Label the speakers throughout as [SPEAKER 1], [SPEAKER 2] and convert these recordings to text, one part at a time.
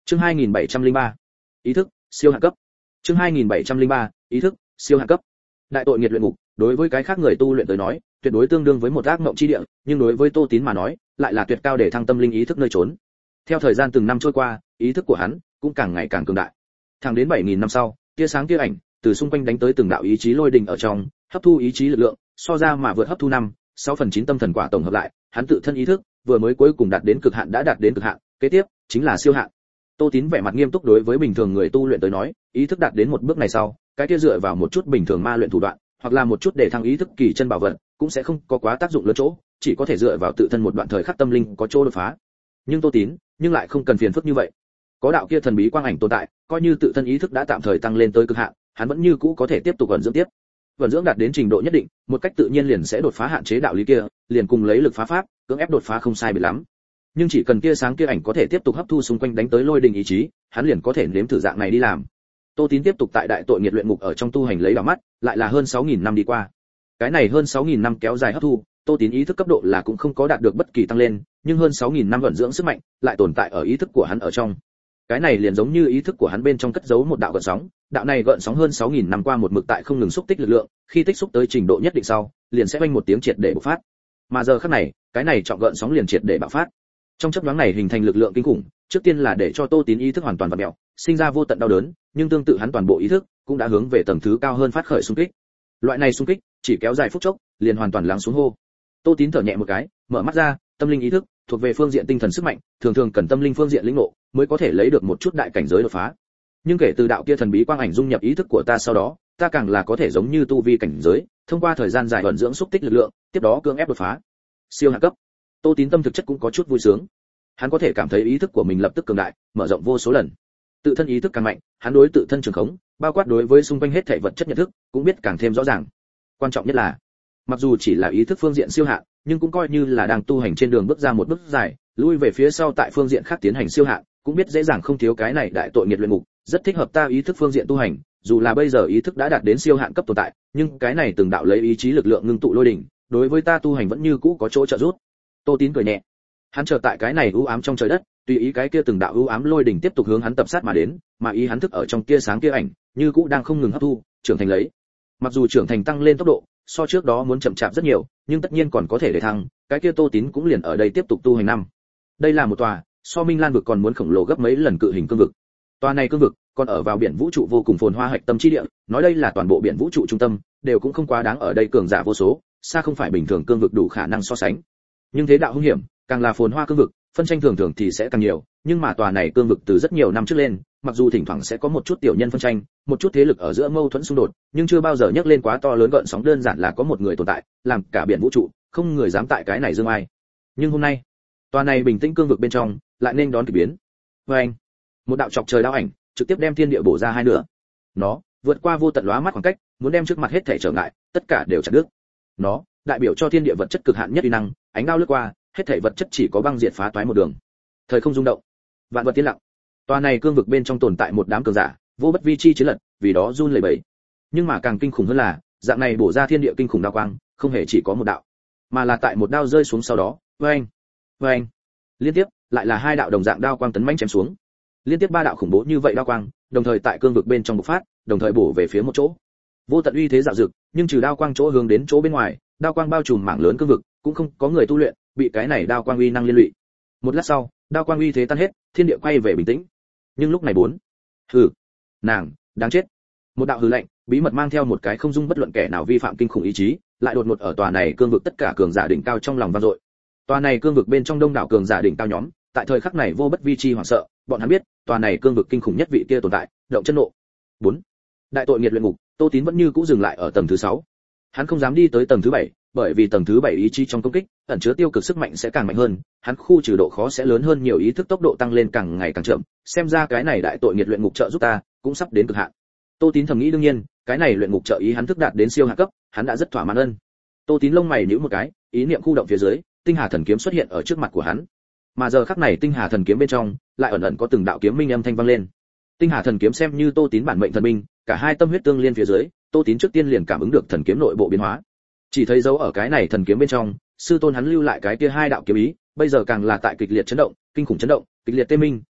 [SPEAKER 1] Chương 2703. Ý thức, siêu hạ cấp. Chương 2703. Ý thức, siêu hạ cấp. Đại tội nghiệt luyện ngục, đối với cái khác người tu luyện tới nói, tuyệt đối tương đương với một ác mộng chi địa, nhưng đối với Tô Tín mà nói, lại là tuyệt cao để thăng tâm linh ý thức nơi trốn. Theo thời gian từng năm trôi qua, ý thức của hắn cũng càng ngày càng cường đại. Thẳng đến 7000 năm sau, tia sáng tia ảnh từ xung quanh đánh tới từng đạo ý chí lôi đình ở trong, hấp thu ý chí lực lượng, so ra mà vượt hấp thu 6/9 tâm thần quả tổng hợp lại, hắn tự thân ý thức vừa mới cuối cùng đạt đến cực hạn đã đạt đến cực hạn, kế tiếp chính là siêu hạn. Tô Tín vẻ mặt nghiêm túc đối với bình thường người tu luyện tới nói, ý thức đạt đến một bước này sau, cái kia dựa vào một chút bình thường ma luyện thủ đoạn, hoặc là một chút để thăng ý thức kỳ chân bảo vật, cũng sẽ không có quá tác dụng lớn chỗ, chỉ có thể dựa vào tự thân một đoạn thời khắc tâm linh có chỗ đột phá. Nhưng Tô Tín, nhưng lại không cần phiền phức như vậy. Có đạo kia thần bí quang ảnh tồn tại, coi như tự thân ý thức đã tạm thời tăng lên tới cực hạn, hắn vẫn như cũ có thể tiếp tục vận dưỡng tiếp. Vận dưỡng đạt đến trình độ nhất định, một cách tự nhiên liền sẽ đột phá hạn chế đạo lý kia, liền cùng lấy lực phá pháp, cưỡng ép đột phá không sai biệt lắm. Nhưng chỉ cần tia sáng kia ảnh có thể tiếp tục hấp thu xung quanh đánh tới lôi đình ý chí, hắn liền có thể nếm thử dạng này đi làm. Tô Tín tiếp tục tại đại tội nghiệt luyện ngục ở trong tu hành lấy đỏ mắt, lại là hơn 6000 năm đi qua. Cái này hơn 6000 năm kéo dài hấp thu, Tô Tín ý thức cấp độ là cũng không có đạt được bất kỳ tăng lên, nhưng hơn 6000 năm vận dưỡng sức mạnh lại tồn tại ở ý thức của hắn ở trong. Cái này liền giống như ý thức của hắn bên trong cất giấu một đạo gợn sóng, đạo này gợn sóng hơn 6000 năm qua một mực tại không ngừng xúc tích lực lượng, khi tích xúc tới trình độ nhất định sau, liền sẽ vang một tiếng triệt để bộc phát. Mà giờ khắc này, cái này trọng gợn sóng liền triệt để bạo phát. Trong chớp nhoáng này hình thành lực lượng kinh khủng, trước tiên là để cho Tô Tín ý thức hoàn toàn vặn mèo, sinh ra vô tận đau đớn, nhưng tương tự hắn toàn bộ ý thức cũng đã hướng về tầng thứ cao hơn phát khởi xung kích. Loại này xung kích chỉ kéo dài phút chốc, liền hoàn toàn lắng xuống hô. Tô Tín thở nhẹ một cái, mở mắt ra, tâm linh ý thức thuộc về phương diện tinh thần sức mạnh, thường thường cần tâm linh phương diện lĩnh ngộ mới có thể lấy được một chút đại cảnh giới đột phá. Nhưng kể từ đạo kia thần bí quang ảnh dung nhập ý thức của ta sau đó, ta càng là có thể giống như tu vi cảnh giới, thông qua thời gian dài vận dưỡng xúc tích lực lượng, tiếp đó cưỡng ép đột phá. Siêu hạ cấp. Tô Tín tâm thực chất cũng có chút vui sướng. Hắn có thể cảm thấy ý thức của mình lập tức cường đại, mở rộng vô số lần. Tự thân ý thức càng mạnh, hắn đối tự thân trường khống, bao quát đối với xung quanh hết thảy vật chất nhận thức, cũng biết càng thêm rõ ràng. Quan trọng nhất là, mặc dù chỉ là ý thức phương diện siêu hạn, nhưng cũng coi như là đang tu hành trên đường bước ra một bước dài, lui về phía sau tại phương diện khác tiến hành siêu hạn, cũng biết dễ dàng không thiếu cái này đại tội nghiệt luyện ngục, rất thích hợp ta ý thức phương diện tu hành, dù là bây giờ ý thức đã đạt đến siêu hạn cấp tồn tại, nhưng cái này từng đạo lấy ý chí lực lượng ngưng tụ lôi đỉnh, đối với ta tu hành vẫn như cũ có chỗ trợ giúp. Tô Tín cười nhẹ. Hắn chờ tại cái này u ám trong trời đất, tùy ý cái kia từng đạo u ám lôi đỉnh tiếp tục hướng hắn tập sát mà đến, mà ý hắn thức ở trong kia sáng kia ảnh, như cũ đang không ngừng hấp thu, trưởng thành lấy. Mặc dù trưởng thành tăng lên tốc độ, so trước đó muốn chậm chạp rất nhiều, nhưng tất nhiên còn có thể để thăng, cái kia Tô Tín cũng liền ở đây tiếp tục tu hành năm. Đây là một tòa, so Minh Lan vực còn muốn khổng lồ gấp mấy lần cự hình cương vực. Tòa này cương vực còn ở vào biển vũ trụ vô cùng phồn hoa hạch tâm chi địa, nói đây là toàn bộ biển vũ trụ trung tâm, đều cũng không quá đáng ở đây cường giả vô số, xa không phải bình thường cương vực đủ khả năng so sánh. Nhưng thế đạo hung hiểm, càng là phồn hoa cương vực, phân tranh thường thường thì sẽ càng nhiều, nhưng mà tòa này cương vực từ rất nhiều năm trước lên, mặc dù thỉnh thoảng sẽ có một chút tiểu nhân phân tranh, một chút thế lực ở giữa mâu thuẫn xung đột, nhưng chưa bao giờ nhắc lên quá to lớn gợn sóng, đơn giản là có một người tồn tại, làm cả biển vũ trụ, không người dám tại cái này dương ai. Nhưng hôm nay, tòa này bình tĩnh cương vực bên trong, lại nên đón kỳ biến. Oeng, một đạo chọc trời đao ảnh, trực tiếp đem thiên địa bổ ra hai nửa. Nó vượt qua vô tận lóa mắt khoảng cách, muốn đem trước mặt hết thảy trở ngại, tất cả đều chặt đứt. Nó đại biểu cho thiên địa vật chất cực hạn nhất uy năng, ánh đao lướt qua, hết thảy vật chất chỉ có băng diệt phá toái một đường. Thời không rung động, vạn vật tiến lặng. Tòa này cương vực bên trong tồn tại một đám cường giả, vô bất vi chi chiến lật, vì đó run lẩy bẩy. Nhưng mà càng kinh khủng hơn là, dạng này bổ ra thiên địa kinh khủng đao quang, không hề chỉ có một đạo, mà là tại một đao rơi xuống sau đó, oeng, oeng, liên tiếp, lại là hai đạo đồng dạng đao quang tấn mãnh chém xuống. Liên tiếp ba đạo khủng bố như vậy đao quang, đồng thời tại cương vực bên trong bộc phát, đồng thời bổ về phía một chỗ. Vô tận uy thế dạo dực, nhưng trừ đao quang chỗ hướng đến chỗ bên ngoài, đao quang bao trùm mảng lớn cương vực, cũng không có người tu luyện bị cái này đao quang uy năng liên lụy. Một lát sau, đao quang uy thế tan hết, thiên địa quay về bình tĩnh. Nhưng lúc này hừ, nàng đáng chết. Một đạo hừ lạnh, bí mật mang theo một cái không dung bất luận kẻ nào vi phạm kinh khủng ý chí, lại đột ngột ở tòa này cương vực tất cả cường giả đỉnh cao trong lòng vang dội. Tòa này cương vực bên trong đông đảo cường giả đỉnh cao nhóm, tại thời khắc này vô bất vi chi hoảng sợ, bọn hắn biết, tòa này cương vực kinh khủng nhất vị kia tồn tại, động chân nộ. 4. Đại tội nghiệt luyện ngục, Tô Tín vẫn như cũ dừng lại ở tầng thứ 6. Hắn không dám đi tới tầng thứ 7, bởi vì tầng thứ 7 ý chí trong công kích, ẩn chứa tiêu cực sức mạnh sẽ càng mạnh hơn, hắn khu trừ độ khó sẽ lớn hơn nhiều, ý thức tốc độ tăng lên càng ngày càng chậm, xem ra cái này đại tội nghiệt luyện ngục trợ giúp ta, cũng sắp đến cực hạn. Tô Tín thầm nghĩ, đương nhiên, cái này luyện ngục trợ ý hắn thức đạt đến siêu hạ cấp, hắn đã rất thỏa mãn ân. Tô Tín lông mày nhíu một cái, ý niệm khu động phía dưới, tinh hà thần kiếm xuất hiện ở trước mặt của hắn. Mà giờ khắc này tinh hà thần kiếm bên trong, lại ẩn ẩn có từng đạo kiếm minh âm thanh vang lên. Tinh hà thần kiếm xem như Tô Tín bản mệnh thần binh, cả hai tâm huyết tương liên phía dưới, Tô Tín trước tiên liền cảm ứng được thần kiếm nội bộ biến hóa. Chỉ thấy dấu ở cái này thần kiếm bên trong, sư tôn hắn lưu lại cái kia hai đạo kiếm ý, bây giờ càng là tại kịch liệt chấn động, kinh khủng chấn động, kịch liệt tê minh,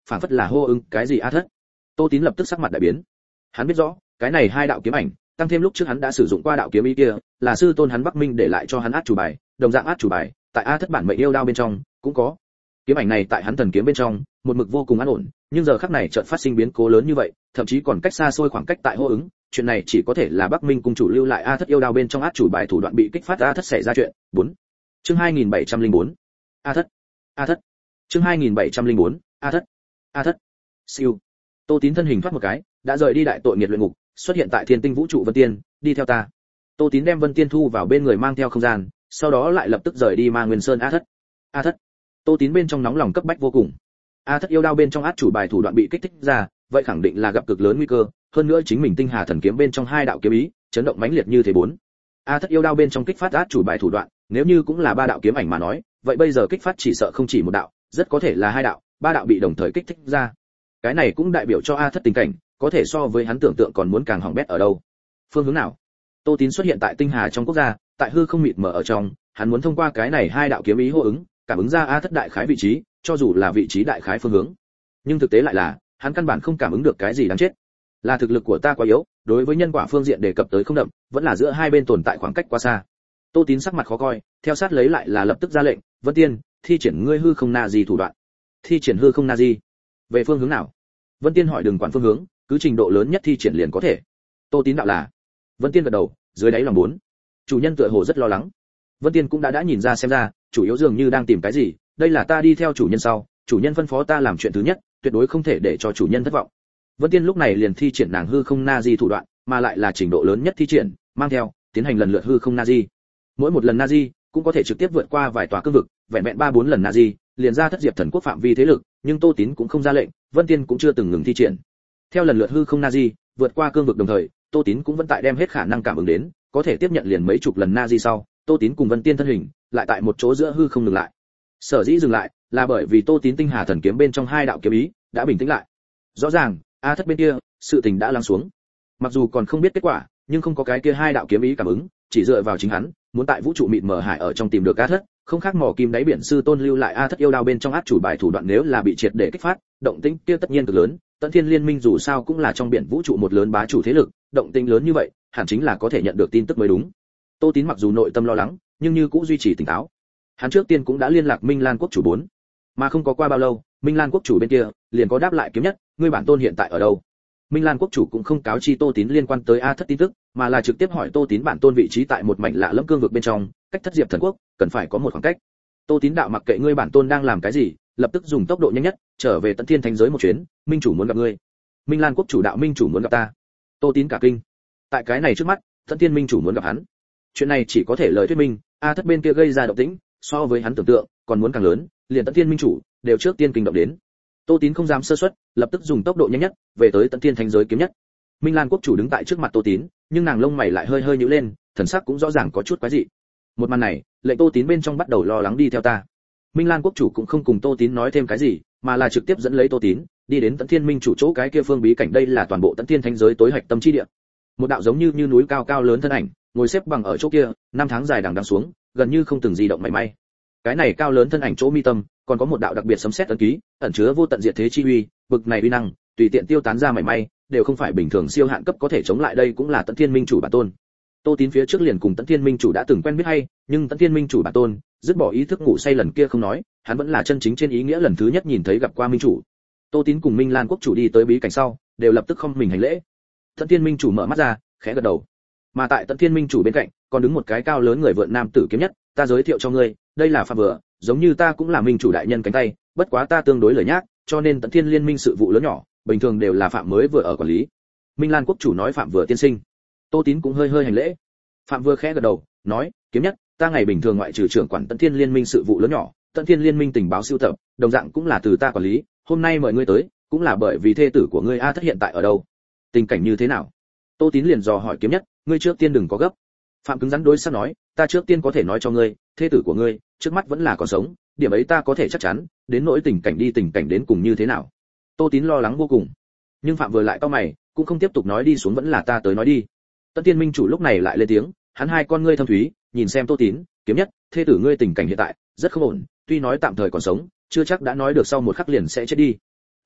[SPEAKER 1] phản phất là hô ứng cái gì A Thất. Tô Tín lập tức sắc mặt đại biến. Hắn biết rõ, cái này hai đạo kiếm ảnh, tăng thêm lúc trước hắn đã sử dụng qua đạo kiếm ý kia, là sư tôn hắn Bắc Minh để lại cho hắn át chủ bài, đồng dạng át chủ bài, tại A Thất bản mệnh yêu đao bên trong cũng có. Kiếm ảnh này tại hắn thần kiếm bên trong, một mực vô cùng an ổn, nhưng giờ khắc này chợt phát sinh biến cố lớn như vậy, thậm chí còn cách xa xôi khoảng cách tại hô ứng, chuyện này chỉ có thể là Bắc Minh cung chủ lưu lại A Thất yêu đao bên trong át chủ bài thủ đoạn bị kích phát. A Thất xảy ra chuyện. 4. Chương 2704. A Thất. A Thất. Chương 2704. A Thất. A Thất. Siêu. Tô Tín thân hình thoát một cái, đã rời đi đại tội nghiệt luyện ngục, xuất hiện tại Thiên Tinh Vũ trụ Vân Tiên, đi theo ta. Tô Tín đem Vân Tiên thu vào bên người mang theo không gian, sau đó lại lập tức rời đi Ma Nguyên Sơn. A Thất. A Thất. Tô Tín bên trong nóng lòng cấp bách vô cùng. A Thất yêu đao bên trong át chủ bài thủ đoạn bị kích thích ra, vậy khẳng định là gặp cực lớn nguy cơ, hơn nữa chính mình Tinh Hà thần kiếm bên trong hai đạo kiếm ý, chấn động mãnh liệt như thế. 4. A Thất yêu đao bên trong kích phát át chủ bài thủ đoạn, nếu như cũng là ba đạo kiếm ảnh mà nói, vậy bây giờ kích phát chỉ sợ không chỉ một đạo, rất có thể là hai đạo, ba đạo bị đồng thời kích thích ra. Cái này cũng đại biểu cho A Thất tình cảnh, có thể so với hắn tưởng tượng còn muốn càng hỏng bét ở đâu. Phương hướng nào? Tô Tín xuất hiện tại Tinh Hà trong quốc gia, tại hư không mịt mờ ở trong, hắn muốn thông qua cái này hai đạo kiếm ý hô ứng, cảm ứng ra A Thất đại khái vị trí, cho dù là vị trí đại khái phương hướng. Nhưng thực tế lại là, hắn căn bản không cảm ứng được cái gì đáng chết. Là thực lực của ta quá yếu, đối với nhân quả phương diện đề cập tới không đậm, vẫn là giữa hai bên tồn tại khoảng cách quá xa. Tô Tín sắc mặt khó coi, theo sát lấy lại là lập tức ra lệnh, Vân Tiên, thi triển ngươi hư không na di thủ đoạn. Thi triển hư không na di? Về phương hướng nào? Vân Tiên hỏi đừng quản phương hướng, cứ trình độ lớn nhất thi triển liền có thể. Tô Tín đạo là. Vân Tiên gật đầu, dưới đáy lòng 4. Chủ nhân tựa hồ rất lo lắng. Vân Tiên cũng đã nhìn ra xem ra, chủ yếu dường như đang tìm cái gì, đây là ta đi theo chủ nhân sau, chủ nhân phân phó ta làm chuyện thứ nhất, tuyệt đối không thể để cho chủ nhân thất vọng. Vân Tiên lúc này liền thi triển nàng hư không na di thủ đoạn, mà lại là trình độ lớn nhất thi triển, mang theo, tiến hành lần lượt hư không na di. Mỗi một lần na di cũng có thể trực tiếp vượt qua vài tòa cương vực, vẹn vẹn 3-4 lần na di, liền ra Thất Diệp thần quốc phạm vi thế lực, nhưng Tô Tín cũng không ra lệnh, Vân Tiên cũng chưa từng ngừng thi triển. Theo lần lượt hư không na di, vượt qua cương vực đồng thời, Tô Tín cũng vẫn tại đem hết khả năng cảm ứng đến, có thể tiếp nhận liền mấy chục lần na di sau, Tô Tín cùng Vân Tiên thân hình lại tại một chỗ giữa hư không dừng lại. Sở dĩ dừng lại là bởi vì Tô Tín Tinh Hà thần kiếm bên trong hai đạo kiếm ý đã bình tĩnh lại. Rõ ràng, A Thất bên kia, sự tình đã lắng xuống. Mặc dù còn không biết kết quả, nhưng không có cái kia hai đạo kiếm ý cảm ứng, chỉ dựa vào chính hắn, muốn tại vũ trụ mịt mờ hải ở trong tìm được A Thất, không khác mò kim đáy biển sư tôn lưu lại A Thất yêu đao bên trong át chủ bài thủ đoạn, nếu là bị triệt để kích phát, động tĩnh kia tất nhiên cực lớn. Tận Thiên Liên Minh dù sao cũng là trong biển vũ trụ một lớn bá chủ thế lực, động tĩnh lớn như vậy, hẳn chính là có thể nhận được tin tức mới đúng. Tô Tín mặc dù nội tâm lo lắng, nhưng như cũng duy trì tỉnh táo. Hắn trước tiên cũng đã liên lạc Minh Lan quốc chủ 4, mà không có qua bao lâu, Minh Lan quốc chủ bên kia liền có đáp lại kiếm nhất, ngươi bản tôn hiện tại ở đâu? Minh Lan quốc chủ cũng không cáo chi Tô Tín liên quan tới A Thất tin tức, mà là trực tiếp hỏi Tô Tín bản tôn vị trí tại một mảnh lạ lẫm cương vực bên trong, cách Thất Diệp thần quốc cần phải có một khoảng cách. Tô Tín đạo mặc kệ ngươi bản tôn đang làm cái gì, lập tức dùng tốc độ nhanh nhất trở về Tận Thiên Thánh giới một chuyến, minh chủ muốn gặp ngươi. Minh Lan quốc chủ đạo minh chủ muốn gặp ta. Tô Tín cả kinh. Tại cái này trước mắt, Tận Thiên minh chủ muốn gặp hắn. Chuyện này chỉ có thể lời thuyết minh, A Thất bên kia gây ra động tĩnh, so với hắn tưởng tượng còn muốn càng lớn, liền Tận Thiên minh chủ đều trước tiên kinh động đến. Tô Tín không dám sơ suất, lập tức dùng tốc độ nhanh nhất về tới Tận Thiên Thánh giới kiếm nhất. Minh Lan quốc chủ đứng tại trước mặt Tô Tín, nhưng nàng lông mày lại hơi hơi nhíu lên, thần sắc cũng rõ ràng có chút quái dị. Một màn này, lệnh Tô Tín bên trong bắt đầu lo lắng, đi theo ta. Minh Lan quốc chủ cũng không cùng Tô Tín nói thêm cái gì, mà là trực tiếp dẫn lấy Tô Tín đi đến Tận Thiên minh chủ chỗ cái kia phương bí cảnh, đây là toàn bộ Tận Thiên Thánh giới tối hạch tâm chi địa. Một đạo giống như núi cao cao lớn thân ảnh, ngồi xếp bằng ở chỗ kia, năm tháng dài đằng đẵng xuống, gần như không từng di động mảy may. Cái này cao lớn thân ảnh chỗ mi tâm, còn có một đạo đặc biệt sấm sét ấn ký, ẩn chứa vô tận diệt thế chi uy, bực này uy năng, tùy tiện tiêu tán ra mảy may, đều không phải bình thường siêu hạn cấp có thể chống lại, đây cũng là Tận Thiên minh chủ bản tôn. Tô Tín phía trước liền cùng Tận Thiên minh chủ đã từng quen biết hay, nhưng Tận Thiên minh chủ bản tôn, dứt bỏ ý thức ngủ say lần kia không nói, hắn vẫn là chân chính trên ý nghĩa lần thứ nhất nhìn thấy gặp qua minh chủ. Tô Tín cùng Minh Lan quốc chủ đi tới bí cảnh sau, đều lập tức không mình hành lễ. Tận Thiên minh chủ mở mắt ra, khẽ gật đầu. Mà tại Tận Thiên minh chủ bên cạnh, còn đứng một cái cao lớn người vượn nam tử kiếm nhất, ta giới thiệu cho ngươi, đây là Phạm Vừa, giống như ta cũng là minh chủ đại nhân cánh tay, bất quá ta tương đối lười nhác, cho nên Tận Thiên liên minh sự vụ lớn nhỏ, bình thường đều là Phạm mới vừa ở quản lý. Minh Lan quốc chủ nói Phạm Vừa tiên sinh. Tô Tín cũng hơi hơi hành lễ. Phạm Vừa khẽ gật đầu, nói, kiếm nhất, ta ngày bình thường ngoại trừ trưởng quản Tận Thiên liên minh sự vụ lớn nhỏ, Tận Thiên liên minh tình báo sưu tập, đồng dạng cũng là từ ta quản lý, hôm nay mời ngươi tới, cũng là bởi vì thê tử của ngươi A Thất hiện tại ở đâu, tình cảnh như thế nào. Tô Tín liền dò hỏi kiếm nhất, ngươi trước tiên đừng có gấp. Phạm cứng rắn đối sắc nói, ta trước tiên có thể nói cho ngươi, thê tử của ngươi trước mắt vẫn là còn sống, điểm ấy ta có thể chắc chắn, đến nỗi tình cảnh đến cùng như thế nào. Tô Tín lo lắng vô cùng, nhưng Phạm Vừa lại cau mày, cũng không tiếp tục nói đi xuống, vẫn là ta tới nói đi. Tận Thiên minh chủ lúc này lại lên tiếng, hắn hai con ngươi thâm thúy, nhìn xem Tô Tín, kiếm nhất, thê tử ngươi tình cảnh hiện tại rất không ổn, tuy nói tạm thời còn sống, chưa chắc đã nói được sau một khắc liền sẽ chết đi.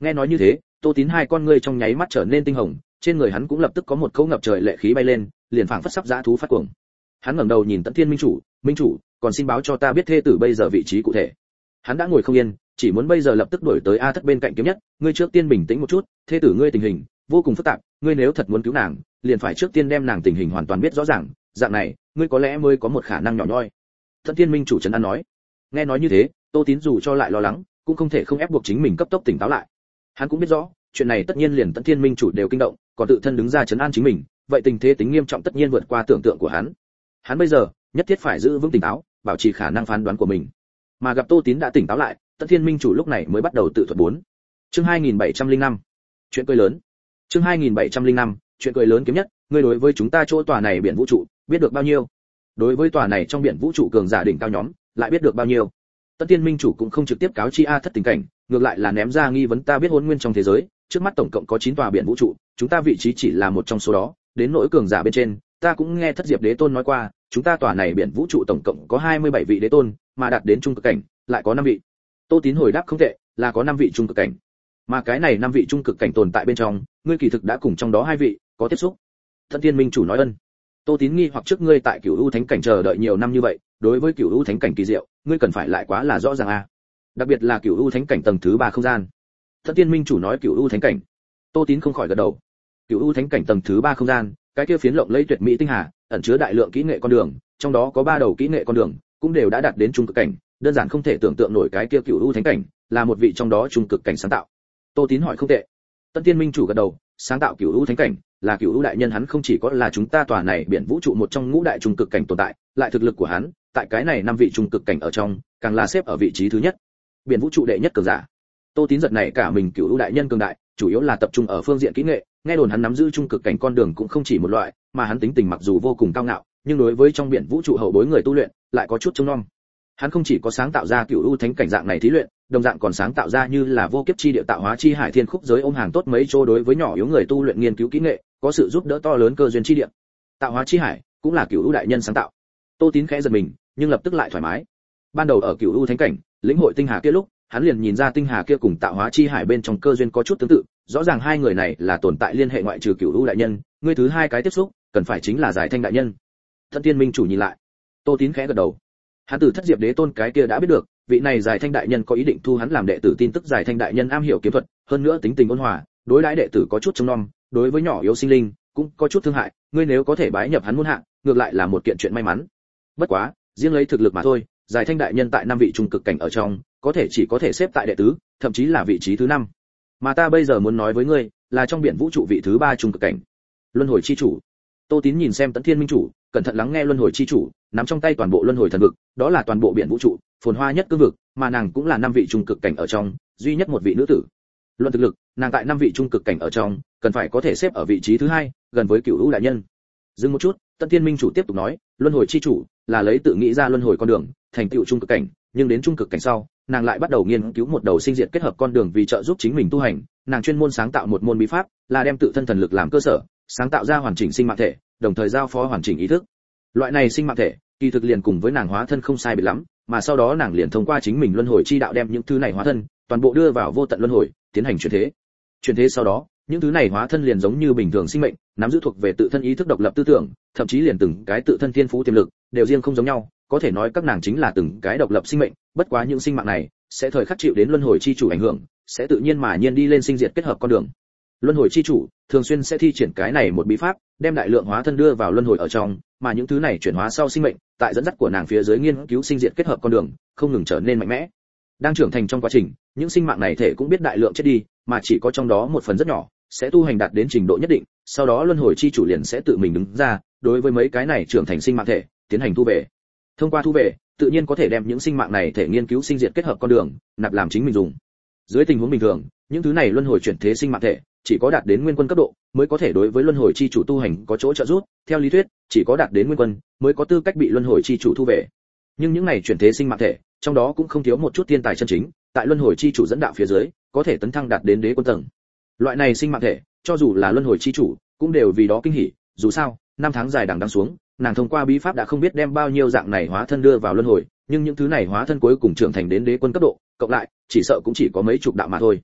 [SPEAKER 1] Nghe nói như thế, Tô Tín hai con ngươi trong nháy mắt trở nên tinh hồng, trên người hắn cũng lập tức có một cỗ ngập trời lệ khí bay lên, liền phảng phất sắp dã thú phát cuồng. Hắn ngẩng đầu nhìn Tấn Thiên minh chủ, còn xin báo cho ta biết thê tử bây giờ vị trí cụ thể. Hắn đã ngồi không yên, chỉ muốn bây giờ lập tức đuổi tới A Thất bên cạnh Kiếm Nhất, ngươi trước tiên bình tĩnh một chút, thê tử ngươi tình hình vô cùng phức tạp, ngươi nếu thật muốn cứu nàng, liền phải trước tiên đem nàng tình hình hoàn toàn biết rõ ràng, dạng này, ngươi có lẽ mới có một khả năng nhỏ nhoi. Tấn Thiên minh chủ trấn an nói. Nghe nói như thế, Tô Tín dù cho lại lo lắng, cũng không thể không ép buộc chính mình cấp tốc tỉnh táo lại. Hắn cũng biết rõ, chuyện này tất nhiên liền Tấn Thiên minh chủ đều kinh động, còn tự thân đứng ra trấn an chính mình, vậy tình thế tính nghiêm trọng tất nhiên vượt qua tưởng tượng của hắn. Hắn bây giờ nhất thiết phải giữ vững tỉnh táo, bảo trì khả năng phán đoán của mình. Mà gặp Tô Tín đã tỉnh táo lại, Tấn Thiên minh chủ lúc này mới bắt đầu tự thuật 4. Chương 2705. Chuyện cười lớn. Chương 2705. Chuyện cười lớn. Kiếm Nhất, ngươi đối với chúng ta chỗ tòa này biển vũ trụ, biết được bao nhiêu? Đối với tòa này trong biển vũ trụ cường giả đỉnh cao nhóm, lại biết được bao nhiêu? Tấn Thiên minh chủ cũng không trực tiếp cáo chi A Thất tình cảnh, ngược lại là ném ra nghi vấn ta biết hỗn nguyên trong thế giới, trước mắt tổng cộng có 9 tòa biển vũ trụ, chúng ta vị trí chỉ là một trong số đó, đến nỗi cường giả bên trên, ta cũng nghe Thất Diệp Đế Tôn nói qua, chúng ta tòa này biển vũ trụ tổng cộng có 27 vị đế tôn, mà đạt đến trung cực cảnh, lại có 5 vị. Tô Tín hồi đáp không tệ, là có 5 vị trung cực cảnh. Mà cái này 5 vị trung cực cảnh tồn tại bên trong, ngươi kỳ thực đã cùng trong đó 2 vị có tiếp xúc. Tấn Thiên minh chủ nói ân. Tô Tín nghi hoặc trước ngươi tại Cửu U Thánh cảnh chờ đợi nhiều năm như vậy, đối với Cửu U Thánh cảnh kỳ diệu, ngươi cần phải lại quá là rõ ràng a. Đặc biệt là Cửu U Thánh cảnh tầng thứ 3 không gian. Tấn Thiên minh chủ nói Cửu U Thánh cảnh. Tô Tín không khỏi gật đầu. Cửu U Thánh cảnh tầng thứ 3 không gian, cái kia phiến lộng lẫy tuyệt mỹ tinh hà, ẩn chứa đại lượng kỹ nghệ con đường, trong đó có 3 đầu kỹ nghệ con đường, cũng đều đã đạt đến trung cực cảnh, đơn giản không thể tưởng tượng nổi cái kia Cửu U Thánh cảnh, là một vị trong đó trung cực cảnh sáng tạo. Tô Tín hỏi không tệ. Tấn Thiên minh chủ gật đầu, sáng tạo Cửu U Thánh cảnh, là Cửu U đại nhân hắn không chỉ có là chúng ta tòa này biển vũ trụ một trong ngũ đại trung cực cảnh tồn tại, lại thực lực của hắn, tại cái này 5 vị trung cực cảnh ở trong, càng là xếp ở vị trí thứ nhất. Biển vũ trụ đệ nhất cường giả. Tô Tín giật này cả mình Cửu U đại nhân cường đại, chủ yếu là tập trung ở phương diện kỹ nghệ, nghe đồn hắn nắm giữ trung cực cảnh con đường cũng không chỉ một loại, mà hắn tính tình mặc dù vô cùng cao ngạo, nhưng đối với trong biển vũ trụ hậu bối người tu luyện, lại có chút trông nom. Hắn không chỉ có sáng tạo ra Cửu U Thánh cảnh dạng này thí luyện, đồng dạng còn sáng tạo ra như là vô kiếp chi địa tạo hóa chi hải thiên khúc giới ôm hàng tốt mấy chỗ đối với nhỏ yếu người tu luyện nghiên cứu kỹ nghệ, có sự giúp đỡ to lớn cơ duyên chi địa. Tạo hóa chi hải cũng là Cửu U đại nhân sáng tạo. Tô Tín khẽ giật mình, nhưng lập tức lại thoải mái. Ban đầu ở Cửu U Thánh cảnh, lĩnh hội tinh hà kia lúc, hắn liền nhìn ra tinh hà kia cùng tạo hóa chi hải bên trong cơ duyên có chút tương tự, rõ ràng hai người này là tồn tại liên hệ ngoại trừ Cửu U đại nhân, người thứ hai cái tiếp xúc, cần phải chính là Giải Thanh đại nhân. Tấn Thiên minh chủ nhìn lại, Tô Tín khẽ gật đầu. Hắn từ Thất Diệp Đế Tôn cái kia đã biết được, vị này Giải Thanh đại nhân có ý định thu hắn làm đệ tử, tin tức Giải Thanh đại nhân am hiểu kiếm thuật, hơn nữa tính tình ôn hòa, đối đãi đệ tử có chút trông nom, đối với nhỏ yếu sinh linh cũng có chút thương hại, ngươi nếu có thể bái nhập hắn môn hạ, ngược lại là một kiện chuyện may mắn. Bất quá, riêng lấy thực lực mà thôi, Giải Thanh đại nhân tại 5 vị trung cực cảnh ở trong, chỉ có thể xếp tại đệ tứ, thậm chí là vị trí thứ 5. Mà ta bây giờ muốn nói với ngươi, là trong biển vũ trụ vị thứ 3 trung cực cảnh. Luân hồi chi chủ. Tô Tín nhìn xem Tấn Thiên minh chủ, cẩn thận lắng nghe luân hồi chi chủ, nắm trong tay toàn bộ luân hồi thần vực, đó là toàn bộ biển vũ trụ, phồn hoa nhất cương vực, mà nàng cũng là 5 vị trung cực cảnh ở trong, duy nhất một vị nữ tử. Luận thực lực, nàng tại 5 vị trung cực cảnh ở trong, cần phải có thể xếp ở vị trí thứ 2, gần với Cửu U đại nhân. Dừng một chút, Tấn Thiên minh chủ tiếp tục nói, luân hồi chi chủ là lấy tự nghĩ ra luân hồi con đường, thành tựu trung cực cảnh, nhưng đến trung cực cảnh sau, nàng lại bắt đầu nghiên cứu một đầu sinh diệt kết hợp con đường vì trợ giúp chính mình tu hành, nàng chuyên môn sáng tạo một môn bí pháp, là đem tự thân thần lực làm cơ sở, sáng tạo ra hoàn chỉnh sinh mạng thể, đồng thời giao phó hoàn chỉnh ý thức. Loại này sinh mạng thể, kỳ thực liền cùng với nàng hóa thân không sai biệt lắm, mà sau đó nàng liền thông qua chính mình luân hồi chi đạo đem những thứ này hóa thân toàn bộ đưa vào vô tận luân hồi, tiến hành chuyển thế. Chuyển thế sau đó, những thứ này hóa thân liền giống như bình thường sinh mệnh, nắm giữ thuộc về tự thân ý thức độc lập tư tưởng, thậm chí liền từng cái tự thân thiên phú tiềm lực đều riêng không giống nhau, có thể nói các nàng chính là từng cái độc lập sinh mệnh, bất quá những sinh mạng này sẽ thời khắc chịu đến luân hồi chi chủ ảnh hưởng, sẽ tự nhiên mà nhiên đi lên sinh diệt kết hợp con đường. Luân hồi chi chủ thường xuyên sẽ thi triển cái này một bí pháp, đem đại lượng hóa thân đưa vào luân hồi ở trong, mà những thứ này chuyển hóa sau sinh mệnh, tại dẫn dắt của nàng phía dưới nghiên cứu sinh diệt kết hợp con đường, không ngừng trở nên mạnh mẽ. Đang trưởng thành trong quá trình, những sinh mạng này thể cũng biết đại lượng chết đi, mà chỉ có trong đó một phần rất nhỏ sẽ tu hành đạt đến trình độ nhất định, sau đó luân hồi chi chủ liền sẽ tự mình đứng ra, đối với mấy cái này trưởng thành sinh mạng thể tiến hành thu về. Thông qua thu về, tự nhiên có thể đem những sinh mạng này thể nghiên cứu sinh diệt kết hợp con đường, nạp làm chính mình dùng. Dưới tình huống bình thường, những thứ này luân hồi chuyển thế sinh mạng thể chỉ có đạt đến nguyên quân cấp độ mới có thể đối với luân hồi chi chủ tu hành có chỗ trợ giúp, theo lý thuyết, chỉ có đạt đến nguyên quân mới có tư cách bị luân hồi chi chủ thu về. Nhưng những này chuyển thế sinh mạng thể, trong đó cũng không thiếu một chút thiên tài chân chính, tại luân hồi chi chủ dẫn đạo phía dưới, có thể tấn thăng đạt đến đế quân tầng. Loại này sinh mạng thể, cho dù là luân hồi chi chủ, cũng đều vì đó kinh hỉ, dù sao, năm tháng dài đằng đẵng xuống, nàng thông qua bí pháp đã không biết đem bao nhiêu dạng này hóa thân đưa vào luân hồi, nhưng những thứ này hóa thân cuối cùng trưởng thành đến đế quân cấp độ, cộng lại, chỉ sợ cũng chỉ có mấy chục đạo mà thôi.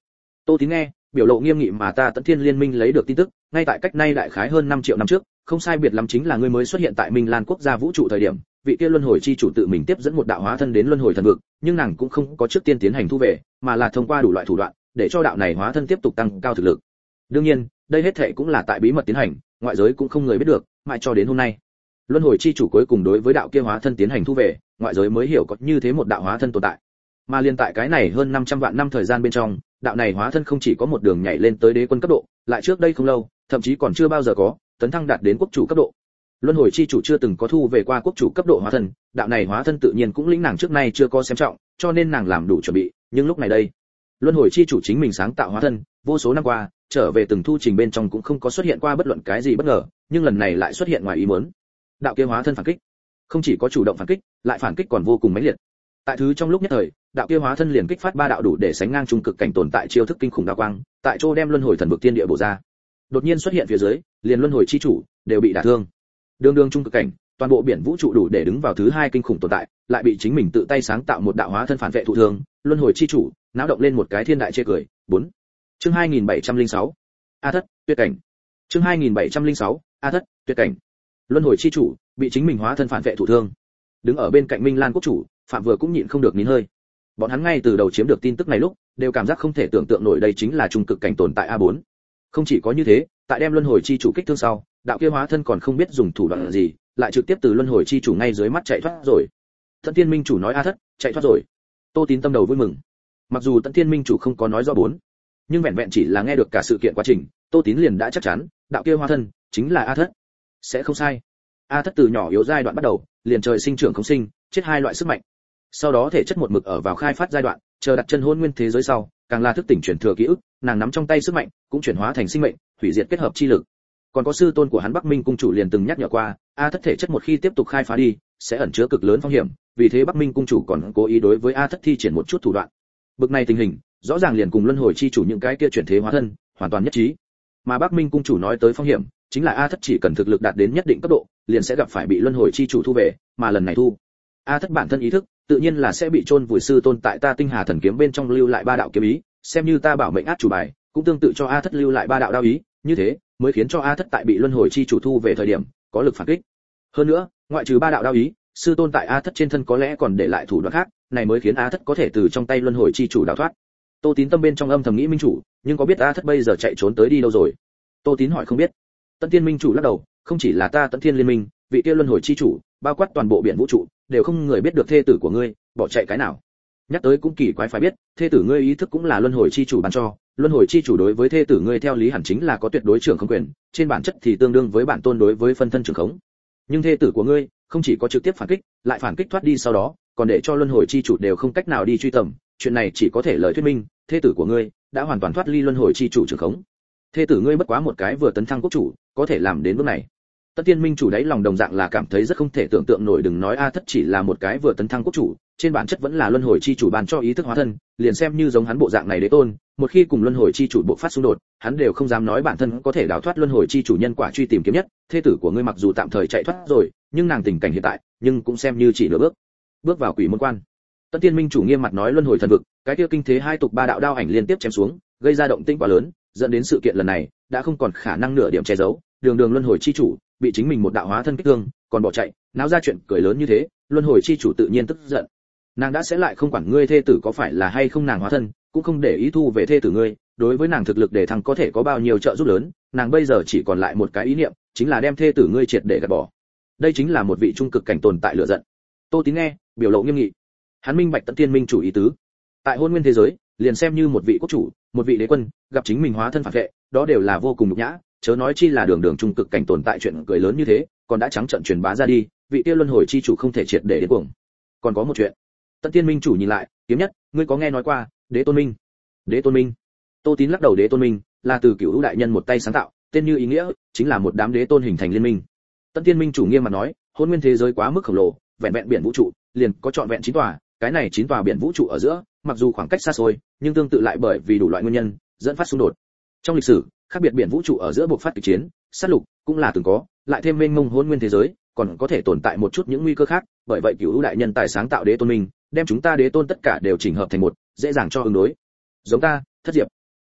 [SPEAKER 1] Tô Tín nghe, biểu lộ nghiêm nghị mà ta Tấn Thiên Liên Minh lấy được tin tức, ngay tại cách nay đại khái hơn 5 triệu năm trước, không sai biệt lắm chính là ngươi mới xuất hiện tại Minh Lan quốc gia vũ trụ thời điểm, vị kia luân hồi chi chủ tự mình tiếp dẫn một đạo hóa thân đến luân hồi thần vực, nhưng nàng cũng không có trước tiên tiến hành thu về, mà là thông qua đủ loại thủ đoạn, để cho đạo này hóa thân tiếp tục tăng cao thực lực. Đương nhiên, đây hết thảy cũng là tại bí mật tiến hành, ngoại giới cũng không người biết được, mãi cho đến hôm nay. Luân hồi chi chủ cuối cùng đối với đạo kia hóa thân tiến hành thu về, ngoại giới mới hiểu có như thế một đạo hóa thân tồn tại. Mà liên tại cái này hơn 500 vạn năm thời gian bên trong, đạo này hóa thân không chỉ có một đường nhảy lên tới đế quân cấp độ, lại trước đây không lâu, thậm chí còn chưa bao giờ có tấn thăng đạt đến quốc chủ cấp độ. Luân hồi chi chủ chưa từng có thu về qua quốc chủ cấp độ hóa thân, đạo này hóa thân tự nhiên cũng lĩnh nàng trước nay chưa có xem trọng, cho nên nàng làm đủ chuẩn bị, nhưng lúc này đây, luân hồi chi chủ chính mình sáng tạo hóa thân, vô số năm qua, trở về từng thu trình bên trong cũng không có xuất hiện qua bất luận cái gì bất ngờ, nhưng lần này lại xuất hiện ngoài ý muốn. Đạo kia hóa thân phản kích, không chỉ có chủ động phản kích, lại phản kích còn vô cùng mãnh liệt. Tại thứ trong lúc nhất thời, đạo kia hóa thân liền kích phát 3 đạo đủ để sánh ngang trung cực cảnh tồn tại chiêu thức kinh khủng đạo quang, tại chỗ đem luân hồi thần vực thiên địa bổ ra. Đột nhiên xuất hiện phía dưới, liền luân hồi chi chủ đều bị đả thương. Đường trung cực cảnh, toàn bộ biển vũ trụ đủ để đứng vào thứ 2 kinh khủng tồn tại, lại bị chính mình tự tay sáng tạo một đạo hóa thân phản vệ thụ thương, luân hồi chi chủ, náo động lên một cái thiên đại chê cười. 4. Chương 2706. A Thất, tuyệt cảnh. Chương 2706. A Thất, tuyệt cảnh. Luân hồi chi chủ, bị chính mình hóa thân phản vệ thụ thương. Đứng ở bên cạnh Minh Lan quốc chủ, Phạm Vừa cũng nhịn không được nín hơi. Bọn hắn ngay từ đầu chiếm được tin tức này lúc, đều cảm giác không thể tưởng tượng nổi đây chính là trung cực cảnh tồn tại A4. Không chỉ có như thế, tại đem luân hồi chi chủ kích thương sau, đạo kia hóa thân còn không biết dùng thủ đoạn gì, lại trực tiếp từ luân hồi chi chủ ngay dưới mắt chạy thoát rồi. Tận Thiên Minh chủ nói A Thất, chạy thoát rồi. Tô Tín tâm đầu vui mừng. Mặc dù Tận Thiên Minh chủ không có nói rõ 4, nhưng vẹn vẹn chỉ là nghe được cả sự kiện quá trình, Tô Tín liền đã chắc chắn, đạo kia hóa thân chính là A Thất. Sẽ không sai. A Thất từ nhỏ yếu giai đoạn bắt đầu, liền trời sinh trưởng không sinh, chết 2 loại sức mạnh. Sau đó thể chất một mực ở vào khai phát giai đoạn, chờ đặt chân hôn nguyên thế giới sau, càng là thức tỉnh chuyển thừa ký ức, nàng nắm trong tay sức mạnh, cũng chuyển hóa thành sinh mệnh, hủy diệt kết hợp chi lực. Còn có sư tôn của hắn Bắc Minh cung chủ liền từng nhắc nhở qua, A Thất thể chất một khi tiếp tục khai phá đi, sẽ ẩn chứa cực lớn phong hiểm, vì thế Bắc Minh cung chủ còn cố ý đối với A Thất thi triển một chút thủ đoạn. Bực này tình hình, rõ ràng liền cùng luân hồi chi chủ những cái kia chuyển thế hóa thân, hoàn toàn nhất trí. Mà Bắc Minh cung chủ nói tới phong hiểm, chính là A Thất chỉ cần thực lực đạt đến nhất định cấp độ, liền sẽ gặp phải bị luân hồi chi chủ thu về, mà lần này thu, A Thất bản thân ý thức, tự nhiên là sẽ bị chôn vùi sư tôn tại ta Tinh Hà thần kiếm bên trong lưu lại 3 đạo kiếm ý, xem như ta bảo mệnh át chủ bài, cũng tương tự cho A Thất lưu lại 3 đạo đao ý, như thế mới khiến cho A Thất tại bị luân hồi chi chủ thu về thời điểm, có lực phản kích. Hơn nữa, ngoại trừ 3 đạo đao ý, sư tôn tại A Thất trên thân có lẽ còn để lại thủ đoạn khác, này mới khiến A Thất có thể từ trong tay luân hồi chi chủ đào thoát. Tô Tín tâm bên trong âm thầm nghĩ minh chủ, nhưng có biết A Thất bây giờ chạy trốn tới đi đâu rồi? Tô Tín hỏi không biết. Tận Thiên Minh chủ lắc đầu, không chỉ là ta Tận Thiên Liên Minh, vị kia luân hồi chi chủ, bao quát toàn bộ biển vũ trụ, đều không người biết được thê tử của ngươi bỏ chạy cái nào. Nhắc tới cũng kỳ quái phải biết, thê tử ngươi ý thức cũng là luân hồi chi chủ ban cho, luân hồi chi chủ đối với thê tử ngươi theo lý hẳn chính là có tuyệt đối trưởng không quyền, trên bản chất thì tương đương với bản tôn đối với phân thân trưởng khống. Nhưng thê tử của ngươi không chỉ có trực tiếp phản kích, lại phản kích thoát đi sau đó, còn để cho luân hồi chi chủ đều không cách nào đi truy tầm, chuyện này chỉ có thể lời thuyết minh, thê tử của ngươi đã hoàn toàn thoát ly luân hồi chi chủ trưởng khống. Thê tử ngươi bất quá một cái vừa tấn thăng quốc chủ, có thể làm đến bước này. Tất Tiên Minh chủ đấy lòng đồng dạng là cảm thấy rất không thể tưởng tượng nổi, đừng nói A Thất chỉ là một cái vừa tấn thăng quốc chủ, trên bản chất vẫn là luân hồi chi chủ ban cho ý thức hóa thân, liền xem như giống hắn bộ dạng này đế tôn, một khi cùng luân hồi chi chủ bộ phát xung đột, hắn đều không dám nói bản thân có thể đào thoát luân hồi chi chủ nhân quả truy tìm kiếm nhất. Thê tử của ngươi mặc dù tạm thời chạy thoát rồi, nhưng nàng tình cảnh hiện tại, nhưng cũng xem như chỉ nửa bước vào quỷ môn quan. Tất Tiên Minh chủ nghiêm mặt nói luân hồi thần vực, cái kia kinh thế 2 tục 3 đạo đao ảnh liên tiếp chém xuống, gây ra động tĩnh quá lớn, dẫn đến sự kiện lần này đã không còn khả năng nửa điểm che giấu, đường luân hồi chi chủ bị chính mình một đạo hóa thân kích thương, còn bỏ chạy, náo ra chuyện cười lớn như thế, luân hồi chi chủ tự nhiên tức giận. Nàng đã sẽ lại không quản ngươi thê tử có phải là hay không nàng hóa thân, cũng không để ý thu về thê tử ngươi, đối với nàng thực lực để thằng có thể có bao nhiêu trợ giúp lớn, nàng bây giờ chỉ còn lại một cái ý niệm, chính là đem thê tử ngươi triệt để gạt bỏ. Đây chính là một vị trung cực cảnh tồn tại lựa giận. Tô Tín nghe, biểu lộ nghiêm nghị. Hắn minh bạch Tận Tiên Minh chủ ý tứ. Tại hôn nguyên thế giới, liền xem như một vị quốc chủ, một vị đế quân, gặp chính mình hóa thân phản vệ, đó đều là vô cùng nhục nhã, chớ nói chi là đường trung cực cảnh tồn tại chuyện cười lớn như thế, còn đã trắng trợn truyền bá ra đi, vị kia luân hồi chi chủ không thể triệt để đến cuồng. Còn có một chuyện. Tận Tiên Minh chủ nhìn lại, kiếm nhất, ngươi có nghe nói qua Đế Tôn Minh? Đế Tôn Minh. Tô Tín lắc đầu, Đế Tôn Minh là từ Cửu Hữu đại nhân một tay sáng tạo, tên như ý nghĩa, chính là một đám đế tôn hình thành liên minh. Tận Tiên Minh chủ nghiêm mặt nói, hôn nguyên thế giới quá mức khổng lồ, vẹn vẹn biển vũ trụ, liền có trọn vẹn 9 tòa, cái này 9 tòa biển vũ trụ ở giữa, mặc dù khoảng cách xa xôi, nhưng tương tự lại bởi vì đủ loại nguyên nhân, dẫn phát xung đột. Trong lịch sử, khác biệt biển vũ trụ ở giữa buộc phát kịch chiến, sát lục cũng là từng có, lại thêm mênh mông hôn nguyên thế giới, còn có thể tồn tại một chút những nguy cơ khác, bởi vậy Cửu Hữu đại nhân tài sáng tạo Đế Tôn Minh, đem chúng ta đế tôn tất cả đều chỉnh hợp thành một, dễ dàng cho ứng đối. Giống ta, Thất Diệp.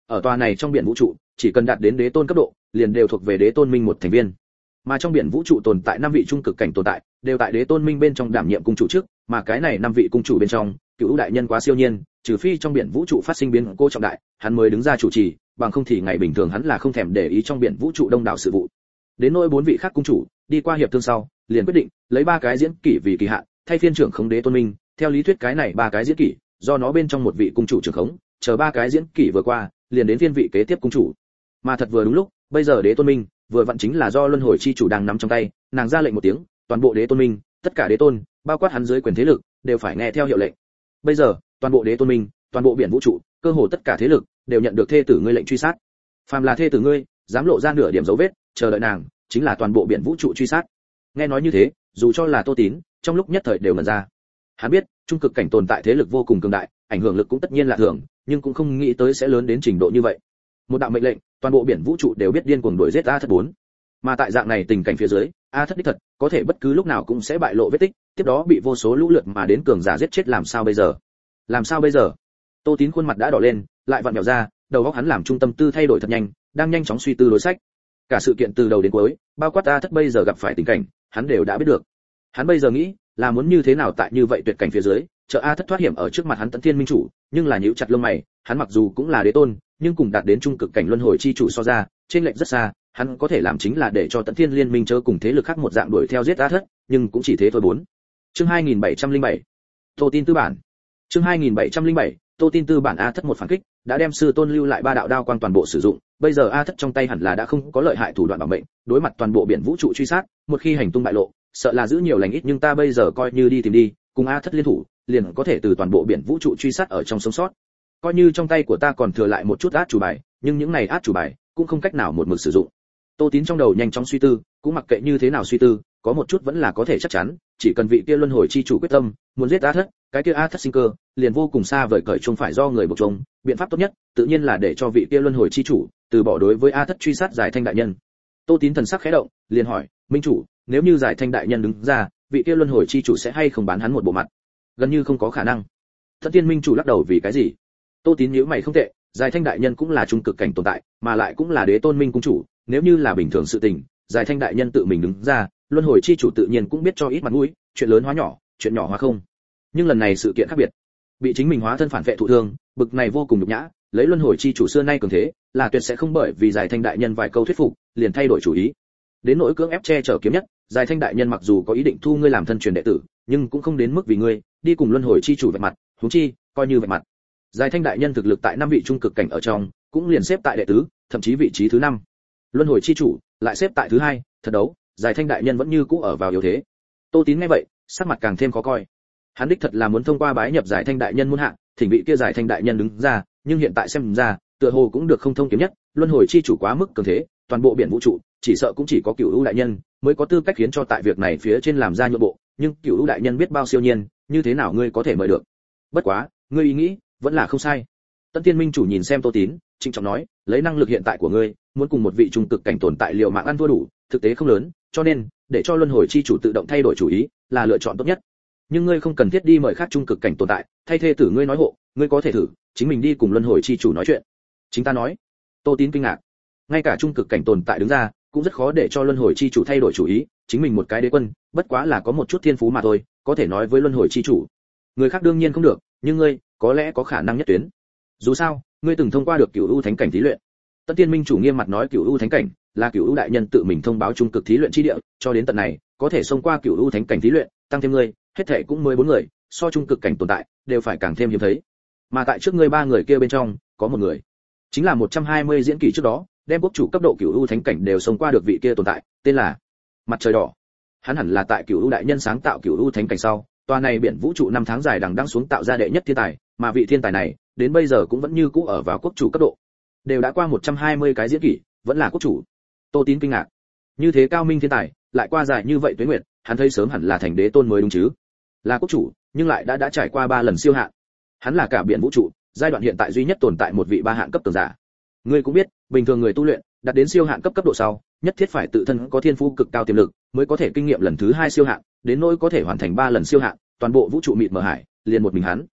[SPEAKER 1] Ở tòa này trong biển vũ trụ, chỉ cần đạt đến đế tôn cấp độ, liền đều thuộc về đế tôn minh một thành viên. Mà trong biển vũ trụ tồn tại 5 vị trung cực cảnh tồn tại, đều tại đế tôn minh bên trong đảm nhiệm cung chủ trước, mà cái này 5 vị cung chủ bên trong, Cửu đại nhân quá siêu nhiên, trừ phi trong biển vũ trụ phát sinh biến cố trọng đại, hắn mới đứng ra chủ trì, bằng không thì ngày bình thường hắn là không thèm để ý trong biển vũ trụ đông đảo sự vụ. Đến nỗi 4 vị khác cung chủ, đi qua hiệp thương sau, liền quyết định lấy 3 cái diễn kỷ vì kỳ hạn, thay phiên trưởng khống đế tôn minh, theo lý thuyết cái này 3 cái diễn kỷ, do nó bên trong một vị cung chủ trưởng khống, chờ 3 cái diễn kỷ vừa qua, liền đến phiên vị kế tiếp cung chủ. Mà thật vừa đúng lúc, bây giờ đế tôn minh vừa vặn chính là do luân hồi chi chủ đang nắm trong tay, nàng ra lệnh một tiếng, toàn bộ đế tôn minh, tất cả đế tôn, bao quát hắn dưới quyền thế lực, đều phải nghe theo hiệu lệnh. Bây giờ, toàn bộ đế tôn minh, toàn bộ biển vũ trụ, cơ hồ tất cả thế lực đều nhận được thê tử ngươi lệnh truy sát. Phàm là thê tử ngươi, dám lộ ra nửa điểm dấu vết, chờ đợi nàng, chính là toàn bộ biển vũ trụ truy sát. Nghe nói như thế, dù cho là Tô Tín, trong lúc nhất thời đều ngẩn ra. Hắn biết, trung cực cảnh tồn tại thế lực vô cùng cường đại, ảnh hưởng lực cũng tất nhiên là thường, nhưng cũng không nghĩ tới sẽ lớn đến trình độ như vậy. Một đạo mệnh lệnh, toàn bộ biển vũ trụ đều biết điên cuồng đuổi giết A Thất 4. Mà tại dạng này tình cảnh phía dưới, A Thất đích thật có thể bất cứ lúc nào cũng sẽ bại lộ vết tích, tiếp đó bị vô số lũ lượt mà đến cường giả giết chết, làm sao bây giờ? Làm sao bây giờ? Tô Tín khuôn mặt đã đỏ lên, lại vặn vẹo ra, đầu óc hắn làm trung tâm tư thay đổi thật nhanh, đang nhanh chóng suy tư đối sách. Cả sự kiện từ đầu đến cuối, bao quát A Thất bây giờ gặp phải tình cảnh, hắn đều đã biết được. Hắn bây giờ nghĩ, là muốn như thế nào tại như vậy tuyệt cảnh phía dưới, trợ A Thất thoát hiểm ở trước mặt hắn Tấn Thiên Minh chủ, nhưng là nhíu chặt lông mày, hắn mặc dù cũng là đế tôn, nhưng cùng đạt đến trung cực cảnh luân hồi chi chủ so ra, trên lệch rất xa, hắn có thể làm chính là để cho Tấn Thiên Liên Minh chớ cùng thế lực khác một dạng đuổi theo giết A Thất, nhưng cũng chỉ thế thôi. 4. Chương 2707. Tô Tin tư bản. Chương 2707. Tô Tin tư bản. A Thất một phản kích, đã đem sư tôn lưu lại 3 đạo đao quang toàn bộ sử dụng, bây giờ A Thất trong tay hẳn là đã không có lợi hại thủ đoạn bảo mệnh, đối mặt toàn bộ biển vũ trụ truy sát, một khi hành tung bại lộ, sợ là giữ nhiều lành ít, nhưng ta bây giờ coi như đi tìm đi, cùng A Thất liên thủ, liền có thể từ toàn bộ biển vũ trụ truy sát ở trong sống sót. Coi như trong tay của ta còn thừa lại một chút át chủ bài, nhưng những này át chủ bài cũng không cách nào một mực sử dụng. Tô Tín trong đầu nhanh chóng suy tư, cũng mặc kệ như thế nào suy tư, có một chút vẫn là có thể chắc chắn, chỉ cần vị kia luân hồi chi chủ quyết tâm, muốn giết A Thất, cái kia A Thất sinh cơ liền vô cùng xa vời, cởi chung phải do người buộc chung, biện pháp tốt nhất, tự nhiên là để cho vị kia luân hồi chi chủ từ bỏ đối với A Thất truy sát Giải Thanh đại nhân. Tô Tín thần sắc khẽ động, liền hỏi, minh chủ, nếu như Giải Thanh đại nhân đứng ra, vị kia luân hồi chi chủ sẽ hay không bán hắn một bộ mặt? Gần như không có khả năng. Thất Tiên minh chủ lắc đầu, vì cái gì? Tô Tín nhíu mày, không tệ, Giải Thanh đại nhân cũng là trung cực cảnh tồn tại, mà lại cũng là đế tôn minh cung chủ, nếu như là bình thường sự tình, Giải Thanh đại nhân tự mình đứng ra, luân hồi chi chủ tự nhiên cũng biết cho ít mặt mũi, chuyện lớn hóa nhỏ, chuyện nhỏ hóa không. Nhưng lần này sự kiện khác biệt, bị chính mình hóa thân phản vệ thụ thương, bực này vô cùng nhục nhã, lấy luân hồi chi chủ xưa nay cường thế, là tuyệt sẽ không bởi vì Giải Thanh đại nhân vài câu thuyết phục, liền thay đổi chủ ý. Đến nỗi cưỡng ép che chở kiếm nhất, Giải Thanh đại nhân mặc dù có ý định thu ngươi làm thân truyền đệ tử, nhưng cũng không đến mức vì ngươi đi cùng luân hồi chi chủ vạch mặt, huống chi coi như vạch mặt. Giải Thanh đại nhân thực lực tại 5 vị trung cực cảnh ở trong, cũng liền xếp tại đệ tứ, thậm chí vị trí thứ 5. Luân hồi chi chủ lại xếp tại thứ 2, thật đấu, Giải Thanh đại nhân vẫn như cũ ở vào yếu thế. Tô Tín nghe vậy, sắc mặt càng thêm khó coi. Hắn đích thật là muốn thông qua bái nhập Giải Thanh đại nhân muôn hạ, thỉnh vị kia Giải Thanh đại nhân đứng ra, nhưng hiện tại xem ra, tựa hồ cũng được không thông kiếm nhất, luân hồi chi chủ quá mức cường thế, toàn bộ biển vũ trụ, chỉ sợ cũng chỉ có Cửu U đại nhân mới có tư cách khiến cho tại việc này phía trên làm ra nhượng bộ, nhưng Cửu U đại nhân biết bao siêu nhiên, như thế nào ngươi có thể mời được? Bất quá, ngươi ý nghĩ vẫn là không sai. Tấn Tiên minh chủ nhìn xem Tô Tín, trịnh trọng nói, lấy năng lực hiện tại của ngươi, muốn cùng một vị trung cực cảnh tồn tại liều mạng ăn thua đủ, thực tế không lớn, cho nên để cho luân hồi chi chủ tự động thay đổi chủ ý là lựa chọn tốt nhất. Nhưng ngươi không cần thiết đi mời khác trung cực cảnh tồn tại, thay thê tử ngươi nói hộ, ngươi có thể thử chính mình đi cùng luân hồi chi chủ nói chuyện. Chính ta nói. Tô Tín kinh ngạc, ngay cả trung cực cảnh tồn tại đứng ra cũng rất khó để cho luân hồi chi chủ thay đổi chủ ý, chính mình một cái đế quân, bất quá là có một chút thiên phú mà thôi, có thể nói với luân hồi chi chủ. Người khác đương nhiên không được, nhưng ngươi có lẽ có khả năng nhất tuyến. Dù sao, ngươi từng thông qua được Cửu U thánh cảnh thí luyện. Tấn Tiên minh chủ nghiêm mặt nói, Cửu U thánh cảnh là Cửu U đại nhân tự mình thông báo trung cực thí luyện chi địa, cho đến tận này, có thể xông qua Cửu U thánh cảnh thí luyện, tăng thêm ngươi, hết thảy cũng 14 người, so trung cực cảnh tồn tại đều phải càng thêm hiếm thấy. Mà tại trước ngươi 3 người kia bên trong, có một người, chính là 120 diễn kỳ trước đó, đem quốc chủ cấp độ Cửu U thánh cảnh đều xông qua được vị kia tồn tại, tên là Mặt Trời Đỏ. Hắn hẳn là tại Cửu U đại nhân sáng tạo Cửu U thánh cảnh sau, tòa này biển vũ trụ 5 tháng dài đằng đẵng xuống tạo ra đệ nhất thiên tài, mà vị thiên tài này, đến bây giờ cũng vẫn như cũ ở vào quốc chủ cấp độ. Đều đã qua 120 cái diễn kỷ, vẫn là quốc chủ. Tô Tín kinh ngạc. Như thế cao minh thiên tài, lại qua dài như vậy tuế nguyệt, hắn thấy sớm hẳn là thành đế tôn mới đúng chứ. Là quốc chủ, nhưng lại đã trải qua 3 lần siêu hạn. Hắn là cả biển vũ trụ, giai đoạn hiện tại duy nhất tồn tại một vị 3 hạn cấp cường giả. Ngươi cũng biết, bình thường người tu luyện, đạt đến siêu hạn cấp độ sau, nhất thiết phải tự thân có thiên phú cực cao tiềm lực, mới có thể kinh nghiệm lần thứ 2 siêu hạn, đến nỗi có thể hoàn thành 3 lần siêu hạn, toàn bộ vũ trụ mịt mờ hải, liền một mình hắn.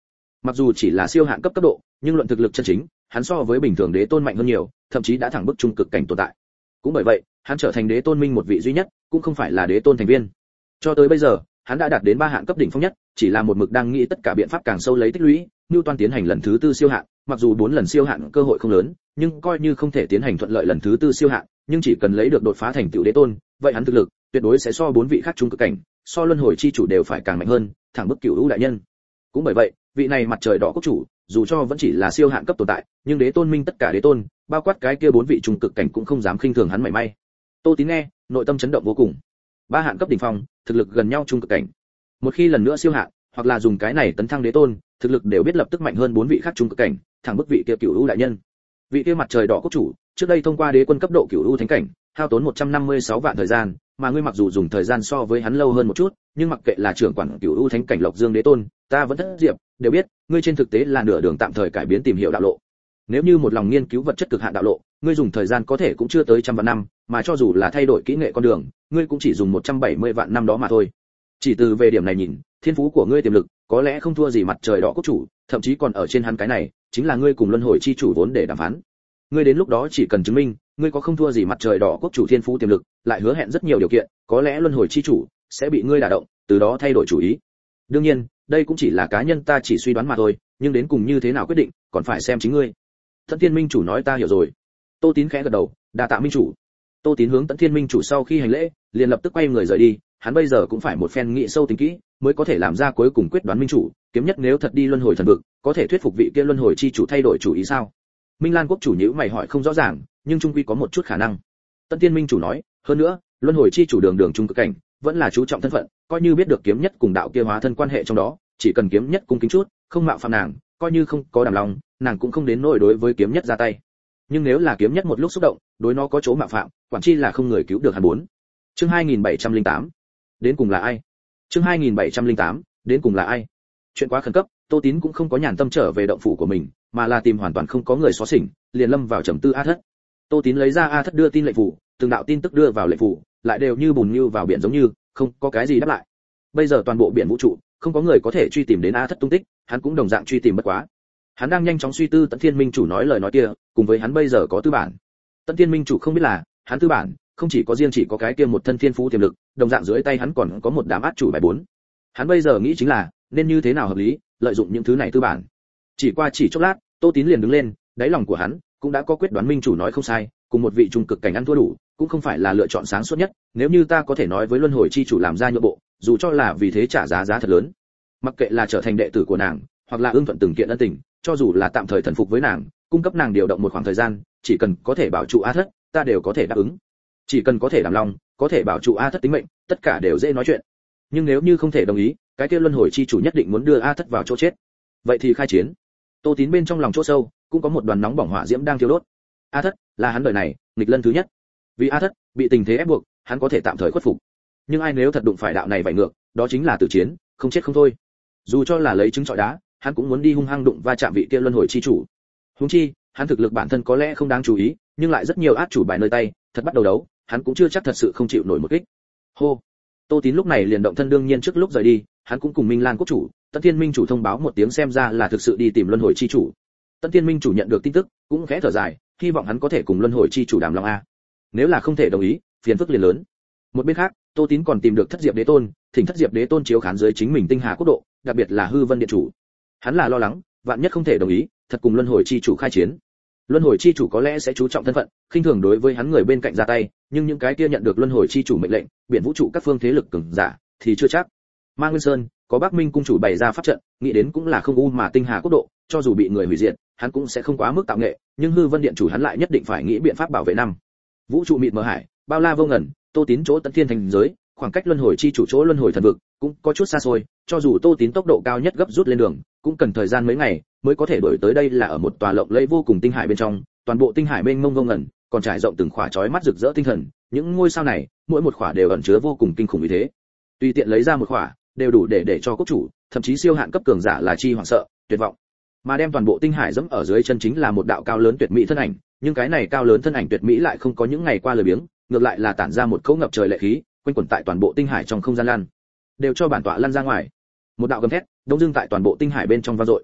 [SPEAKER 1] Mặc dù chỉ là siêu hạn cấp cấp độ, nhưng luận thực lực chân chính, hắn so với bình thường đế tôn mạnh hơn nhiều, thậm chí đã thẳng bước trung cực cảnh tồn tại. Cũng bởi vậy, hắn trở thành đế tôn minh một vị duy nhất, cũng không phải là đế tôn thành viên. Cho tới bây giờ, hắn đã đạt đến 3 hạn cấp đỉnh phong nhất, chỉ là một mực đang nghĩ tất cả biện pháp càng sâu lấy tích lũy, Newton tiến hành lần thứ 4 siêu hạn, mặc dù 4 lần siêu hạn cơ hội không lớn, nhưng coi như không thể tiến hành thuận lợi lần thứ 4 siêu hạn, nhưng chỉ cần lấy được đột phá thành tựu đế tôn, vậy hắn thực lực tuyệt đối sẽ so 4 vị khác trung cực cảnh, so luân hồi chi chủ đều phải càng mạnh hơn, thẳng bức cửu hữu đại nhân. Cũng bởi vậy, vị này mặt trời đỏ quốc chủ, dù cho vẫn chỉ là siêu hạn cấp tồn tại, nhưng đế tôn minh tất cả đế tôn, bao quát cái kia 4 vị trung cực cảnh cũng không dám khinh thường hắn mảy may. Tô Tín nghe, nội tâm chấn động vô cùng. 3 hạn cấp đỉnh phong, thực lực gần nhau trung cực cảnh. Một khi lần nữa siêu hạn, hoặc là dùng cái này tấn thăng đế tôn, thực lực đều biết lập tức mạnh hơn 4 vị khác trung cực cảnh, thẳng bức vị kia cửu hữu đại nhân. Vị kia mặt trời đỏ quốc chủ, trước đây thông qua đế quân cấp độ cửu hữu thánh cảnh, hao tốn 156 vạn thời gian, mà ngươi mặc dù dùng thời gian so với hắn lâu hơn một chút, nhưng mặc kệ là trưởng quản cửu hữu thánh cảnh Lộc Dương đế tôn, ta vẫn thất diệp, đều biết, ngươi trên thực tế là nửa đường tạm thời cải biến tìm hiểu đạo lộ. Nếu như một lòng nghiên cứu vật chất cực hạn đạo lộ, ngươi dùng thời gian có thể cũng chưa tới 100 vạn năm, mà cho dù là thay đổi kỹ nghệ con đường, ngươi cũng chỉ dùng 170 vạn năm đó mà thôi. Chỉ từ về điểm này nhìn, thiên phú của ngươi tiềm lực có lẽ không thua gì mặt trời đỏ quốc chủ, thậm chí còn ở trên hắn cái này, chính là ngươi cùng luân hồi chi chủ vốn để đàm phán. Ngươi đến lúc đó chỉ cần chứng minh, ngươi có không thua gì mặt trời đỏ quốc chủ thiên phú tiềm lực, lại hứa hẹn rất nhiều điều kiện, có lẽ luân hồi chi chủ sẽ bị ngươi đả động, từ đó thay đổi chủ ý. Đương nhiên, đây cũng chỉ là cá nhân ta chỉ suy đoán mà thôi, nhưng đến cùng như thế nào quyết định, còn phải xem chính ngươi. Tấn Thiên Minh chủ nói ta hiểu rồi. Tô Tín khẽ gật đầu, đa tạ minh chủ. Tô Tín hướng Tấn Thiên Minh chủ sau khi hành lễ, liền lập tức quay người rời đi, hắn bây giờ cũng phải một phen nghĩ sâu tính kỹ, mới có thể làm ra cuối cùng quyết đoán minh chủ, kiếm nhất nếu thật đi luân hồi thần vực, có thể thuyết phục vị kia luân hồi chi chủ thay đổi chủ ý sao? Minh Lan quốc chủ nhíu mày hỏi không rõ ràng, nhưng trung quy có một chút khả năng. Tấn Thiên Minh chủ nói, hơn nữa, luân hồi chi chủ đường đường trung cực cảnh, vẫn là chú trọng thân phận, coi như biết được kiếm nhất cùng đạo kia hóa thân quan hệ trong đó, chỉ cần kiếm nhất cung kính chút, không mạo phạm nàng, coi như không có đảm lòng, nàng cũng không đến nỗi đối với kiếm nhất ra tay. Nhưng nếu là kiếm nhất một lúc xúc động, đối nó có chỗ mạo phạm, quản chi là không người cứu được hắn bốn. Chương 2708, đến cùng là ai? Chương 2708, đến cùng là ai? Chuyện quá khẩn cấp, Tô Tín cũng không có nhàn tâm trở về động phủ của mình, mà là tìm hoàn toàn không có người xóa xỉnh, liền lâm vào trầm tư A Thất. Tô Tín lấy ra A Thất đưa tin lệnh phủ, từng đạo tin tức đưa vào lệnh phủ, lại đều như bùn nhưu vào biển giống như, không có cái gì đáp lại. Bây giờ toàn bộ biển vũ trụ, không có người có thể truy tìm đến A Thất tung tích, hắn cũng đồng dạng truy tìm bất quá. Hắn đang nhanh chóng suy tư Tấn Thiên Minh chủ nói lời nói kia, cùng với hắn bây giờ có tư bản. Tấn Thiên Minh chủ không biết là, hắn tư bản không chỉ có riêng chỉ có cái kia một thân thiên phú tiềm lực, đồng dạng dưới tay hắn còn có một đám át chủ bài bốn. Hắn bây giờ nghĩ chính là nên như thế nào hợp lý, lợi dụng những thứ này tư bản. Chỉ qua chỉ chốc lát, Tô Tín liền đứng lên, đáy lòng của hắn cũng đã có quyết đoán minh chủ nói không sai, cùng một vị trung cực cảnh ăn thua đủ, cũng không phải là lựa chọn sáng suốt nhất, nếu như ta có thể nói với luân hồi chi chủ làm ra nhượng bộ, dù cho là vì thế trả giá thật lớn. Mặc kệ là trở thành đệ tử của nàng, hoặc là ưng thuận từng kiện ân tình, cho dù là tạm thời thần phục với nàng, cung cấp nàng điều động một khoảng thời gian, chỉ cần có thể bảo trụ A Thất, ta đều có thể đáp ứng. Chỉ cần có thể đảm lòng, có thể bảo trụ A Thất tính mệnh, tất cả đều dễ nói chuyện. Nhưng nếu như không thể đồng ý, cái kia luân hồi chi chủ nhất định muốn đưa A Thất vào chỗ chết. Vậy thì khai chiến. Tô Tín bên trong lòng chỗ sâu, cũng có một đoàn nóng bỏng hỏa diễm đang thiêu đốt. A Thất là hắn đời này nghịch lân thứ nhất. Vì A Thất bị tình thế ép buộc, hắn có thể tạm thời khuất phục. Nhưng ai nếu thật đụng phải đạo này vậy ngược, đó chính là tử chiến, không chết không thôi. Dù cho là lấy trứng trọi đá, hắn cũng muốn đi hung hăng đụng va chạm vị kia luân hồi chi chủ. Huống chi, hắn thực lực bản thân có lẽ không đáng chú ý, nhưng lại rất nhiều át chủ bài nơi tay, thật bắt đầu đấu, hắn cũng chưa chắc thật sự không chịu nổi một kích. Hô. Tô Tín lúc này liền động thân đương nhiên trước lúc rời đi, hắn cũng cùng Minh Lan quốc chủ, Tấn Thiên Minh chủ thông báo một tiếng xem ra là thực sự đi tìm luân hồi chi chủ. Tấn Thiên Minh chủ nhận được tin tức, cũng khẽ thở dài, hy vọng hắn có thể cùng luân hồi chi chủ đàm long a. Nếu là không thể đồng ý, phiền phức liền lớn. Một bên khác, Tô Tín còn tìm được Thất Diệp Đế Tôn, thỉnh Thất Diệp Đế Tôn chiếu khán dưới chính mình Tinh Hà quốc độ, đặc biệt là Hư Vân điện chủ. Hắn là lo lắng, vạn nhất không thể đồng ý, thật cùng luân hồi chi chủ khai chiến. Luân hồi chi chủ có lẽ sẽ chú trọng thân phận, khinh thường đối với hắn người bên cạnh ra tay, nhưng những cái kia nhận được luân hồi chi chủ mệnh lệnh, biển vũ trụ các phương thế lực cường giả thì chưa chắc. Ma Nguyên Sơn, có Bắc Minh cung chủ bày ra pháp trận, nghĩ đến cũng là không u mà Tinh Hà quốc độ, cho dù bị người hủy diệt, hắn cũng sẽ không quá mức tạo nghệ, nhưng Hư Vân điện chủ hắn lại nhất định phải nghĩ biện pháp bảo vệ năm. Vũ trụ mịt mờ hải, bao la vô ngần, Tô Tín chỗ Tấn Thiên thành giới, khoảng cách luân hồi chi chủ chỗ luân hồi thần vực cũng có chút xa xôi, cho dù Tô Tín tốc độ cao nhất gấp rút lên đường, cũng cần thời gian mấy ngày mới có thể đuổi tới đây là ở một tòa lộng lẫy vô cùng tinh hải bên trong, toàn bộ tinh hải mênh mông vô ngần, còn trải rộng từng khỏa chói mắt rực rỡ tinh thần, những ngôi sao này, mỗi một khỏa đều ẩn chứa vô cùng kinh khủng uy thế. Tùy tiện lấy ra một khỏa, đều đủ để cho quốc chủ, thậm chí siêu hạn cấp cường giả là chi hoảng sợ, tuyệt vọng. Mà đem toàn bộ tinh hải dẫm ở dưới chân chính là một đạo cao lớn tuyệt mỹ thân ảnh, nhưng cái này cao lớn thân ảnh tuyệt mỹ lại không có những ngày qua lười biếng, ngược lại là tản ra một cỗ ngập trời lệ khí, quanh quẩn tại toàn bộ tinh hải trong không gian lan, đều cho bản tọa lăn ra ngoài. Một đạo gầm thét đông dưng tại toàn bộ tinh hải bên trong vang dội.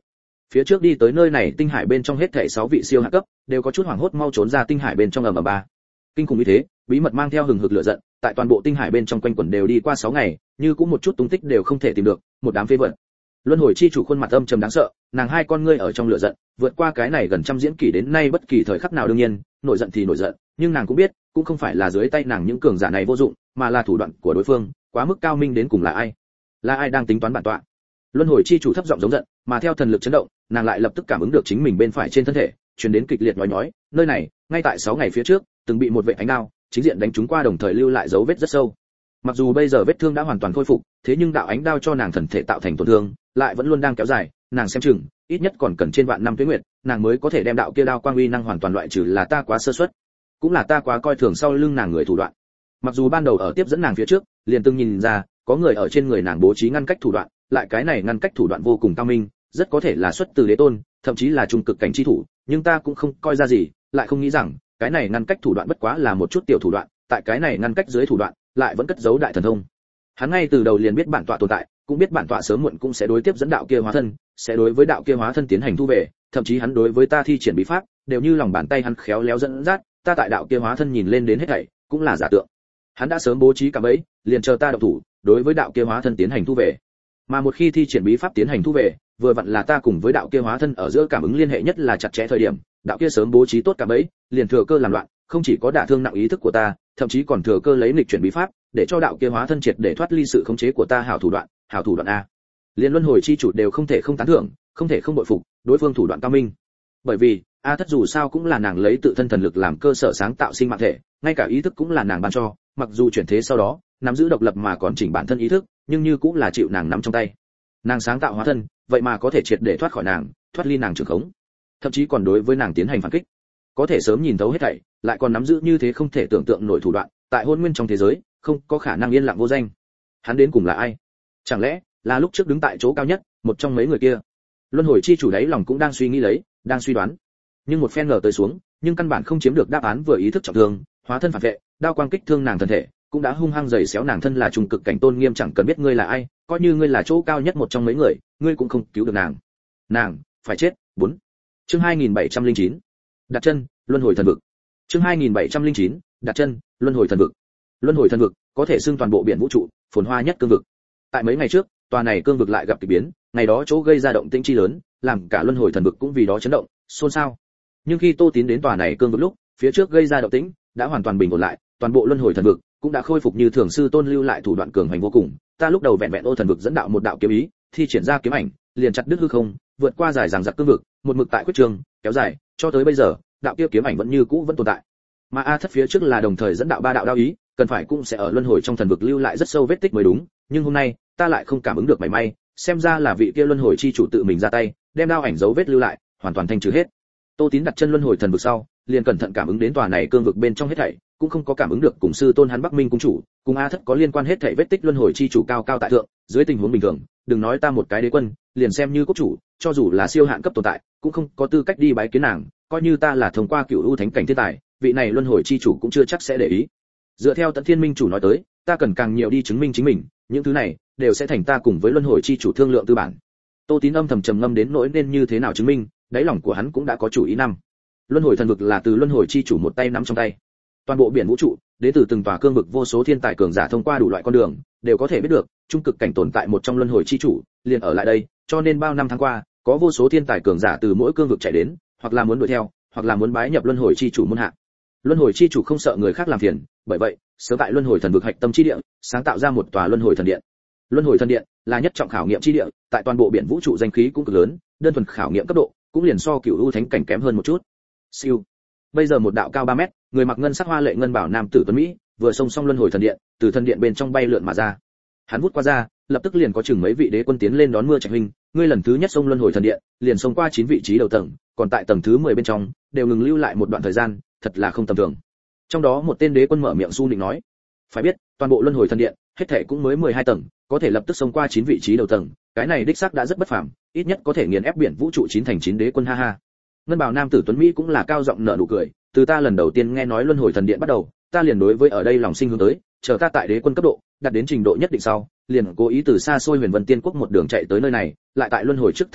[SPEAKER 1] Phía trước đi tới nơi này tinh hải bên trong hết thảy 6 vị siêu hạ cấp đều có chút hoảng hốt mau trốn ra tinh hải bên trong ầm ầm ba. Kinh khủng như thế, bí mật mang theo hừng hực lửa giận, tại toàn bộ tinh hải bên trong quanh quẩn đều đi qua 6 ngày, như cũng một chút tung tích đều không thể tìm được, một đám phế vật. Luân hồi chi chủ khuôn mặt âm trầm đáng sợ, nàng hai con ngươi ở trong lửa giận, vượt qua cái này gần trăm diễn kỷ đến nay bất kỳ thời khắc nào đương nhiên, nổi giận thì nổi giận, nhưng nàng cũng biết, cũng không phải là dưới tay nàng những cường giả này vô dụng, mà là thủ đoạn của đối phương, quá mức cao minh đến cùng là ai? Là ai đang tính toán bản tọa? Luân hồi chi chủ thấp giọng giống giận, mà theo thần lực chấn động, nàng lại lập tức cảm ứng được chính mình bên phải trên thân thể, truyền đến kịch liệt nhói nhói, nơi này, ngay tại 6 ngày phía trước, từng bị một vệ ánh đao chính diện đánh trúng qua đồng thời lưu lại dấu vết rất sâu. Mặc dù bây giờ vết thương đã hoàn toàn khôi phục, thế nhưng đạo ánh đao cho nàng thần thể tạo thành tổn thương, lại vẫn luôn đang kéo dài, nàng xem chừng, ít nhất còn cần trên vạn năm tuế nguyệt, nàng mới có thể đem đạo kia đao quang uy năng hoàn toàn loại trừ, là ta quá sơ suất, cũng là ta quá coi thường sau lưng nàng người thủ đoạn. Mặc dù ban đầu ở tiếp dẫn nàng phía trước, liền từng nhìn ra, có người ở trên người nàng bố trí ngăn cách thủ đoạn, lại cái này ngăn cách thủ đoạn vô cùng cao minh, rất có thể là xuất từ đế tôn, thậm chí là trung cực cảnh chi thủ, nhưng ta cũng không coi ra gì, lại không nghĩ rằng, cái này ngăn cách thủ đoạn bất quá là một chút tiểu thủ đoạn, tại cái này ngăn cách dưới thủ đoạn, lại vẫn cất giấu đại thần thông. Hắn ngay từ đầu liền biết bản tọa tồn tại, cũng biết bản tọa sớm muộn cũng sẽ đối tiếp dẫn đạo kia hóa thân, sẽ đối với đạo kia hóa thân tiến hành thu về, thậm chí hắn đối với ta thi triển bí pháp, đều như lòng bàn tay hắn khéo léo dẫn dắt, ta tại đạo kia hóa thân nhìn lên đến hết thảy, cũng là giả tượng. Hắn đã sớm bố trí cả bẫy, liền chờ ta động thủ, đối với đạo kia hóa thân tiến hành thu về. Mà một khi thi triển bí pháp tiến hành thu về, vừa vặn là ta cùng với đạo kia hóa thân ở giữa cảm ứng liên hệ nhất là chặt chẽ thời điểm, đạo kia sớm bố trí tốt cả bẫy, liền thừa cơ làm loạn, không chỉ có đả thương nặng ý thức của ta, thậm chí còn thừa cơ lấy nghịch chuyển bí pháp, để cho đạo kia hóa thân triệt để thoát ly sự khống chế của ta. Hảo thủ đoạn a. Liên luân hồi chi chủ đều không thể không tán thưởng, không thể không bội phục, đối phương thủ đoạn cao minh. Bởi vì, A Thất dù sao cũng là nàng lấy tự thân thần lực làm cơ sở sáng tạo sinh mạng thể, ngay cả ý thức cũng là nàng ban cho, mặc dù chuyển thế sau đó, nắm giữ độc lập mà còn chỉnh bản thân ý thức, nhưng như cũng là chịu nàng nắm trong tay. Nàng sáng tạo hóa thân, vậy mà có thể triệt để thoát khỏi nàng, thoát ly nàng trường khống, thậm chí còn đối với nàng tiến hành phản kích. Có thể sớm nhìn thấu hết thảy, lại còn nắm giữ như thế không thể tưởng tượng nổi thủ đoạn, tại hôn nguyên trong thế giới, không có khả năng yên lặng vô danh. Hắn đến cùng là ai? Chẳng lẽ là lúc trước đứng tại chỗ cao nhất, một trong mấy người kia? Luân hồi chi chủ đấy lòng cũng đang suy nghĩ lấy, đang suy đoán. Nhưng một phen ngờ tới xuống, nhưng căn bản không chiếm được đáp án, vừa ý thức trọng thương, hóa thân phản vệ, đao quang kích thương nàng thân thể, cũng đã hung hăng giày xéo nàng thân là trùng cực cảnh tôn nghiêm, chẳng cần biết ngươi là ai, coi như ngươi là chỗ cao nhất một trong mấy người, ngươi cũng không cứu được nàng. Nàng phải chết. 4. Chương 2709. Đặt chân, luân hồi thần vực. Chương 2709. Đặt chân, luân hồi thần vực. Luân hồi thần vực có thể xưng toàn bộ biển vũ trụ phồn hoa nhất cương vực. Tại mấy ngày trước, tòa này cương vực lại gặp kỳ biến, ngày đó chỗ gây ra động tĩnh chi lớn, làm cả luân hồi thần vực cũng vì đó chấn động, xôn xao. Nhưng khi Tô Tín đến tòa này cương vực lúc, phía trước gây ra động tĩnh đã hoàn toàn bình ổn lại, toàn bộ luân hồi thần vực cũng đã khôi phục như thường sư tôn lưu lại thủ đoạn cường hành vô cùng. Ta lúc đầu vẹn vẹn ô thần vực dẫn đạo một đạo kiếm ý, thi triển ra kiếm ảnh, liền chặt đứt hư không, vượt qua dài dằng dặc cương vực, một mực tại quyết trường, kéo dài, cho tới bây giờ, đạo kia kiếm ảnh vẫn như cũ vẫn tồn tại. Mà A Thất phía trước là đồng thời dẫn đạo 3 đạo đao ý, cần phải cũng sẽ ở luân hồi trong thần vực lưu lại rất sâu vết tích mới đúng, nhưng hôm nay, ta lại không cảm ứng được mảy may, xem ra là vị kia luân hồi chi chủ tự mình ra tay, đem đao ảnh dấu vết lưu lại, hoàn toàn thanh trừ hết. Tô Tín đặt chân luân hồi thần vực sau, liền cẩn thận cảm ứng đến tòa này cương vực bên trong hết thảy, cũng không có cảm ứng được cùng sư tôn hắn Bắc Minh cung chủ, cùng A Thất có liên quan hết thảy vết tích luân hồi chi chủ cao cao tại thượng, dưới tình huống bình thường, đừng nói ta một cái đế quân, liền xem như quốc chủ, cho dù là siêu hạn cấp tồn tại, cũng không có tư cách đi bái kiến nàng, coi như ta là thông qua cửu u thánh cảnh thiên tài, vị này luân hồi chi chủ cũng chưa chắc sẽ để ý. Dựa theo Tận Thiên Minh chủ nói tới, ta cần càng nhiều đi chứng minh chính mình, những thứ này đều sẽ thành ta cùng với luân hồi chi chủ thương lượng tư bản. Tô Tín âm thầm trầm ngâm đến nỗi nên như thế nào chứng minh, đáy lòng của hắn cũng đã có chủ ý năm. Luân hồi thần vực là từ luân hồi chi chủ một tay nắm trong tay. Toàn bộ biển vũ trụ, đến từ từng tòa cương vực vô số thiên tài cường giả thông qua đủ loại con đường, đều có thể biết được, trung cực cảnh tồn tại một trong luân hồi chi chủ, liền ở lại đây, cho nên bao năm tháng qua, có vô số thiên tài cường giả từ mỗi cương vực chạy đến, hoặc là muốn đuổi theo, hoặc là muốn bái nhập luân hồi chi chủ môn hạ. Luân hồi chi chủ không sợ người khác làm phiền, bởi vậy, sớm tại luân hồi thần vực hạch tâm chi địa, sáng tạo ra một tòa luân hồi thần điện. Luân hồi thần điện là nhất trọng khảo nghiệm chi địa, tại toàn bộ biển vũ trụ danh khí cũng cực lớn, đơn thuần khảo nghiệm cấp độ, cũng liền so cửu u thánh cảnh kém hơn một chút. Siêu. Bây giờ một đạo cao 3 mét, người mặc ngân sắc hoa lệ ngân bảo nam tử tuấn mỹ, vừa xông xong luân hồi thần điện, từ thần điện bên trong bay lượn mà ra. Hắn vút qua ra, lập tức liền có chừng mấy vị đế quân tiến lên đón mưa trạch huynh, ngươi lần thứ nhất xông luân hồi thần điện, liền xông qua 9 vị trí đầu tầng, còn tại tầng thứ 10 bên trong, đều ngừng lưu lại một đoạn thời gian, thật là không tầm thường. Trong đó một tên đế quân mở miệng su nịnh nói, phải biết, toàn bộ luân hồi thần điện, hết thảy cũng mới 12 tầng, có thể lập tức xông qua 9 vị trí đầu tầng, cái này đích xác đã rất bất phàm, ít nhất có thể nghiền ép biển vũ trụ 9 thành 9 đế quân ha ha. Ngân bào nam tử tuấn mỹ cũng là cao giọng nở nụ cười, từ ta lần đầu tiên nghe nói luân hồi thần điện bắt đầu, ta liền đối với ở đây lòng sinh hướng tới, chờ ta tại đế quân cấp độ, đạt đến trình độ nhất định sau, liền cố ý từ xa xôi Huyền Vân Tiên quốc một đường chạy tới nơi này, lại tại luân hồi trước thần điện,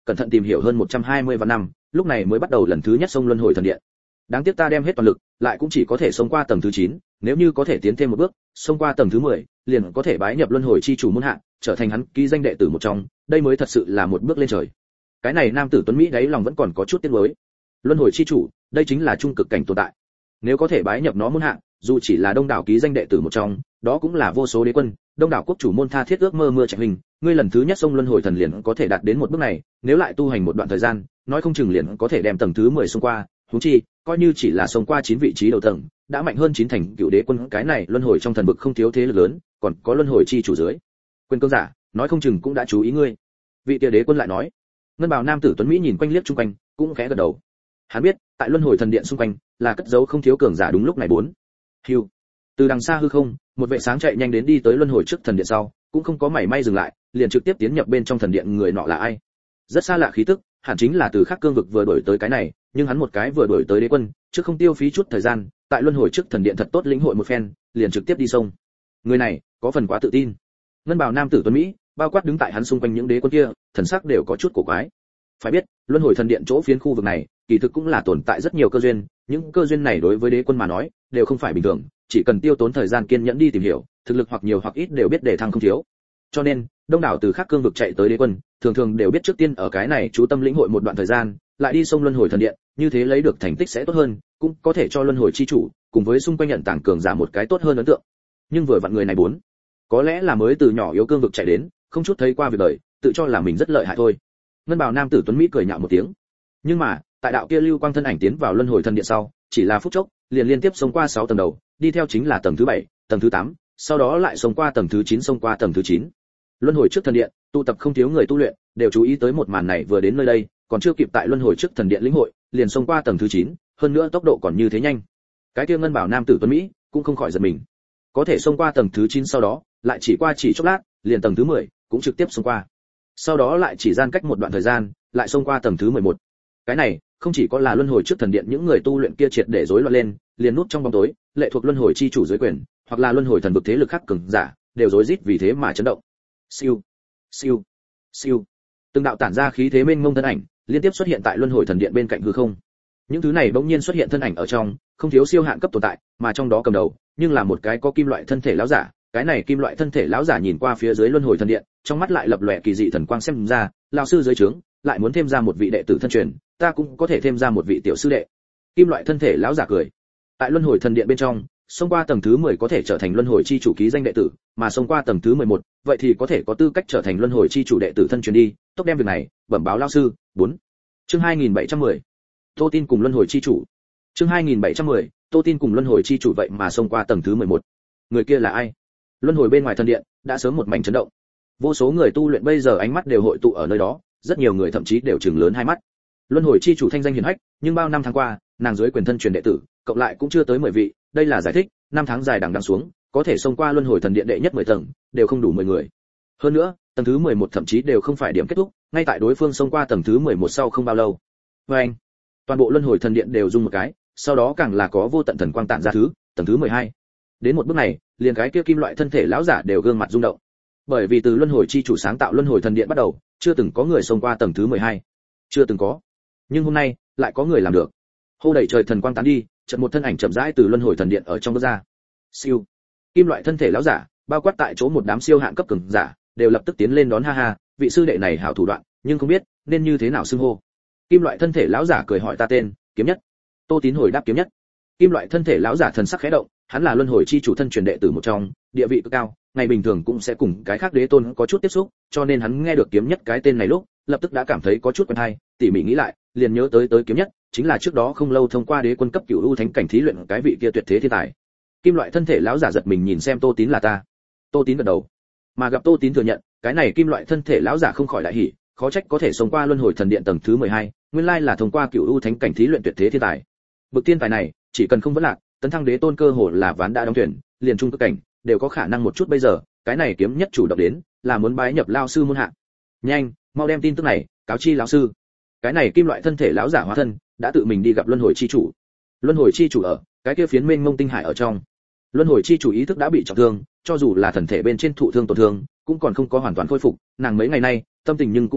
[SPEAKER 1] cẩn thận tìm hiểu hơn 120 vạn năm, lúc này mới bắt đầu lần thứ nhất xông luân hồi thần điện. Đáng tiếc ta đem hết toàn lực, lại cũng chỉ có thể xông qua tầng thứ 9, nếu như có thể tiến thêm một bước, xông qua tầng thứ 10, liền có thể bái nhập luân hồi chi chủ môn hạ, trở thành hắn ký danh đệ tử một trong, đây mới thật sự là một bước lên trời. Cái này nam tử tuấn mỹ đấy lòng vẫn còn có chút tiếc nuối. Luân hồi chi chủ, đây chính là trung cực cảnh tồn tại. Nếu có thể bái nhập nó môn hạ, dù chỉ là đông đảo ký danh đệ tử một trong, đó cũng là vô số đế quân, đông đảo quốc chủ môn tha thiết ước mơ mưa trạch hình, ngươi lần thứ nhất xông luân hồi thần liền có thể đạt đến một bước này, nếu lại tu hành một đoạn thời gian, nói không chừng liền có thể đem tầng thứ 10 xông qua, huống chi, coi như chỉ là xông qua 9 vị trí đầu tầng, đã mạnh hơn 9 thành cựu đế quân, cái này luân hồi trong thần vực không thiếu thế lực lớn, còn có luân hồi chi chủ dưới. Quyền cương giả, nói không chừng cũng đã chú ý ngươi. Vị kia đế quân lại nói. Ngân bào nam tử tuấn mỹ nhìn quanh liếc chung quanh, cũng khẽ gật đầu. Hắn biết, tại luân hồi thần điện xung quanh, là cất giấu không thiếu cường giả đúng lúc này bốn. Hưu. Từ đằng xa hư không, một vệ sáng chạy nhanh đến đi tới luân hồi trước thần điện sau, cũng không có mảy may dừng lại, liền trực tiếp tiến nhập bên trong thần điện. Người nọ là ai? Rất xa lạ khí tức, hẳn chính là từ khác cương vực vừa đổi tới cái này, nhưng hắn một cái vừa đổi tới đế quân, chứ không tiêu phí chút thời gian, tại luân hồi trước thần điện thật tốt lĩnh hội một phen, liền trực tiếp đi sông. Người này, có phần quá tự tin. Ngân bào nam tử tuấn mỹ, bao quát đứng tại hắn xung quanh những đế quân kia, thần sắc đều có chút cổ quái. Phải biết, luân hồi thần điện chỗ phiến khu vực này, kỳ thực cũng là tồn tại rất nhiều cơ duyên, những cơ duyên này đối với đế quân mà nói, đều không phải bình thường, chỉ cần tiêu tốn thời gian kiên nhẫn đi tìm hiểu, thực lực hoặc nhiều hoặc ít đều biết để thăng không thiếu. Cho nên, đông đảo từ khác cương vực chạy tới đế quân, thường thường đều biết trước tiên ở cái này chú tâm lĩnh hội một đoạn thời gian, lại đi sông luân hồi thần điện, như thế lấy được thành tích sẽ tốt hơn, cũng có thể cho luân hồi chi chủ, cùng với xung quanh nhận tảng cường giả một cái tốt hơn ấn tượng. Nhưng vừa vặn người này bốn, có lẽ là mới từ nhỏ yếu cương vực chạy đến, không chút thấy qua việc đời, tự cho là mình rất lợi hại thôi. Ngân bào nam tử tuấn mỹ cười nhạo một tiếng. Nhưng mà, tại đạo kia lưu quang thân ảnh tiến vào luân hồi thần điện sau, chỉ là phút chốc, liền liên tiếp xông qua 6 tầng đầu, đi theo chính là tầng thứ 7, tầng thứ 8, sau đó lại xông qua tầng thứ 9, xông qua tầng thứ 9. Luân hồi trước thần điện, tụ tập không thiếu người tu luyện, đều chú ý tới một màn này, vừa đến nơi đây, còn chưa kịp tại luân hồi trước thần điện lĩnh hội, liền xông qua tầng thứ 9, hơn nữa tốc độ còn như thế nhanh. Cái kia ngân bảo nam tử tuấn mỹ, cũng không khỏi giật mình. Có thể xông qua tầng thứ 9 sau đó, lại chỉ qua chỉ chốc lát, liền tầng thứ 10 cũng trực tiếp xông qua. Sau đó lại chỉ gian cách một đoạn thời gian, lại xông qua tầng thứ 11. Cái này, không chỉ có là luân hồi trước thần điện những người tu luyện kia triệt để rối loạn lên, liền núp trong bóng tối, lệ thuộc luân hồi chi chủ dưới quyền, hoặc là luân hồi thần vực thế lực khác cường giả, đều rối rít vì thế mà chấn động. Siêu, siêu, siêu. Từng đạo tản ra khí thế mênh mông thân ảnh, liên tiếp xuất hiện tại luân hồi thần điện bên cạnh hư không. Những thứ này bỗng nhiên xuất hiện thân ảnh ở trong, không thiếu siêu hạn cấp tồn tại, mà trong đó cầm đầu, nhưng là một cái có kim loại thân thể lão giả. Cái này kim loại thân thể lão giả nhìn qua phía dưới luân hồi thần điện, trong mắt lại lập lòe kỳ dị thần quang, xem ra, lão sư dưới trướng lại muốn thêm ra một vị đệ tử thân truyền, ta cũng có thể thêm ra một vị tiểu sư đệ. Kim loại thân thể lão giả cười. Tại luân hồi thần điện bên trong, xông qua tầng thứ 10 có thể trở thành luân hồi chi chủ ký danh đệ tử, mà xông qua tầng thứ 11, vậy thì có thể có tư cách trở thành luân hồi chi chủ đệ tử thân truyền đi. Tốc đem việc này bẩm báo lão sư. 4. Chương 2710. Tô Tin cùng luân hồi chi chủ. Chương 2710. Tô Tin cùng luân hồi chi chủ, vậy mà xông qua tầng thứ 11. Người kia là ai? Luân hồi bên ngoài thần điện đã sớm một mảnh chấn động. Vô số người tu luyện bây giờ ánh mắt đều hội tụ ở nơi đó, rất nhiều người thậm chí đều trừng lớn hai mắt. Luân hồi chi chủ thanh danh hiển hách, nhưng bao năm tháng qua, nàng dưới quyền thân truyền đệ tử, cộng lại cũng chưa tới 10 vị, đây là giải thích, năm tháng dài đằng đẵng xuống, có thể xông qua luân hồi thần điện đệ nhất 10 tầng, đều không đủ 10 người. Hơn nữa, tầng thứ 11 thậm chí đều không phải điểm kết thúc, ngay tại đối phương xông qua tầng thứ 11 sau không bao lâu. Oeng! Toàn bộ luân hồi thần điện đều rung một cái, sau đó càng là có vô tận thần quang tản ra tầng thứ 12. Đến một bước này, liền cái kia kim loại thân thể lão giả đều gương mặt rung động. Bởi vì từ luân hồi chi chủ sáng tạo luân hồi thần điện bắt đầu, chưa từng có người xông qua tầng thứ 12. Chưa từng có. Nhưng hôm nay, lại có người làm được. Hô đẩy trời thần quang tán đi, chợt một thân ảnh chậm rãi từ luân hồi thần điện ở trong bước ra. Siêu. Kim loại thân thể lão giả, bao quát tại chỗ một đám siêu hạng cấp cường giả, đều lập tức tiến lên đón, ha ha, vị sư đệ này hảo thủ đoạn, nhưng không biết nên như thế nào xưng hô. Kim loại thân thể lão giả cười hỏi, ta tên Kiếm Nhất. Tô Tín hồi đáp, Kiếm Nhất. Kim loại thân thể lão giả thần sắc khẽ động, hắn là luân hồi chi chủ thân truyền đệ tử một trong, địa vị cực cao, ngày bình thường cũng sẽ cùng cái khác đế tôn có chút tiếp xúc, cho nên hắn nghe được Kiếm Nhất cái tên này lúc, lập tức đã cảm thấy có chút quen tai, tỉ mỉ nghĩ lại, liền nhớ tới Kiếm Nhất, chính là trước đó không lâu thông qua đế quân cấp cửu u thánh cảnh thí luyện cái vị kia tuyệt thế thiên tài. Kim loại thân thể lão giả giật mình nhìn xem Tô Tín, là ta. Tô Tín gật đầu. Mà gặp Tô Tín thừa nhận, cái này kim loại thân thể lão giả không khỏi đại hỉ, khó trách có thể sống qua luân hồi thần điện tầng thứ 12, nguyên lai là thông qua cửu u thánh cảnh thí luyện tuyệt thế thiên tài. Bực thiên tài này, chỉ cần không vấn lạc, tấn thăng đế tôn cơ hồ là ván đã đóng thuyền, liền trung cực cảnh đều có khả năng một chút. Bây giờ, cái này Kiếm Nhất chủ động đến, là muốn bái nhập lão sư môn hạ. Nhanh, mau đem tin tức này cáo chi lão sư. Cái này kim loại thân thể lão giả hóa thân đã tự mình đi gặp luân hồi chi chủ. Luân hồi chi chủ ở cái kia phiến mênh mông tinh hải ở trong. Luân hồi chi chủ ý thức đã bị trọng thương, cho dù là thần thể bên trên thụ thương tổn thương, cũng còn không có hoàn toàn khôi phục, nàng mấy ngày nay tâm tình nhưng cũng không tốt,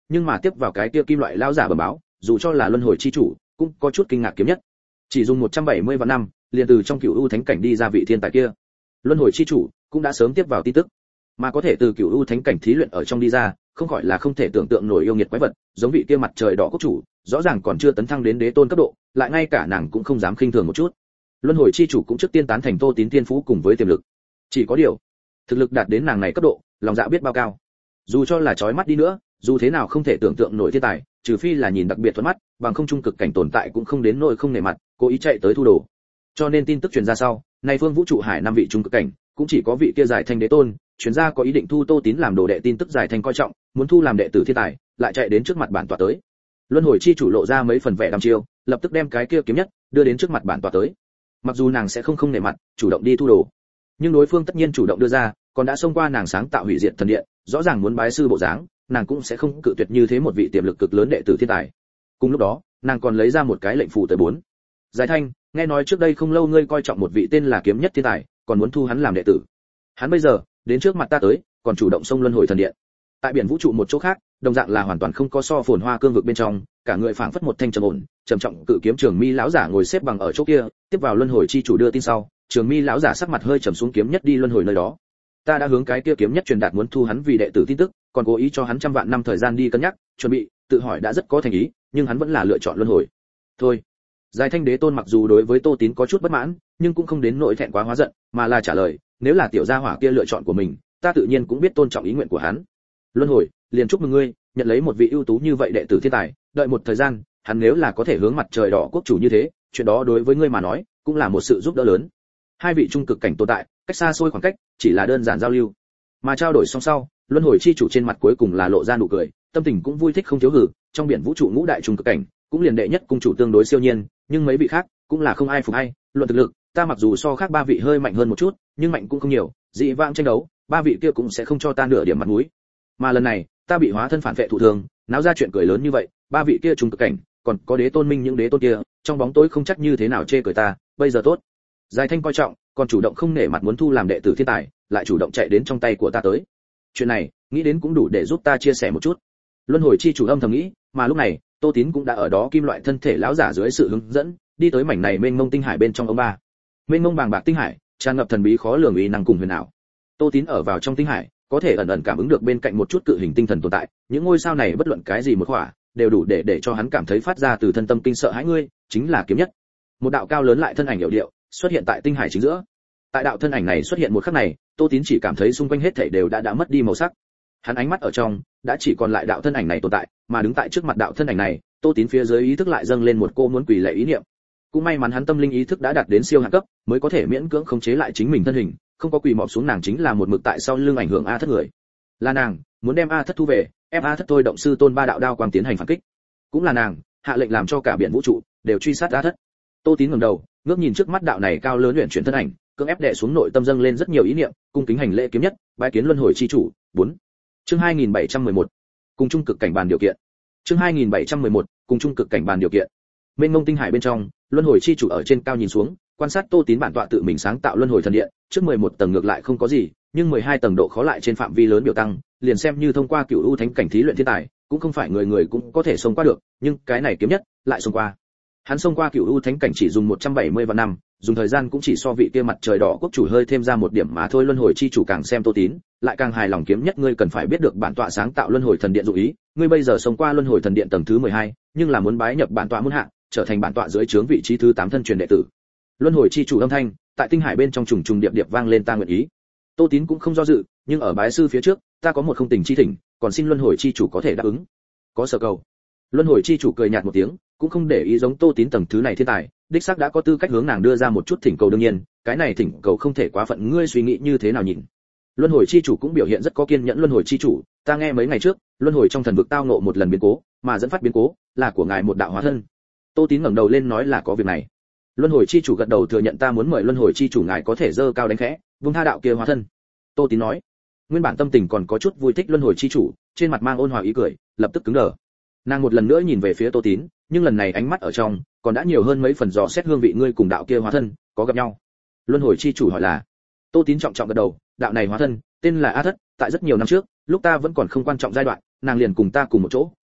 [SPEAKER 1] nhưng mà tiếp vào cái kia kim loại lão giả bẩm báo, dù cho là luân hồi chi chủ cũng có chút kinh ngạc kiếm nhất. Chỉ dùng 170 vạn năm, liền từ trong Cửu U thánh cảnh đi ra vị thiên tài kia. Luân hồi chi chủ cũng đã sớm tiếp vào tin tức, mà có thể từ Cửu U thánh cảnh thí luyện ở trong đi ra, không khỏi là không thể tưởng tượng nổi yêu nghiệt quái vật, giống vị kia mặt trời đỏ quốc chủ, rõ ràng còn chưa tấn thăng đến đế tôn cấp độ, lại ngay cả nàng cũng không dám khinh thường một chút. Luân hồi chi chủ cũng trước tiên tán thành Tô Tín thiên phú cùng với tiềm lực. Chỉ có điều, thực lực đạt đến nàng này cấp độ, lòng dạ biết bao cao. Dù cho là chói mắt đi nữa, dù thế nào không thể tưởng tượng nổi thiên tài, trừ phi là nhìn đặc biệt thuận mắt, bằng không trung cực cảnh tồn tại cũng không đến nỗi không nể mặt, cố ý chạy tới thu đồ. Cho nên tin tức truyền ra sau, nay phương vũ trụ hải năm vị trung cực cảnh, cũng chỉ có vị kia giải thanh đế tôn, truyền ra có ý định thu Tô Tín làm đồ đệ tin tức giải thanh coi trọng, muốn thu làm đệ tử thiên tài, lại chạy đến trước mặt bản tọa tới. Luân hồi chi chủ lộ ra mấy phần vẻ đăm chiêu, lập tức đem cái kia kiếm nhất đưa đến trước mặt bản tọa tới. Mặc dù nàng sẽ không nể mặt, chủ động đi thu đồ, nhưng đối phương tất nhiên chủ động đưa ra, còn đã xông qua nàng sáng tạo hủy diệt thần điện, rõ ràng muốn bái sư bộ dáng, nàng cũng sẽ không cự tuyệt như thế một vị tiềm lực cực lớn đệ tử thiên tài. Cùng lúc đó, nàng còn lấy ra một cái lệnh phù tới 4. Giải Thanh, nghe nói trước đây không lâu ngươi coi trọng một vị tên là kiếm nhất thiên tài, còn muốn thu hắn làm đệ tử. Hắn bây giờ đến trước mặt ta tới, còn chủ động xông luân hồi thần điện. Tại biển vũ trụ một chỗ khác, đồng dạng là hoàn toàn không có so phồn hoa cương vực bên trong, cả người phảng phất một thanh trầm ổn, trầm trọng cự kiếm Trường Mi lão giả ngồi xếp bằng ở chỗ kia, tiếp vào luân hồi chi chủ đưa tin sau, Trường Mi lão giả sắc mặt hơi trầm xuống kiếm nhất đi luân hồi nơi đó. Ta đã hướng cái kia kiếm nhất truyền đạt muốn thu hắn vì đệ tử tin tức, còn cố ý cho hắn trăm vạn năm thời gian đi cân nhắc, chuẩn bị, tự hỏi đã rất có thành ý, nhưng hắn vẫn là lựa chọn luân hồi. Thôi. Giải Thanh đế tôn mặc dù đối với Tô Tín có chút bất mãn, nhưng cũng không đến nỗi thẹn quá hóa giận, mà là trả lời, nếu là tiểu gia hỏa kia lựa chọn của mình, ta tự nhiên cũng biết tôn trọng ý nguyện của hắn. Luân hồi, liền chúc mừng ngươi, nhận lấy một vị ưu tú như vậy đệ tử thiên tài, đợi một thời gian, hắn nếu là có thể hướng mặt trời đỏ quốc chủ như thế, chuyện đó đối với ngươi mà nói, cũng là một sự giúp đỡ lớn. Hai vị trung cực cảnh tồn tại, cách xa xôi khoảng cách, chỉ là đơn giản giao lưu. Mà trao đổi xong sau, luân hồi chi chủ trên mặt cuối cùng là lộ ra nụ cười, tâm tình cũng vui thích không thiếu hử, trong biển vũ trụ ngũ đại trung cực cảnh, cũng liền đệ nhất cung chủ tương đối siêu nhiên, nhưng mấy vị khác cũng là không ai phục ai, luận thực lực, ta mặc dù so khác ba vị hơi mạnh hơn một chút, nhưng mạnh cũng không nhiều, dị vãng tranh đấu, ba vị kia cũng sẽ không cho ta nửa điểm mặt mũi. Mà lần này, ta bị hóa thân phản vệ thụ thường, náo ra chuyện cười lớn như vậy, ba vị kia trung cực cảnh, còn có đế tôn minh những đế tôn kia, trong bóng tối không chắc như thế nào chê cười ta, bây giờ tốt. Giải Thanh coi trọng, còn chủ động không nể mặt muốn thu làm đệ tử thiên tài, lại chủ động chạy đến trong tay của ta tới. Chuyện này, nghĩ đến cũng đủ để giúp ta chia sẻ một chút. Luân hồi chi chủ âm thầm nghĩ, mà lúc này, Tô Tín cũng đã ở đó kim loại thân thể lão giả dưới sự hướng dẫn, đi tới mảnh này mênh mông tinh hải bên trong ông ba. Mênh mông bàng bạc tinh hải, tràn ngập thần bí khó lường uy năng cùng huyền ảo. Tô Tín ở vào trong tinh hải, có thể ẩn ẩn cảm ứng được bên cạnh một chút cự hình tinh thần tồn tại, những ngôi sao này bất luận cái gì một khỏa, đều đủ để cho hắn cảm thấy phát ra từ thân tâm kinh sợ hãi ngươi, chính là kiếm nhất. Một đạo cao lớn lại thân ảnh hiệu điệu, xuất hiện tại tinh hải chính giữa. Tại đạo thân ảnh này xuất hiện một khắc này, Tô Tín chỉ cảm thấy xung quanh hết thảy đều đã mất đi màu sắc. Hắn ánh mắt ở trong, đã chỉ còn lại đạo thân ảnh này tồn tại, mà đứng tại trước mặt đạo thân ảnh này, Tô Tín phía dưới ý thức lại dâng lên một cô muốn quỳ lạy ý niệm. Cũng may mắn hắn tâm linh ý thức đã đạt đến siêu hạn cấp, mới có thể miễn cưỡng khống chế lại chính mình thân hình, không có quỳ mọp xuống. Nàng chính là một mực tại sau lưng ảnh hưởng A Thất người. Là nàng muốn đem A Thất thu về, ép A Thất thôi động sư tôn ba đạo đao quang tiến hành phản kích. Cũng là nàng hạ lệnh làm cho cả biển vũ trụ đều truy sát A Thất. Tô Tín ngẩng đầu, ngước nhìn trước mắt đạo này cao lớn luyện chuyển thân ảnh, cưỡng ép đè xuống nội tâm dâng lên rất nhiều ý niệm, cung kính hành lễ kiếm nhất, bái kiến luân hồi chi chủ. 4. Chương 2711. Cùng trung cực cảnh bàn điều kiện. Chương 2711. Cùng trung cực cảnh bàn điều kiện. Mênh mông tinh hải bên trong, luân hồi chi chủ ở trên cao nhìn xuống, quan sát Tô Tín bản tọa tự mình sáng tạo luân hồi thần điện, trước 11 tầng ngược lại không có gì, nhưng 12 tầng độ khó lại trên phạm vi lớn biểu tăng, liền xem như thông qua Cửu U thánh cảnh thí luyện thiên tài, cũng không phải người người cũng có thể xông qua được, nhưng cái này kiếm nhất lại xông qua. Hắn xông qua Cửu U thánh cảnh chỉ dùng 170 vạn năm, dùng thời gian cũng chỉ so vị kia mặt trời đỏ quốc chủ hơi thêm ra một điểm mà thôi. Luân hồi chi chủ càng xem Tô Tín, lại càng hài lòng kiếm nhất, ngươi cần phải biết được bản tọa sáng tạo luân hồi thần điện dụ ý, ngươi bây giờ xông qua luân hồi thần điện tầng thứ 12, nhưng là muốn bái nhập bản tọa muôn hạ, trở thành bản tọa dưới trướng vị trí thứ 8 thân truyền đệ tử. Luân hồi chi chủ âm thanh tại tinh hải bên trong trùng trùng điệp điệp vang lên, ta nguyện ý. Tô Tín cũng không do dự, nhưng ở bái sư phía trước, ta có một không tình chi thỉnh, còn xin luân hồi chi chủ có thể đáp ứng. Có sở cầu. Luân hồi chi chủ cười nhạt một tiếng, cũng không để ý giống Tô Tín tầng thứ này thiên tài, đích xác đã có tư cách hướng nàng đưa ra một chút thỉnh cầu, đương nhiên, cái này thỉnh cầu không thể quá phận, ngươi suy nghĩ như thế nào nhìn. Luân hồi chi chủ cũng biểu hiện rất có kiên nhẫn. Luân hồi chi chủ, ta nghe mấy ngày trước, luân hồi trong thần vực tao ngộ một lần biến cố, mà dẫn phát biến cố là của ngài một đạo hóa thân. Tô Tín ngẩng đầu lên nói là có việc này. Luân hồi chi chủ gật đầu thừa nhận, ta muốn mời luân hồi chi chủ ngài có thể dơ cao đánh khẽ, vung tha đạo kia hóa thân. Tô Tín nói. Nguyên bản tâm tình còn có chút vui thích luân hồi chi chủ, trên mặt mang ôn hòa ý cười, lập tức cứng đờ. Nàng một lần nữa nhìn về phía Tô Tín, nhưng lần này ánh mắt ở trong còn đã nhiều hơn mấy phần dò xét hương vị, ngươi cùng đạo kia hóa thân có gặp nhau? Luân hồi chi chủ hỏi là. Tô Tín trọng trọng gật đầu, đạo này hóa thân tên là A Thất, tại rất nhiều năm trước, lúc ta vẫn còn không quan trọng giai đoạn, nàng liền cùng ta cùng một chỗ,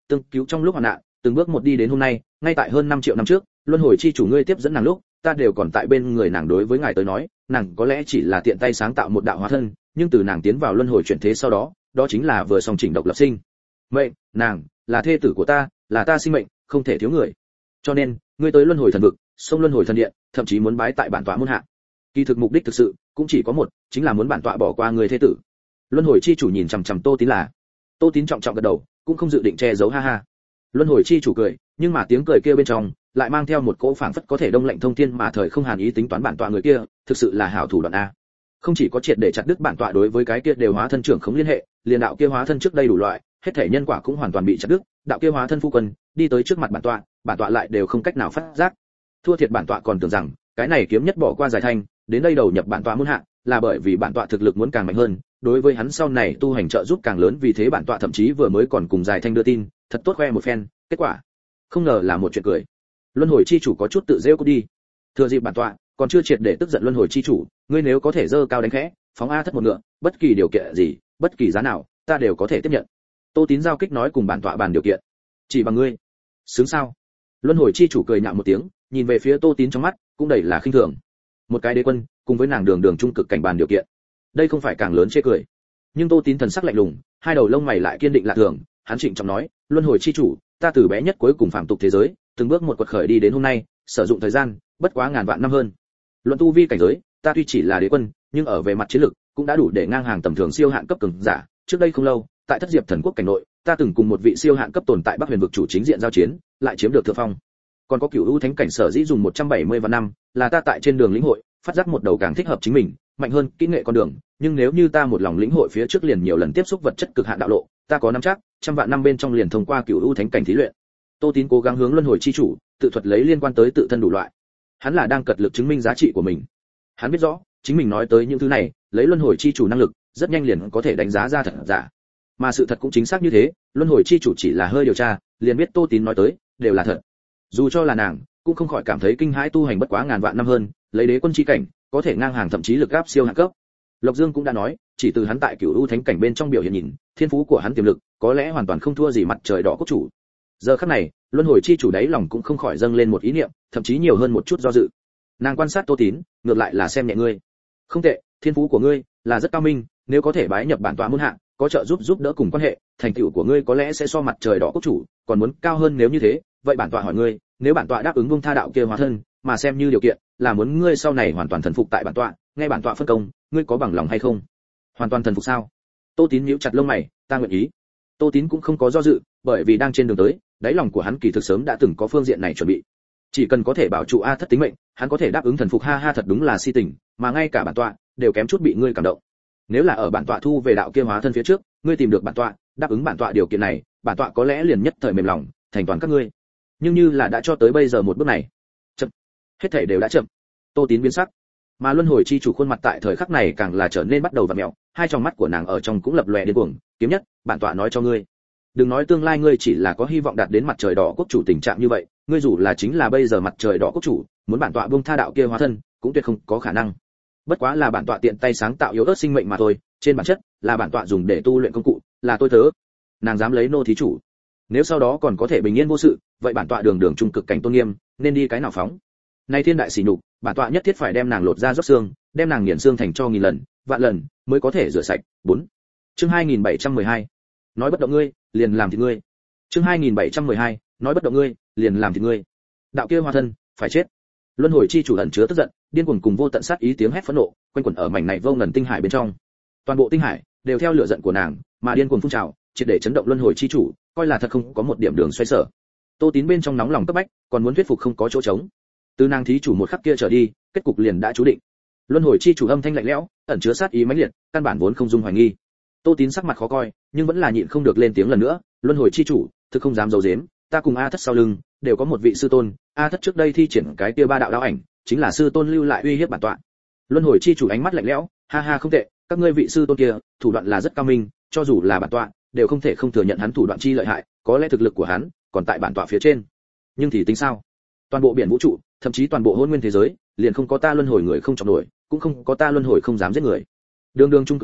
[SPEAKER 1] tương cứu trong lúc hoạn nạn, từng bước một đi đến hôm nay, ngay tại hơn 5 triệu năm trước, luân hồi chi chủ ngươi tiếp dẫn nàng lúc, ta đều còn tại bên người nàng. Đối với ngài tới nói, nàng có lẽ chỉ là tiện tay sáng tạo một đạo hóa thân, nhưng từ nàng tiến vào luân hồi chuyển thế sau đó, đó chính là vừa song chỉnh độc lập sinh mệnh, nàng là thê tử của ta, là ta sinh mệnh, không thể thiếu người. Cho nên, ngươi tới luân hồi thần vực, sông luân hồi thần điện, thậm chí muốn bái tại bản tọa môn hạ. Kỳ thực mục đích thực sự cũng chỉ có một, chính là muốn bản tọa bỏ qua người thê tử. Luân hồi chi chủ nhìn chằm chằm Tô Tín là. Tô Tín trọng trọng gật đầu, cũng không dự định che giấu ha ha. Luân hồi chi chủ cười, nhưng mà tiếng cười kia bên trong lại mang theo một cỗ phảng phất có thể đông lạnh thông thiên mà thời không hàn ý. Tính toán bản tọa người kia, thực sự là hảo thủ đoạn a. Không chỉ có triệt để chặt đứt bản tọa đối với cái kia đều hóa thân trưởng không liên hệ, liền đạo kia hóa thân trước đây đủ loại, hết thể nhân quả cũng hoàn toàn bị chặt đứt. Đạo kia hóa thân phu quân đi tới trước mặt bản tọa lại đều không cách nào phát giác. Thua thiệt bản tọa còn tưởng rằng cái này kiếm nhất bỏ qua giải thanh, đến đây đầu nhập bản tọa môn hạ, là bởi vì bản tọa thực lực muốn càng mạnh hơn, đối với hắn sau này tu hành trợ giúp càng lớn, vì thế bản tọa thậm chí vừa mới còn cùng giải thanh đưa tin, thật tốt khoe một phen, kết quả không ngờ là một chuyện cười. Luân hồi chi chủ có chút tự rêu đi. Thừa dịp bản tọa còn chưa triệt để tức giận luân hồi chi chủ, ngươi nếu có thể dơ cao đánh khẽ, phóng a thất một ngựa, bất kỳ điều kiện gì, bất kỳ giá nào, ta đều có thể tiếp nhận. Tô Tín giao kích nói cùng bản tọa bàn điều kiện. Chỉ bằng ngươi, xứng sao? Luân hồi chi chủ cười nhạo một tiếng, nhìn về phía Tô Tín trong mắt cũng đầy là khinh thường. Một cái đế quân, cùng với nàng đường trung cực cảnh bàn điều kiện, đây không phải càng lớn chê cười. Nhưng Tô Tín thần sắc lạnh lùng, hai đầu lông mày lại kiên định lạ thường, hắn trịnh trọng nói, luân hồi chi chủ, ta từ bé nhất cuối cùng phạm tục thế giới, từng bước một quật khởi đi đến hôm nay, sử dụng thời gian bất quá ngàn vạn năm hơn. Luận tu vi cảnh giới, ta tuy chỉ là đế quân, nhưng ở về mặt chiến lực cũng đã đủ để ngang hàng tầm thường siêu hạn cấp cường giả. Trước đây không lâu, tại Thất Diệp Thần Quốc cảnh nội, ta từng cùng một vị siêu hạn cấp tồn tại Bắc Huyền vực chủ chính diện giao chiến, lại chiếm được thượng phong. Còn có Cửu U Thánh cảnh sở dĩ dùng 170 vạn năm, là ta tại trên đường lĩnh hội, phát giác một đầu càng thích hợp chính mình, mạnh hơn kỹ nghệ con đường, nhưng nếu như ta một lòng lĩnh hội phía trước liền nhiều lần tiếp xúc vật chất cực hạn đạo lộ, ta có nắm chắc, trăm vạn năm bên trong liền thông qua Cửu U Thánh cảnh thí luyện. Tô Tín cố gắng hướng luân hồi chi chủ, tự thuật lấy liên quan tới tự thân đủ loại. Hắn là đang cật lực chứng minh giá trị của mình. Hắn biết rõ, chính mình nói tới những thứ này, lấy luân hồi chi chủ năng lực, rất nhanh liền có thể đánh giá ra thật giả. Mà sự thật cũng chính xác như thế, luân hồi chi chủ chỉ là hơi điều tra, liền biết Tô Tín nói tới đều là thật. Dù cho là nàng, cũng không khỏi cảm thấy kinh hãi, tu hành bất quá ngàn vạn năm hơn, lấy đế quân chi cảnh, có thể ngang hàng thậm chí lực áp siêu hạng cấp. Lộc Dương cũng đã nói, chỉ từ hắn tại Cửu U Thánh cảnh bên trong biểu hiện nhìn, thiên phú của hắn tiềm lực, có lẽ hoàn toàn không thua gì mặt trời đỏ quốc chủ. Giờ khắc này, luân hồi chi chủ đáy lòng cũng không khỏi dâng lên một ý niệm, thậm chí nhiều hơn một chút do dự. Nàng quan sát Tô Tín, ngược lại là xem nhẹ ngươi. Không tệ, thiên phú của ngươi là rất cao minh, nếu có thể bái nhập bản tọa môn hạ, có trợ giúp đỡ cùng quan hệ, thành tựu của ngươi có lẽ sẽ so mặt trời đỏ quốc chủ còn muốn cao hơn. Nếu như thế, vậy bản tọa hỏi ngươi, nếu bản tọa đáp ứng buông tha đạo kia hóa thân, mà xem như điều kiện là muốn ngươi sau này hoàn toàn thần phục tại bản tọa, nghe bản tọa phân công, ngươi có bằng lòng hay không? Hoàn toàn thần phục sao? Tô Tín nhíu chặt lông mày, ta nguyện ý. Tô Tín cũng không có do dự, bởi vì đang trên đường tới, đáy lòng của hắn kỳ thực sớm đã từng có phương diện này chuẩn bị. Chỉ cần có thể bảo trụ A Thất tính mệnh, hắn có thể đáp ứng thần phục. Ha ha, thật đúng là si tình, mà ngay cả bản tọa đều kém chút bị ngươi cảm động. Nếu là ở bản tọa thu về đạo kia hóa thân phía trước, ngươi tìm được bản tọa, đáp ứng bản tọa điều kiện này, bản tọa có lẽ liền nhất thời mềm lòng, thành toàn các ngươi. Nhưng như là đã cho tới bây giờ một bước này, chậm, hết thảy đều đã chậm. Tô Tín biến sắc, mà luân hồi chi chủ khuôn mặt tại thời khắc này càng là trở nên bắt đầu vặn mèo, hai tròng mắt của nàng ở trong cũng lập lòe điên cuồng. Kiếm nhất, bản tọa nói cho ngươi, đừng nói tương lai ngươi chỉ là có hy vọng đạt đến mặt trời đỏ quốc chủ tình trạng như vậy, ngươi dù là chính là bây giờ mặt trời đỏ quốc chủ, muốn bản tọa buông tha đạo kia hóa thân, cũng tuyệt không có khả năng. Bất quá là bản tọa tiện tay sáng tạo yếu ớt sinh mệnh mà thôi, trên bản chất là bản tọa dùng để tu luyện công cụ, là tôi tớ. Nàng dám lấy nô thí chủ, nếu sau đó còn có thể bình yên vô sự, vậy bản tọa đường trung cực cảnh tôn nghiêm, nên đi cái nào phóng? Nay thiên đại sỉ nhục, bản tọa nhất thiết phải đem nàng lột ra rót xương, đem nàng nghiền xương thành cho nghìn lần, vạn lần mới có thể rửa sạch. 4. Chương 2712. Nói bất động ngươi, liền làm thịt ngươi. Chương 2712. Nói bất động ngươi, liền làm thịt ngươi. Đạo kia hóa thân, phải chết. Luân hồi chi chủ ẩn chứa tức giận, điên cuồng cùng vô tận sát ý tiếng hét phẫn nộ, quanh quẩn ở mảnh này vô ngần tinh hải bên trong. Toàn bộ tinh hải đều theo lửa giận của nàng mà điên cuồng phun trào, triệt để chấn động luân hồi chi chủ, coi là thật không có một điểm đường xoay sở. Tô Tín bên trong nóng lòng cấp bách, còn muốn thuyết phục không có chỗ trống. Từ nàng thí chủ một khắc kia trở đi, kết cục liền đã chú định. Luân hồi chi chủ âm thanh lạnh lẽo, ẩn chứa sát ý mãnh liệt, căn bản vốn không dung hoài nghi. Tô Tín sắc mặt khó coi, nhưng vẫn là nhịn không được lên tiếng lần nữa, luân hồi chi chủ, thực không dám giấu giếm, ta cùng A Thất sau lưng đều có một vị sư tôn, A Thất trước đây thi triển cái kia ba đạo đạo ảnh, chính là sư tôn lưu lại uy hiếp bản tọa. Luân hồi chi chủ ánh mắt lạnh lẽo, ha ha, không tệ, các ngươi vị sư tôn kia, thủ đoạn là rất cao minh, cho dù là bản tọa, đều không thể không thừa nhận hắn thủ đoạn chi lợi hại, có lẽ thực lực của hắn còn tại bản tọa phía trên. Nhưng thì tính sao? Toàn bộ biển vũ trụ, thậm chí toàn bộ hỗn nguyên thế giới, liền không có ta luân hồi người không chọc nổi, cũng không có ta luân hồi không dám giết người. Đường trung cực cảnh,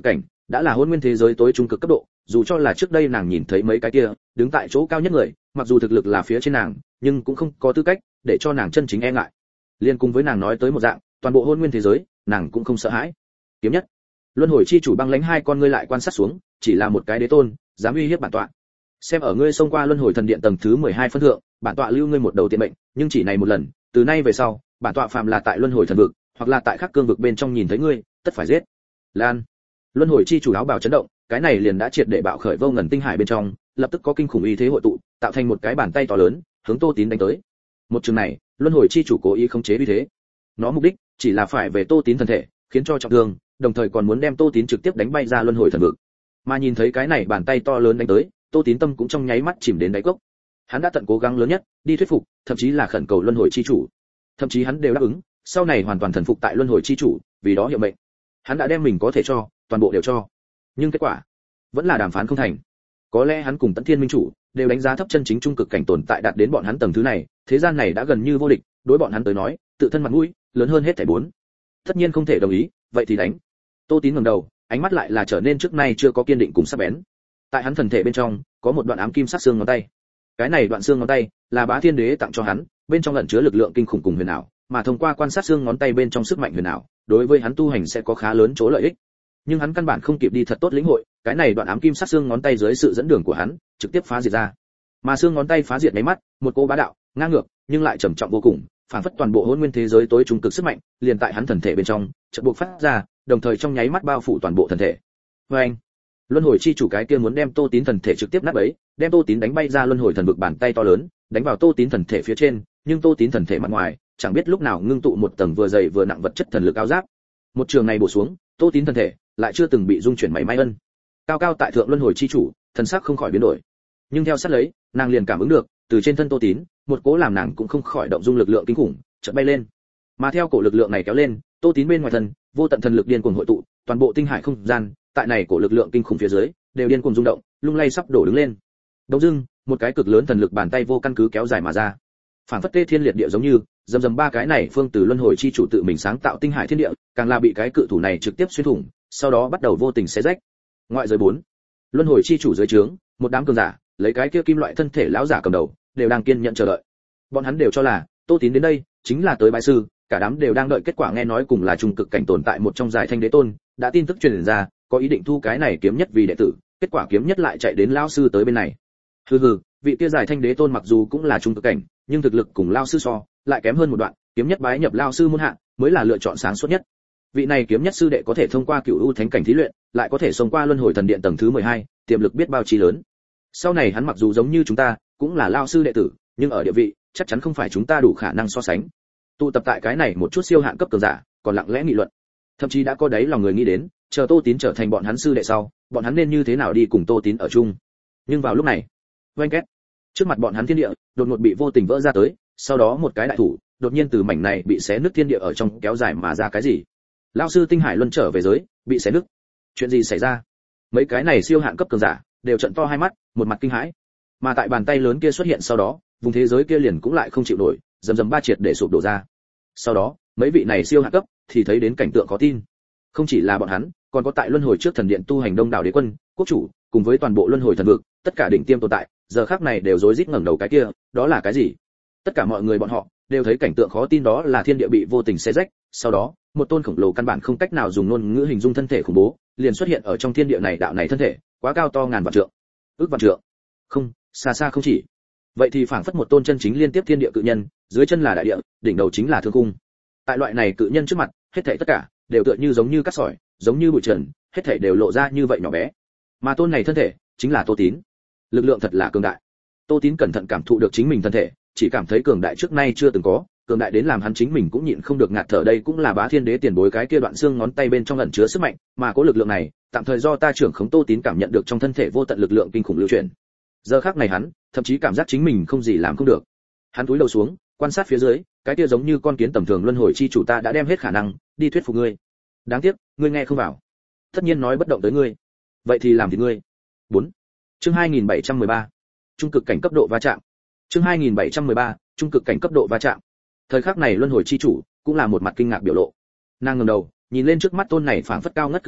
[SPEAKER 1] đã là hôn nguyên thế giới tối trung cực cấp độ, dù cho là trước đây nàng nhìn thấy mấy cái kia đứng tại chỗ cao nhất người, mặc dù thực lực là phía trên nàng, nhưng cũng không có tư cách để cho nàng chân chính e ngại. Liên cùng với nàng nói tới một dạng, toàn bộ hôn nguyên thế giới, nàng cũng không sợ hãi. Kiếm nhất, luân hồi chi chủ băng lãnh hai con ngươi lại quan sát xuống, chỉ là một cái đế tôn, dám uy hiếp bản tọa. Xem ở ngươi xông qua luân hồi thần điện tầng thứ 12 phân thượng, bản tọa lưu ngươi một đầu tiện mệnh, nhưng chỉ này một lần, từ nay về sau, bản tọa phàm là tại luân hồi thần vực, hoặc là tại khắc cương vực bên trong nhìn thấy ngươi, tất phải giết. Lan. Luân hồi chi chủ áo bào chấn động, cái này liền đã triệt để bạo khởi vô ngần tinh hải bên trong, lập tức có kinh khủng uy thế hội tụ, tạo thành một cái bàn tay to lớn, hướng Tô Tín đánh tới. Một trường này, luân hồi chi chủ cố ý khống chế uy thế. Nó mục đích chỉ là phải về Tô Tín thân thể, khiến cho trọng thương, đồng thời còn muốn đem Tô Tín trực tiếp đánh bay ra luân hồi thần vực. Mà nhìn thấy cái này bàn tay to lớn đánh tới, Tô Tín tâm cũng trong nháy mắt chìm đến đáy cốc. Hắn đã tận cố gắng lớn nhất, đi thuyết phục, thậm chí là khẩn cầu luân hồi chi chủ. Thậm chí hắn đều đáp ứng, sau này hoàn toàn thần phục tại luân hồi chi chủ, vì đó hiệu mệnh. Hắn đã đem mình có thể cho, toàn bộ đều cho. Nhưng kết quả vẫn là đàm phán không thành. Có lẽ hắn cùng Tấn Thiên Minh chủ đều đánh giá thấp chân chính trung cực cảnh tồn tại đạt đến bọn hắn tầng thứ này, thế gian này đã gần như vô địch, đối bọn hắn tới nói, tự thân mặt mũi lớn hơn hết thảy bốn. Tất nhiên không thể đồng ý, vậy thì đánh. Tô Tín ngẩng đầu, ánh mắt lại là trở nên trước nay chưa có kiên định cùng sắc bén. Tại hắn thần thể bên trong, có một đoạn ám kim sắc xương ngón tay. Cái này đoạn xương ngón tay là Bá Thiên Đế tặng cho hắn, bên trong ẩn chứa lực lượng kinh khủng cùng huyền ảo, mà thông qua quan sát xương ngón tay bên trong sức mạnh huyền ảo, đối với hắn tu hành sẽ có khá lớn chỗ lợi ích. Nhưng hắn căn bản không kịp đi thật tốt lĩnh hội, cái này đoạn ám kim sắc xương ngón tay dưới sự dẫn đường của hắn, trực tiếp phá diệt ra. Mà xương ngón tay phá diệt mấy mắt, một cỗ bá đạo, ngang ngược, nhưng lại trầm trọng vô cùng, phảng phất toàn bộ hỗn nguyên thế giới tối trung cực sức mạnh, liền tại hắn thần thể bên trong, chợt buộc phát ra, đồng thời trong nháy mắt bao phủ toàn bộ thần thể. Oeng! Luân hồi chi chủ cái kia muốn đem Tô Tín thần thể trực tiếp nát bấy, đem Tô Tín đánh bay ra luân hồi thần vực, bàn tay to lớn, đánh vào Tô Tín thần thể phía trên, nhưng Tô Tín thần thể mặt ngoài, chẳng biết lúc nào ngưng tụ một tầng vừa dày vừa nặng vật chất thần lực áo giáp. Một trường này bổ xuống, Tô Tín thần thể lại chưa từng bị dung chuyển mảy may ân. Cao cao tại thượng luân hồi chi chủ, thần sắc không khỏi biến đổi. Nhưng theo sát lấy, nàng liền cảm ứng được, từ trên thân Tô Tín, một cỗ làm nàng cũng không khỏi động dung lực lượng kinh khủng, chợt bay lên. Mà theo cổ lực lượng này kéo lên, Tô Tín bên ngoài thân, vô tận thần lực điên cuồng hội tụ, toàn bộ tinh hải không gian, tại này cổ lực lượng kinh khủng phía dưới, đều điên cuồng rung động, lung lay sắp đổ đứng lên. Đột dưng, một cái cực lớn thần lực bàn tay vô căn cứ kéo dài mà ra. Phản phất tê thiên liệt địa giống như, dầm dầm ba cái này phương từ luân hồi chi chủ tự mình sáng tạo tinh hải thiên địa, càng là bị cái cự thủ này trực tiếp xuyên thủng, sau đó bắt đầu vô tình xé rách. Ngoại giới 4, luân hồi chi chủ dưới trướng, một đám cường giả, lấy cái kia kim loại thân thể lão giả cầm đầu, đều đang kiên nhẫn chờ đợi. Bọn hắn đều cho là Tô Tín đến đây chính là tới bái sư, cả đám đều đang đợi kết quả, nghe nói cùng là trung cực cảnh tồn tại một trong giải thanh đế tôn, đã tin tức truyền ra, có ý định thu cái này kiếm nhất vì đệ tử, kết quả kiếm nhất lại chạy đến lão sư tới bên này. Hừ hừ, vị kia giải thanh đế tôn mặc dù cũng là trung cực cảnh, nhưng thực lực cùng lão sư so, lại kém hơn một đoạn, kiếm nhất bái nhập lão sư môn hạ, mới là lựa chọn sáng suốt nhất. Vị này kiếm nhất sư đệ có thể thông qua cửu u thánh cảnh thí luyện, lại có thể xông qua luân hồi thần điện tầng thứ 12, tiềm lực biết bao chí lớn. Sau này hắn mặc dù giống như chúng ta, cũng là lão sư đệ tử, nhưng ở địa vị, chắc chắn không phải chúng ta đủ khả năng so sánh. Tụ tập tại cái này một chút siêu hạn cấp cường giả, còn lặng lẽ nghị luận. Thậm chí đã có đấy lòng người nghĩ đến, chờ Tô Tín trở thành bọn hắn sư đệ sau, bọn hắn nên như thế nào đi cùng Tô Tín ở chung. Nhưng vào lúc này, oanh két, trước mặt bọn hắn thiên địa đột ngột bị vô tình vỡ ra tới, sau đó một cái đại thủ đột nhiên từ mảnh này bị xé nứt thiên địa ở trong kéo dài mà ra. Cái gì? Lão sư tinh hải luân trở về giới, bị xé nứt. Chuyện gì xảy ra? Mấy cái này siêu hạn cấp cường giả đều trợn to hai mắt, một mặt kinh hãi. Mà tại bàn tay lớn kia xuất hiện sau đó, vùng thế giới kia liền cũng lại không chịu nổi, dầm dầm ba triệt để sụp đổ ra. Sau đó, mấy vị này siêu hạn cấp thì thấy đến cảnh tượng khó tin. Không chỉ là bọn hắn, còn có tại luân hồi trước thần điện tu hành đông đảo đế quân, quốc chủ, cùng với toàn bộ luân hồi thần vực, tất cả đỉnh tiêm tồn tại, giờ khắc này đều rối rít ngẩng đầu. Cái kia, đó là cái gì? Tất cả mọi người bọn họ đều thấy cảnh tượng khó tin, đó là thiên địa bị vô tình xé rách, sau đó, một tôn khổng lồ căn bản không cách nào dùng ngôn ngữ hình dung thân thể khủng bố, liền xuất hiện ở trong thiên địa này. Đạo này thân thể, quá cao to ngàn vạn trượng, ước vạn trượng. Không, xa xa không chỉ. Vậy thì phảng phất một tôn chân chính liên tiếp thiên địa cự nhân, dưới chân là đại địa, đỉnh đầu chính là thương cung. Tại loại này cự nhân trước mặt, hết thảy tất cả đều tựa như giống như cát sỏi, giống như bụi trần, hết thảy đều lộ ra như vậy nhỏ bé. Mà tôn này thân thể chính là Tô Tín. Lực lượng thật là cường đại. Tô Tín cẩn thận cảm thụ được chính mình thân thể, chỉ cảm thấy cường đại trước nay chưa từng có, cường đại đến làm hắn chính mình cũng nhịn không được ngạt thở. Đây cũng là Bá Thiên Đế tiền bối cái kia đoạn xương ngón tay bên trong ẩn chứa sức mạnh, mà cố lực lượng này, tạm thời do ta trưởng khống. Tô Tín cảm nhận được trong thân thể vô tận lực lượng kinh khủng lưu chuyển. Giờ khắc này hắn, thậm chí cảm giác chính mình không gì làm không được. Hắn cúi đầu xuống, quan sát phía dưới, cái kia giống như con kiến tầm thường luân hồi chi chủ, ta đã đem hết khả năng đi thuyết phục ngươi. Đáng tiếc, ngươi nghe không vào. Tất nhiên nói bất động tới ngươi. Vậy thì làm thì ngươi. 4. Chương 2713. Trung cực cảnh cấp độ va chạm. Chương 2713. Trung cực cảnh cấp độ va chạm. Thời khắc này luân hồi chi chủ cũng là một mặt kinh ngạc biểu lộ. Nàng ngẩng đầu, nhìn lên trước mắt tôn này phảng phất cao ngất cự nhân,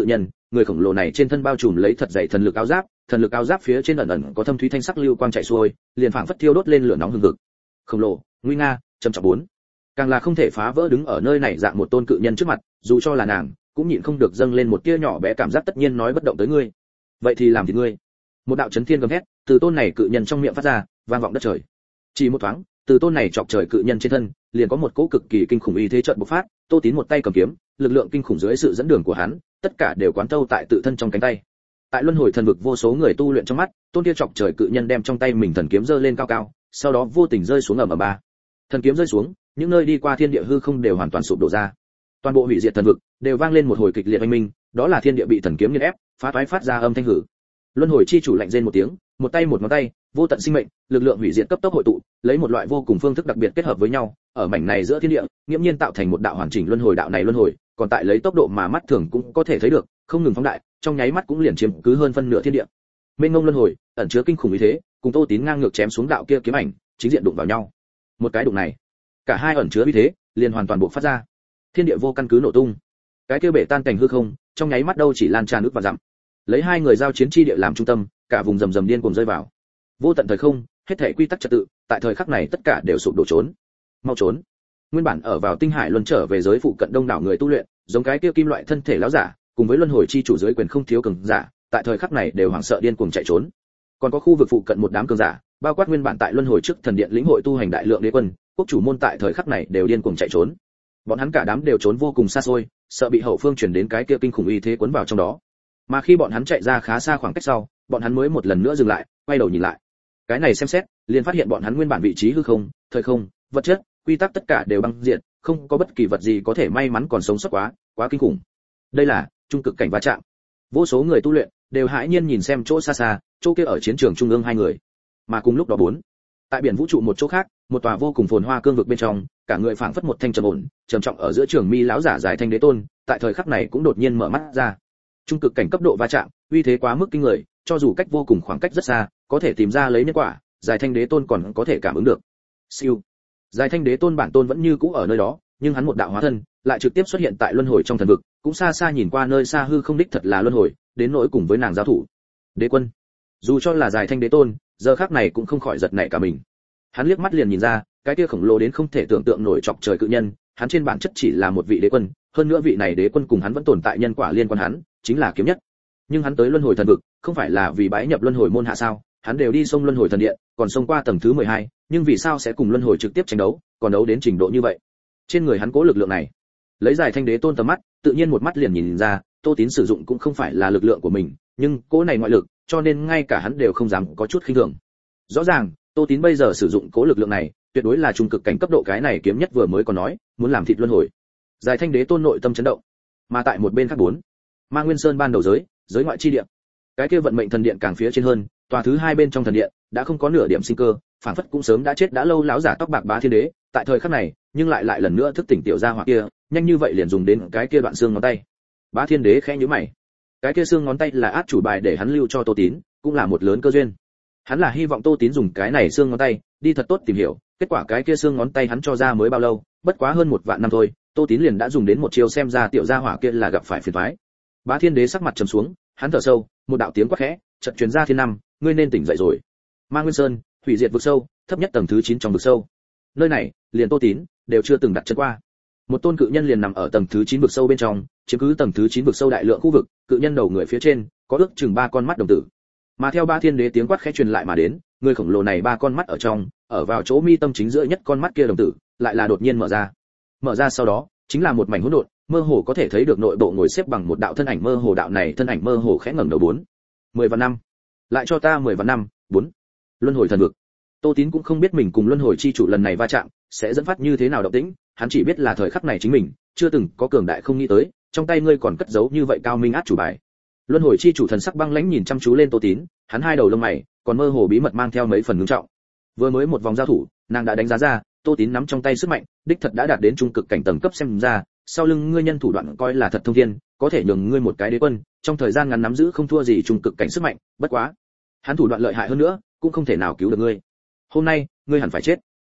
[SPEAKER 1] người khổng lồ này trên thân bao trùm lấy thật dày thần lực áo giáp phía trên ẩn ẩn có thâm thúy thanh sắc lưu quang chạy xuôi, liền phảng phất thiêu đốt lên lửa nóng hừng hực. Khổng lồ, nguy nga, trầm trọng bốn. Càng là không thể phá vỡ đứng ở nơi này dạng một tôn cự nhân trước mặt, dù cho là nàng, cũng nhịn không được dâng lên một tia nhỏ bé cảm giác tất nhiên nói bất động tới ngươi. Vậy thì làm thì ngươi. Một đạo chấn thiên gầm hét, từ tôn này cự nhân trong miệng phát ra, vang vọng đất trời. Chỉ một thoáng, từ tôn này chọc trời cự nhân trên thân, liền có một cỗ cực kỳ kinh khủng uy thế chợt bộc phát, Tô Tín một tay cầm kiếm, lực lượng kinh khủng dưới sự dẫn đường của hắn, tất cả đều quán thâu tại tự thân trong cánh tay. Tại luân hồi thần vực vô số người tu luyện trong mắt, tôn kia chọc trời cự nhân đem trong tay mình thần kiếm giơ lên cao cao, sau đó vô tình rơi xuống ầm ba. Thần kiếm rơi xuống, những nơi đi qua thiên địa hư không đều hoàn toàn sụp đổ ra. Toàn bộ hủy diệt thần vực đều vang lên một hồi kịch liệt oanh minh, đó là thiên địa bị thần kiếm nghiền ép, phá toái phát ra âm thanh hử. Luân hồi chi chủ lạnh rên một tiếng, một tay một ngón tay, vô tận sinh mệnh, lực lượng hủy diệt cấp tốc hội tụ, lấy một loại vô cùng phương thức đặc biệt kết hợp với nhau, ở mảnh này giữa thiên địa, nghiễm nhiên tạo thành một đạo hoàn chỉnh luân hồi. Đạo này luân hồi, còn tại lấy tốc độ mà mắt thường cũng có thể thấy được, không ngừng phóng đại, trong nháy mắt cũng liền chiếm cứ hơn phân nửa thiên địa. Mênh mông luân hồi, ẩn chứa kinh khủng ý thế, cùng Tô Tín ngang ngược chém xuống đạo kia kiếm ảnh, chính diện đụng vào nhau. Một cái đụng này, cả hai ẩn chứa uy thế, liền hoàn toàn bộc phát ra. Thiên địa vô căn cứ nổ tung. Cái kia bể tan cảnh hư không, trong nháy mắt đâu chỉ lan tràn ước và dặm. Lấy hai người giao chiến chi địa làm trung tâm, cả vùng rầm rầm điên cuồng rơi vào. Vô tận thời không, hết thảy quy tắc trật tự, tại thời khắc này tất cả đều sụp đổ trốn. Mau trốn. Nguyên bản ở vào tinh hải luân trở về giới phụ cận đông đảo người tu luyện, giống cái kia kim loại thân thể lão giả, cùng với luân hồi chi chủ giới quyền không thiếu cường giả, tại thời khắc này đều hoảng sợ điên cuồng chạy trốn. Còn có khu vực phụ cận một đám cường giả, bao quát nguyên bản tại luân hồi trước thần điện lĩnh hội tu hành đại lượng đế quân, quốc chủ môn tại thời khắc này đều điên cuồng chạy trốn. Bọn hắn cả đám đều trốn vô cùng xa xôi, sợ bị hậu phương truyền đến cái kia kinh khủng uy thế cuốn vào trong đó. Mà khi bọn hắn chạy ra khá xa khoảng cách sau, bọn hắn mới một lần nữa dừng lại, quay đầu nhìn lại. Cái này xem xét, liền phát hiện bọn hắn nguyên bản vị trí hư không, thời không, vật chất, quy tắc tất cả đều băng diệt, không có bất kỳ vật gì có thể may mắn còn sống sót quá kinh khủng. Đây là trung cực cảnh va chạm. Vô số người tu luyện đều hãi nhiên nhìn xem chỗ xa xa, chỗ kia ở chiến trường trung ương hai người. Mà cùng lúc đó bốn, tại biển vũ trụ một chỗ khác, một tòa vô cùng phồn hoa cương vực bên trong, cả người phảng phất một thanh trầm ổn, trầm trọng ở giữa trường mi lão giả Giải Thanh Đế Tôn, tại thời khắc này cũng đột nhiên mở mắt ra. Trung cực cảnh cấp độ va chạm, uy thế quá mức kinh người, cho dù cách vô cùng khoảng cách rất xa, có thể tìm ra lấy nhân quả, Giải Thanh Đế Tôn còn có thể cảm ứng được. Siêu. Giải Thanh Đế Tôn bản tôn vẫn như cũ ở nơi đó, nhưng hắn một đạo hóa thân, lại trực tiếp xuất hiện tại luân hồi trong thần vực, cũng xa xa nhìn qua nơi xa hư không đích thật là luân hồi, đến nỗi cùng với nàng giao thủ. Đế quân. Dù cho là Giải Thanh Đế Tôn, giờ khắc này cũng không khỏi giật nảy cả mình. Hắn liếc mắt liền nhìn ra, cái kia khổng lồ đến không thể tưởng tượng nổi chọc trời cự nhân, hắn trên bản chất chỉ là một vị đế quân, hơn nữa vị này đế quân cùng hắn vẫn tồn tại nhân quả liên quan hắn, chính là kiếm nhất. Nhưng hắn tới luân hồi thần vực, không phải là vì bái nhập luân hồi môn hạ sao? Hắn đều đi xông luân hồi thần điện, còn xông qua tầng thứ 12, nhưng vì sao sẽ cùng luân hồi trực tiếp tranh đấu, còn đấu đến trình độ như vậy? Trên người hắn cố lực lượng này, lấy Giải Thanh Đế Tôn tầm mắt, tự nhiên một mắt liền nhìn ra, Tô Tín sử dụng cũng không phải là lực lượng của mình, nhưng cố này ngoại lực, cho nên ngay cả hắn đều không dám có chút khinh thường. Rõ ràng, Tô Tín bây giờ sử dụng cố lực lượng này, tuyệt đối là trung cực cảnh cấp độ. Cái này kiếm nhất vừa mới còn nói, muốn làm thịt luân hồi. Giải Thanh Đế Tôn nội tâm chấn động. Mà tại một bên khác bốn, Ma Nguyên Sơn ban đầu giới ngoại chi địa. Cái kia vận mệnh thần điện càng phía trên hơn, tòa thứ hai bên trong thần điện đã không có nửa điểm sinh cơ, phảng phất cũng sớm đã chết đã lâu lão giả tóc bạc Bá Thiên Đế, tại thời khắc này, nhưng lại lần nữa thức tỉnh tiểu gia hỏa kia, nhanh như vậy liền dùng đến cái kia đoạn xương ngón tay. Bá Thiên Đế khẽ nhíu mày. Cái kia xương ngón tay là át chủ bài để hắn lưu cho Tô Tín, cũng là một lớn cơ duyên. Hắn là hy vọng Tô Tín dùng cái này xương ngón tay đi thật tốt tìm hiểu, kết quả cái kia xương ngón tay hắn cho ra mới bao lâu, bất quá hơn 1 vạn năm thôi, Tô Tín liền đã dùng đến một chiêu, xem ra tiểu gia hỏa kia là gặp phải phiền toái. Bá Thiên Đế sắc mặt trầm xuống, hắn thở sâu, một đạo tiếng quát khẽ, chợt truyền ra thiên năm, ngươi nên tỉnh dậy rồi. Ma Nguyên Sơn, hủy diệt vực sâu, thấp nhất tầng thứ 9 trong vực sâu. Nơi này, liền Tô Tín đều chưa từng đặt chân qua. Một tôn cự nhân liền nằm ở tầng thứ 9 vực sâu bên trong, chiếm cứ tầng thứ 9 vực sâu đại lượng khu vực, cự nhân đầu người phía trên có ước chừng 3 con mắt đồng tử. Mà theo Bá Thiên Đế tiếng quát khẽ truyền lại mà đến, người khổng lồ này 3 con mắt ở trong, ở vào chỗ mi tâm chính giữa nhất con mắt kia đồng tử, lại là đột nhiên mở ra. Mở ra sau đó, chính là một mảnh hỗn độn, mơ hồ có thể thấy được nội bộ ngồi xếp bằng một đạo thân ảnh mơ hồ, đạo này thân ảnh mơ hồ khẽ ngẩng đầu 10 vạn năm. Lại cho ta 10 vạn năm, 4. Luân hồi thần vực. Tô Tín cũng không biết mình cùng luân hồi chi chủ lần này va chạm sẽ dẫn phát như thế nào động tĩnh, hắn chỉ biết là thời khắc này chính mình chưa từng có cường đại không nghĩ tới, trong tay ngươi còn cất giấu như vậy cao minh át chủ bài. Luân hồi chi chủ thần sắc băng lãnh nhìn chăm chú lên Tô Tín, hắn hai đầu lông mày còn mơ hồ bí mật mang theo mấy phần ngưng trọng. Vừa mới một vòng giao thủ, nàng đã đánh giá ra, Tô Tín nắm trong tay sức mạnh, đích thật đã đạt đến trung cực cảnh tầng cấp, xem ra, sau lưng ngươi nhân thủ đoạn coi là thật thông thiên, có thể nhường ngươi một cái đế quân, trong thời gian ngắn nắm giữ không thua gì trung cực cảnh sức mạnh, bất quá, hắn thủ đoạn lợi hại hơn nữa, cũng không thể nào cứu được ngươi. Hôm nay, ngươi hẳn phải chết.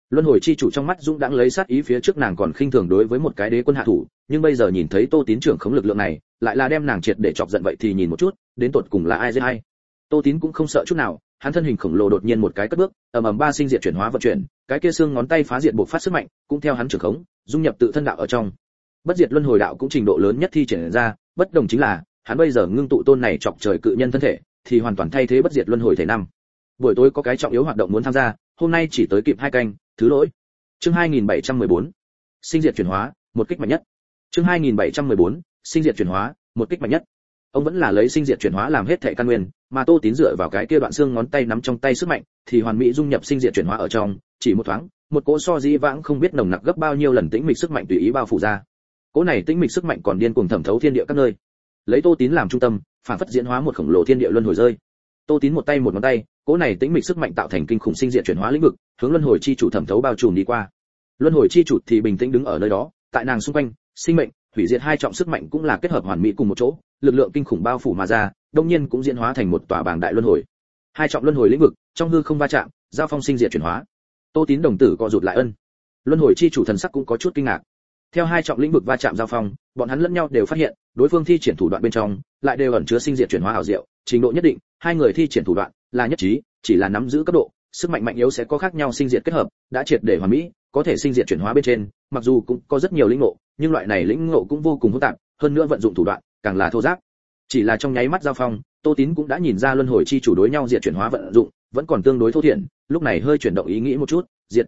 [SPEAKER 1] Luân hồi chi chủ trong mắt dũng đãng lấy sát ý, phía trước nàng còn khinh thường đối với một cái đế quân hạ thủ, nhưng bây giờ nhìn thấy Tô Tín trưởng khống lực lượng này, lại là đem nàng triệt để chọc giận. Vậy thì nhìn một chút, đến tột cùng là ai giết ai. Tô Tín cũng không sợ chút nào, hắn thân hình khổng lồ đột nhiên một cái cất bước, ầm ầm ba sinh diệt chuyển hóa vận chuyển, cái kia xương ngón tay phá diệt bộc phát sức mạnh, cũng theo hắn trưởng khống, dung nhập tự thân đạo ở trong. Bất diệt luân hồi đạo cũng trình độ lớn nhất thi triển ra, bất đồng chính là, hắn bây giờ ngưng tụ tôn này chọc trời cự nhân thân thể, thì hoàn toàn thay thế bất diệt luân hồi thể năm. Buổi tối có cái trọng yếu hoạt động muốn tham gia, hôm nay chỉ tới kịp 2 canh, thứ lỗi. Chương 2714. Sinh diệt chuyển hóa, một kích mạnh nhất. Chương 2714. Sinh diệt chuyển hóa, một kích mạnh nhất. Ông vẫn là lấy sinh diệt chuyển hóa làm hết thảy căn nguyên, mà Tô Tín dựa vào cái kia đoạn xương ngón tay nắm trong tay sức mạnh, thì hoàn mỹ dung nhập sinh diệt chuyển hóa ở trong, chỉ một thoáng, một cỗ so dĩ vãng không biết nồng nặc gấp bao nhiêu lần tĩnh mịch sức mạnh tùy ý bao phủ ra. Cỗ này tĩnh mịch sức mạnh còn điên cuồng thẩm thấu thiên địa các nơi. Lấy Tô Tín làm trung tâm, phản phất diễn hóa một khổng lồ thiên địa luân hồi rơi. Tô Tín một tay một ngón tay, cỗ này tĩnh mịch sức mạnh tạo thành kinh khủng sinh diệt chuyển hóa lĩnh vực, hướng luân hồi chi chủ thẩm thấu bao trùm đi qua. Luân hồi chi chủ thì bình tĩnh đứng ở nơi đó, tại nàng xung quanh, sinh mệnh, hủy diệt hai trọng sức mạnh cũng là kết hợp hoàn mỹ cùng một chỗ, lực lượng kinh khủng bao phủ mà ra, đương nhiên cũng diễn hóa thành một tòa bảng đại luân hồi. Hai trọng luân hồi lĩnh vực, trong hư không va chạm, giao phong sinh diệt chuyển hóa. Tô Tín đồng tử co rụt lại ân. Luân hồi chi chủ thần sắc cũng có chút kinh ngạc. Theo hai trọng lĩnh vực va chạm giao phong, bọn hắn lẫn nhau đều phát hiện, đối phương thi triển thủ đoạn bên trong, lại đều ẩn chứa sinh diệt chuyển hóa ảo diệu, trình độ nhất định, hai người thi triển thủ đoạn là nhất trí, chỉ là nắm giữ cấp độ, sức mạnh mạnh yếu sẽ có khác nhau sinh diệt kết hợp, đã triệt để hoàn mỹ, có thể sinh diệt chuyển hóa bên trên, mặc dù cũng có rất nhiều lĩnh ngộ, nhưng loại này lĩnh ngộ cũng vô cùng hỗn tạp, hơn nữa vận dụng thủ đoạn càng là thô ráp. Chỉ là trong nháy mắt giao phong, Tô Tín cũng đã nhìn ra luân hồi chi chủ đối nhau diệt chuyển hóa vận dụng, vẫn còn tương đối thô thiển, lúc này hơi chuyển động ý nghĩ một chút, diệt.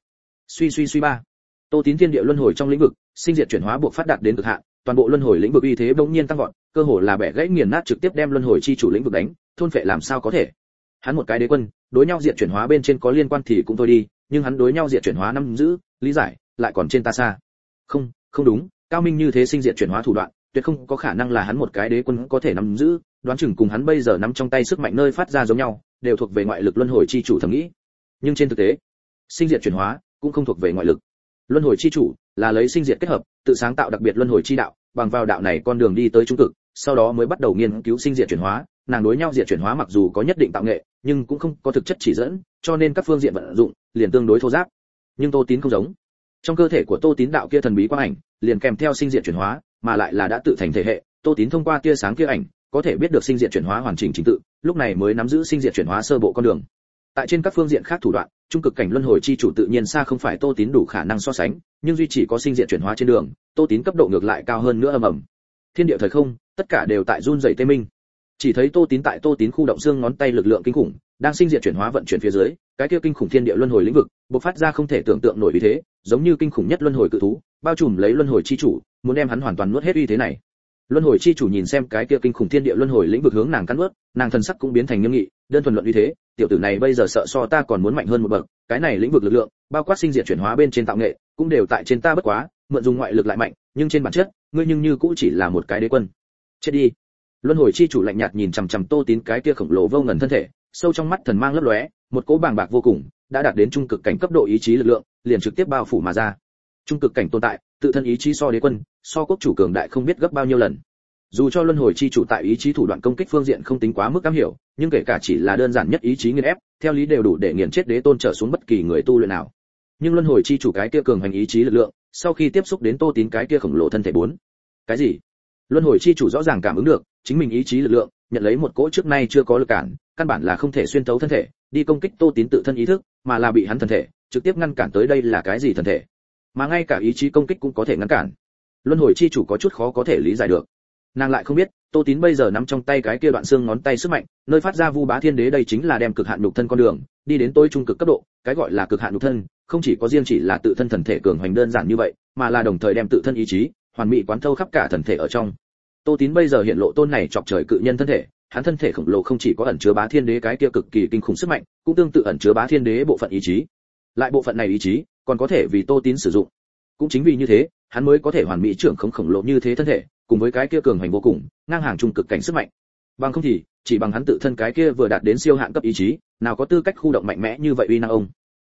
[SPEAKER 1] Suy ba. Tô Tín thiên địa luân hồi trong lĩnh vực, sinh diệt chuyển hóa buộc phát đạt đến cực hạn, toàn bộ luân hồi lĩnh vực uy thế bỗng nhiên tăng vọt, cơ hồ là bẻ gãy nghiền nát trực tiếp đem luân hồi chi chủ lĩnh vực đánh, thôn phệ làm sao có thể. Hắn một cái đế quân, đối nhau diệt chuyển hóa bên trên có liên quan thì cũng thôi đi, nhưng hắn đối nhau diệt chuyển hóa nắm giữ, lý giải, lại còn trên ta xa. Không đúng, cao minh như thế sinh diệt chuyển hóa thủ đoạn, tuyệt không có khả năng là hắn một cái đế quân có thể nắm giữ, đoán chừng cùng hắn bây giờ nắm trong tay sức mạnh nơi phát ra giống nhau, đều thuộc về ngoại lực luân hồi chi chủ thẩm nghĩ. Nhưng trên thực tế, sinh diệt chuyển hóa cũng không thuộc về ngoại lực. Luân hồi chi chủ là lấy sinh diệt kết hợp, tự sáng tạo đặc biệt luân hồi chi đạo, bằng vào đạo này con đường đi tới trung cực, sau đó mới bắt đầu nghiên cứu sinh diệt chuyển hóa, nàng đối nhau diệt chuyển hóa mặc dù có nhất định tạo nghệ, nhưng cũng không có thực chất chỉ dẫn, cho nên các phương diện vận dụng liền tương đối thô ráp. Nhưng Tô Tín không giống. Trong cơ thể của Tô Tín đạo kia thần bí quang ảnh, liền kèm theo sinh diệt chuyển hóa, mà lại là đã tự thành thể hệ, Tô Tín thông qua tia sáng kia ảnh, có thể biết được sinh diệt chuyển hóa hoàn chỉnh trình tự, lúc này mới nắm giữ sinh diệt chuyển hóa sơ bộ con đường. Tại trên các phương diện khác thủ đoạn, trung cực cảnh luân hồi chi chủ tự nhiên xa không phải Tô Tín đủ khả năng so sánh, nhưng duy chỉ có sinh diệt chuyển hóa trên đường, Tô Tín cấp độ ngược lại cao hơn nữa ầm ầm. Thiên địa thời không, tất cả đều tại run rẩy tê minh. Chỉ thấy Tô Tín khu động xương ngón tay lực lượng kinh khủng, đang sinh diệt chuyển hóa vận chuyển phía dưới, cái kia kinh khủng thiên địa luân hồi lĩnh vực, bộc phát ra không thể tưởng tượng nổi uy thế, giống như kinh khủng nhất luân hồi cự thú, bao trùm lấy luân hồi chi chủ, muốn đem hắn hoàn toàn nuốt hết uy thế này. Luân hồi chi chủ nhìn xem cái kia kinh khủng thiên địa luân hồi lĩnh vực hướng nàng cắn nuốt, nàng thần sắc cũng biến thành nghiêm nghị, đơn thuần luận uy thế, tiểu tử này bây giờ sợ so ta còn muốn mạnh hơn một bậc, cái này lĩnh vực lực lượng, bao quát sinh diệt chuyển hóa bên trên tạo nghệ, cũng đều tại trên ta bất quá, mượn dùng ngoại lực lại mạnh, nhưng trên bản chất, ngươi nhưng như cũng chỉ là một cái đế quân. Chết đi. Luân hồi chi chủ lạnh nhạt nhìn chằm chằm Tô Tín cái kia khổng lồ vô ngần thân thể, sâu trong mắt thần mang lấp lóe, một cỗ bàng bạc vô cùng, đã đạt đến trung cực cảnh cấp độ ý chí lực lượng, liền trực tiếp bao phủ mà ra. Trung cực cảnh tồn tại, tự thân ý chí so đế quân, so quốc chủ cường đại không biết gấp bao nhiêu lần. Dù cho luân hồi chi chủ tại ý chí thủ đoạn công kích phương diện không tính quá mức am hiểu, nhưng kể cả chỉ là đơn giản nhất ý chí nghiền ép, theo lý đều đủ để nghiền chết đế tôn trở xuống bất kỳ người tu luyện nào. Nhưng luân hồi chi chủ cái kia cường hành ý chí lực lượng, sau khi tiếp xúc đến Tô Tín cái kia khổng lồ thân thể bốn. Cái gì? Luân hồi chi chủ rõ ràng cảm ứng được, chính mình ý chí lực lượng, nhận lấy một cỗ trước nay chưa có lực cản, căn bản là không thể xuyên tấu thân thể, đi công kích Tô Tín tự thân ý thức, mà là bị hắn thân thể trực tiếp ngăn cản tới. Đây là cái gì thần thể? Mà ngay cả ý chí công kích cũng có thể ngăn cản. Luân hồi chi chủ có chút khó có thể lý giải được. Nàng lại không biết, Tô Tín bây giờ nắm trong tay cái kia đoạn xương ngón tay sức mạnh, nơi phát ra vu bá thiên đế, đây chính là đem cực hạn nhục thân con đường, đi đến tối trung cực cấp độ, cái gọi là cực hạn nhục thân, không chỉ có riêng chỉ là tự thân thần thể cường hoành đơn giản như vậy, mà là đồng thời đem tự thân ý chí hoàn mỹ quán thâu khắp cả thần thể ở trong. Tô Tín bây giờ hiện lộ tôn này chọc trời cự nhân thân thể, hắn thân thể khổng lồ không chỉ có ẩn chứa bá thiên đế cái kia cực kỳ kinh khủng sức mạnh, cũng tương tự ẩn chứa bá thiên đế bộ phận ý chí. Lại bộ phận này ý chí, còn có thể vì Tô Tín sử dụng. Cũng chính vì như thế, hắn mới có thể hoàn mỹ trưởng khống khổng lồ như thế thân thể, cùng với cái kia cường hành vô cùng, ngang hàng trung cực cảnh sức mạnh. Bằng không thì, chỉ bằng hắn tự thân cái kia vừa đạt đến siêu hạn cấp ý chí, nào có tư cách khu động mạnh mẽ như vậy uy năng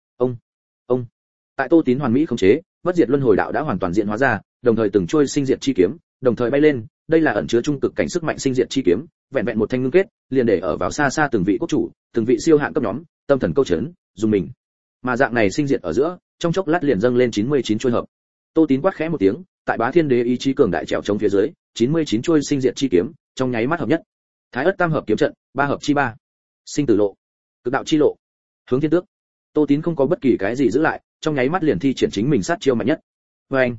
[SPEAKER 1] ông. Tại Tô Tín hoàn mỹ khống chế, bất diệt luân hồi đạo đã hoàn toàn diễn hóa ra, đồng thời từng trôi sinh diệt chi kiếm, đồng thời bay lên, đây là ẩn chứa trung cực cảnh sức mạnh sinh diệt chi kiếm, vẹn vẹn một thanh ngưng kết, liền để ở vào xa xa từng vị quốc chủ, từng vị siêu hạn cấp nhóm, tâm thần câu chấn, dùng mình. Mà dạng này sinh diệt ở giữa, trong chốc lát liền dâng lên 99 chuôi hợp. Tô Tín quát khẽ một tiếng, tại Bá Thiên Đế ý chí cường đại trèo chống phía dưới, 99 chuôi sinh diệt chi kiếm, trong nháy mắt hợp nhất. Thái Ức Tam hợp kiếm trận, ba hợp chi ba. Sinh tử lộ, cực đạo chi lộ, hướng thiên tước. Tô Tín không có bất kỳ cái gì giữ lại, trong nháy mắt liền thi triển chính mình sát chiêu mạnh nhất. Oeng!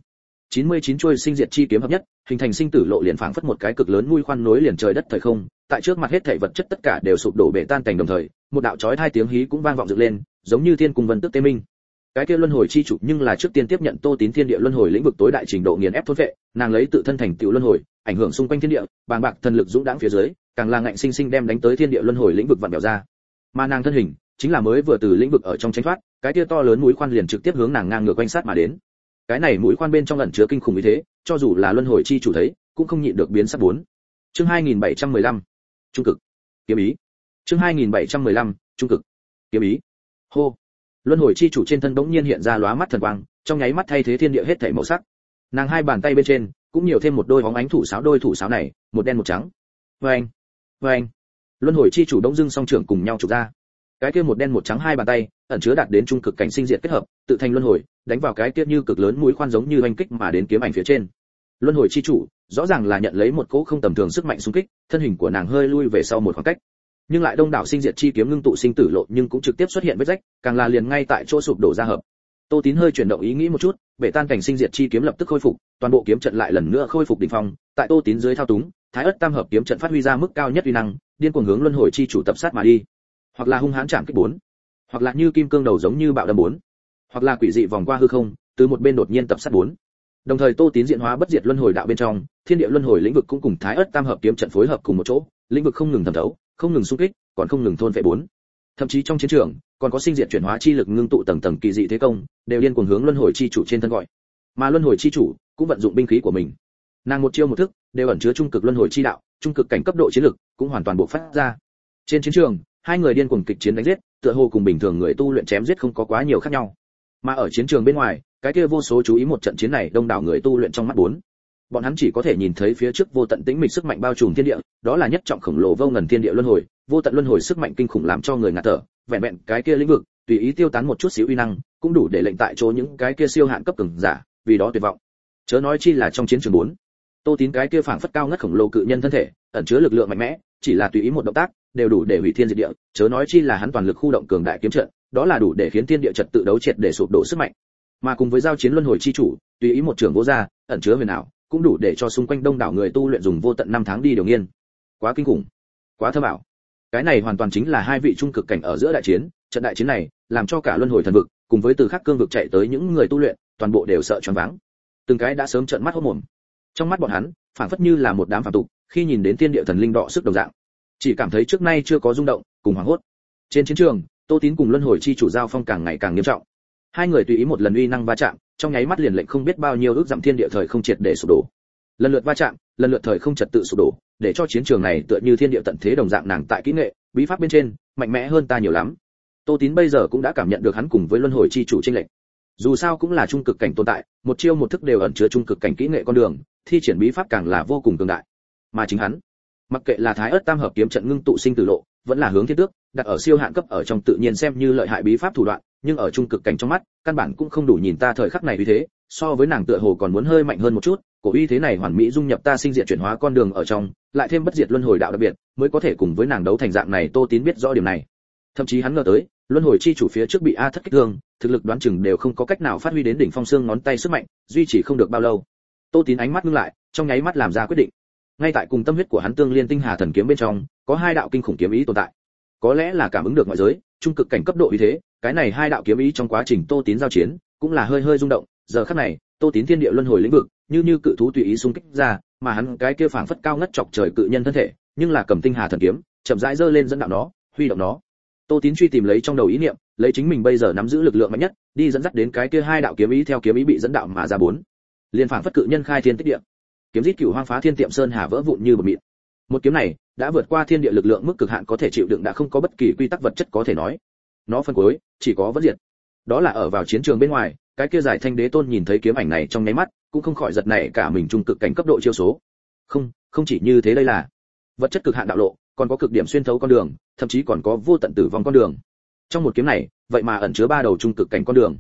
[SPEAKER 1] 99 chuôi sinh diệt chi kiếm hợp nhất, hình thành sinh tử lộ liền phảng phất một cái cực lớn mũi khoan nối liền trời đất thời không, tại trước mặt hết thảy vật chất tất cả đều sụp đổ bể tan cảnh đồng thời, một đạo chói tai tiếng hí cũng vang vọng dựng lên, giống như thiên cung vân tức tê minh. Cái kia luân hồi chi chủ nhưng là trước tiên tiếp nhận Tô Tín thiên địa luân hồi lĩnh vực tối đại trình độ nghiền ép thôn vệ, nàng lấy tự thân thành tựu luân hồi, ảnh hưởng xung quanh thiên địa, bàng bạc thần lực dũng đãng phía dưới, càng là ngạnh sinh sinh đem đánh tới thiên địa luân hồi lĩnh vực vặn bèo ra. Mà nàng thân hình, chính là mới vừa từ lĩnh vực ở trong tránh thoát, cái kia to lớn mũi khoan liền trực tiếp hướng nàng ngang ngược quanh sát mà đến. Cái này mũi khoan bên trong ẩn chứa kinh khủng như thế, cho dù là luân hồi chi chủ thấy, cũng không nhịn được biến sắc bốn. Chương 2715, trung cực, kiếm ý. Chương 2715, trung cực, kiếm ý. Hô. Luân hồi chi chủ trên thân bỗng nhiên hiện ra lóa mắt thần quang, trong nháy mắt thay thế thiên địa hết thảy màu sắc. Nàng hai bàn tay bên trên cũng nhiều thêm một đôi bóng ánh thủ sáo, đôi thủ sáo này, một đen một trắng. Oeng, oeng. Luân hồi chi chủ đống dưng song trưởng cùng nhau chụp ra. Cái kia một đen một trắng hai bàn tay, ẩn chứa đạt đến trung cực cảnh sinh diệt kết hợp, tự thành luân hồi, đánh vào cái kia như cực lớn mũi khoan giống như oanh kích mà đến kiếm ảnh phía trên. Luân hồi chi chủ, rõ ràng là nhận lấy một cỗ không tầm thường sức mạnh xung kích, thân hình của nàng hơi lui về sau một khoảng cách. Nhưng lại đông đảo sinh diệt chi kiếm ngưng tụ sinh tử lộ nhưng cũng trực tiếp xuất hiện vết rách, càng là liền ngay tại chỗ sụp đổ ra hợp. Tô Tín hơi chuyển động ý nghĩ một chút, bể tan cảnh sinh diệt chi kiếm lập tức khôi phục, toàn bộ kiếm trận lại lần nữa khôi phục đỉnh phong, tại Tô Tín dưới thao túng, Thái Ức Tam hợp kiếm trận phát huy ra mức cao nhất uy năng, điên cuồng hướng luân hồi chi chủ tập sát mà đi. Hoặc là hung hãn chạm kích bốn, hoặc là như kim cương đầu giống như bạo đâm bốn, hoặc là quỷ dị vòng qua hư không, từ một bên đột nhiên tập sát bốn. Đồng thời Tô Tín diện hóa bất diệt luân hồi đạo bên trong, thiên địa luân hồi lĩnh vực cũng cùng Thái Ức Tam hợp kiếm trận phối hợp cùng một chỗ, lĩnh vực không ngừng thẩm thấu, không ngừng xung kích, còn không ngừng thôn phệ bốn. Thậm chí trong chiến trường, còn có sinh diệt chuyển hóa chi lực ngưng tụ tầng tầng kỳ dị thế công, đều điên cuồng hướng luân hồi chi chủ trên thân gọi. Mà luân hồi chi chủ cũng vận dụng binh khí của mình. Nàng một chiêu một thức, đều ẩn chứa trung cực luân hồi chi đạo, trung cực cảnh cấp độ chiến lực, cũng hoàn toàn bộc phát ra. Trên chiến trường, hai người điên cuồng kịch chiến đánh giết, tựa hồ cùng bình thường người tu luyện chém giết không có quá nhiều khác nhau. Mà ở chiến trường bên ngoài, cái kia vô số chú ý một trận chiến này đông đảo người tu luyện trong mắt bốn. Bọn hắn chỉ có thể nhìn thấy phía trước vô tận tĩnh mịch sức mạnh bao trùm thiên địa, đó là nhất trọng khổng lồ vô ngần thiên địa luân hồi, vô tận luân hồi sức mạnh kinh khủng làm cho người ngạt thở, vẹn vẹn cái kia lĩnh vực, tùy ý tiêu tán một chút xíu uy năng, cũng đủ để lệnh tại chỗ những cái kia siêu hạn cấp cường giả, vì đó tuyệt vọng. Chớ nói chi là trong chiến trường 4. Tô Tín cái kia phảng phất cao ngất khổng lồ cự nhân thân thể, ẩn chứa lực lượng mạnh mẽ, chỉ là tùy ý một động tác, đều đủ để hủy thiên diệt địa, chớ nói chi là hắn toàn lực khu động cường đại kiếm trận, đó là đủ để khiến thiên địa trật tự đấu triệt để sụp đổ sức mạnh. Mà cùng với giao chiến luân hồi chi chủ, tùy ý một trường vỗ ra, ẩn chứa huyền ảo, cũng đủ để cho xung quanh đông đảo người tu luyện dùng vô tận năm tháng đi điều nghiên. Quá kinh khủng, quá thâm ảo. Cái này hoàn toàn chính là hai vị trung cực cảnh ở giữa đại chiến, trận đại chiến này làm cho cả luân hồi thần vực, cùng với từ khác cương vực chạy tới những người tu luyện, toàn bộ đều sợ choáng váng. Từng cái đã sớm trợn mắt hốt mồm. Trong mắt bọn hắn, phảng phất như là một đám phàm tục, khi nhìn đến thiên địa thần linh đọ sức đồng dạng, chỉ cảm thấy trước nay chưa có rung động, cùng hoảng hốt. Trên chiến trường, Tô Tín cùng luân hồi chi chủ giao phong càng ngày càng nghiêm trọng. Hai người tùy ý một lần uy năng va chạm, trong nháy mắt liền lệnh không biết bao nhiêu ước dặm thiên địa thời không triệt để sụp đổ. Lần lượt va chạm, lần lượt thời không trật tự sụp đổ, để cho chiến trường này tựa như thiên địa tận thế đồng dạng, nàng tại kỹ nghệ, bí pháp bên trên, mạnh mẽ hơn ta nhiều lắm. Tô Tín bây giờ cũng đã cảm nhận được hắn cùng với luân hồi chi chủ chênh lệch. Dù sao cũng là trung cực cảnh tồn tại, một chiêu một thức đều ẩn chứa trung cực cảnh kỹ nghệ con đường, thi triển bí pháp càng là vô cùng cường đại. Mà chính hắn, mặc kệ là Thái Ức Tam hợp kiếm trận ngưng tụ sinh tử lộ, vẫn là hướng thiên tước, đặt ở siêu hạn cấp ở trong tự nhiên xem như lợi hại bí pháp thủ đoạn, nhưng ở trung cực cảnh trong mắt, căn bản cũng không đủ nhìn ta thời khắc này uy thế, so với nàng tựa hồ còn muốn hơi mạnh hơn một chút, cổ uy thế này hoàn mỹ dung nhập ta sinh diệt chuyển hóa con đường ở trong, lại thêm bất diệt luân hồi đạo đặc biệt, mới có thể cùng với nàng đấu thành dạng này. Tô Tín biết rõ điểm này. Thậm chí hắn ngờ tới, luân hồi chi chủ phía trước bị A Thất kích thương, thực lực đoán chừng đều không có cách nào phát huy đến đỉnh phong xương ngón tay sức mạnh, duy trì không được bao lâu. Tô Tín ánh mắt ngưng lại, trong nháy mắt làm ra quyết định. Ngay tại cùng tâm huyết của hắn tương liên tinh hà thần kiếm bên trong, có hai đạo kinh khủng kiếm ý tồn tại. Có lẽ là cảm ứng được ngoại giới, trung cực cảnh cấp độ uy thế, cái này hai đạo kiếm ý trong quá trình Tô Tín giao chiến, cũng là hơi hơi rung động. Giờ khắc này, Tô Tín thiên địa luân hồi lĩnh vực, như cự thú tùy ý xung kích ra, mà hắn cái kia phảng phất cao ngất chọc trời cự nhân thân thể, nhưng là cầm tinh hà thần kiếm, chậm rãi giơ lên dẫn đạo nó, huy động nó. Tô Tín truy tìm lấy trong đầu ý niệm, lấy chính mình bây giờ nắm giữ lực lượng mạnh nhất, đi dẫn dắt đến cái kia hai đạo kiếm ý, theo kiếm ý bị dẫn đạo mà ra bốn. Liên phảng phất cự nhân khai thiên tích địa, kiếm giết cửu hoang phá thiên tiệm sơn hà vỡ vụn như bột mịn. Một kiếm này đã vượt qua thiên địa lực lượng mức cực hạn có thể chịu đựng, đã không có bất kỳ quy tắc vật chất có thể nói. Nó phân cuối chỉ có bất diệt. Đó là ở vào chiến trường bên ngoài, cái kia giải thanh đế tôn nhìn thấy kiếm ảnh này trong nháy mắt, cũng không khỏi giật nảy cả mình, trung cực cảnh cấp độ chiêu số. Không chỉ như thế, đây là vật chất cực hạn đạo lộ, còn có cực điểm xuyên thấu con đường, thậm chí còn có vô tận tử vong con đường. Trong một kiếm này, vậy mà ẩn chứa ba đầu trung cực cảnh con đường.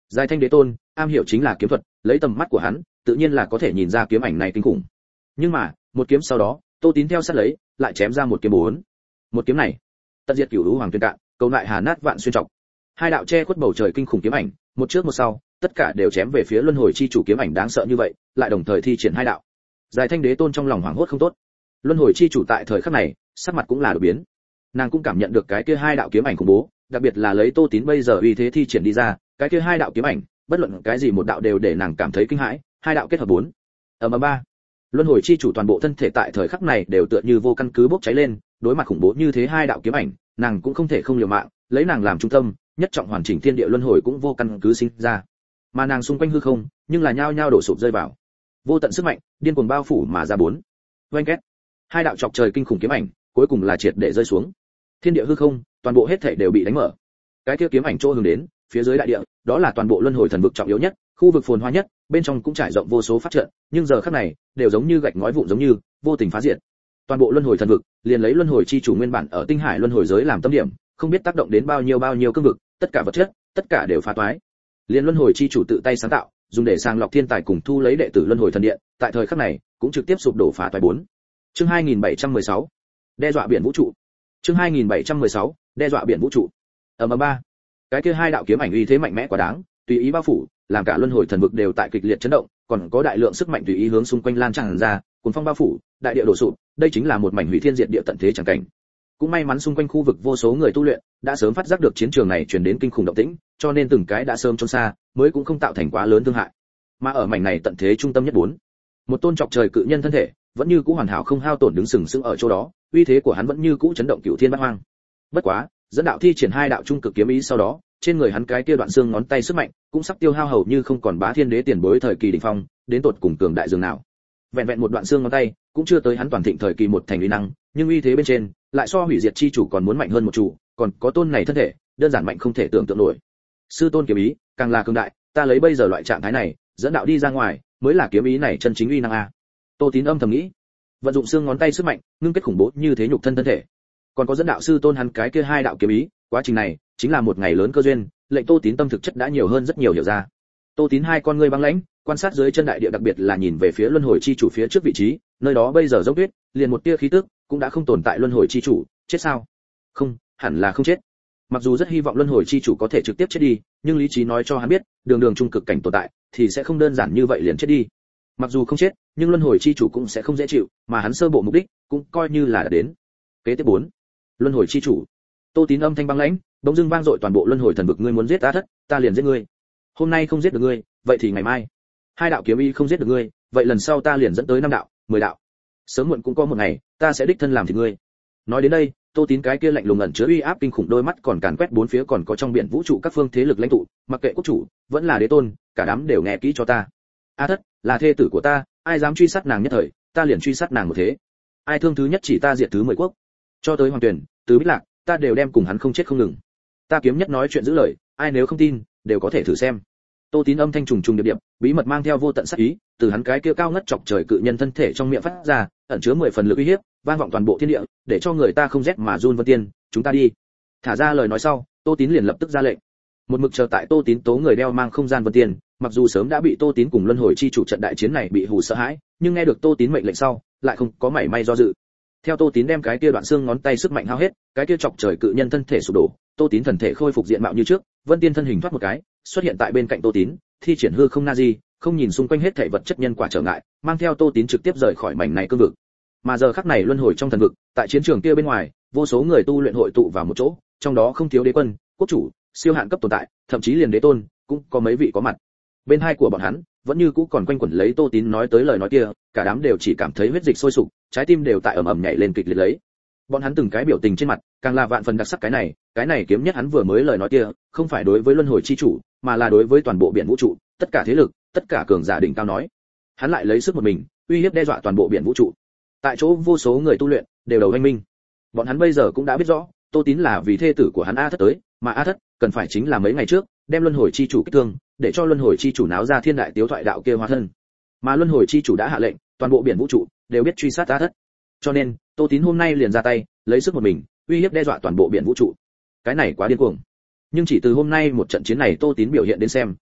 [SPEAKER 1] Giai Thanh Đế Tôn, am hiểu chính là kiếm thuật, lấy tầm mắt của hắn, tự nhiên là có thể nhìn ra kiếm ảnh này kinh khủng. Nhưng mà, một kiếm sau đó, Tô Tín theo sát lấy, lại chém ra một kiếm bốn. Một kiếm này, tận diệt cửu lũ hoàng tuyên cạn, cầu lại hà nát vạn xuyên trọng. Hai đạo che khuất bầu trời kinh khủng kiếm ảnh, một trước một sau, tất cả đều chém về phía luân hồi chi chủ kiếm ảnh đáng sợ như vậy, lại đồng thời thi triển hai đạo. Giai Thanh Đế Tôn trong lòng hoảng hốt không tốt. Luân hồi chi chủ tại thời khắc này, sắc mặt cũng là đổi biến. Nàng cũng cảm nhận được cái kia hai đạo kiếm ảnh khủng bố, đặc biệt là lấy Tô Tín bây giờ uy thế thi triển đi ra, cái kia hai đạo kiếm ảnh, bất luận cái gì một đạo đều để nàng cảm thấy kinh hãi, hai đạo kết hợp bốn. Ầm ba. Luân hồi chi chủ toàn bộ thân thể tại thời khắc này đều tựa như vô căn cứ bốc cháy lên, đối mặt khủng bố như thế hai đạo kiếm ảnh, nàng cũng không thể không liều mạng, lấy nàng làm trung tâm, nhất trọng hoàn chỉnh thiên địa luân hồi cũng vô căn cứ sinh ra. Mà nàng xung quanh hư không, nhưng là nhao nhao đổ sụp rơi vào. Vô tận sức mạnh, điên cuồng bao phủ mà ra bốn. Oanh két. Hai đạo chọc trời kinh khủng kiếm ảnh, cuối cùng là triệt để rơi xuống. Thiên địa hư không, toàn bộ hết thảy đều bị đánh mở. Cái kia kiếm ảnh chỗ hướng đến, phía dưới đại địa, đó là toàn bộ luân hồi thần vực trọng yếu nhất, khu vực phồn hoa nhất, bên trong cũng trải rộng vô số pháp trận, nhưng giờ khắc này, đều giống như gạch ngói vụn giống như, vô tình phá diệt. Toàn bộ luân hồi thần vực, liền lấy luân hồi chi chủ nguyên bản ở tinh hải luân hồi giới làm tâm điểm, không biết tác động đến bao nhiêu cương vực, tất cả vật chất, tất cả đều phá toái. Liên luân hồi chi chủ tự tay sáng tạo, dùng để sàng lọc thiên tài cùng thu lấy đệ tử luân hồi thần điện, tại thời khắc này, cũng trực tiếp sụp đổ phá toái bốn. Chương 2716, đe dọa biển vũ trụ. Chương 2716, đe dọa biển vũ trụ. Ba. Cái kia hai đạo kiếm ảnh uy thế mạnh mẽ quá đáng, tùy ý bao phủ, làm cả luân hồi thần vực đều tại kịch liệt chấn động, còn có đại lượng sức mạnh tùy ý hướng xung quanh lan tràn ra, cuồng phong bao phủ, đại địa đổ sụp, đây chính là một mảnh hủy thiên diệt địa tận thế chẳng cảnh. Cũng may mắn xung quanh khu vực vô số người tu luyện đã sớm phát giác được chiến trường này truyền đến kinh khủng động tĩnh, cho nên từng cái đã sớm trốn xa, mới cũng không tạo thành quá lớn thương hại. Mà ở mảnh này tận thế trung tâm nhất bốn, một tôn chọc trời cự nhân thân thể, vẫn như cũ hoàn hảo không hao tổn đứng sừng sững ở chỗ đó, uy thế của hắn vẫn như cũ chấn động cửu thiên bát hoang. Bất quá, dẫn đạo thi triển hai đạo trung cực kiếm ý sau đó, trên người hắn cái kia đoạn xương ngón tay sức mạnh cũng sắp tiêu hao hầu như không còn bá thiên đế tiền bối thời kỳ đỉnh phong, đến tột cùng cường đại dường nào. Vẹn vẹn một đoạn xương ngón tay, cũng chưa tới hắn toàn thịnh thời kỳ một thành uy năng, nhưng uy thế bên trên lại so hủy diệt chi chủ còn muốn mạnh hơn một chủ, còn có tôn này thân thể, đơn giản mạnh không thể tưởng tượng nổi. Sư tôn kiếm ý, càng là cường đại, ta lấy bây giờ loại trạng thái này, dẫn đạo đi ra ngoài, mới là kiếm ý này chân chính uy năng a. Tô Tín âm thầm nghĩ, vận dụng xương ngón tay sức mạnh, ngưng kết khủng bố như thế nhục thân thân thể. Còn có dẫn đạo sư tôn hắn cái kia hai đạo kiếm ý, quá trình này chính là một ngày lớn cơ duyên, lệnh Tô Tín tâm thực chất đã nhiều hơn rất nhiều hiểu ra. Tô Tín hai con ngươi băng lãnh, quan sát dưới chân đại địa, đặc biệt là nhìn về phía luân hồi chi chủ phía trước vị trí, nơi đó bây giờ dốc tuyết, liền một tia khí tức cũng đã không tồn tại. Luân hồi chi chủ chết sao? Không, hẳn là không chết. Mặc dù rất hy vọng luân hồi chi chủ có thể trực tiếp chết đi, nhưng lý trí nói cho hắn biết, đường đường trung cực cảnh tồn tại thì sẽ không đơn giản như vậy liền chết đi. Mặc dù không chết, nhưng luân hồi chi chủ cũng sẽ không dễ chịu, mà hắn sơ bộ mục đích cũng coi như là đã đến. Kế tiếp 4. Luân hồi chi chủ. Tô Tín âm thanh băng lãnh, bỗng dưng vang dội toàn bộ luân hồi thần vực, ngươi muốn giết ta thất, ta liền giết ngươi. Hôm nay không giết được ngươi, vậy thì ngày mai. Hai đạo kiếm ý không giết được ngươi, vậy lần sau ta liền dẫn tới 5 đạo, 10 đạo. Sớm muộn cũng có một ngày, ta sẽ đích thân làm thịt ngươi. Nói đến đây, Tô Tín cái kia lạnh lùng ẩn chứa uy áp kinh khủng đôi mắt còn càn quét bốn phía, còn có trong biển vũ trụ các phương thế lực lãnh tụ, mặc kệ quốc chủ, vẫn là đế tôn, cả đám đều nghe kỹ cho ta. A Thất là thê tử của ta, ai dám truy sát nàng nhất thời, ta liền truy sát nàng một thế. Ai thương thứ nhất chỉ ta diệt thứ 10 quốc. Cho tới Hoàng Tuyển, Tứ Bích Lạc, ta đều đem cùng hắn không chết không ngừng. Ta kiếm nhất nói chuyện giữ lời, ai nếu không tin, đều có thể thử xem. Tô Tín âm thanh trùng trùng điệp điệp, bí mật mang theo vô tận sát ý, từ hắn cái kia cao ngất chọc trời cự nhân thân thể trong miệng phát ra, ẩn chứa 10 phần lực uy hiếp, vang vọng toàn bộ thiên địa, để cho người ta không rét mà run. Vân Tiên, chúng ta đi. Thả ra lời nói sau, Tô Tín liền lập tức ra lệnh. Một mực chờ tại Tô Tín tố người đeo mang không gian Vân Tiên, mặc dù sớm đã bị Tô Tín cùng luân hồi chi chủ trận đại chiến này bị hù sợ hãi, nhưng nghe được Tô Tín mệnh lệnh sau, lại không có mảy may do dự. Theo Tô Tín đem cái kia đoạn xương ngón tay sức mạnh hao hết, cái kia chọc trời cự nhân thân thể sụp đổ, Tô Tín thần thể khôi phục diện mạo như trước, Vân Tiên thân hình thoát một cái, xuất hiện tại bên cạnh Tô Tín, thi triển hư không Nazi, không nhìn xung quanh hết thảy vật chất nhân quả trở ngại, mang theo Tô Tín trực tiếp rời khỏi mảnh này cương vực. Mà giờ khắc này luân hồi trong thần vực, tại chiến trường kia bên ngoài, vô số người tu luyện hội tụ vào một chỗ, trong đó không thiếu đế quân, quốc chủ, siêu hạn cấp tồn tại, thậm chí liền đế tôn cũng có mấy vị có mặt. Bên hai của bọn hắn vẫn như cũ còn quanh quẩn lấy Tô Tín nói tới lời nói kia, cả đám đều chỉ cảm thấy huyết dịch sôi sục, trái tim đều tại ầm ầm nhảy lên kịch liệt lấy. Bọn hắn từng cái biểu tình trên mặt, càng là vạn phần đặc sắc. Cái này kiếm nhất hắn vừa mới lời nói kia, không phải đối với luân hồi chi chủ, mà là đối với toàn bộ biển vũ trụ, tất cả thế lực, tất cả cường giả đỉnh cao nói. Hắn lại lấy sức một mình, uy hiếp đe dọa toàn bộ biển vũ trụ. Tại chỗ vô số người tu luyện đều đầu anh minh. Bọn hắn bây giờ cũng đã biết rõ, Tô Tín là vì thê tử của hắn A Thất tới, mà A Thất cần phải chính là mấy ngày trước đem luân hồi chi chủ kích thương, để cho luân hồi chi chủ náo ra thiên đại tiếu thoại đạo kia hóa thân. Mà luân hồi chi chủ đã hạ lệnh, toàn bộ biển vũ trụ đều biết truy sát A Thất. Cho nên, Tô Tín hôm nay liền ra tay, lấy sức một mình, uy hiếp đe dọa toàn bộ biển vũ trụ. Cái này quá điên cuồng. Nhưng chỉ từ hôm nay một trận chiến này Tô Tín biểu hiện đến xem,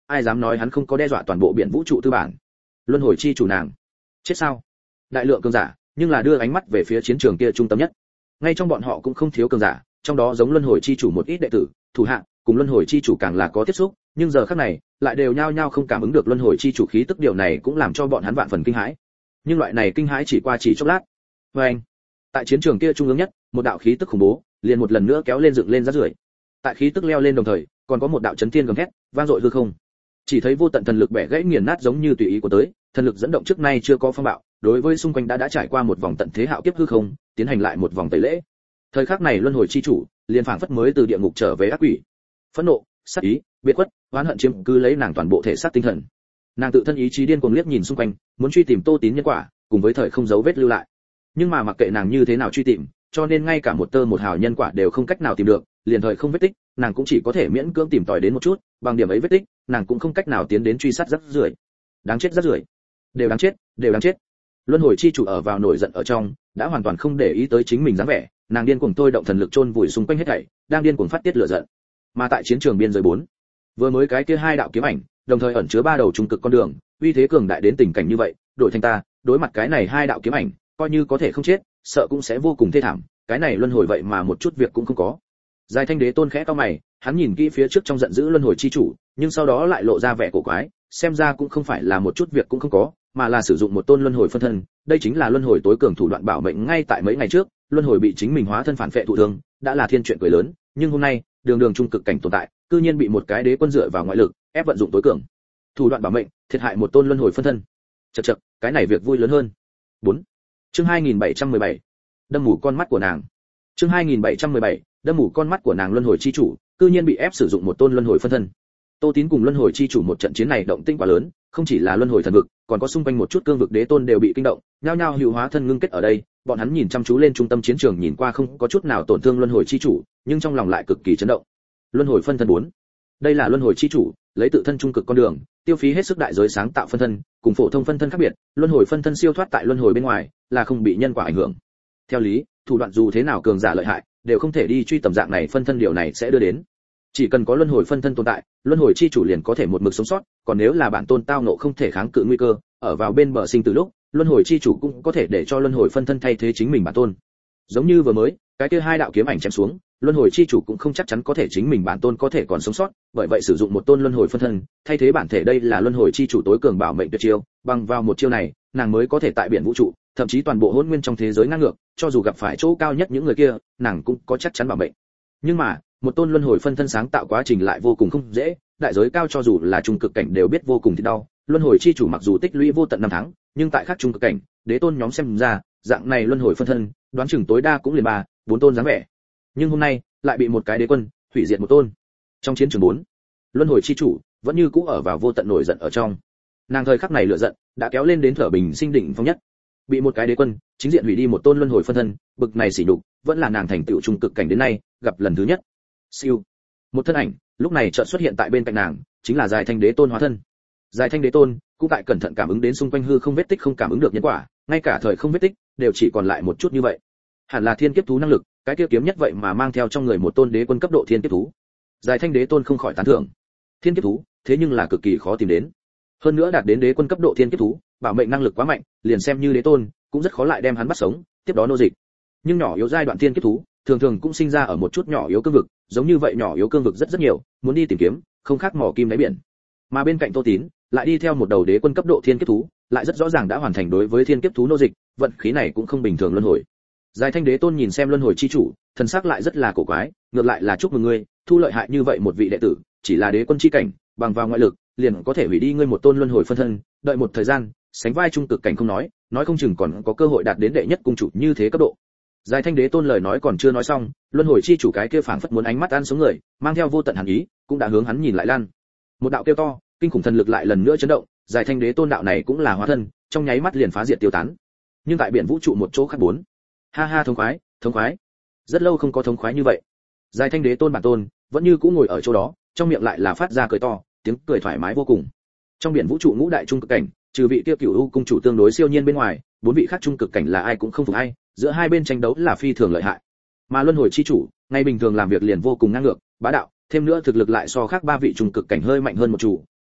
[SPEAKER 1] ai dám nói hắn không có đe dọa toàn bộ biển vũ trụ tư bản. Luân hồi chi chủ nàng chết sao? Đại lượng cường giả, nhưng là đưa ánh mắt về phía chiến trường kia trung tâm nhất. Ngay trong bọn họ cũng không thiếu cường giả, trong đó giống luân hồi chi chủ một ít đệ tử, thủ hạ, cùng luân hồi chi chủ càng là có tiếp xúc, nhưng giờ khắc này lại đều nhao nhao không cảm ứng được luân hồi chi chủ khí tức, điều này cũng làm cho bọn hắn vạn phần kinh hãi. Nhưng loại này kinh hãi chỉ qua chỉ chốc lát. Anh, tại chiến trường kia trung ương nhất, một đạo khí tức khủng bố liền một lần nữa kéo lên dựng lên rát rưởi. Tại khí tức leo lên đồng thời, còn có một đạo chấn thiên gầm thét, vang dội hư không. Chỉ thấy vô tận thần lực bẻ gãy nghiền nát giống như tùy ý của tới, thần lực dẫn động trước nay chưa có phong bạo, đối với xung quanh đã trải qua một vòng tận thế hạo kiếp hư không, tiến hành lại một vòng tẩy lễ. Thời khắc này luân hồi chi chủ, liền phảng phất mới từ địa ngục trở về ác quỷ. Phẫn nộ, sát ý, biệt khuất, oán hận chiếm cứ lấy nàng toàn bộ thể xác tinh thần. Nàng tự thân ý chí điên cuồng liếc nhìn xung quanh, muốn truy tìm Tô Tín nhân quả, cùng với thời không dấu vết lưu lại. Nhưng mà mặc kệ nàng như thế nào truy tìm, cho nên ngay cả một tơ một hào nhân quả đều không cách nào tìm được, liền thời không vết tích, nàng cũng chỉ có thể miễn cưỡng tìm tòi đến một chút, bằng điểm ấy vết tích, nàng cũng không cách nào tiến đến truy sát rắc rưởi. Đáng chết rắc rưởi, đều đáng chết, đều đáng chết. Luân hồi chi chủ ở vào nổi giận ở trong, đã hoàn toàn không để ý tới chính mình dáng vẻ, nàng điên cuồng thôi động thần lực chôn vùi xung quanh hết thảy, đang điên cuồng phát tiết lửa giận. Mà tại chiến trường biên giới 4, vừa mới cái kia hai đạo kiếm ảnh, đồng thời ẩn chứa ba đầu trung cực con đường, uy thế cường đại đến tình cảnh như vậy, đổi thành ta, đối mặt cái này hai đạo kiếm ảnh, coi như có thể không chết, sợ cũng sẽ vô cùng thê thảm, cái này luân hồi vậy mà một chút việc cũng không có. Giai Thanh Đế Tôn khẽ cau mày, hắn nhìn kỹ phía trước trong giận dữ luân hồi chi chủ, nhưng sau đó lại lộ ra vẻ cổ quái, xem ra cũng không phải là một chút việc cũng không có, mà là sử dụng một tôn luân hồi phân thân, đây chính là luân hồi tối cường thủ đoạn bảo mệnh. Ngay tại mấy ngày trước, luân hồi bị chính mình hóa thân phản phệ thụ thương, đã là thiên chuyện cười lớn, nhưng hôm nay, đường đường trung cực cảnh tồn tại, cư nhiên bị một cái đế quân dựa vào ngoại lực, ép vận dụng tối cường thủ đoạn bảo mệnh, thiệt hại một tôn luân hồi phân thân. Chậc chậc, cái này việc vui lớn hơn. 4. Chương 2717. Đâm mù con mắt của nàng. Chương 2717. Đâm mù con mắt của nàng. Luân hồi chi chủ, cư nhiên bị ép sử dụng một tôn luân hồi phân thân. Tô Tín cùng luân hồi chi chủ một trận chiến này động tĩnh quá lớn, không chỉ là luân hồi thần vực, còn có xung quanh một chút cương vực đế tôn đều bị kinh động, nhao nhao hữu hóa thân ngưng kết ở đây, bọn hắn nhìn chăm chú lên trung tâm chiến trường, nhìn qua không có chút nào tổn thương luân hồi chi chủ, nhưng trong lòng lại cực kỳ chấn động. Luân hồi phân thân 4. Đây là luân hồi chi chủ, lấy tự thân trung cực con đường, tiêu phí hết sức đại giới sáng tạo phân thân, cùng phổ thông phân thân khác biệt, luân hồi phân thân siêu thoát tại luân hồi bên ngoài, là không bị nhân quả ảnh hưởng. Theo lý, thủ đoạn dù thế nào cường giả lợi hại, đều không thể đi truy tầm dạng này phân thân, điều này sẽ đưa đến chỉ cần có luân hồi phân thân tồn tại, luân hồi chi chủ liền có thể một mực sống sót, còn nếu là bản tôn tao nộ không thể kháng cự nguy cơ, ở vào bên bờ sinh tử lúc, luân hồi chi chủ cũng có thể để cho luân hồi phân thân thay thế chính mình bản tôn. Giống như vừa mới, cái kia hai đạo kiếm ảnh chém xuống, luân hồi chi chủ cũng không chắc chắn có thể chính mình bản tôn có thể còn sống sót, bởi vậy sử dụng một tôn luân hồi phân thân thay thế bản thể, đây là luân hồi chi chủ tối cường bảo mệnh tuyệt chiêu, bằng vào một chiêu này, nàng mới có thể tại biển vũ trụ, thậm chí toàn bộ hỗn nguyên trong thế giới ngang ngược, cho dù gặp phải chỗ cao nhất những người kia, nàng cũng có chắc chắn bảo mệnh. Nhưng mà, một tôn luân hồi phân thân sáng tạo quá trình lại vô cùng không dễ, đại giới cao cho dù là trung cực cảnh đều biết vô cùng thì đau. Luân hồi chi chủ mặc dù tích lũy vô tận năm tháng, nhưng tại các trung cực cảnh, đế tôn nhóm xem ra, dạng này luân hồi phân thân, đoán chừng tối đa cũng liền 4 tôn dáng vẻ. Nhưng hôm nay, lại bị một cái đế quân hủy diệt một tôn. Trong chiến trường 4, luân hồi chi chủ vẫn như cũ ở vào vô tận nổi giận ở trong. Nàng thời khắc này lửa giận đã kéo lên đến thở bình sinh đỉnh phong nhất. Bị một cái đế quân chính diện hủy đi một tôn luân hồi phân thân, bực này sỉ nhục, vẫn là nàng thành tựu trung cực cảnh đến nay gặp lần thứ nhất. Siêu, một thân ảnh lúc này chợt xuất hiện tại bên cạnh nàng, chính là Giai Thanh Đế Tôn hóa thân. Giai Thanh Đế Tôn cũng tại cẩn thận cảm ứng đến xung quanh hư không vết tích, không cảm ứng được nhân quả, ngay cả thời không vết tích đều chỉ còn lại một chút như vậy. Hẳn là thiên kiếp thú năng lực, cái kia kiếm nhất vậy mà mang theo trong người một tôn đế quân cấp độ thiên kiếp thú. Giai Thanh Đế Tôn không khỏi tán thưởng. Thiên kiếp thú, thế nhưng là cực kỳ khó tìm đến. Hơn nữa đạt đến đế quân cấp độ thiên kiếp thú, bảo mệnh năng lực quá mạnh, liền xem như đế tôn cũng rất khó lại đem hắn bắt sống, tiếp đó nô dịch. Nhưng nhỏ yếu giai đoạn thiên kiếp thú, thường thường cũng sinh ra ở một chút nhỏ yếu cương vực, giống như vậy nhỏ yếu cương vực rất nhiều, muốn đi tìm kiếm, không khác mỏ kim đáy biển. Mà bên cạnh Tô Tín, lại đi theo một đầu đế quân cấp độ thiên kiếp thú, lại rất rõ ràng đã hoàn thành đối với thiên kiếp thú nô dịch, vận khí này cũng không bình thường luân hồi. Giai Thanh Đế Tôn nhìn xem luân hồi chi chủ, thần sắc lại rất là cổ quái, ngược lại là chúc mừng ngươi, thu lợi hại như vậy một vị đệ tử, chỉ là đế quân chi cảnh, bằng vào ngoại lực, liền có thể hủy đi ngươi một tôn luân hồi phân thân, đợi một thời gian, sánh vai trung cực cảnh không nói không chừng còn có cơ hội đạt đến đệ nhất cung chủ như thế cấp độ. Giai Thanh Đế Tôn lời nói còn chưa nói xong, luân hồi chi chủ cái kia phảng phất muốn ánh mắt ăn xuống người, mang theo vô tận hàn ý, cũng đã hướng hắn nhìn lại lan. Một đạo kêu to, kinh khủng thần lực lại lần nữa chấn động, Giai Thanh Đế Tôn đạo này cũng là hóa thân, trong nháy mắt liền phá diệt tiêu tán. Nhưng tại biển vũ trụ một chỗ khác 4. Ha ha, thống khoái. Rất lâu không có thống khoái như vậy. Giai Thanh Đế Tôn bản tôn, vẫn như cũ ngồi ở chỗ đó, trong miệng lại là phát ra cười to, tiếng cười thoải mái vô cùng. Trong biển vũ trụ ngũ đại trung cực cảnh, trừ vị kia Cửu U cung chủ tương đối siêu nhiên bên ngoài, 4 vị khác trung cực cảnh là ai cũng không phục ai, giữa hai bên tranh đấu là phi thường lợi hại. Mà luân hồi chi chủ, ngày bình thường làm việc liền vô cùng ngang ngược, bá đạo, thêm nữa thực lực lại so khác 3 vị trung cực cảnh hơi mạnh hơn một chủ,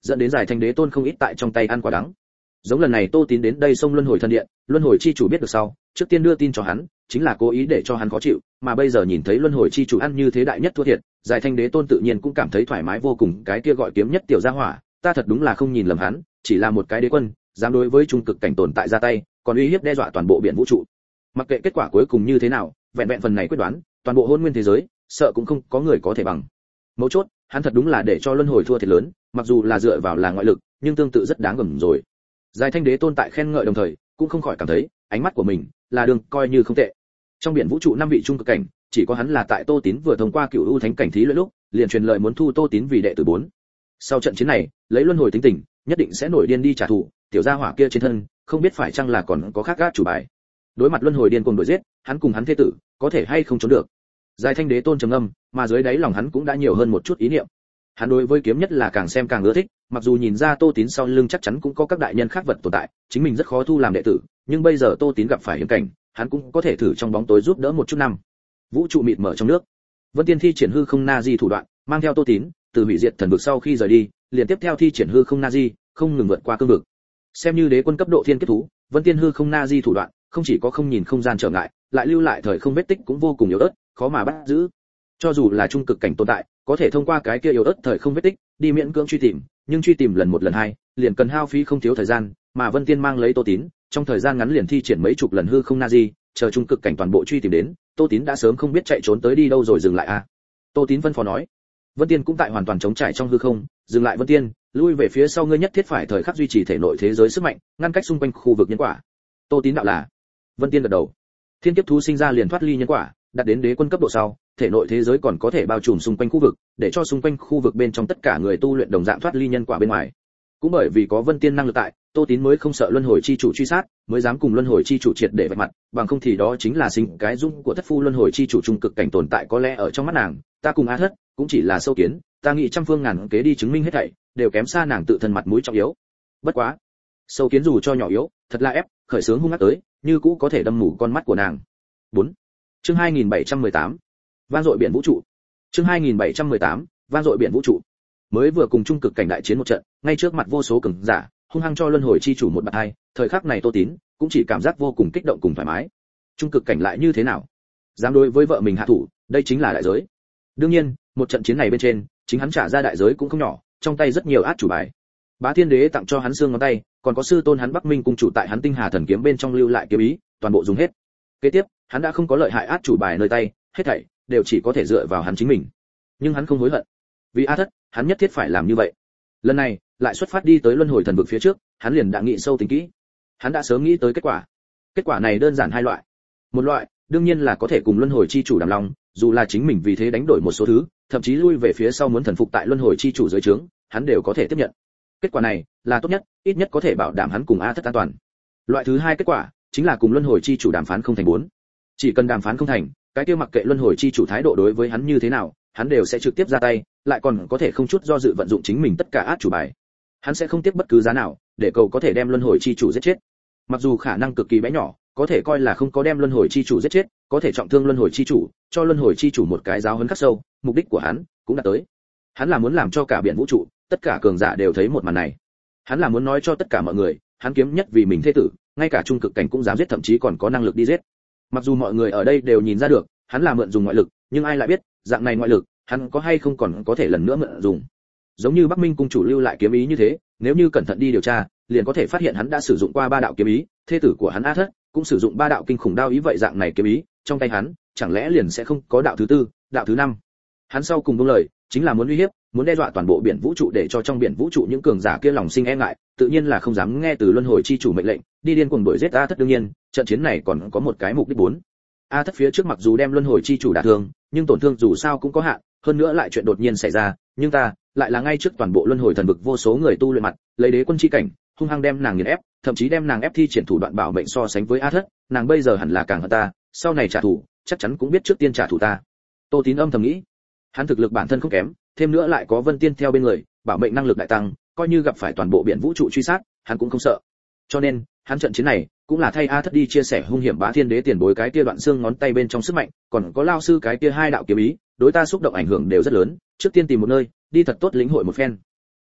[SPEAKER 1] dẫn đến Giải Thanh Đế Tôn không ít tại trong tay ăn quả đắng. Giống lần này Tô Tín đến đây xông Luân Hồi Thần Điện, Luân Hồi chi chủ biết được sau, trước tiên đưa tin cho hắn, chính là cố ý để cho hắn khó chịu, mà bây giờ nhìn thấy Luân Hồi chi chủ ăn như thế đại nhất thua thiệt, Giải Thanh Đế Tôn tự nhiên cũng cảm thấy thoải mái vô cùng, cái kia gọi kiếm nhất tiểu gia hỏa, ta thật đúng là không nhìn lầm hắn, chỉ là một cái đế quân, dám đối với trung cực cảnh tồn tại ra tay, còn uy hiếp đe dọa toàn bộ biển vũ trụ. Mặc kệ kết quả cuối cùng như thế nào, vẹn vẹn phần này quyết đoán, toàn bộ hôn nguyên thế giới, sợ cũng không có người có thể bằng. Mấu chốt, hắn thật đúng là để cho Luân Hồi thua thiệt lớn, mặc dù là dựa vào là ngoại lực, nhưng tương tự rất đáng gờm rồi. Giải Thanh Đế Tôn tại khen ngợi đồng thời, cũng không khỏi cảm thấy, ánh mắt của mình là đường coi như không tệ. Trong biển vũ trụ 5 vị trung cực cảnh, chỉ có hắn là tại Tô Tín vừa thông qua Cửu U Thánh cảnh thí luyện lúc, liền truyền lời muốn thu Tô Tín vì đệ tử 4. Sau trận chiến này, lấy Luân Hồi tính tình, nhất định sẽ nổi điên đi trả thù, tiểu gia hỏa kia trên thân, không biết phải chăng là còn có khác gác chủ bài. Đối mặt Luân Hồi điên cuồng đuổi giết, hắn cùng hắn thế tử, có thể hay không trốn được. Giải Thanh Đế Tôn trầm ngâm, mà dưới đáy lòng hắn cũng đã nhiều hơn một chút ý niệm. Hắn đối với kiếm nhất là càng xem càng ưa thích, mặc dù nhìn ra Tô Tín sau lưng chắc chắn cũng có các đại nhân khác vật tồn tại, chính mình rất khó thu làm đệ tử, nhưng bây giờ Tô Tín gặp phải hiểm cảnh, hắn cũng có thể thử trong bóng tối giúp đỡ một chút năm. Vũ trụ mịt mở trong nước, Vân Tiên thi triển hư không na di thủ đoạn, mang theo Tô Tín, từ hủy diệt thần vực sau khi rời đi, liền tiếp theo thi triển hư không na di, không ngừng vượt qua cương vực. Xem như đế quân cấp độ thiên kiếp thú, Vân Tiên hư không na di thủ đoạn, không chỉ có không nhìn không gian trở ngại, lại lưu lại thời không vết tích cũng vô cùng yếu ớt, khó mà bắt giữ. Cho dù là trung cực cảnh tồn tại, có thể thông qua cái kia yếu ớt thời không vết tích, đi miễn cưỡng truy tìm, nhưng truy tìm lần một lần hai, liền cần hao phí không thiếu thời gian, mà Vân Tiên mang lấy Tô Tín, trong thời gian ngắn liền thi triển mấy chục lần hư không Nazi, chờ trung cực cảnh toàn bộ truy tìm đến, Tô Tín đã sớm không biết chạy trốn tới đi đâu rồi dừng lại a. Tô Tín phân phó nói. Vân Tiên cũng tại hoàn toàn chống trải trong hư không, dừng lại Vân Tiên, lui về phía sau ngươi nhất thiết phải thời khắc duy trì thể nội thế giới sức mạnh, ngăn cách xung quanh khu vực nhân quả. Tô Tín đạo là. Vân Tiên gật đầu. Thiên kiếp thú sinh ra liền thoát ly nhân quả, đạt đến đế quân cấp độ sau, thể nội thế giới còn có thể bao trùm xung quanh khu vực, để cho xung quanh khu vực bên trong tất cả người tu luyện đồng dạng thoát ly nhân quả bên ngoài. Cũng bởi vì có Vân Tiên năng lực tại, Tô Tín mới không sợ luân hồi chi chủ truy sát, mới dám cùng luân hồi chi chủ triệt để vạch mặt, bằng không thì đó chính là sinh cái dung của thất phu luân hồi chi chủ trung cực cảnh tồn tại có lẽ ở trong mắt nàng, ta cùng A Thất cũng chỉ là sâu kiến, ta nghĩ trăm phương ngàn kế đi chứng minh hết thảy, đều kém xa nàng tự thân mặt mũi trọng yếu. Bất quá, sâu kiến dù cho nhỏ yếu, thật là ép, khởi sướng hung ác tới, như cũ có thể đâm mù con mắt của nàng. 4. Chương 2718. Vang dội biển vũ trụ. Chương 2718. Vang dội biển vũ trụ. Mới vừa cùng trung cực cảnh đại chiến một trận, ngay trước mặt vô số cường giả, hung hăng cho luân hồi chi chủ một bạt hai, thời khắc này Tô Tín cũng chỉ cảm giác vô cùng kích động cùng thoải mái. Trung cực cảnh lại như thế nào? Dám đối với vợ mình hạ thủ, đây chính là đại giới. Đương nhiên, một trận chiến này bên trên, chính hắn trả ra đại giới cũng không nhỏ, trong tay rất nhiều át chủ bài. Bá Thiên Đế tặng cho hắn xương ngón tay, còn có sư tôn hắn Bắc Minh cung chủ tại hắn Tinh Hà thần kiếm bên trong lưu lại kiếm ý, toàn bộ dùng hết. Kế tiếp, hắn đã không có lợi hại át chủ bài nơi tay, hết thảy đều chỉ có thể dựa vào hắn chính mình. Nhưng hắn không hối hận. Vì A Thất, hắn nhất thiết phải làm như vậy. Lần này, lại xuất phát đi tới luân hồi thần vực phía trước, hắn liền đã nghĩ sâu tính kỹ. Hắn đã sớm nghĩ tới kết quả. Kết quả này đơn giản hai loại. Một loại, đương nhiên là có thể cùng luân hồi chi chủ đàm lòng, dù là chính mình vì thế đánh đổi một số thứ, thậm chí lui về phía sau muốn thần phục tại luân hồi chi chủ dưới trướng, hắn đều có thể tiếp nhận. Kết quả này là tốt nhất, ít nhất có thể bảo đảm hắn cùng A Thất an toàn. Loại thứ hai kết quả, chính là cùng luân hồi chi chủ đàm phán không thành bốn. Chỉ cần đàm phán không thành, cái kia mặc kệ luân hồi chi chủ thái độ đối với hắn như thế nào, hắn đều sẽ trực tiếp ra tay, lại còn có thể không chút do dự vận dụng chính mình tất cả át chủ bài. Hắn sẽ không tiếc bất cứ giá nào, để cầu có thể đem luân hồi chi chủ giết chết. Mặc dù khả năng cực kỳ bé nhỏ, có thể coi là không có đem luân hồi chi chủ giết chết, có thể trọng thương luân hồi chi chủ, cho luân hồi chi chủ một cái giáo huấn khắc sâu, mục đích của hắn cũng đã tới. Hắn là muốn làm cho cả biển vũ trụ, tất cả cường giả đều thấy một màn này. Hắn là muốn nói cho tất cả mọi người, hắn kiếm nhất vì mình thế tử, ngay cả trung cực cảnh cũng dám giết, thậm chí còn có năng lực đi giết. Mặc dù mọi người ở đây đều nhìn ra được, hắn là mượn dùng ngoại lực, nhưng ai lại biết, dạng này ngoại lực, hắn có hay không còn có thể lần nữa mượn dùng. Giống như Bắc Minh cung chủ lưu lại kiếm ý như thế, nếu như cẩn thận đi điều tra, liền có thể phát hiện hắn đã sử dụng qua 3 đạo kiếm ý, thế tử của hắn A Thất cũng sử dụng 3 đạo kinh khủng đao ý, vậy dạng này kiếm ý, trong tay hắn, chẳng lẽ liền sẽ không có đạo thứ 4, đạo thứ 5. Hắn sau cùng buông lời, chính là muốn uy hiếp, muốn đe dọa toàn bộ biển vũ trụ, để cho trong biển vũ trụ những cường giả kia lòng sinh e ngại, tự nhiên là không dám nghe từ luân hồi chi chủ mệnh lệnh, đi điên cuồng đuổi giết A Thất. Đương nhiên, trận chiến này còn có một cái mục đích 4. A Thất phía trước mặc dù đem luân hồi chi chủ đả thương, nhưng tổn thương dù sao cũng có hạn, hơn nữa lại chuyện đột nhiên xảy ra, nhưng ta lại là ngay trước toàn bộ luân hồi thần vực vô số người tu luyện mặt, lấy đế quân chi cảnh, hung hăng đem nàng nghiền ép, thậm chí đem nàng ép thi triển thủ đoạn bảo mệnh so sánh với A Thất, nàng bây giờ hẳn là càng hơn ta, sau này trả thù, chắc chắn cũng biết trước tiên trả thù ta. Tô Tín âm thầm nghĩ, hắn thực lực bản thân không kém, thêm nữa lại có Vân Tiên theo bên người, bảo mệnh năng lực đại tăng, coi như gặp phải toàn bộ biển vũ trụ truy sát, hắn cũng không sợ. Cho nên, hắn trận chiến này cũng là thay A Thất đi chia sẻ hung hiểm Bá Thiên Đế tiền bối cái kia đoạn xương ngón tay bên trong sức mạnh, còn có lao sư cái kia 2 đạo kiếm ý, đối ta xúc động ảnh hưởng đều rất lớn, trước tiên tìm một nơi, đi thật tốt lĩnh hội một phen.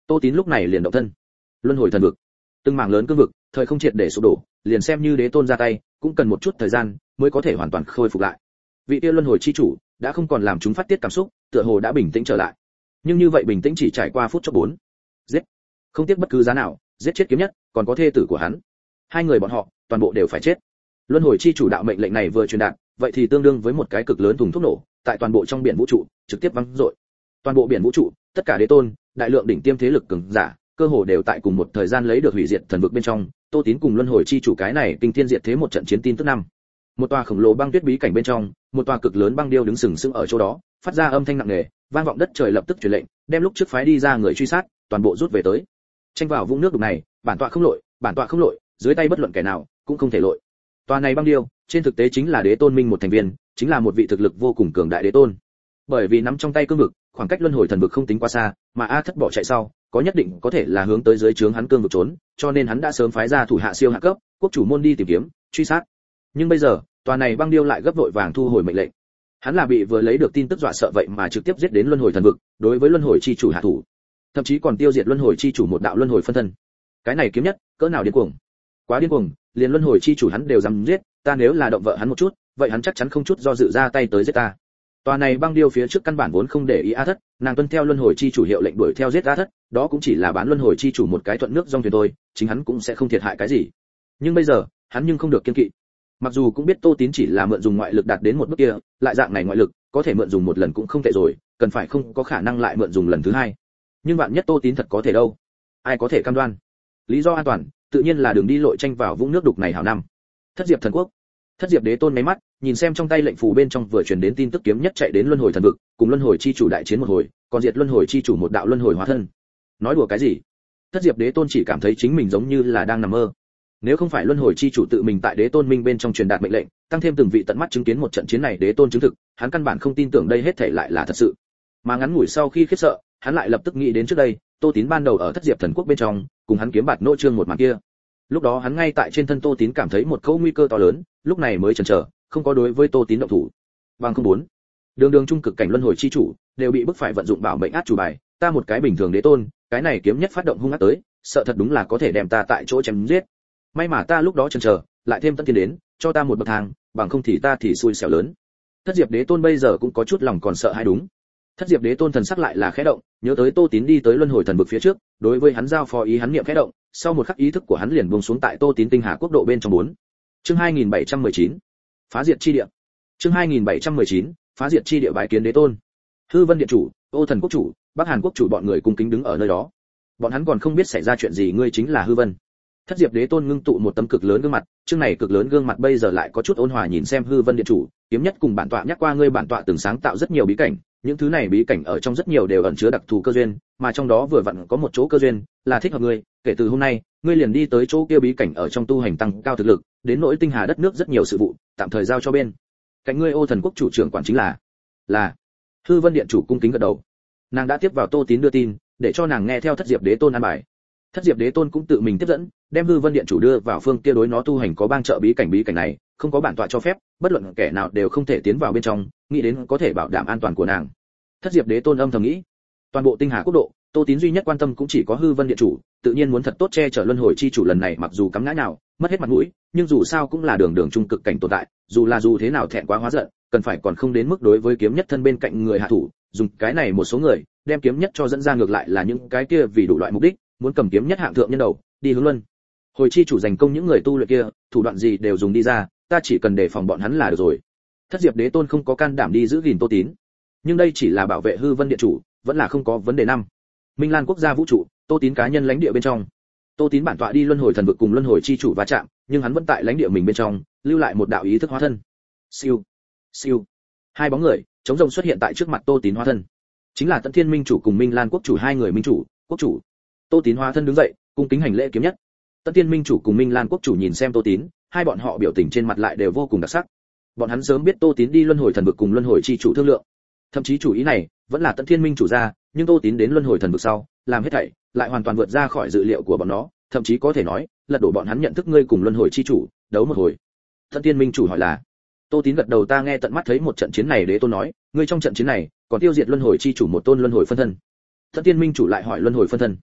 [SPEAKER 1] Tô Tín lúc này liền động thân. Luân hồi thần vực, từng mảng lớn cương vực, thời không triệt để sụp đổ, liền xem như đế tôn ra tay, cũng cần một chút thời gian mới có thể hoàn toàn khôi phục lại. Vị kia luân hồi chi chủ đã không còn làm chúng phát tiết cảm xúc, tựa hồ đã bình tĩnh trở lại. Nhưng như vậy bình tĩnh chỉ trải qua phút chốc 4. Giết, không tiếc bất cứ giá nào, giết chết Kiếm Nhất, còn có thê tử của hắn. Hai người bọn họ, toàn bộ đều phải chết. Luân hồi chi chủ đạo mệnh lệnh này vừa truyền đạt, vậy thì tương đương với một cái cực lớn thùng thuốc nổ, tại toàn bộ trong biển vũ trụ, trực tiếp vang dội. Toàn bộ biển vũ trụ, tất cả đế tôn, đại lượng đỉnh tiêm thế lực cường giả, cơ hồ đều tại cùng một thời gian lấy được hủy diệt thần vực bên trong. Tô Tín cùng luân hồi chi chủ cái này kinh thiên diệt thế một trận chiến tin tức năm. Một tòa khổng lồ băng tuyết bí cảnh bên trong, một tòa cực lớn băng điêu đứng sừng sững ở chỗ đó, phát ra âm thanh nặng nề, vang vọng đất trời, lập tức truyền lệnh, đem lúc trước phái đi ra người truy sát, toàn bộ rút về tới. Tranh vào vũng nước đục này, bản tọa không lội, dưới tay bất luận kẻ nào cũng không thể lội. Tòa này băng điêu, trên thực tế chính là đế tôn minh một thành viên, chính là một vị thực lực vô cùng cường đại đế tôn. Bởi vì nắm trong tay cương vực, khoảng cách luân hồi thần vực không tính quá xa, mà A Thất bỏ chạy sau, có nhất định có thể là hướng tới dưới trướng hắn cương vực trốn, cho nên hắn đã sớm phái ra thủ hạ siêu hạ cấp, quốc chủ môn đi tìm kiếm, truy sát. Nhưng bây giờ, tòa này băng điêu lại gấp vội vàng thu hồi mệnh lệnh. Hắn là bị vừa lấy được tin tức dọa sợ vậy mà trực tiếp giết đến luân hồi thần vực, đối với luân hồi chi chủ hạ thủ, thậm chí còn tiêu diệt luân hồi chi chủ một đạo luân hồi phân thân. Cái này Kiếm Nhất, cỡ nào điên cuồng? Quá điên cuồng, liền luân hồi chi chủ hắn đều dám giết, ta nếu là động vợ hắn một chút, vậy hắn chắc chắn không chút do dự ra tay tới giết ta. Tòa này băng điêu phía trước căn bản vốn không để ý A Thất, nàng tuân theo luân hồi chi chủ hiệu lệnh đuổi theo giết A Thất, đó cũng chỉ là bán luân hồi chi chủ một cái thuận nước dòng thuyền thôi, chính hắn cũng sẽ không thiệt hại cái gì. Nhưng bây giờ, hắn nhưng không được kiêng kỵ. Mặc dù cũng biết Tô Tín chỉ là mượn dùng ngoại lực đạt đến một bước kia, lại dạng này ngoại lực, có thể mượn dùng một lần cũng không tệ rồi, cần phải không có khả năng lại mượn dùng lần thứ hai. Nhưng vạn nhất Tô Tín thật có thể đâu? Ai có thể cam đoan? Lý do an toàn, tự nhiên là đường đi lội tranh vào vũng nước đục này hảo năm. Thất Diệp thần quốc. Thất Diệp đế tôn mấy mắt, nhìn xem trong tay lệnh phù bên trong vừa truyền đến tin tức Kiếm Nhất chạy đến luân hồi thần vực, cùng luân hồi chi chủ đại chiến một hồi, còn diệt luân hồi chi chủ một đạo luân hồi hóa thân. Nói đùa cái gì? Thất Diệp đế tôn chỉ cảm thấy chính mình giống như là đang nằm mơ. Nếu không phải luân hồi chi chủ tự mình tại đế tôn minh bên trong truyền đạt mệnh lệnh, tăng thêm từng vị tận mắt chứng kiến một trận chiến này đế tôn chứng thực, hắn căn bản không tin tưởng đây hết thảy lại là thật sự. Mà ngắn ngủi sau khi khiếp sợ, hắn lại lập tức nghĩ đến trước đây, Tô Tín ban đầu ở Thất Diệp thần quốc bên trong, cùng hắn kiếm bạt nô trương một màn kia. Lúc đó hắn ngay tại trên thân Tô Tín cảm thấy một cỗ nguy cơ to lớn, lúc này mới chần chờ, không có đối với Tô Tín động thủ. Bằng không muốn, đường trung cực cảnh luân hồi chi chủ đều bị bức phải vận dụng bảo mệnh át chủ bài, ta một cái bình thường đế tôn, cái này Kiếm Nhất phát động hung ác tới, sợ thật đúng là có thể đem ta tại chỗ chém giết. May mà ta lúc đó chần chờ, lại thêm Tân Tiên đến, cho ta một bậc thang, bằng không thì ta thì xui xẻo lớn. Thất Diệp đế tôn bây giờ cũng có chút lòng còn sợ hay đúng. Thất Diệp đế tôn thần sắc lại là khẽ động, nhớ tới Tô Tín đi tới luân hồi thần vực phía trước, đối với hắn giao phó ý hắn niệm khẽ động, sau một khắc ý thức của hắn liền buông xuống tại Tô Tín tinh hà quốc độ bên trong 4. Chương 2719. Phá diệt chi địa. Chương 2719. Phá diệt chi địa bái kiến đế tôn. Hư Vân điện chủ, Ô Thần quốc chủ, Bắc Hàn quốc chủ bọn người cung kính đứng ở nơi đó. Bọn hắn còn không biết xảy ra chuyện gì, ngươi chính là Hư Vân. Thất Diệp đế tôn ngưng tụ một tấm cực lớn gương mặt, chương này cực lớn gương mặt bây giờ lại có chút ôn hòa nhìn xem Hư Vân điện chủ, Kiếm Nhất cùng bản tọa nhắc qua ngươi, bản tọa từng sáng tạo rất nhiều bí cảnh, những thứ này bí cảnh ở trong rất nhiều đều ẩn chứa đặc thù cơ duyên, mà trong đó vừa vặn có một chỗ cơ duyên là thích hợp ngươi, kể từ hôm nay, ngươi liền đi tới chỗ kia bí cảnh ở trong tu hành tăng cao thực lực, đến nỗi tinh hà đất nước rất nhiều sự vụ, tạm thời giao cho bên cạnh ngươi Ô Thần quốc chủ trưởng quản chính là. Hư Vân điện chủ cung kính gật đầu. Nàng đã tiếp vào Tô Tín đưa tin, để cho nàng nghe theo Thất Diệp đế tôn an bài. Thất Diệp đế tôn cũng tự mình tiếp dẫn, đem Hư Vân điện chủ đưa vào phương kia đối nó tu hành có bang trợ bí cảnh này, không có bản tọa cho phép, bất luận kẻ nào đều không thể tiến vào bên trong, nghĩ đến có thể bảo đảm an toàn của nàng. Thất Diệp đế tôn âm thầm nghĩ, toàn bộ tinh hà quốc độ, Tô Tín duy nhất quan tâm cũng chỉ có Hư Vân điện chủ, tự nhiên muốn thật tốt che chở luân hồi chi chủ lần này, mặc dù cắm ngã nào, mất hết mặt mũi, nhưng dù sao cũng là đường trung cực cảnh tồn tại, dù thế nào thẹn quá hóa giận, cần phải còn không đến mức đối với Kiếm Nhất thân bên cạnh người hạ thủ, dùng cái này một số người, đem Kiếm Nhất cho dẫn ra, ngược lại là những cái kia vì đủ loại mục đích, muốn cầm Kiếm Nhất hạng thượng nhân đầu, đi hướng luân hồi chi chủ giành công những người tu luyện kia, thủ đoạn gì đều dùng đi ra, ta chỉ cần đề phòng bọn hắn là được rồi. Thất Diệp đế tôn không có can đảm đi giữ gìn Tô Tín, nhưng đây chỉ là bảo vệ Hư Vân điện chủ, vẫn là không có vấn đề năm. Minh Lan quốc gia vũ trụ, Tô Tín cá nhân lãnh địa bên trong. Tô Tín bản tọa đi luân hồi thần vực cùng luân hồi chi chủ va chạm, nhưng hắn vẫn tại lãnh địa mình bên trong, lưu lại một đạo ý thức hóa thân. Siêu, siêu. Hai bóng người chống rồng xuất hiện tại trước mặt Tô Tín hóa thân. Chính là Tận Thiên Minh chủ cùng Minh Lan quốc chủ, hai người minh chủ, quốc chủ. Tô Tín hóa thân đứng dậy, cung kính hành lễ Kiếm Nhất. Tận Thiên Minh chủ cùng Minh Lan quốc chủ nhìn xem Tô Tín, hai bọn họ biểu tình trên mặt lại đều vô cùng đặc sắc. Bọn hắn sớm biết Tô Tín đi luân hồi thần vực cùng luân hồi chi chủ thương lượng, thậm chí chủ ý này vẫn là Tận Thiên Minh chủ ra, nhưng Tô Tín đến luân hồi thần vực sau, làm hết thảy lại hoàn toàn vượt ra khỏi dự liệu của bọn nó, thậm chí có thể nói lật đổ bọn hắn nhận thức ngươi cùng luân hồi chi chủ đấu một hồi. Tận Thiên Minh chủ hỏi là. Tô Tín gật đầu, ta nghe tận mắt thấy một trận chiến này, đế tôn nói, ngươi trong trận chiến này còn tiêu diệt luân hồi chi chủ một tôn luân hồi phân thân. Tận Thiên Minh chủ lại hỏi luân hồi phân thân,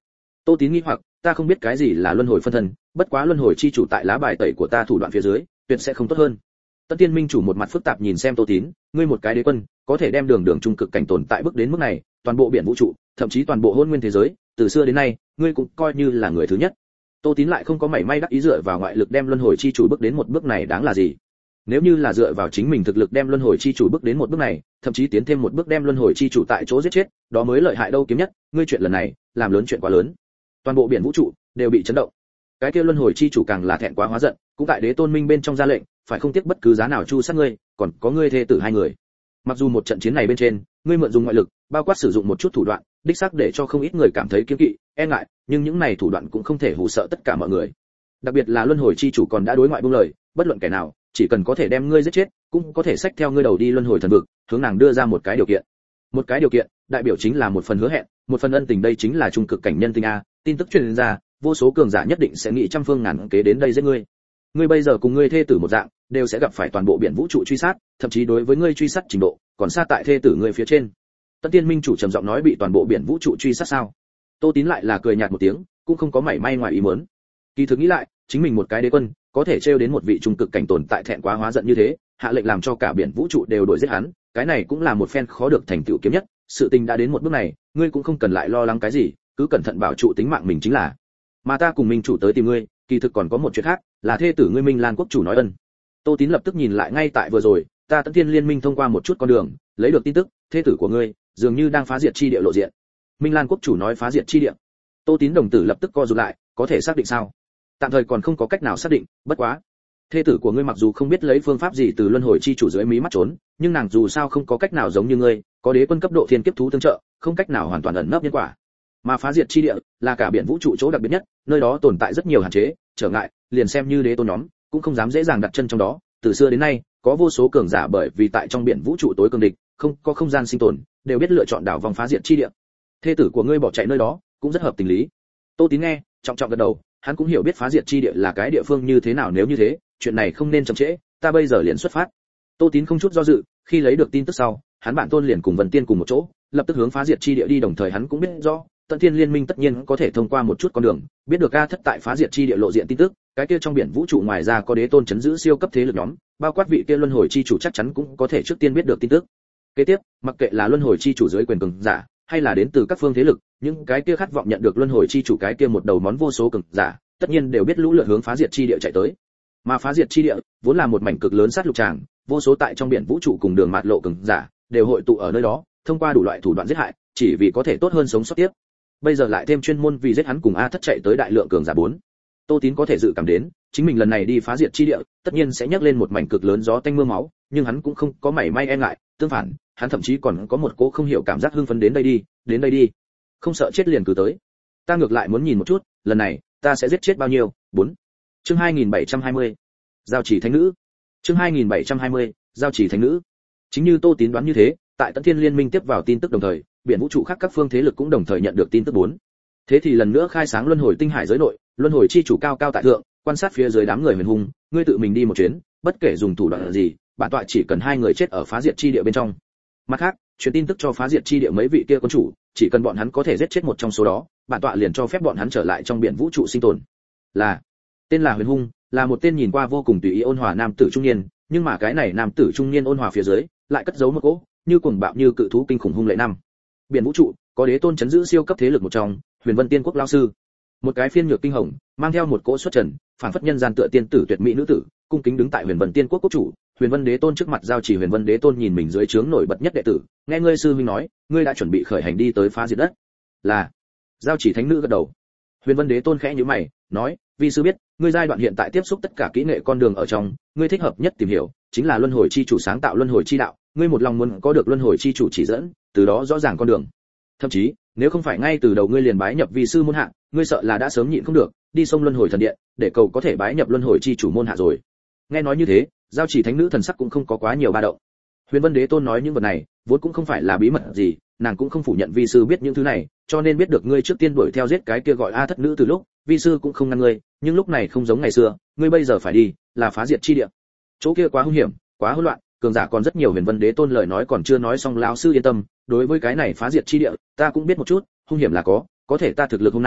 [SPEAKER 1] Tô Tín nghi hoặc, ta không biết cái gì là luân hồi phân thân, bất quá luân hồi chi chủ tại lá bài tẩy của ta thủ đoạn phía dưới, tuyệt sẽ không tốt hơn. Tân Tiên Minh chủ một mặt phức tạp nhìn xem Tô Tín, ngươi một cái đế quân, có thể đem đường trung cực cảnh tồn tại bước đến mức này, toàn bộ biển vũ trụ, thậm chí toàn bộ hôn nguyên thế giới, từ xưa đến nay, ngươi cũng coi như là người thứ nhất. Tô Tín lại không có mảy may đắc ý dựa vào ngoại lực đem luân hồi chi chủ bước đến một bước này đáng là gì? Nếu như là dựa vào chính mình thực lực đem luân hồi chi chủ bước đến một bước này, thậm chí tiến thêm một bước đem luân hồi chi chủ tại chỗ giết chết, đó mới lợi hại đâu kiếm nhất, ngươi chuyện lần này, làm lớn chuyện quá lớn. Toàn bộ biển vũ trụ đều bị chấn động. Cái kia luân hồi chi chủ càng là thẹn quá hóa giận, cũng tại đế tôn minh bên trong ra lệnh, phải không tiếc bất cứ giá nào chu sát ngươi, còn có ngươi thê tử hai người. Mặc dù một trận chiến này bên trên, ngươi mượn dùng ngoại lực, bao quát sử dụng một chút thủ đoạn, đích xác để cho không ít người cảm thấy kiêng kỵ, e ngại, nhưng những này thủ đoạn cũng không thể hù sợ tất cả mọi người. Đặc biệt là luân hồi chi chủ còn đã đối ngoại buông lời, bất luận kẻ nào, chỉ cần có thể đem ngươi giết chết, cũng có thể xách theo ngươi đầu đi luân hồi thần vực, hướng nàng đưa ra một cái điều kiện. Một cái điều kiện, đại biểu chính là một phần hứa hẹn, một phần ân tình, đây chính là trung cực cảnh nhân tình a. Tin tức truyền ra, vô số cường giả nhất định sẽ nghĩ trăm phương ngàn kế đến đây giết ngươi. Ngươi bây giờ cùng ngươi thê tử một dạng, đều sẽ gặp phải toàn bộ biển vũ trụ truy sát, thậm chí đối với ngươi truy sát trình độ, còn xa tại thê tử ngươi phía trên. Tân Tiên Minh chủ trầm giọng nói, bị toàn bộ biển vũ trụ truy sát sao? Tô Tín lại là cười nhạt một tiếng, cũng không có mảy may ngoài ý muốn. Kỳ thực nghĩ lại, chính mình một cái đế quân, có thể trêu đến một vị trung cực cảnh tồn tại thẹn quá hóa giận như thế, hạ lệnh làm cho cả biển vũ trụ đều đuổi giết hắn, cái này cũng là một phen khó được thành tựu kiếm nhất. Sự tình đã đến một bước này, ngươi cũng không cần lại lo lắng cái gì, cứ cẩn thận bảo trụ tính mạng mình chính là. Mà ta cùng Minh chủ tới tìm ngươi, kỳ thực còn có một chuyện khác, là thê tử ngươi Minh Lan quốc chủ nói ân. Tô Tín lập tức nhìn lại, ngay tại vừa rồi, ta Tấn Thiên Liên Minh thông qua một chút con đường, lấy được tin tức, thê tử của ngươi dường như đang phá diệt chi địa lộ diện. Minh Lan quốc chủ nói phá diệt chi địa. Tô Tín đồng tử lập tức co rụt lại, có thể xác định sao? Tạm thời còn không có cách nào xác định, bất quá, thê tử của ngươi mặc dù không biết lấy phương pháp gì từ luân hồi chi chủ dưới mí mắt trốn, nhưng nàng dù sao không có cách nào giống như ngươi, có đế quân cấp độ thiên kiếp thú tương trợ, không cách nào hoàn toàn ẩn nấp nhân quả. Mà phá diệt chi địa là cả biển vũ trụ chỗ đặc biệt nhất, nơi đó tồn tại rất nhiều hạn chế, trở ngại, liền xem như đế tôn nhóm cũng không dám dễ dàng đặt chân trong đó. Từ xưa đến nay, có vô số cường giả bởi vì tại trong biển vũ trụ tối cường địch, không có không gian sinh tồn, đều biết lựa chọn đảo vòng phá diệt chi địa. Thê tử của ngươi bỏ chạy nơi đó, cũng rất hợp tình lý. Tô Tín nghe, trọng trọng gật đầu, hắn cũng hiểu biết phá diệt chi địa là cái địa phương như thế nào, nếu như thế, chuyện này không nên chậm trễ, ta bây giờ liền xuất phát. Tô Tín không chút do dự, khi lấy được tin tức sau, hắn bản tôn liền cùng Vân Tiên cùng một chỗ, lập tức hướng phá diệt chi địa đi, đồng thời hắn cũng biết rõ, Tận Thiên Liên Minh tất nhiên có thể thông qua một chút con đường, biết được A Thất tại phá diệt chi địa lộ diện tin tức, cái kia trong biển vũ trụ ngoài ra có đế tôn chấn giữ siêu cấp thế lực nhóm, bao quát vị kia luân hồi chi chủ chắc chắn cũng có thể trước tiên biết được tin tức. Kế tiếp, mặc kệ là luân hồi chi chủ dưới quyền cường giả, hay là đến từ các phương thế lực, những cái kia khát vọng nhận được luân hồi chi chủ cái kia một đầu món vô số cường giả, tất nhiên đều biết lũ lượt hướng phá diệt chi địa chạy tới. Mà phá diệt chi địa vốn là một mảnh cực lớn sát lục tràng, vô số tại trong biển vũ trụ cùng đường mạt lộ cường giả đều hội tụ ở nơi đó, thông qua đủ loại thủ đoạn giết hại, chỉ vì có thể tốt hơn sống sót tiếp. Bây giờ lại thêm chuyên môn vì giết hắn cùng A Thất chạy tới đại lượng cường giả 4. Tô Tín có thể dự cảm đến, chính mình lần này đi phá diệt chi địa, tất nhiên sẽ nhấc lên một mảnh cực lớn gió tanh mưa máu, nhưng hắn cũng không có mảy may e ngại, tương phản, hắn thậm chí còn có một cỗ không hiểu cảm giác hưng phấn, đến đây đi, không sợ chết liền cứ tới. Ta ngược lại muốn nhìn một chút, lần này ta sẽ giết chết bao nhiêu. 4. Chương 2720. Giao chỉ thánh nữ. Chương 2720. Giao chỉ thánh nữ. Chính như Tô Tín đoán như thế, tại Tận Thiên Liên Minh tiếp vào tin tức đồng thời, biển vũ trụ khác các phương thế lực cũng đồng thời nhận được tin tức 4. Thế thì lần nữa khai sáng luân hồi tinh hải giới nội, luân hồi chi chủ cao cao tại thượng, quan sát phía dưới đám người huyền hùng, ngươi tự mình đi một chuyến, bất kể dùng thủ đoạn gì, bản tọa chỉ cần 2 người chết ở phá diệt chi địa bên trong. Mặt khác, truyền tin tức cho phá diệt chi địa mấy vị kia quân chủ, chỉ cần bọn hắn có thể giết chết một trong số đó, bản tọa liền cho phép bọn hắn trở lại trong biển vũ trụ sinh tồn. Là, tên là Huyền Hung, là một tên nhìn qua vô cùng tùy ý ôn hòa nam tử trung niên, nhưng mà cái này nam tử trung niên ôn hòa phía dưới, lại cất giấu một cỗ như cuồng bạo như cự thú kinh khủng hung lệ năm. Biển vũ trụ có đế tôn chấn giữ siêu cấp thế lực một trong, Huyền Vân Tiên quốc lão sư. Một cái phiên nhược kinh hồng, mang theo một cỗ xuất trần, phản phất nhân gian tựa tiên tử tuyệt mỹ nữ tử, cung kính đứng tại Huyền Vân Tiên quốc quốc chủ, Huyền Vân Đế Tôn trước mặt giao chỉ. Huyền Vân Đế Tôn nhìn mình dưới trướng nổi bật nhất đệ tử, nghe ngươi sư huynh nói, ngươi đã chuẩn bị khởi hành đi tới phá diệt đất. Là. Giao chỉ thánh nữ gật đầu. Huyền Vân Đế Tôn khẽ nhíu mày, nói, vi sư biết, ngươi giai đoạn hiện tại tiếp xúc tất cả kỹ nghệ con đường ở trong, ngươi thích hợp nhất tìm hiểu, chính là luân hồi chi chủ sáng tạo luân hồi chi đạo, ngươi một lòng muốn có được luân hồi chi chủ chỉ dẫn, từ đó rõ ràng con đường. Thậm chí, nếu không phải ngay từ đầu ngươi liền bái nhập vi sư môn hạ, ngươi sợ là đã sớm nhịn không được, đi sông luân hồi thần điện, để cầu có thể bái nhập luân hồi chi chủ môn hạ rồi. Nghe nói như thế, giao chỉ thánh nữ thần sắc cũng không có quá nhiều ba động. Huyền Vân Đế Tôn nói những vật này, vốn cũng không phải là bí mật gì, nàng cũng không phủ nhận vi sư biết những thứ này, cho nên biết được ngươi trước tiên đuổi theo giết cái kia gọi A Thất nữ từ lúc, vi sư cũng không ngăn ngươi, nhưng lúc này không giống ngày xưa, ngươi bây giờ phải đi, là phá diệt chi địa. Chỗ kia quá hung hiểm, quá hỗn loạn, cường giả còn rất nhiều. Huyền Vân Đế Tôn lời nói còn chưa nói xong, lão sư yên tâm, đối với cái này phá diệt chi địa, ta cũng biết một chút, hung hiểm là có thể ta thực lực hôm nay,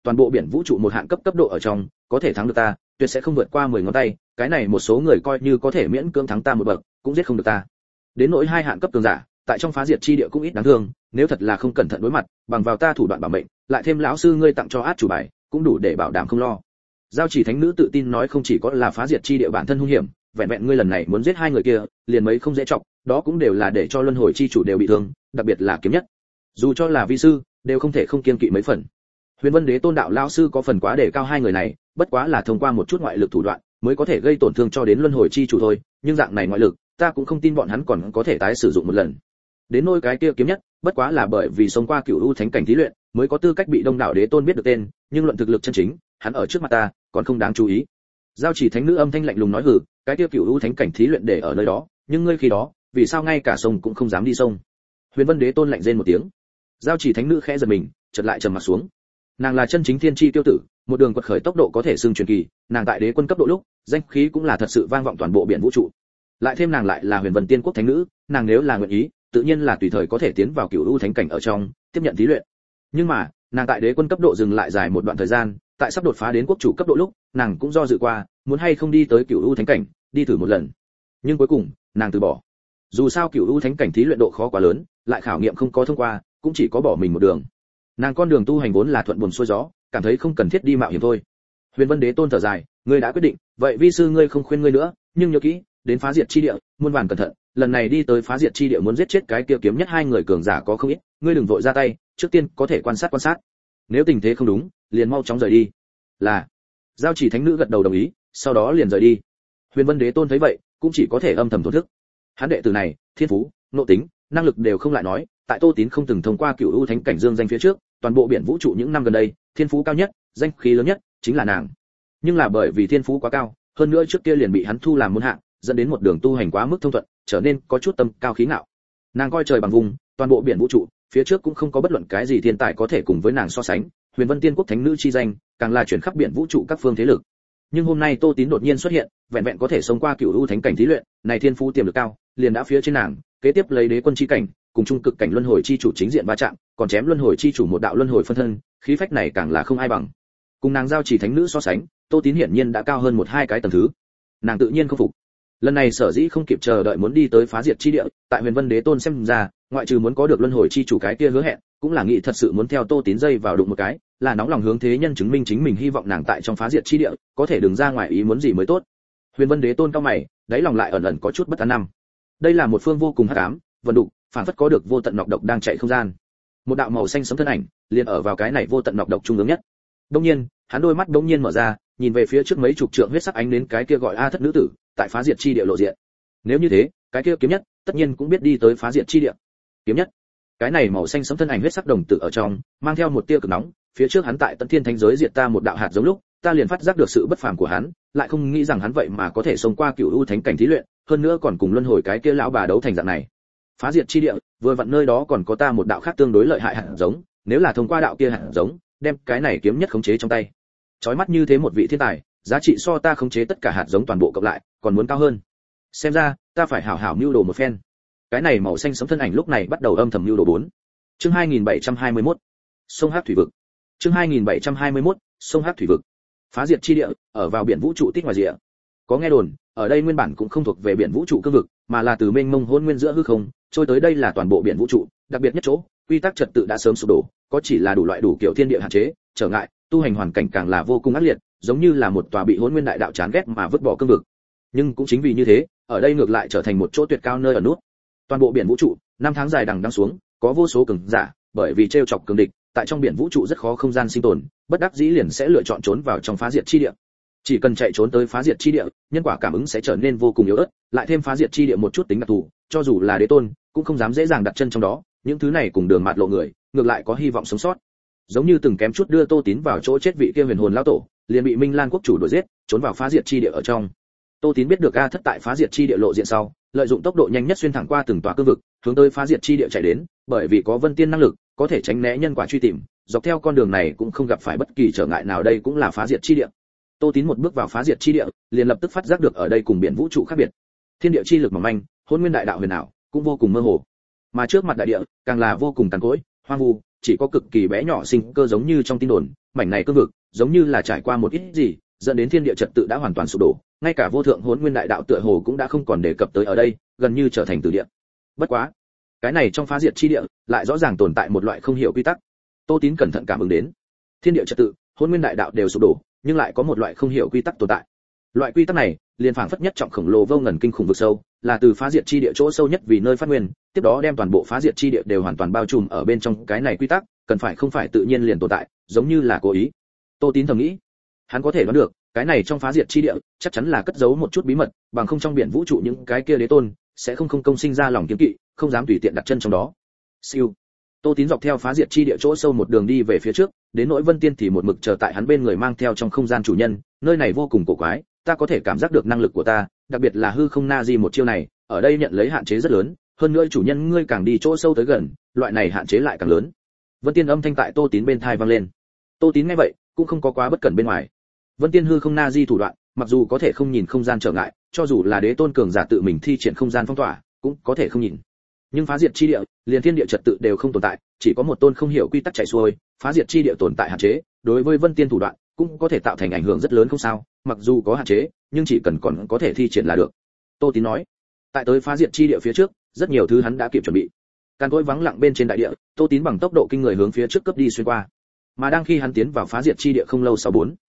[SPEAKER 1] toàn bộ biển vũ trụ một hạn cấp cấp độ ở trong, có thể thắng được ta, tuyệt sẽ không vượt qua 10 ngón tay, cái này một số người coi như có thể miễn cưỡng thắng ta một bậc, cũng giết không được ta. Đến nỗi hai hạn cấp cường giả, tại trong phá diệt chi địa cũng ít đáng thương, nếu thật là không cẩn thận đối mặt, bằng vào ta thủ đoạn bảo mệnh, lại thêm lão sư ngươi tặng cho át chủ bài, cũng đủ để bảo đảm không lo. Giao Chỉ Thánh Nữ tự tin nói không chỉ có là phá diệt chi địa bản thân hung hiểm, vẹn vẹn ngươi lần này muốn giết hai người kia, liền mấy không dễ trọng, đó cũng đều là để cho luân hồi chi chủ đều bị thương, đặc biệt là kiếm nhất. Dù cho là vi sư, đều không thể không kiêng kỵ mấy phần. Huyền Vân Đế Tôn đạo lão sư có phần quá để cao hai người này, bất quá là thông qua một chút ngoại lực thủ đoạn, mới có thể gây tổn thương cho đến luân hồi chi chủ thôi, nhưng dạng này ngoại lực, ta cũng không tin bọn hắn còn có thể tái sử dụng một lần. Đến nôi cái kia kiếm nhất, bất quá là bởi vì sống qua Cửu U Thánh cảnh thí luyện, mới có tư cách bị Đông đạo Đế Tôn biết được tên, nhưng luận thực lực chân chính, hắn ở trước mặt ta, còn không đáng chú ý. Giao Chỉ Thánh Nữ âm thanh lạnh lùng nói hừ, cái kia Cửu U Thánh cảnh thí luyện để ở nơi đó, nhưng ngươi khi đó, vì sao ngay cả sông cũng không dám đi sông? Huyền Vân Đế Tôn lạnh rên một tiếng. Giao Chỉ Thánh Nữ khẽ giật mình, chợt lại trầm mặt xuống. Nàng là chân chính thiên chi tiêu tử, một đường quật khởi tốc độ có thể xưng truyền kỳ, nàng tại đế quân cấp độ lúc, danh khí cũng là thật sự vang vọng toàn bộ biển vũ trụ. Lại thêm nàng lại là Huyền Vân Tiên Quốc Thánh Nữ, nàng nếu là nguyện ý, tự nhiên là tùy thời có thể tiến vào Cửu U Thánh cảnh ở trong, tiếp nhận thí luyện. Nhưng mà, nàng tại đế quân cấp độ dừng lại dài một đoạn thời gian, tại sắp đột phá đến quốc chủ cấp độ lúc, nàng cũng do dự qua, muốn hay không đi tới Cửu U Thánh cảnh, đi thử một lần. Nhưng cuối cùng, nàng từ bỏ. Dù sao Cửu U Thánh cảnh thí luyện độ khó quá lớn, lại khảo nghiệm không có thông qua, cũng chỉ có bỏ mình một đường. Nàng con đường tu hành vốn là thuận buồm xuôi gió, cảm thấy không cần thiết đi mạo hiểm thôi. Huyền Vân Đế Tôn thở dài, ngươi đã quyết định, vậy vi sư ngươi không khuyên ngươi nữa, nhưng nhớ kỹ, đến phá diệt chi địa, muôn vàn cẩn thận, lần này đi tới phá diệt chi địa muốn giết chết cái kia kiếm nhất hai người cường giả có không ít, ngươi đừng vội ra tay, trước tiên có thể quan sát. Nếu tình thế không đúng, liền mau chóng rời đi. Là. Giao Chỉ Thánh Nữ gật đầu đồng ý, sau đó liền rời đi. Huyền Vân Đế Tôn thấy vậy, cũng chỉ có thể âm thầm thổn thức. Hắn đệ tử này, thiên phú, nội tính, năng lực đều không lại nói, tại Tô Tín không từng thông qua Cửu U Thánh cảnh dương danh phía trước, toàn bộ biển vũ trụ những năm gần đây, thiên phú cao nhất, danh khí lớn nhất chính là nàng. Nhưng là bởi vì thiên phú quá cao, hơn nữa trước kia liền bị hắn thu làm môn hạ, dẫn đến một đường tu hành quá mức thông thuận, trở nên có chút tâm cao khí ngạo. Nàng coi trời bằng vùng, toàn bộ biển vũ trụ, phía trước cũng không có bất luận cái gì thiên tài có thể cùng với nàng so sánh, Huyền Vân Tiên Quốc Thánh Nữ chi danh, càng là chuyển khắp biển vũ trụ các phương thế lực. Nhưng hôm nay Tô Tín đột nhiên xuất hiện, vẹn vẹn có thể xông qua Cửu U Thánh cảnh thí luyện, này thiên phú tiềm lực cao, liền đã phía trên nàng, kế tiếp lấy đế quân chi cảnh, cùng trung cực cảnh luân hồi chi chủ chính diện va chạm, còn chém luân hồi chi chủ một đạo luân hồi phân thân, khí phách này càng là không ai bằng. Cùng nàng Giao Chỉ Thánh Nữ so sánh, Tô Tín hiển nhiên đã cao hơn một hai cái tầng thứ. Nàng tự nhiên không phục. Lần này sở dĩ không kịp chờ đợi muốn đi tới phá diệt chi địa, tại Huyền Vân Đế Tôn xem ra, ngoại trừ muốn có được luân hồi chi chủ cái kia hứa hẹn, cũng là nghĩ thật sự muốn theo Tô Tín dây vào đụng một cái, là nóng lòng hướng thế nhân chứng minh chính mình hy vọng nàng tại trong phá diệt chi địa, có thể đừng ra ngoài ý muốn gì mới tốt. Huyền Vân Đế Tôn cao mày, đáy lòng lại ẩn ẩn có chút bất an năm. Đây là một phương vô cùng hắc ám, vần đục, phản phất có được vô tận nọc độc đang chạy không gian. Một đạo màu xanh sẫm thân ảnh, liền ở vào cái này vô tận nọc độc trung ương nhất. Đương nhiên, hắn đôi mắt đống nhiên mở ra, nhìn về phía trước mấy chục trượng huyết sắc ánh đến cái kia gọi A Thất nữ tử, tại phá diệt chi địa lộ diện. Nếu như thế, cái kia kiếm nhất, tất nhiên cũng biết đi tới phá diệt chi địa. Kiếm nhất, cái này màu xanh sẫm thân ảnh huyết sắc đồng tử ở trong, mang theo một tia cực nóng, phía trước hắn tại Tận Thiên Thánh giới diệt ta một đạo hạt giống lúc, ta liền phát giác được sự bất phàm của hắn, lại không nghĩ rằng hắn vậy mà có thể xông qua Cửu U Thánh cảnh thí luyện, hơn nữa còn cùng luân hồi cái kia lão bà đấu thành dạng này. Phá diệt chi địa, vừa vặn nơi đó còn có ta một đạo khác tương đối lợi hại hạt giống, nếu là thông qua đạo kia hạt giống, đem cái này kiếm nhất khống chế trong tay. Chói mắt như thế một vị thiên tài, giá trị so ta khống chế tất cả hạt giống toàn bộ cộng lại, còn muốn cao hơn. Xem ra, ta phải hảo hảo mưu đồ một phen. Cái này màu xanh sẫm thân ảnh lúc này bắt đầu âm thầm mưu đồ 4. Chương 2721. Sông Hắc thủy vực. Chương 2721. Sông Hắc thủy vực. Phá diệt chi địa, ở vào biển vũ trụ tít ngoài rìa. Có nghe đồn, ở đây nguyên bản cũng không thuộc về biển vũ trụ cương vực, mà là từ mênh mông hỗn nguyên giữa hư không, trôi tới đây là toàn bộ biển vũ trụ, đặc biệt nhất chỗ, quy tắc trật tự đã sớm sụp đổ, có chỉ là đủ loại đủ kiểu thiên địa hạn chế, trở ngại, tu hành hoàn cảnh càng là vô cùng ác liệt, giống như là một tòa bị hỗn nguyên đại đạo chán ghét mà vứt bỏ cương vực. Nhưng cũng chính vì như thế, ở đây ngược lại trở thành một chỗ tuyệt cao nơi ở nút. Toàn bộ biển vũ trụ, năm tháng dài đằng đẵng xuống, có vô số cường giả, bởi vì trêu chọc cường địch, tại trong biển vũ trụ rất khó không gian sinh tồn, bất đắc dĩ liền sẽ lựa chọn trốn vào trong phá diệt chi địa. Chỉ cần chạy trốn tới phá diệt chi địa, nhân quả cảm ứng sẽ trở nên vô cùng yếu ớt, lại thêm phá diệt chi địa một chút tính đặc thù, cho dù là đế tôn, cũng không dám dễ dàng đặt chân trong đó, những thứ này cùng đường mạt lộ người, ngược lại có hy vọng sống sót. Giống như từng kém chút đưa Tô Tín vào chỗ chết vị kia huyền hồn lão tổ, liền bị Minh Lan quốc chủ đuổi giết, trốn vào phá diệt chi địa ở trong. Tô Tín biết được A Thất tại phá diệt chi địa lộ diện sau, lợi dụng tốc độ nhanh nhất xuyên thẳng qua từng tòa cương vực, hướng tới phá diệt chi địa chạy đến, bởi vì có Vân Tiên năng lực, có thể tránh né nhân quả truy tìm, dọc theo con đường này cũng không gặp phải bất kỳ trở ngại nào, đây cũng là phá diệt chi địa. Tô Tín một bước vào phá diệt chi địa, liền lập tức phát giác được ở đây cùng biển vũ trụ khác biệt. Thiên địa chi lực mỏng manh, hỗn nguyên đại đạo huyền ảo, cũng vô cùng mơ hồ. Mà trước mặt đại địa, càng là vô cùng tàn cỗi, hoang vu, chỉ có cực kỳ bé nhỏ sinh cơ giống như trong tin đồn, mảnh này cương vực giống như là trải qua một ít gì, dẫn đến thiên địa trật tự đã hoàn toàn sụp đổ, ngay cả vô thượng hỗn nguyên đại đạo tựa hồ cũng đã không còn đề cập tới ở đây, gần như trở thành tử địa. Bất quá, cái này trong phá diệt chi địa lại rõ ràng tồn tại một loại không hiểu quy tắc. Tô Tín cẩn thận cảm ứng đến, thiên địa trật tự, hỗn nguyên đại đạo đều sụp đổ, nhưng lại có một loại không hiểu quy tắc tồn tại. Loại quy tắc này, liền phảng phất nhất trọng khổng lồ vô ngần kinh khủng vực sâu, là từ phá diệt chi địa chỗ sâu nhất vì nơi phát nguyên, tiếp đó đem toàn bộ phá diệt chi địa đều hoàn toàn bao trùm ở bên trong cái này quy tắc, cần phải không phải tự nhiên liền tồn tại, giống như là cố ý. Tô Tín thầm nghĩ, hắn có thể đoán được, cái này trong phá diệt chi địa, chắc chắn là cất giấu một chút bí mật, bằng không trong biển vũ trụ những cái kia đế tôn sẽ không công sinh ra lòng kiêng kỵ, không dám tùy tiện đặt chân trong đó. Siêu. Tô Tín dọc theo phá diệt chi địa chỗ sâu một đường đi về phía trước, đến nỗi Vân Tiên thì một mực chờ tại hắn bên người mang theo trong không gian chủ nhân, nơi này vô cùng cổ quái, ta có thể cảm giác được năng lực của ta, đặc biệt là hư không na di một chiêu này, ở đây nhận lấy hạn chế rất lớn, hơn nữa chủ nhân ngươi càng đi chỗ sâu tới gần, loại này hạn chế lại càng lớn. Vân Tiên âm thanh tại Tô Tín bên tai vang lên. Tô Tín nghe vậy, cũng không có quá bất cẩn bên ngoài. Vân Tiên hư không na di thủ đoạn, mặc dù có thể không nhìn không gian trở ngại, cho dù là đế tôn cường giả tự mình thi triển không gian phong tỏa, cũng có thể không nhìn. Nhưng phá diệt chi địa, liền thiên địa trật tự đều không tồn tại, chỉ có một tôn không hiểu quy tắc chạy xuôi, phá diệt chi địa tồn tại hạn chế, đối với Vân Tiên thủ đoạn cũng có thể tạo thành ảnh hưởng rất lớn không sao, mặc dù có hạn chế, nhưng chỉ cần còn có thể thi triển là được. Tô Tín nói, tại tới phá diệt chi địa phía trước, rất nhiều thứ hắn đã kịp chuẩn bị. Càn cối vắng lặng bên trên đại địa, Tô Tín bằng tốc độ kinh người hướng phía trước cấp đi xuyên qua. Mà đang khi hắn tiến vào phá diệt chi địa không lâu sau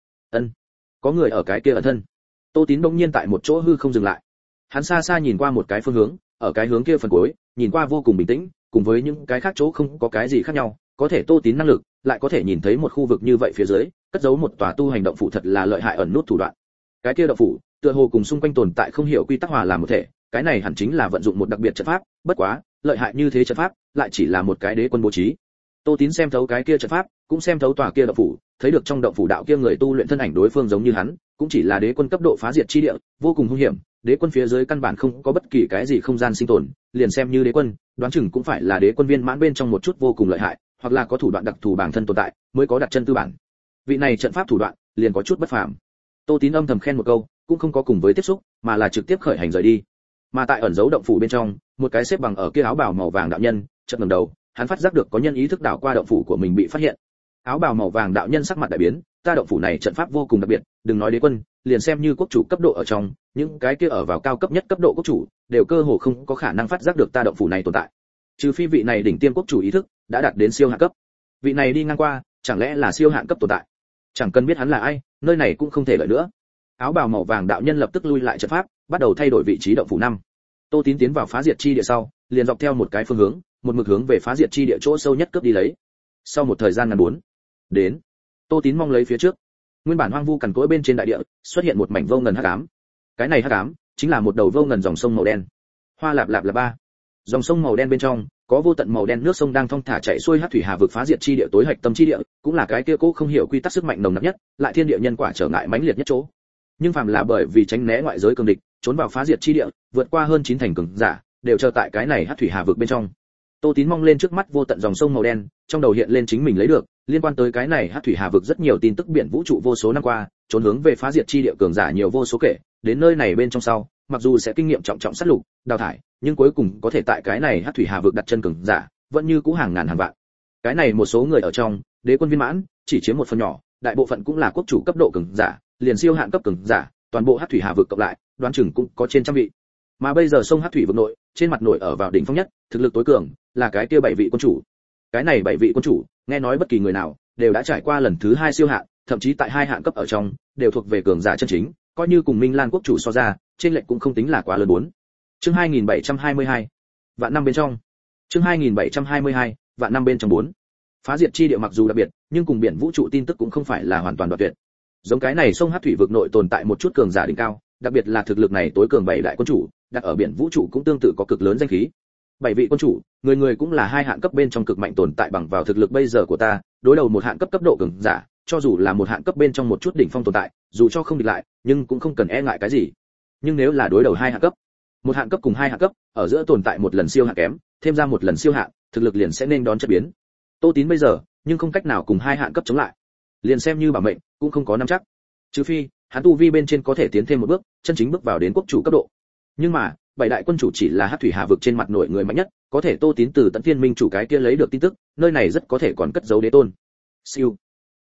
[SPEAKER 1] có người ở cái kia ẩn thân. Tô Tín bỗng nhiên tại một chỗ hư không dừng lại. Hắn xa xa nhìn qua một cái phương hướng, ở cái hướng kia phần cuối, nhìn qua vô cùng bình tĩnh, cùng với những cái khác chỗ không có cái gì khác nhau, có thể Tô Tín năng lực, lại có thể nhìn thấy một khu vực như vậy phía dưới, cất giấu một tòa tu hành động phủ thật là lợi hại ẩn nút thủ đoạn. Cái kia động phủ, tựa hồ cùng xung quanh tồn tại không hiểu quy tắc hòa làm một thể, cái này hẳn chính là vận dụng một đặc biệt trận pháp, bất quá, lợi hại như thế trận pháp, lại chỉ là một cái đế quân bố trí. Tô Tín xem thấu cái kia trận pháp, cũng xem thấu tòa kia động phủ, thấy được trong động phủ đạo kia người tu luyện thân ảnh đối phương giống như hắn, cũng chỉ là đế quân cấp độ phá diệt chi địa, vô cùng hung hiểm, đế quân phía dưới căn bản không có bất kỳ cái gì không gian sinh tồn, liền xem như đế quân, đoán chừng cũng phải là đế quân viên mãn bên trong một chút vô cùng lợi hại, hoặc là có thủ đoạn đặc thù bản thân tồn tại, mới có đặt chân tư bản. Vị này trận pháp thủ đoạn, liền có chút bất phàm. Tô Tín âm thầm khen một câu, cũng không có cùng với tiếp xúc, mà là trực tiếp khởi hành rời đi. Mà tại ẩn giấu động phủ bên trong, một cái xếp bằng ở kia áo bào màu vàng đạo nhân, chợt ngẩng đầu, hắn phát giác được có nhân ý thức đảo qua động phủ của mình bị phát hiện. Áo bào màu vàng đạo nhân sắc mặt đại biến, ta động phủ này trận pháp vô cùng đặc biệt, đừng nói đế quân, liền xem như quốc chủ cấp độ ở trong, những cái kia ở vào cao cấp nhất cấp độ quốc chủ, đều cơ hồ không có khả năng phát giác được ta động phủ này tồn tại. Trừ phi vị này đỉnh tiêm quốc chủ ý thức đã đạt đến siêu hạn cấp. Vị này đi ngang qua, chẳng lẽ là siêu hạn cấp tồn tại? Chẳng cần biết hắn là ai, nơi này cũng không thể lợi nữa. Áo bào màu vàng đạo nhân lập tức lui lại trận pháp, bắt đầu thay đổi vị trí động phủ năm. Tô Tín tiến vào phá diệt chi địa sau, liền dọc theo một cái phương hướng, một mực hướng về phá diệt chi địa chỗ sâu nhất cướp đi lấy. Sau một thời gian ngắn đến, Tô Tín mong lấy phía trước, nguyên bản hoang vu cằn cỗi bên trên đại địa, xuất hiện một mảnh vô ngần hắc ám. Cái này hắc ám chính là một đầu vô ngần dòng sông màu đen. Hoa lạp lạp là ba. Dòng sông màu đen bên trong có vô tận màu đen nước sông đang thong thả chảy xuôi hắc thủy hà vực phá diệt chi địa tối hạch tâm chi địa, cũng là cái kia cố không hiểu quy tắc sức mạnh nồng nặc nhất, lại thiên địa nhân quả trở ngại mãnh liệt nhất chỗ. Nhưng phàm là bởi vì tránh né ngoại giới cường địch, trốn vào phá diệt chi địa, vượt qua hơn 9 thành cường giả, đều chờ tại cái này hắc thủy hà vực bên trong. Tô Tín mong lên trước mắt vô tận dòng sông màu đen, trong đầu hiện lên chính mình lấy được liên quan tới cái này hắc thủy hà vực rất nhiều tin tức biển vũ trụ vô số năm qua, trốn hướng về phá diệt chi địa cường giả nhiều vô số kể, đến nơi này bên trong sau, mặc dù sẽ kinh nghiệm trọng trọng sát lục, đào thải, nhưng cuối cùng có thể tại cái này hắc thủy hà vực đặt chân cường giả, vẫn như cũ hàng ngàn hàng vạn. Cái này một số người ở trong, đế quân viên mãn chỉ chiếm một phần nhỏ, đại bộ phận cũng là quốc chủ cấp độ cường giả, liền siêu hạn cấp cường giả, toàn bộ hắc thủy hà vực cộng lại, đoán chừng cũng có trên trăm vị. Mà bây giờ sông hắc thủy vực nội, trên mặt nổi ở vào đỉnh phong nhất, thực lực tối cường là cái kia 7 vị quân chủ. Cái này 7 vị quân chủ, nghe nói bất kỳ người nào đều đã trải qua lần thứ 2 siêu hạn, thậm chí tại 2 hạn cấp ở trong, đều thuộc về cường giả chân chính, coi như cùng Minh Lan quốc chủ so ra, trên lệch cũng không tính là quá lớn bốn. Chương 2722. Vạn năm bên trong. Chương 2722. Vạn năm bên trong 4. Phá diệt chi địa mặc dù đặc biệt, nhưng cùng biển vũ trụ tin tức cũng không phải là hoàn toàn đoạn tuyệt. Giống cái này sông hắc thủy vực nội tồn tại một chút cường giả đỉnh cao, đặc biệt là thực lực này tối cường 7 đại quân chủ, đặt ở biển vũ trụ cũng tương tự có cực lớn danh khí. 7 vị quân chủ, người người cũng là 2 hạn cấp bên trong cực mạnh tồn tại bằng vào thực lực bây giờ của ta, đối đầu một hạn cấp cấp độ cường giả, cho dù là một hạn cấp bên trong một chút đỉnh phong tồn tại, dù cho không địch lại, nhưng cũng không cần e ngại cái gì. Nhưng nếu là đối đầu 2 hạn cấp, một hạn cấp cùng 2 hạn cấp, ở giữa tồn tại một lần siêu hạn kém, thêm ra một lần siêu hạn, thực lực liền sẽ nên đón chất biến. Tô Tín bây giờ, nhưng không cách nào cùng 2 hạn cấp chống lại. Liền xem như bảo mệnh, cũng không có nắm chắc. Trừ phi, hắn tu vi bên trên có thể tiến thêm một bước, chân chính bước vào đến quốc chủ cấp độ. Nhưng mà, 7 đại quân chủ chỉ là hắc thủy hà vực trên mặt nổi người mạnh nhất, có thể Tô Tín từ Tận Thiên Minh chủ cái kia lấy được tin tức, nơi này rất có thể còn cất giấu đế tôn. Siêu.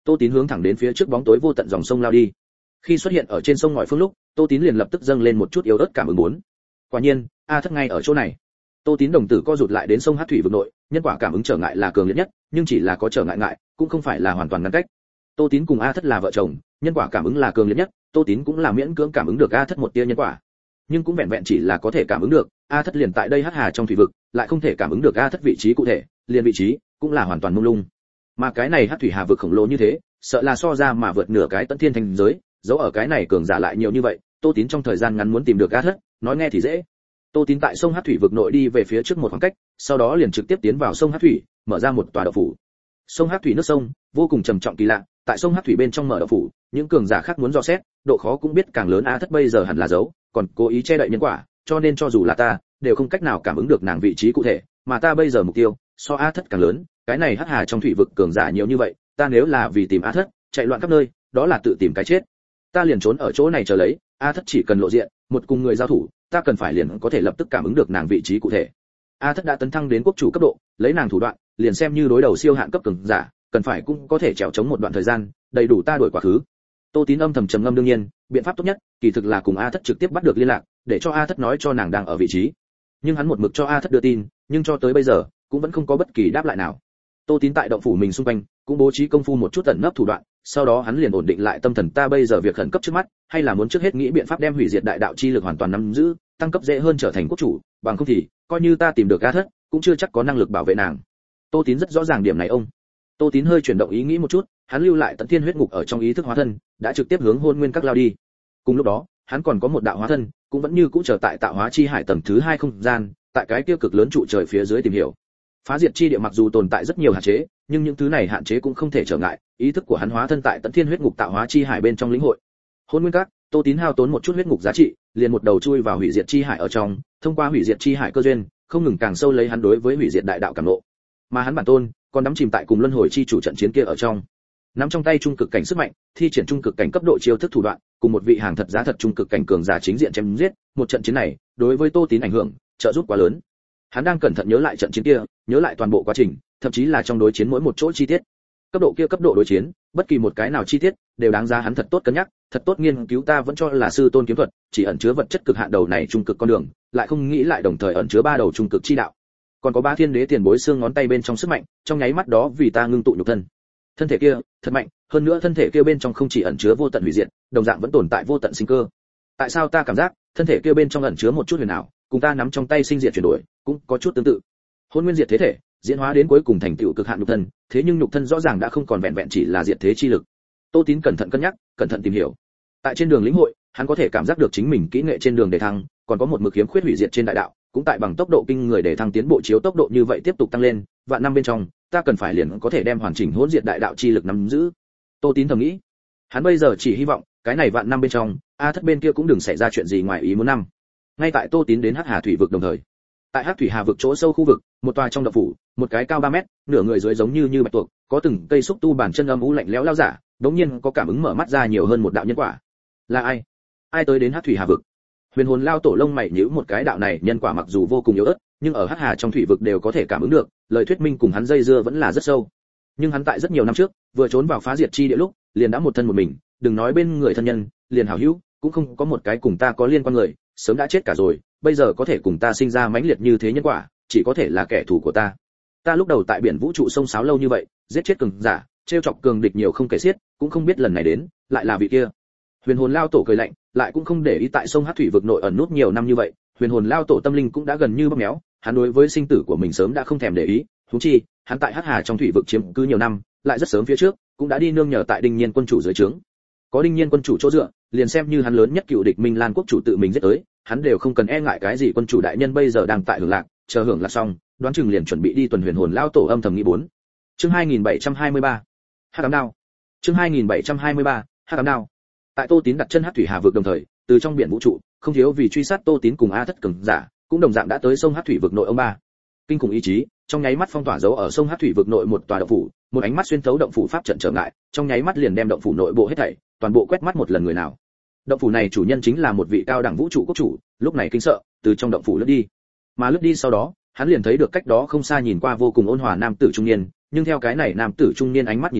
[SPEAKER 1] Tô Tín hướng thẳng đến phía trước bóng tối vô tận dòng sông lao đi. Khi xuất hiện ở trên sông ngòi phương lúc, Tô Tín liền lập tức dâng lên một chút yếu ớt cảm ứng muốn. Quả nhiên, A Thất ngay ở chỗ này. Tô Tín đồng tử co rụt lại đến sông Hát thủy vực nội, nhân quả cảm ứng trở ngại là cường liệt nhất, nhưng chỉ là có trở ngại, cũng không phải là hoàn toàn ngăn cách. Tô Tín cùng A Thất là vợ chồng, nhân quả cảm ứng là cường liệt nhất, Tô Tín cũng là miễn cưỡng cảm ứng được A Thất một tia nhân quả, nhưng cũng vẹn vẹn chỉ là có thể cảm ứng được. A Thất liền tại đây hắc hà trong thủy vực, lại không thể cảm ứng được A Thất vị trí cụ thể, liền vị trí cũng là hoàn toàn mông lung. Mà cái này hắc thủy hà vực khổng lồ như thế, sợ là so ra mà vượt nửa cái tận thiên thành giới, dấu ở cái này cường giả lại nhiều như vậy, Tô Tín trong thời gian ngắn muốn tìm được A Thất, nói nghe thì dễ. Tô Tín tại sông Hắc thủy vực nội đi về phía trước một khoảng cách, sau đó liền trực tiếp tiến vào sông Hắc thủy, mở ra một tòa động phủ. Sông Hắc thủy nước sông vô cùng trầm trọng kỳ lạ, tại sông Hắc thủy bên trong mở động phủ, những cường giả khác muốn dò xét, độ khó cũng biết càng lớn. A Thất bây giờ hẳn là giấu, còn cố ý che đậy nhân quả, cho nên cho dù là ta, đều không cách nào cảm ứng được nàng vị trí cụ thể, mà ta bây giờ mục tiêu, so A Thất càng lớn, cái này hắc hà trong thủy vực cường giả nhiều như vậy, ta nếu là vì tìm A Thất, chạy loạn khắp nơi, đó là tự tìm cái chết. Ta liền trốn ở chỗ này chờ lấy, A Thất chỉ cần lộ diện, một cùng người giao thủ, ta cần phải liền có thể lập tức cảm ứng được nàng vị trí cụ thể. A Thất đã tấn thăng đến quốc chủ cấp độ, lấy nàng thủ đoạn, liền xem như đối đầu siêu hạn cấp cường giả, cần phải cũng có thể trèo chống một đoạn thời gian, đầy đủ ta đuổi quá khứ. Tô Tín âm thầm trầm ngâm, đương nhiên, biện pháp tốt nhất, kỳ thực là cùng A Thất trực tiếp bắt được liên lạc, để cho A Thất nói cho nàng đang ở vị trí. Nhưng hắn một mực cho A Thất đưa tin, nhưng cho tới bây giờ, cũng vẫn không có bất kỳ đáp lại nào. Tô Tín tại động phủ mình xung quanh, cũng bố trí công phu một chút ẩn nấp thủ đoạn, sau đó hắn liền ổn định lại tâm thần. Ta bây giờ việc khẩn cấp trước mắt, hay là muốn trước hết nghĩ biện pháp đem hủy diệt đại đạo chi lực hoàn toàn nắm giữ, tăng cấp dễ hơn trở thành quốc chủ, bằng không thì, coi như ta tìm được A Thất, cũng chưa chắc có năng lực bảo vệ nàng. Tô Tín rất rõ ràng điểm này ông. Tô Tín hơi chuyển động ý nghĩ một chút, hắn lưu lại Tận Thiên huyết ngục ở trong ý thức hóa thân, đã trực tiếp hướng Hôn Nguyên Các lao đi. Cùng lúc đó, hắn còn có một đạo hóa thân, cũng vẫn như cũ chờ tại tạo hóa chi hải tầng thứ 2 không gian, tại cái kia cực lớn trụ trời phía dưới tìm hiểu. Phá diệt chi địa mặc dù tồn tại rất nhiều hạn chế, nhưng những thứ này hạn chế cũng không thể trở ngại ý thức của hắn hóa thân tại Tận Thiên huyết ngục tạo hóa chi hải bên trong lĩnh hội. Hôn Nguyên Các, Tô Tín hao tốn một chút huyết ngục giá trị, liền một đầu chui vào hủy diệt chi hải ở trong, thông qua hủy diệt chi hải cơ duyên, không ngừng càng sâu lấy hắn đối với hủy diệt đại đạo cảm ngộ. Mà hắn bản tôn, còn đắm chìm tại cùng luân hồi chi chủ trận chiến kia ở trong. Nắm trong tay trung cực cảnh sức mạnh, thi triển trung cực cảnh cấp độ chiêu thức thủ đoạn, cùng một vị hàng thật giá thật trung cực cảnh cường giả chính diện chém giết, một trận chiến này, đối với Tô Tín ảnh hưởng, trợ giúp quá lớn. Hắn đang cẩn thận nhớ lại trận chiến kia, nhớ lại toàn bộ quá trình, thậm chí là trong đối chiến mỗi một chỗ chi tiết. Cấp độ kia cấp độ đối chiến, bất kỳ một cái nào chi tiết đều đáng giá hắn thật tốt cân nhắc, thật tốt nghiên cứu. Ta vẫn cho là sư tôn kiếm thuật chỉ ẩn chứa vật chất cực hạn đầu này trung cực con đường, lại không nghĩ lại đồng thời ẩn chứa 3 đầu trung cực chi đạo. Còn có 3 thiên đế tiền bối xương ngón tay bên trong sức mạnh, trong nháy mắt đó vì ta ngưng tụ nhục thân. Thân thể kia thật mạnh, hơn nữa thân thể kia bên trong không chỉ ẩn chứa vô tận hủy diệt, đồng dạng vẫn tồn tại vô tận sinh cơ. Tại sao ta cảm giác thân thể kia bên trong ẩn chứa một chút huyền ảo, cùng ta nắm trong tay sinh diệt chuyển đổi cũng có chút tương tự. Hôn nguyên diệt thế thể, diễn hóa đến cuối cùng thành tựu cực hạn nhục thân, thế nhưng nhục thân rõ ràng đã không còn vẹn vẹn chỉ là diệt thế chi lực. Tô Tín cẩn thận cân nhắc, cẩn thận tìm hiểu. Tại trên đường lĩnh hội, hắn có thể cảm giác được chính mình kỹ nghệ trên đường đề thăng, còn có một mực khiếm khuyết hủy diệt trên đại đạo, cũng tại bằng tốc độ kinh người để thăng tiến bộ chiếu tốc độ như vậy tiếp tục tăng lên, vạn năm bên trong, ta cần phải liền có thể đem hoàn chỉnh hỗn diệt đại đạo chi lực nắm giữ. Tô Tín thầm nghĩ. Hắn bây giờ chỉ hy vọng, cái này vạn năm bên trong, A Thất bên kia cũng đừng xảy ra chuyện gì ngoài ý muốn năm. Ngay tại Tô Tín đến Hắc Hà thủy vực đồng thời, tại Hắc thủy hà vực chỗ sâu khu vực, một tòa trong động phủ, một cái cao 3 mét, nửa người dưới giống như bạch tuộc, có từng cây xúc tu bàn chân âm u lạnh lẽo lao giả, đống nhiên có cảm ứng mở mắt ra nhiều hơn một đạo nhân quả. Là ai? Ai tới đến Hắc thủy hà vực? Huyền hồn lao tổ lông mày nhíu một cái, đạo này nhân quả mặc dù vô cùng yếu ớt, nhưng ở Hắc Hà trong thủy vực đều có thể cảm ứng được, lời thuyết minh cùng hắn dây dưa vẫn là rất sâu. Nhưng hắn tại rất nhiều năm trước, vừa trốn vào phá diệt chi địa lúc, liền đã một thân một mình, đừng nói bên người thân nhân, liền hảo hữu, cũng không có một cái cùng ta có liên quan người, sớm đã chết cả rồi, bây giờ có thể cùng ta sinh ra mãnh liệt như thế nhân quả, chỉ có thể là kẻ thù của ta. Ta lúc đầu tại biển vũ trụ sông sáo lâu như vậy, giết chết cường giả, trêu chọc cường địch nhiều không kể xiết, cũng không biết lần này đến, lại là vị kia. Huyền hồn lao tổ cười lạnh, lại cũng không để ý tại sông Hắc thủy vực nội ẩn nút nhiều năm như vậy, huyền hồn lao tổ tâm linh cũng đã gần như bóp méo, hắn đối với sinh tử của mình sớm đã không thèm để ý, huống chi, hắn tại Hắc Hà trong thủy vực chiếm cứ nhiều năm, lại rất sớm phía trước, cũng đã đi nương nhờ tại Đinh Nhiên quân chủ dưới trướng. Có Đinh Nhiên quân chủ chỗ dựa, liền xem như hắn lớn nhất cựu địch Minh Lan quốc chủ tự mình giết tới, hắn đều không cần e ngại cái gì. Quân chủ đại nhân bây giờ đang tại hưởng lạc, chờ hưởng lạc xong, đoán chừng liền chuẩn bị đi tuần huyền hồn lao tổ âm thầm nghĩ 4. Chương 2723. Hắc ám đao. Chương 2723. Hắc ám đao. Tại Tô Tín đặt chân Hắc thủy hà vực đồng thời, từ trong biển vũ trụ, không thiếu vì truy sát Tô Tín cùng A Thất cường giả, cũng đồng dạng đã tới sông Hắc thủy vực nội ông ba. Kinh khủng ý chí, trong nháy mắt phong tỏa dấu ở sông Hắc thủy vực nội một tòa động phủ, một ánh mắt xuyên thấu động phủ pháp trận trở ngại, trong nháy mắt liền đem động phủ nội bộ hết thảy, toàn bộ quét mắt một lần người nào. Động phủ này chủ nhân chính là một vị cao đẳng vũ trụ quốc chủ, lúc này kinh sợ, từ trong động phủ lướt đi. Mà lướt đi sau đó, hắn liền thấy được cách đó không xa nhìn qua vô cùng ôn hòa nam tử trung niên, nhưng theo cái này nam tử trung niên ánh mắt nhìn tới,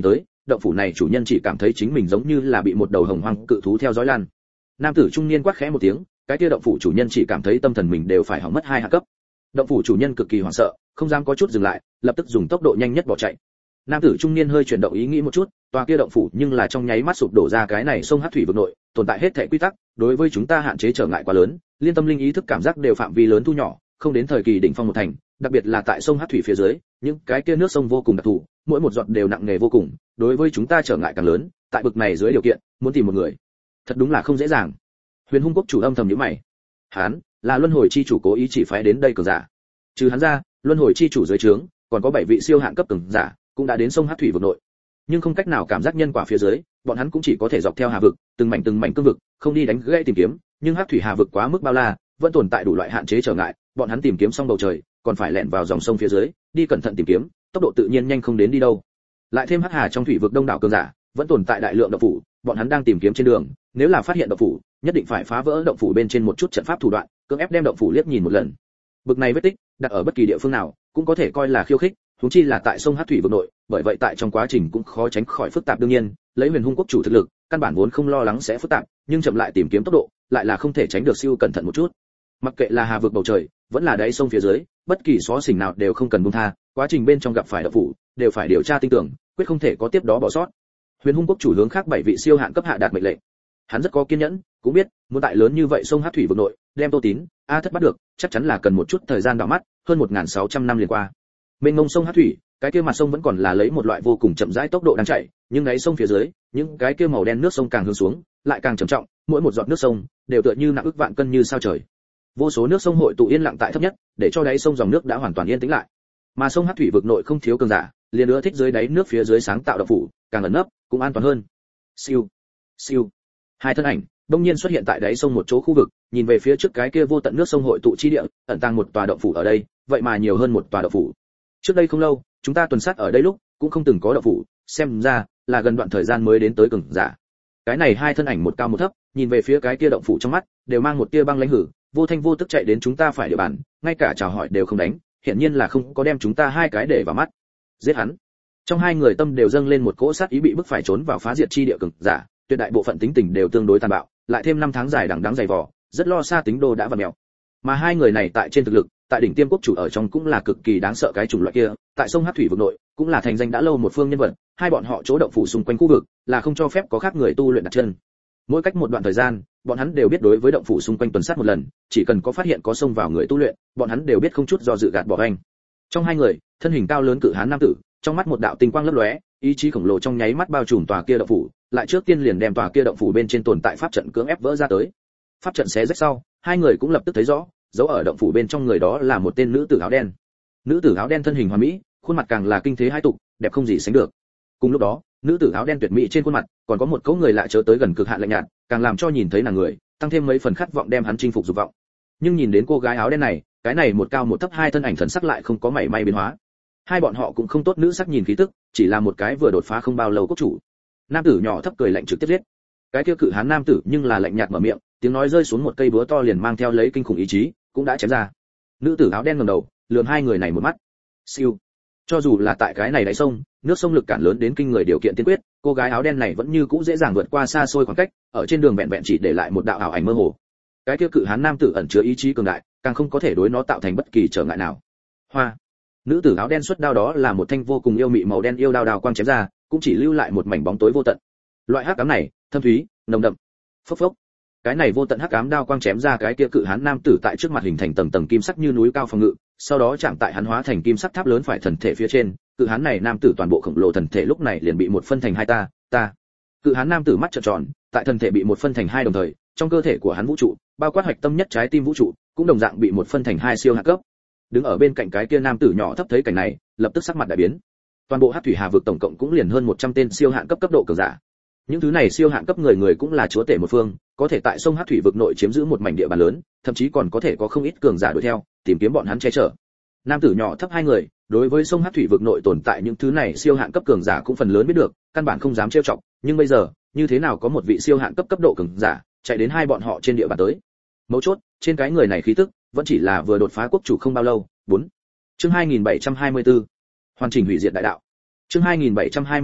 [SPEAKER 1] động phủ này chủ nhân chỉ cảm thấy chính mình giống như là bị một đầu hồng hoang cự thú theo dõi lan. Nam tử trung niên quát khẽ một tiếng, cái kia động phủ chủ nhân chỉ cảm thấy tâm thần mình đều phải hỏng mất 2 hạ cấp. Động phủ chủ nhân cực kỳ hoảng sợ, không dám có chút dừng lại, lập tức dùng tốc độ nhanh nhất bỏ chạy. Nam tử trung niên hơi chuyển động ý nghĩ một chút, tòa kia động phủ nhưng là trong nháy mắt sụp đổ ra, cái này sông Hắc thủy vực nội tồn tại hết thảy quy tắc, đối với chúng ta hạn chế trở ngại quá lớn, liên tâm linh ý thức cảm giác đều phạm vi lớn thu nhỏ, không đến thời kỳ đỉnh phong một thành, đặc biệt là tại sông Hắc thủy phía dưới, những cái kia nước sông vô cùng đặc thù, mỗi một giọt đều nặng nề vô cùng, đối với chúng ta trở ngại càng lớn, tại bực này dưới điều kiện, muốn tìm một người, thật đúng là không dễ dàng. Huyền Hung Quốc chủ âm thầm nhíu mày. Hắn là luân hồi chi chủ cố ý chỉ phái đến đây cường giả. Trừ hắn ra, luân hồi chi chủ dưới trướng còn có 7 vị siêu hạn cấp cường giả, cũng đã đến sông Hắc thủy vực nội. Nhưng không cách nào cảm giác nhân quả phía dưới, bọn hắn cũng chỉ có thể dọc theo hà vực, từng mảnh cương vực, không đi đánh gãy tìm kiếm, nhưng Hắc thủy hà vực quá mức bao la, vẫn tồn tại đủ loại hạn chế trở ngại, bọn hắn tìm kiếm xong bầu trời, còn phải lẻn vào dòng sông phía dưới, đi cẩn thận tìm kiếm, tốc độ tự nhiên nhanh không đến đi đâu. Lại thêm Hắc hà trong thủy vực đông đảo cường giả, vẫn tồn tại đại lượng động phủ, bọn hắn đang tìm kiếm trên đường, nếu là phát hiện động phủ, nhất định phải phá vỡ động phủ bên trên một chút trận pháp thủ đoạn, cưỡng ép đem động phủ liếc nhìn một lần. Bực này vết tích, đặt ở bất kỳ địa phương nào, cũng có thể coi là khiêu khích, huống chi là tại sông Hắc thủy vực nội, bởi vậy tại trong quá trình cũng khó tránh khỏi phức tạp. Đương nhiên, lấy Huyền Hung Quốc chủ thực lực, căn bản vốn không lo lắng sẽ phức tạp, nhưng chậm lại tìm kiếm tốc độ, lại là không thể tránh được siêu cẩn thận một chút. Mặc kệ là hà vực bầu trời, vẫn là đáy sông phía dưới, bất kỳ xó xỉnh nào đều không cần buông tha, quá trình bên trong gặp phải động phủ, đều phải điều tra tinh tường, quyết không thể có tiếp đó bỏ sót. Huyền Hung Quốc chủ hướng khác 7 vị siêu hạn cấp hạ đạt mệnh lệnh. Hắn rất có kiên nhẫn, cũng biết, muốn tại lớn như vậy sông Hắc thủy vực nội, đem Tô Tín, A Thất bắt được, chắc chắn là cần một chút thời gian đảo mắt, hơn 1600 năm liền qua. Mênh mông sông Hắc thủy, cái kia mặt sông vẫn còn là lấy một loại vô cùng chậm rãi tốc độ đang chạy, nhưng đáy sông phía dưới, những cái kia màu đen nước sông càng hướng xuống, lại càng trầm trọng, mỗi một giọt nước sông đều tựa như nặng ức vạn cân như sao trời. Vô số nước sông hội tụ yên lặng tại thấp nhất, để cho đáy sông dòng nước đã hoàn toàn yên tĩnh lại. Mà sông Hắc thủy vực nội không thiếu cường giả, liền ưa thích dưới đáy nước phía dưới sáng tạo động phủ, càng ẩn nấp, cũng an toàn hơn. Siêu, siêu. 2 thân ảnh đông nhiên xuất hiện tại đáy sông một chỗ khu vực, nhìn về phía trước cái kia vô tận nước sông hội tụ chi địa, ẩn tàng một tòa động phủ ở đây, vậy mà nhiều hơn một tòa động phủ. Trước đây không lâu, chúng ta tuần sát ở đây lúc, cũng không từng có động phủ, xem ra là gần đoạn thời gian mới đến tới cường giả. Cái này 2 thân ảnh một cao một thấp, nhìn về phía cái kia động phủ trong mắt, đều mang một tia băng lãnh hử, vô thanh vô tức chạy đến chúng ta phải địa bàn, ngay cả chào hỏi đều không đánh, hiển nhiên là không có đem chúng ta 2 cái để vào mắt. Giết hắn. Trong 2 người tâm đều dâng lên một cỗ sát ý, bị bức phải trốn vào phá diệt chi địa cường giả, tuyệt đại bộ phận tính tình đều tương đối tàn bạo, lại thêm 5 tháng dài đằng đẵng dày vò, rất lo xa tính đồ đã vặn mèo. Mà 2 người này tại trên thực lực, tại đỉnh tiêm quốc chủ ở trong cũng là cực kỳ đáng sợ cái chủng loại kia, tại sông Hắc thủy vực nội, cũng là thành danh đã lâu một phương nhân vật, 2 bọn họ chỗ động phủ xung quanh khu vực, là không cho phép có khác người tu luyện đặt chân. Mỗi cách một đoạn thời gian, bọn hắn đều biết đối với động phủ xung quanh tuần sát một lần, chỉ cần có phát hiện có xông vào người tu luyện, bọn hắn đều biết không chút do dự gạt bỏ anh. Trong 2 người, thân hình cao lớn cự hán nam tử, trong mắt một đạo tinh quang lấp lóe, ý chí khổng lồ trong nháy mắt bao trùm tòa kia động phủ, lại trước tiên liền đem tòa kia động phủ bên trên tồn tại pháp trận cưỡng ép vỡ ra tới. Pháp trận xé rách sau, 2 người cũng lập tức thấy rõ, dấu ở động phủ bên trong người đó là một tên nữ tử áo đen. Nữ tử áo đen thân hình hoàn mỹ, khuôn mặt càng là kinh thế hai tục, đẹp không gì sánh được. Cùng lúc đó, nữ tử áo đen tuyệt mỹ trên khuôn mặt, còn có một cấu người lạ chớ tới gần cực hạn lạnh nhạt, càng làm cho nhìn thấy nàng người, tăng thêm mấy phần khát vọng đem hắn chinh phục dục vọng. Nhưng nhìn đến cô gái áo đen này, cái này một cao một thấp 2 thân ảnh thần sắc lại không có mảy may biến hóa. 2 bọn họ cũng không tốt nữ sắc nhìn khí tức, chỉ là một cái vừa đột phá không bao lâu quốc chủ. Nam tử nhỏ thấp cười lạnh trực tiếp giết. Cái kia cự hán nam tử nhưng là lạnh nhạt mở miệng, tiếng nói rơi xuống một cây búa to liền mang theo lấy kinh khủng ý chí, cũng đã chém ra. Nữ tử áo đen ngẩng đầu, lườm 2 người này một mắt. Siêu. Cho dù là tại cái này đáy sông, nước sông lực cản lớn đến kinh người điều kiện tiên quyết, cô gái áo đen này vẫn như cũ dễ dàng vượt qua xa xôi khoảng cách, ở trên đường vẹn vẹn chỉ để lại một đạo ảo ảnh mơ hồ. Cái kia cự hán nam tử ẩn chứa ý chí cường đại, càng không có thể đối nó tạo thành bất kỳ trở ngại nào. Hoa. Nữ tử áo đen xuất đao đó là một thanh vô cùng yêu mị màu đen yêu đao quang chém ra, cũng chỉ lưu lại một mảnh bóng tối vô tận. Loại hắc ám này, thâm thúy, nồng đậm. Phốc phốc. Cái này vô tận hắc ám đao quang chém ra cái kia cự hán nam tử tại trước mặt hình thành tầng tầng kim sắc như núi cao phòng ngự, sau đó chạm tại hắn hóa thành kim sắc tháp lớn phải thần thể phía trên, cự hán này nam tử toàn bộ khổng lồ thần thể lúc này liền bị một phân thành 2 ta. Cự hán nam tử mắt trợn tròn, tại thần thể bị một phân thành 2 đồng thời, trong cơ thể của hắn vũ trụ, bao quát hạch tâm nhất trái tim vũ trụ, cũng đồng dạng bị một phân thành 2 siêu hạ cấp. Đứng ở bên cạnh cái kia nam tử nhỏ thấp thấy cảnh này, lập tức sắc mặt đại biến. Toàn bộ Hắc thủy hà vực tổng cộng cũng liền hơn 100 tên siêu hạn cấp cấp độ cường giả. Những thứ này siêu hạn cấp người cũng là chúa tể một phương, có thể tại sông Hắc thủy vực nội chiếm giữ một mảnh địa bàn lớn, thậm chí còn có thể có không ít cường giả đuổi theo, tìm kiếm bọn hắn che chở. Nam tử nhỏ thấp 2 người, đối với sông Hắc thủy vực nội tồn tại những thứ này siêu hạn cấp cường giả cũng phần lớn biết được, căn bản không dám trêu chọc, nhưng bây giờ, như thế nào có một vị siêu hạn cấp cấp độ cường giả chạy đến 2 bọn họ trên địa bàn tới. Mấu chốt, trên cái người này khí tức, vẫn chỉ là vừa đột phá quốc chủ không bao lâu. 4. Chương 2724. Hoàn chỉnh hủy diệt đại đạo. Chương 2724.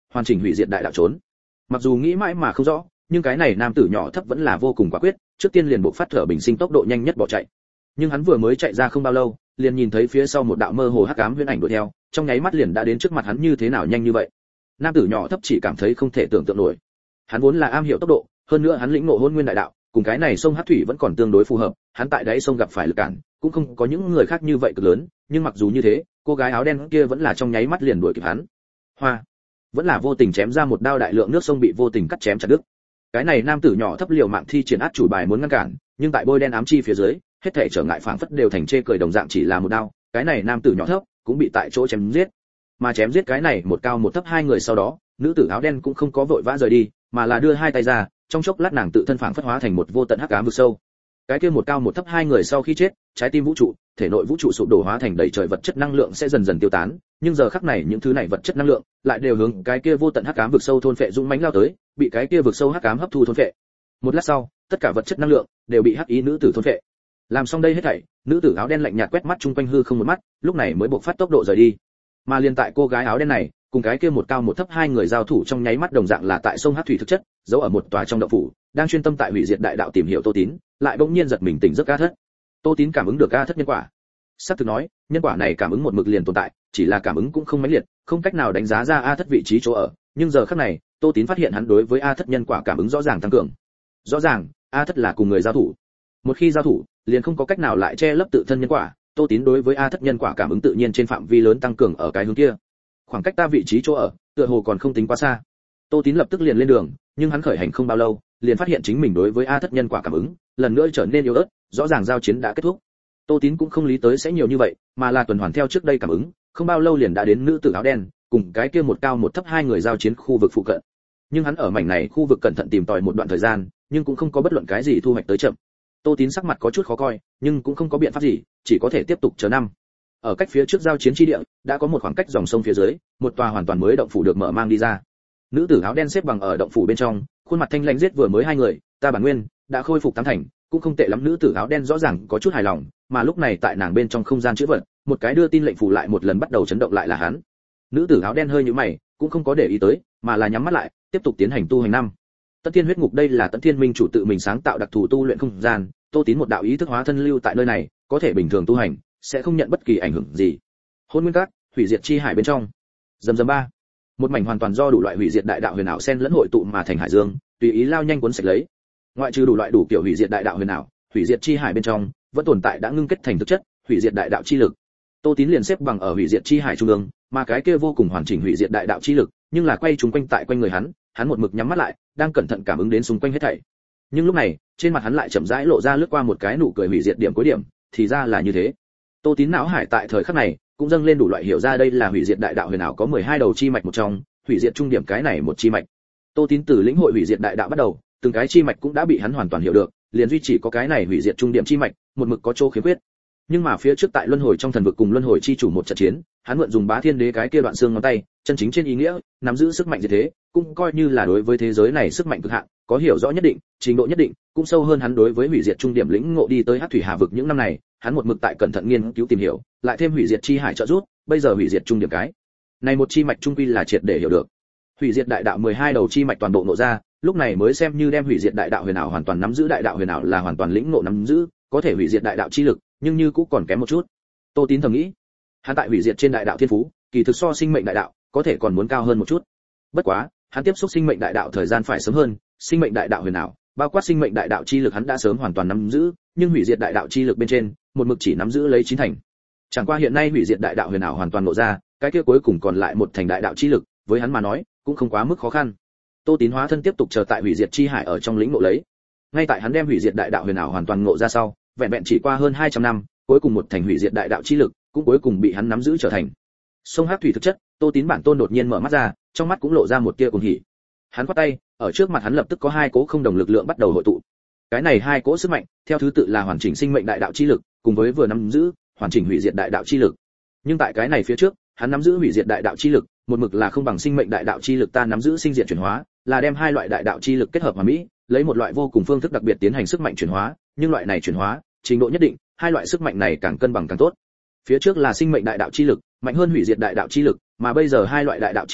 [SPEAKER 1] hoàn chỉnh hủy diệt đại đạo trốn. Mặc dù nghĩ mãi mà không rõ, nhưng cái này nam tử nhỏ thấp vẫn là vô cùng quả quyết, trước tiên liền buộc phát thở bình sinh tốc độ nhanh nhất bỏ chạy. Nhưng hắn vừa mới chạy ra không bao lâu, liền nhìn thấy phía sau một đạo mơ hồ hắc ám huyễn ảnh đuổi theo, trong nháy mắt liền đã đến trước mặt hắn, như thế nào nhanh như vậy. Nam tử nhỏ thấp chỉ cảm thấy không thể tưởng tượng nổi. Hắn vốn là am hiểu tốc độ, hơn nữa hắn lĩnh ngộ hôn nguyên đại đạo, cùng cái này sông hắc thủy vẫn còn tương đối phù hợp, hắn tại đáy sông gặp phải lực cản, cũng không có những người khác như vậy cực lớn, nhưng mặc dù như thế, cô gái áo đen kia vẫn là trong nháy mắt liền đuổi kịp hắn. Hoa, vẫn là vô tình chém ra một đao, đại lượng nước sông bị vô tình cắt chém chặt đứt. Cái này nam tử nhỏ thấp liều mạng thi triển át chủ bài muốn ngăn cản, nhưng tại bôi đen ám chi phía dưới, hết thảy trở ngại phảng phất đều thành chê cười đồng dạng, chỉ là một đao, cái này nam tử nhỏ thấp cũng bị tại chỗ chém giết. Mà chém giết cái này một cao một thấp hai người sau đó, nữ tử áo đen cũng không có vội vã rời đi, mà là đưa hai tay ra, trong chốc lát nàng tự thân phảng phất hóa thành một vô tận hắc ám vực sâu. Cái kia một cao một thấp hai người sau khi chết, trái tim vũ trụ, thể nội vũ trụ sụp đổ hóa thành đầy trời vật chất năng lượng sẽ dần dần tiêu tán, nhưng giờ khắc này những thứ này vật chất năng lượng lại đều hướng cái kia vô tận hắc ám vực sâu thôn phệ dũng mãnh lao tới, bị cái kia vực sâu hắc ám hấp thu thôn phệ. Một lát sau, tất cả vật chất năng lượng đều bị hắc ý nữ tử thôn phệ. Làm xong đây hết thảy, nữ tử áo đen lạnh nhạt quét mắt chung quanh hư không một mắt, lúc này mới buộc phát tốc độ rời đi. Mà liền tại cô gái áo đen này cùng cái kia một cao một thấp hai người giao thủ trong nháy mắt, đồng dạng là tại sông hắc thủy thực chất, giấu ở một tòa trong động phủ, đang chuyên tâm tại hủy diệt đại đạo tìm hiểu Tô Tín, lại bỗng nhiên giật mình tỉnh giấc A Thất. Tô Tín cảm ứng được A Thất nhân quả. Sắp thực nói, nhân quả này cảm ứng một mực liền tồn tại, chỉ là cảm ứng cũng không mãnh liệt, không cách nào đánh giá ra A Thất vị trí chỗ ở, nhưng giờ khắc này, Tô Tín phát hiện hắn đối với A Thất nhân quả cảm ứng rõ ràng tăng cường. Rõ ràng, A Thất là cùng người giao thủ. Một khi giao thủ, liền không có cách nào lại che lấp tự thân nhân quả, Tô Tín đối với A Thất nhân quả cảm ứng tự nhiên trên phạm vi lớn tăng cường ở cái hướng kia. Khoảng cách ta vị trí chỗ ở, tựa hồ còn không tính quá xa. Tô Tín lập tức liền lên đường, nhưng hắn khởi hành không bao lâu, liền phát hiện chính mình đối với A Thất nhân quả cảm ứng lần nữa trở nên yếu ớt, rõ ràng giao chiến đã kết thúc. Tô Tín cũng không lý tới sẽ nhiều như vậy, mà là tuần hoàn theo trước đây cảm ứng, không bao lâu liền đã đến nữ tử áo đen, cùng cái kia một cao một thấp hai người giao chiến khu vực phụ cận. Nhưng hắn ở mảnh này khu vực cẩn thận tìm tòi một đoạn thời gian, nhưng cũng không có bất luận cái gì thu hoạch tới chậm. Tô Tín sắc mặt có chút khó coi, nhưng cũng không có biện pháp gì, chỉ có thể tiếp tục chờ năm. Ở cách phía trước giao chiến chi địa, đã có một khoảng cách dòng sông phía dưới, một tòa hoàn toàn mới động phủ được mở mang đi ra. Nữ tử áo đen xếp bằng ở động phủ bên trong, khuôn mặt thanh lãnh giết vừa mới hai người, ta bản nguyên đã khôi phục tám thành, cũng không tệ lắm. Nữ tử áo đen rõ ràng có chút hài lòng, mà lúc này tại nàng bên trong không gian chữ vật, một cái đưa tin lệnh phủ lại một lần bắt đầu chấn động, lại là hắn. Nữ tử áo đen hơi nhíu mày, cũng không có để ý tới, mà là nhắm mắt lại, tiếp tục tiến hành tu hành năm. Tận Thiên huyết ngục, đây là Tận Thiên Minh chủ tự mình sáng tạo đặc thù tu luyện không gian, Tô Tín một đạo ý thức hóa thân lưu tại nơi này, có thể bình thường tu hành, sẽ không nhận bất kỳ ảnh hưởng gì. Hôn Nguyên Các, hủy diệt chi hải bên trong. Dầm ba. Một mảnh hoàn toàn do đủ loại hủy diệt đại đạo huyền ảo xen lẫn hội tụ mà thành hải dương, tùy ý lao nhanh cuốn sạch lấy. Ngoại trừ đủ loại đủ kiểu hủy diệt đại đạo huyền ảo, hủy diệt chi hải bên trong vẫn tồn tại đã ngưng kết thành thực chất hủy diệt đại đạo chi lực. Tô Tín liền xếp bằng ở hủy diệt chi hải trung ương, mà cái kia vô cùng hoàn chỉnh hủy diệt đại đạo chi lực, nhưng là quay trùng quanh tại quanh người hắn, hắn một mực nhắm mắt lại, đang cẩn thận cảm ứng đến xung quanh hết thảy. Nhưng lúc này, trên mặt hắn lại chậm rãi lộ ra lướt qua một cái nụ cười hủy diệt điểm cuối điểm, thì ra là như thế. Tô Tín não hải tại thời khắc này cũng dâng lên đủ loại hiểu ra đây là hủy diệt đại đạo huyền ảo có 12 đầu chi mạch một trong, hủy diệt trung điểm cái này một chi mạch. Tô Tín từ lĩnh hội hủy diệt đại đạo bắt đầu, từng cái chi mạch cũng đã bị hắn hoàn toàn hiểu được, liền duy chỉ có cái này hủy diệt trung điểm chi mạch, một mực có chỗ khiếm khuyết. Nhưng mà phía trước tại luân hồi trong thần vực cùng luân hồi chi chủ một trận chiến, hắn mượn dùng Bá Thiên Đế cái kia đoạn xương ngón tay, chân chính trên ý nghĩa, nắm giữ sức mạnh như thế, cũng coi như là đối với thế giới này sức mạnh cực hạn, có hiểu rõ nhất định, trình độ nhất định, cũng sâu hơn hắn đối với hủy diệt trung điểm lĩnh ngộ đi tới Hắc Thủy Hà vực những năm này, hắn một mực tại cẩn thận nghiên cứu tìm hiểu, lại thêm hủy diệt chi hải trợ giúp, bây giờ hủy diệt trung điểm cái này một chi mạch trung quy là triệt để hiểu được. Hủy diệt đại đạo 12 đầu chi mạch toàn bộ nộ ra, lúc này mới xem như đem hủy diệt đại đạo huyền ảo hoàn toàn nắm giữ. Đại đạo huyền ảo là hoàn toàn lĩnh ngộ nắm giữ, có thể hủy diệt đại đạo chi lực, nhưng như cũng còn kém một chút. Tô Tín thầm nghĩ, hắn tại hủy diệt trên đại đạo thiên phú, kỳ thực so sinh mệnh đại đạo có thể còn muốn cao hơn một chút. Bất quá, hắn tiếp xúc sinh mệnh đại đạo thời gian phải sớm hơn, sinh mệnh đại đạo huyền ảo, bao quát sinh mệnh đại đạo chi lực hắn đã sớm hoàn toàn nắm giữ, nhưng hủy diệt đại đạo chi lực bên trên, một mực chỉ nắm giữ lấy 9 thành. Chẳng qua hiện nay hủy diệt đại đạo huyền ảo hoàn toàn ngộ ra, cái kia cuối cùng còn lại một thành đại đạo chi lực, với hắn mà nói, cũng không quá mức khó khăn. Tô Tín hóa thân tiếp tục chờ tại hủy diệt chi hải ở trong lĩnh ngộ lấy. Ngay tại hắn đem hủy diệt đại đạo huyền ảo hoàn toàn ngộ ra sau, vẹn vẹn chỉ qua hơn 200 năm, cuối cùng một thành hủy diệt đại đạo chi lực, cũng cuối cùng bị hắn nắm giữ trở thành sông Hắc Thủy thực chất. Tô Tín bản tôn đột nhiên mở mắt ra, trong mắt cũng lộ ra một tia cuồng hỉ. Hắn quát tay, ở trước mặt hắn lập tức có hai cỗ không đồng lực lượng bắt đầu hội tụ. Cái này hai cỗ sức mạnh, theo thứ tự là hoàn chỉnh sinh mệnh đại đạo chi lực, cùng với vừa nắm giữ hoàn chỉnh hủy diệt đại đạo chi lực. Nhưng tại cái này phía trước, hắn nắm giữ hủy diệt đại đạo chi lực, một mực là không bằng sinh mệnh đại đạo chi lực. Ta nắm giữ sinh diệt chuyển hóa, là đem hai loại đại đạo chi lực kết hợp hòa mỹ, lấy một loại vô cùng phương thức đặc biệt tiến hành sức mạnh chuyển hóa, nhưng loại này chuyển hóa, trình độ nhất định, hai loại sức mạnh này càng cân bằng càng tốt. Phía trước là sinh mệnh đại đạo chi lực, mạnh hơn hủy diệt đại đạo chi lực, mà bây giờ hai loại đại đạo chi lực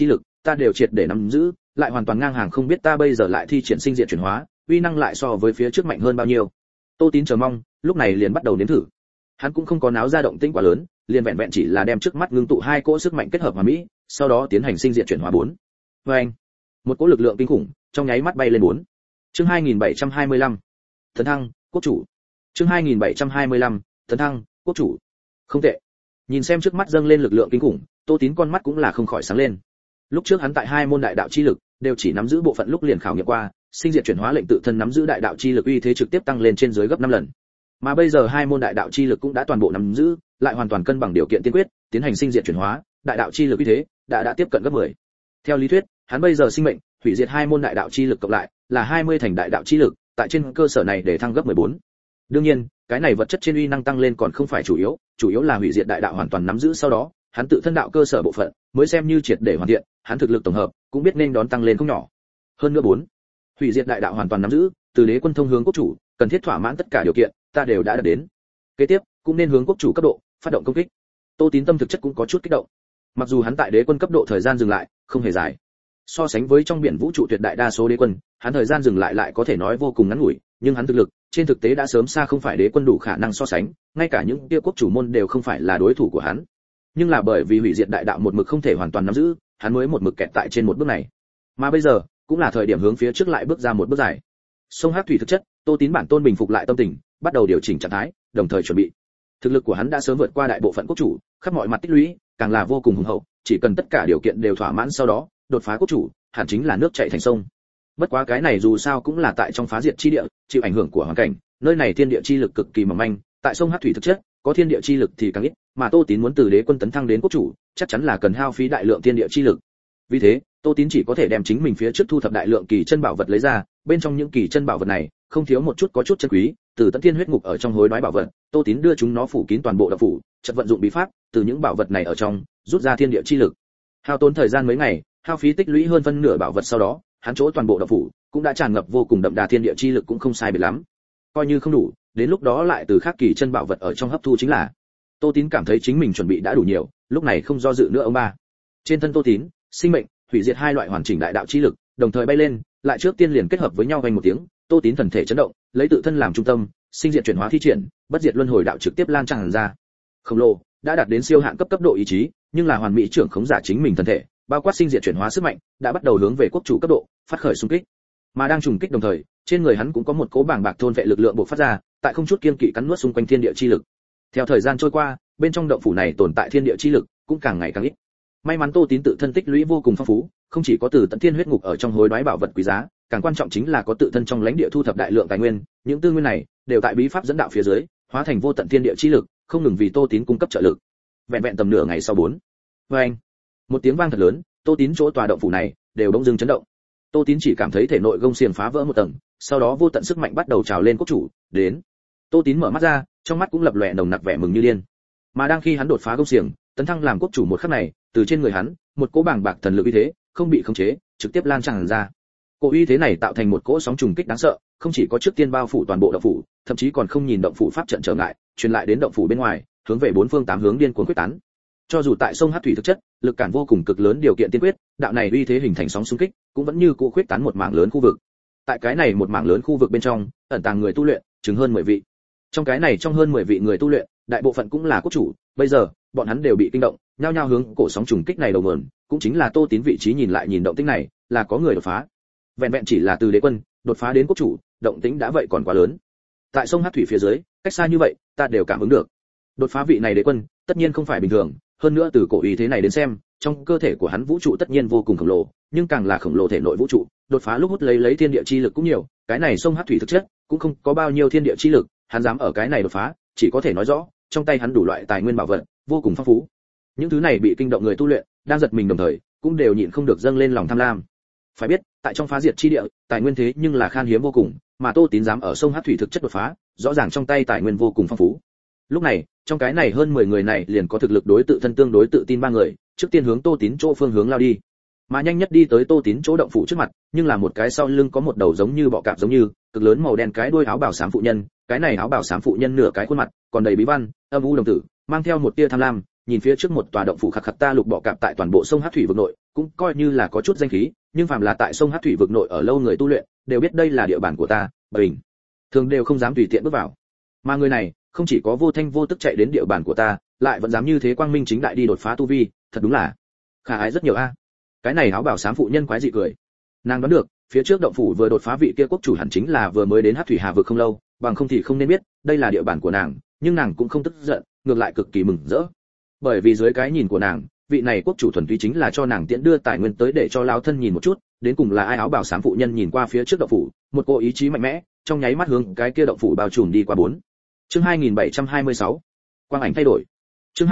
[SPEAKER 1] ta đều triệt để nắm giữ, lại hoàn toàn ngang hàng, không biết ta bây giờ lại thi triển sinh diện chuyển hóa, uy năng lại so với phía trước mạnh hơn bao nhiêu. Tô Tín chờ mong, lúc này liền bắt đầu nếm thử. Hắn cũng không có náo ra động tĩnh quá lớn, liền vẹn vẹn chỉ là đem trước mắt ngưng tụ hai cỗ sức mạnh kết hợp hòa mỹ, sau đó tiến hành sinh diện chuyển hóa 4. Oeng! Một cỗ lực lượng kinh khủng trong nháy mắt bay lên 4. Chương 2725. Tấn thăng, quốc chủ. Chương 2725. Tấn thăng, quốc chủ. Không tệ. Nhìn xem trước mắt dâng lên lực lượng kinh khủng, Tô Tín con mắt cũng là không khỏi sáng lên. Lúc trước hắn tại hai môn đại đạo chi lực đều chỉ nắm giữ bộ phận, lúc liền khảo nghiệm qua, sinh diệt chuyển hóa lệnh tự thân nắm giữ đại đạo chi lực uy thế trực tiếp tăng lên trên dưới gấp 5 lần. Mà bây giờ hai môn đại đạo chi lực cũng đã toàn bộ nắm giữ, lại hoàn toàn cân bằng điều kiện tiên quyết, tiến hành sinh diệt chuyển hóa, đại đạo chi lực uy thế đã tiếp cận gấp 10. Theo lý thuyết, hắn bây giờ sinh mệnh, hủy diệt hai môn đại đạo chi lực cộng lại là 20 thành đại đạo chi lực, tại trên cơ sở này để thăng gấp 14. Đương nhiên, cái này vật chất trên uy năng tăng lên còn không phải chủ yếu là hủy diệt đại đạo hoàn toàn nắm giữ sau đó, hắn tự thân đạo cơ sở bộ phận mới xem như triệt để hoàn thiện, hắn thực lực tổng hợp cũng biết nên đón tăng lên không nhỏ. Hơn nữa 4, hủy diệt đại đạo hoàn toàn nắm giữ, từ đế quân thông hướng quốc chủ, cần thiết thỏa mãn tất cả điều kiện, ta đều đã đạt đến. Kế tiếp, cũng nên hướng quốc chủ cấp độ phát động công kích. Tô Tín tâm thực chất cũng có chút kích động. Mặc dù hắn tại đế quân cấp độ thời gian dừng lại không hề dài, so sánh với trong biển vũ trụ tuyệt đại đa số đế quân, hắn thời gian dừng lại có thể nói vô cùng ngắn ngủi, nhưng hắn thực lực trên thực tế đã sớm xa không phải đế quân đủ khả năng so sánh, ngay cả những kia quốc chủ môn đều không phải là đối thủ của hắn. Nhưng là bởi vì hủy diệt đại đạo một mực không thể hoàn toàn nắm giữ, hắn mới một mực kẹt tại trên một bước này. Mà bây giờ, cũng là thời điểm hướng phía trước lại bước ra một bước dài. Sông Hắc thủy thực chất, Tô Tín bản tôn bình phục lại tâm tình, bắt đầu điều chỉnh trạng thái, đồng thời chuẩn bị. Thực lực của hắn đã sớm vượt qua đại bộ phận quốc chủ, khắp mọi mặt tích lũy, càng là vô cùng hùng hậu, chỉ cần tất cả điều kiện đều thỏa mãn sau đó, đột phá quốc chủ, hẳn chính là nước chảy thành sông. Bất quá cái này dù sao cũng là tại trong phá diệt chi địa, chịu ảnh hưởng của hoàn cảnh, nơi này thiên địa chi lực cực kỳ mỏng manh, tại sông Hắc thủy thực chất, có thiên địa chi lực thì càng ít, mà Tô Tín muốn từ đế quân tấn thăng đến quốc chủ, chắc chắn là cần hao phí đại lượng thiên địa chi lực. Vì thế, Tô Tín chỉ có thể đem chính mình phía trước thu thập đại lượng kỳ chân bảo vật lấy ra, bên trong những kỳ chân bảo vật này, không thiếu một chút có chút chân quý, từ Tấn Thiên huyết ngục ở trong hối đoái bảo vật, Tô Tín đưa chúng nó phủ kín toàn bộ đạo phủ, chợt vận dụng bí pháp, từ những bảo vật này ở trong rút ra thiên địa chi lực. Hao tốn thời gian mấy ngày, hao phí tích lũy hơn phân nửa bảo vật sau đó, hắn chỗ toàn bộ đạo phủ cũng đã tràn ngập vô cùng đậm đà thiên địa chi lực, cũng không sai biệt lắm. Coi như không đủ, đến lúc đó lại từ khác kỳ chân bảo vật ở trong hấp thu chính là. Tô Tín cảm thấy chính mình chuẩn bị đã đủ nhiều, lúc này không do dự nữa ông ba. Trên thân Tô Tín, sinh mệnh, hủy diệt hai loại hoàn chỉnh đại đạo chi lực, đồng thời bay lên, lại trước tiên liền kết hợp với nhau vang một tiếng, Tô Tín thần thể chấn động, lấy tự thân làm trung tâm, sinh diệt chuyển hóa thi triển, bất diệt luân hồi đạo trực tiếp lan tràn ra. Khổng lồ, đã đạt đến siêu hạn cấp độ ý chí, nhưng là hoàn mỹ trưởng khống giả chính mình thần thể, bao quát sinh diệt chuyển hóa sức mạnh, đã bắt đầu hướng về quốc chủ cấp độ, phát khởi xung kích. Mà đang trùng kích đồng thời, trên người hắn cũng có một cỗ bảng bạc thôn vệ lực lượng bộc phát ra, tại không chút kiên kỵ cắn nuốt xung quanh thiên địa chi lực. Theo thời gian trôi qua, bên trong động phủ này tồn tại thiên địa chi lực cũng càng ngày càng ít. May mắn Tô Tín tự thân tích lũy vô cùng phong phú, không chỉ có từ Tận Thiên huyết ngục ở trong hối đoái bảo vật quý giá, càng quan trọng chính là có tự thân trong lãnh địa thu thập đại lượng tài nguyên, những tư nguyên này đều tại bí pháp dẫn đạo phía dưới, hóa thành vô tận thiên địa chi lực, không ngừng vì Tô Tín cung cấp trợ lực. Vẹn vẹn tầm nửa ngày sau 4. Oeng! Một tiếng vang thật lớn, Tô Tín chỗ tòa động phủ này đều bỗng dưng chấn động. Tô Tín chỉ cảm thấy thể nội gông xiềng phá vỡ một tầng, sau đó vô tận sức mạnh bắt đầu trào lên quốc chủ, đến. Tô Tín mở mắt ra, trong mắt cũng lập lòe nồng nặc vẻ mừng như điên. Mà đang khi hắn đột phá gông xiềng, tấn thăng làm quốc chủ một khắc này, từ trên người hắn, một cỗ bàng bạc thần lực uy thế, không bị khống chế, trực tiếp lan tràn ra. Cỗ uy thế này tạo thành một cỗ sóng trùng kích đáng sợ, không chỉ có trước tiên bao phủ toàn bộ động phủ, thậm chí còn không nhìn động phủ pháp trận trở ngại, truyền lại đến động phủ bên ngoài, hướng về bốn phương tám hướng điên cuồng quyết tán. Cho dù tại sông Hắc thủy thực chất, lực cản vô cùng cực lớn điều kiện tiên quyết, đạo này uy thế hình thành sóng xung kích, cũng vẫn như cũ khuyết tán một mảng lớn khu vực. Tại cái này một mảng lớn khu vực bên trong, ẩn tàng người tu luyện, chừng hơn 10 vị. Trong hơn 10 vị người tu luyện, đại bộ phận cũng là quốc chủ, bây giờ, bọn hắn đều bị kinh động, nhao nhao hướng cổ sóng trùng kích này đầu nguồn, cũng chính là Tô Tín vị trí nhìn lại nhìn động tĩnh này, là có người đột phá. Vẹn vẹn chỉ là từ đế quân đột phá đến quốc chủ, động tĩnh đã vậy còn quá lớn. Tại sông Hắc thủy phía dưới, cách xa như vậy, ta đều cảm ứng được. Đột phá vị này đế quân, tất nhiên không phải bình thường, hơn nữa từ cổ ý thế này đến xem, trong cơ thể của hắn vũ trụ tất nhiên vô cùng khổng lồ, nhưng càng là khổng lồ thể nội vũ trụ, đột phá lúc hút lấy thiên địa chi lực cũng nhiều, cái này sông Hắc thủy thực chất cũng không có bao nhiêu thiên địa chi lực, hắn dám ở cái này đột phá, chỉ có thể nói rõ, trong tay hắn đủ loại tài nguyên bảo vật, vô cùng phong phú. Những thứ này bị kinh động người tu luyện, đang giật mình đồng thời, cũng đều nhịn không được dâng lên lòng tham lam. Phải biết, tại trong phá diệt chi địa, tài nguyên thế nhưng là khan hiếm vô cùng, mà Tô Tín dám ở sông Hắc thủy thực chất đột phá, rõ ràng trong tay tài nguyên vô cùng phong phú. Lúc này, trong cái này hơn 10 người này liền có thực lực đối tự thân tương đối tự tin 3 người, trước tiên hướng Tô Tín chỗ phương hướng lao đi. Mà nhanh nhất đi tới Tô Tín chỗ động phủ trước mặt, nhưng là một cái sau lưng có một đầu giống như bọ cạp giống như, cực lớn màu đen cái đuôi áo bào xám phụ nhân, cái này áo bào xám phụ nhân nửa cái khuôn mặt, còn đầy bí văn, âm u đồng tử, mang theo một tia tham lam, nhìn phía trước một tòa động phủ khắc khắc ta lục bọ cạp tại toàn bộ sông Hắc thủy vực nội, cũng coi như là có chút danh khí, nhưng phàm là tại sông Hắc thủy vực nội ở lâu người tu luyện, đều biết đây là địa bàn của ta, bình thường đều không dám tùy tiện bước vào. Mà người này, không chỉ có vô thanh vô tức chạy đến địa bàn của ta, lại vẫn dám như thế quang minh chính đại đi đột phá tu vi, thật đúng là khả ái rất nhiều a. Cái này áo bảo xám phụ nhân quái dị cười. Nàng đoán được, phía trước động phủ vừa đột phá vị kia quốc chủ hẳn chính là vừa mới đến Hắc thủy hà vực không lâu, bằng không thì không nên biết, đây là địa bàn của nàng, nhưng nàng cũng không tức giận, ngược lại cực kỳ mừng rỡ. Bởi vì dưới cái nhìn của nàng, vị này quốc chủ thuần túy chính là cho nàng tiễn đưa tài nguyên tới để cho lão thân nhìn một chút, đến cùng là ai. Áo bảo xám phụ nhân nhìn qua phía trước động phủ, một cô ý chí mạnh mẽ, trong nháy mắt hướng cái kia động phủ bao trùm đi qua 4. Chương 2726. Quang ảnh thay đổi. Chương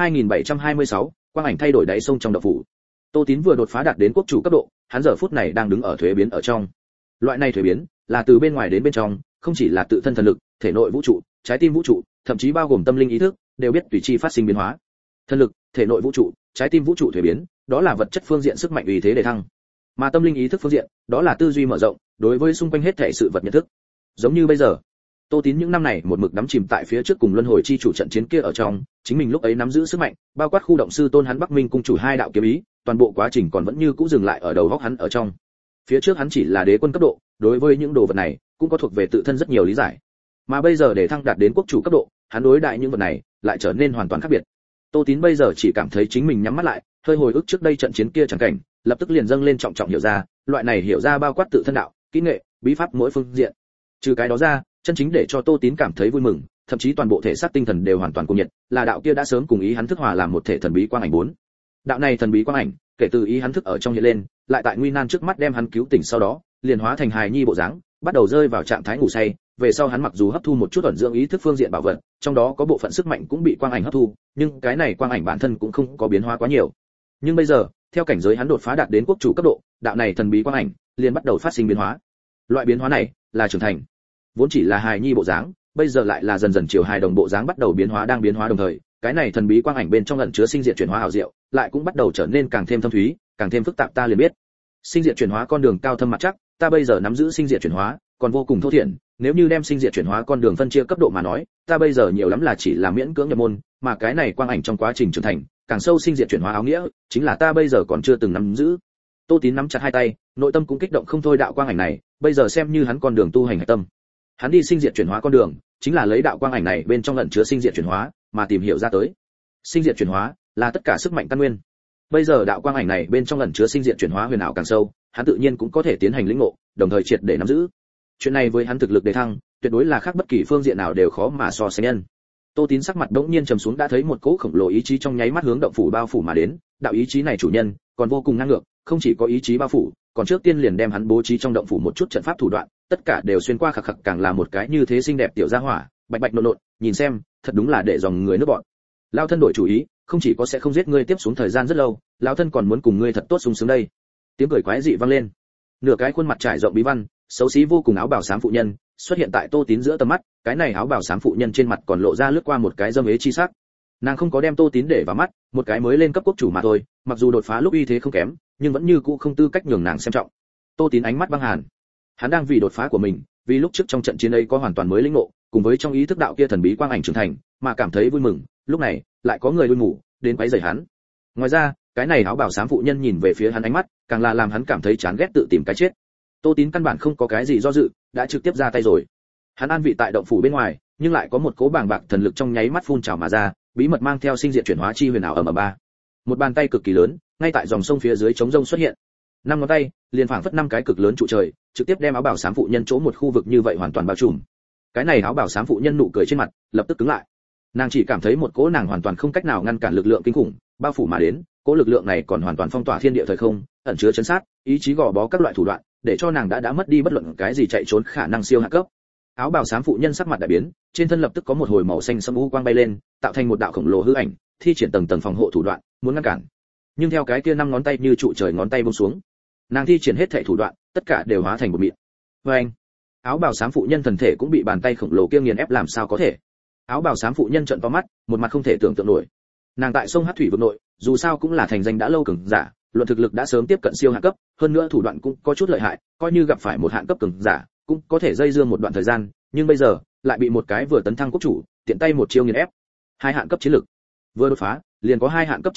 [SPEAKER 1] 2726. Quang ảnh thay đổi đáy sông trong động phủ. Tô Tín vừa đột phá đạt đến quốc chủ cấp độ, hắn giờ phút này đang đứng ở thuế biến ở trong. Loại này thuế biến là từ bên ngoài đến bên trong, không chỉ là tự thân thần lực, thể nội vũ trụ, trái tim vũ trụ, thậm chí bao gồm tâm linh ý thức, đều biết tùy chi phát sinh biến hóa. Thần lực, thể nội vũ trụ, trái tim vũ trụ thuế biến, đó là vật chất phương diện sức mạnh uy thế để thăng. Mà tâm linh ý thức phương diện, đó là tư duy mở rộng, đối với xung quanh hết thảy sự vật nhận thức. Giống như bây giờ, Tô Tín những năm này một mực đắm chìm tại phía trước cùng luân hồi chi chủ trận chiến kia ở trong, chính mình lúc ấy nắm giữ sức mạnh, bao quát khu động sư tôn hắn Bắc Minh cung chủ hai đạo kiếm ý, toàn bộ quá trình còn vẫn như cũ dừng lại ở đầu óc hắn ở trong. Phía trước hắn chỉ là đế quân cấp độ, đối với những đồ vật này cũng có thuộc về tự thân rất nhiều lý giải. Mà bây giờ để thăng đạt đến quốc chủ cấp độ, hắn đối đại những vật này lại trở nên hoàn toàn khác biệt. Tô Tín bây giờ chỉ cảm thấy chính mình nhắm mắt lại, hơi hồi ức trước đây trận chiến kia chẳng cảnh, lập tức liền dâng lên trọng trọng hiểu ra, loại này hiểu ra bao quát tự thân đạo, kỹ nghệ, bí pháp mỗi phương diện. Trừ cái đó ra, chân chính để cho Tô Tín cảm thấy vui mừng, thậm chí toàn bộ thể xác tinh thần đều hoàn toàn cùng nhiệt, là đạo kia đã sớm cùng ý hắn thức hòa làm một thể thần bí quang ảnh 4. Đạo này thần bí quang ảnh, kể từ ý hắn thức ở trong hiện lên, lại tại nguy nan trước mắt đem hắn cứu tỉnh sau đó, liền hóa thành hài nhi bộ dáng, bắt đầu rơi vào trạng thái ngủ say. Về sau hắn mặc dù hấp thu một chút ẩn dưỡng ý thức phương diện bảo vật, trong đó có bộ phận sức mạnh cũng bị quang ảnh hấp thu, nhưng cái này quang ảnh bản thân cũng không có biến hóa quá nhiều. Nhưng bây giờ, theo cảnh giới hắn đột phá đạt đến quốc chủ cấp độ, đạo này thần bí quang ảnh liền bắt đầu phát sinh biến hóa. Loại biến hóa này là trưởng thành. Vốn chỉ là hài nhi bộ dáng, bây giờ lại là dần dần chiều hài đồng bộ dáng bắt đầu biến hóa, đang biến hóa đồng thời, cái này thần bí quang ảnh bên trong ẩn chứa sinh diệt chuyển hóa hào diệu, lại cũng bắt đầu trở nên càng thêm thâm thúy, càng thêm phức tạp. Ta liền biết, sinh diệt chuyển hóa con đường cao thâm mặt chắc, ta bây giờ nắm giữ sinh diệt chuyển hóa, còn vô cùng thô thiển, nếu như đem sinh diệt chuyển hóa con đường phân chia cấp độ mà nói, ta bây giờ nhiều lắm là chỉ là miễn cưỡng nhập môn, mà cái này quang ảnh trong quá trình trưởng thành, càng sâu sinh diệt chuyển hóa áo nghĩa, chính là ta bây giờ còn chưa từng nắm giữ. Tô Tín nắm chặt hai tay, nội tâm cũng kích động không thôi. Đạo quang ảnh này, bây giờ xem như hắn con đường tu hành hải tâm. Hắn đi sinh diệt chuyển hóa con đường, chính là lấy đạo quang ảnh này bên trong ẩn chứa sinh diệt chuyển hóa, mà tìm hiểu ra tới. Sinh diệt chuyển hóa là tất cả sức mạnh căn nguyên. Bây giờ đạo quang ảnh này bên trong ẩn chứa sinh diệt chuyển hóa huyền ảo càng sâu, hắn tự nhiên cũng có thể tiến hành lĩnh ngộ, đồng thời triệt để nắm giữ. Chuyện này với hắn thực lực đề thăng, tuyệt đối là khác bất kỳ phương diện nào đều khó mà so sánh nhân. Tô Tín sắc mặt đống nhiên trầm xuống, đã thấy một cỗ khổng lồ ý chí trong nháy mắt hướng động phủ bao phủ mà đến. Đạo ý chí này chủ nhân còn vô cùng ngang ngược, không chỉ có ý chí bao phủ, còn trước tiên liền đem hắn bố trí trong động phủ một chút trận pháp thủ đoạn, tất cả đều xuyên qua khắc khắc, càng là một cái như thế xinh đẹp tiểu gia hỏa, bạch bạch nộn nộn, nhìn xem, thật đúng là để dòng người nước bọn. Lão thân đổi chủ ý, không chỉ có sẽ không giết ngươi tiếp xuống thời gian rất lâu, lão thân còn muốn cùng ngươi thật tốt sung sướng đây. Tiếng cười quái dị vang lên. Nửa cái khuôn mặt trải rộng bí văn, xấu xí vô cùng áo bào xám phụ nhân xuất hiện tại Tô Tín giữa tầm mắt. Cái này áo bào xám phụ nhân trên mặt còn lộ ra lướt qua một cái dâm ế chi sắc. Nàng không có đem Tô Tín để vào mắt, một cái mới lên cấp quốc chủ mà thôi, mặc dù đột phá lúc uy thế không kém, nhưng vẫn như cũ không tư cách nhường nàng xem trọng. Tô Tín ánh mắt băng hàn. Hắn đang vì đột phá của mình, vì lúc trước trong trận chiến ấy có hoàn toàn mới lĩnh ngộ, cùng với trong ý thức đạo kia thần bí quang ảnh trưởng thành, mà cảm thấy vui mừng. Lúc này, lại có người đuôi mù đến quấy rầy hắn. Ngoài ra, cái này áo bào xám phụ nhân nhìn về phía hắn ánh mắt, càng là làm hắn cảm thấy chán ghét, tự tìm cái chết. Tô Tín căn bản không có cái gì do dự, đã trực tiếp ra tay rồi. Hắn an vị tại động phủ bên ngoài, nhưng lại có một cỗ bàng bạc thần lực trong nháy mắt phun trào mà ra, bí mật mang theo sinh diệt chuyển hóa chi huyền ảo ầm ba. Một bàn tay cực kỳ lớn, ngay tại dòng sông phía dưới trống rông xuất hiện. 5 ngón tay, liền phảng phất 5 cái cực lớn trụ trời, trực tiếp đem áo bào xám phụ nhân chỗ một khu vực như vậy hoàn toàn bao trùm. Cái này áo bào xám phụ nhân nụ cười trên mặt lập tức cứng lại. Nàng chỉ cảm thấy một cỗ nàng hoàn toàn không cách nào ngăn cản lực lượng kinh khủng bao phủ mà đến, cỗ lực lượng này còn hoàn toàn phong tỏa thiên địa thời không, ẩn chứa chấn sát, ý chí gò bó các loại thủ đoạn, để cho nàng đã mất đi bất luận cái gì chạy trốn khả năng siêu hạ cấp. Áo bào xám phụ nhân sắc mặt đại biến, trên thân lập tức có một hồi màu xanh sẫm u quang bay lên, tạo thành một đạo khổng lồ hư ảnh, thi triển tầng tầng phòng hộ thủ đoạn, muốn ngăn cản. Nhưng theo cái kia 5 ngón tay như trụ trời ngón tay buông xuống, nàng thi triển hết thảy thủ đoạn, tất cả đều hóa thành một mịn. Oeng! Áo bào xám phụ nhân thần thể cũng bị bàn tay khổng lồ kia nghiền ép, làm sao có thể? Áo bào xám phụ nhân trợn to mắt, một mặt không thể tưởng tượng nổi. Nàng tại sông Hắc thủy vực nội, dù sao cũng là thành danh đã lâu cường giả, luận thực lực đã sớm tiếp cận siêu hạ cấp, hơn nữa thủ đoạn cũng có chút lợi hại, coi như gặp phải một hạng cấp cường giả, cũng có thể dây dưa một đoạn thời gian, nhưng bây giờ lại bị một cái vừa tấn thăng quốc chủ tiện tay một chiêu nghiền ép. 2 hạng cấp chiến lực, vừa đột phá liền có 2 hạng cấp chiến lực,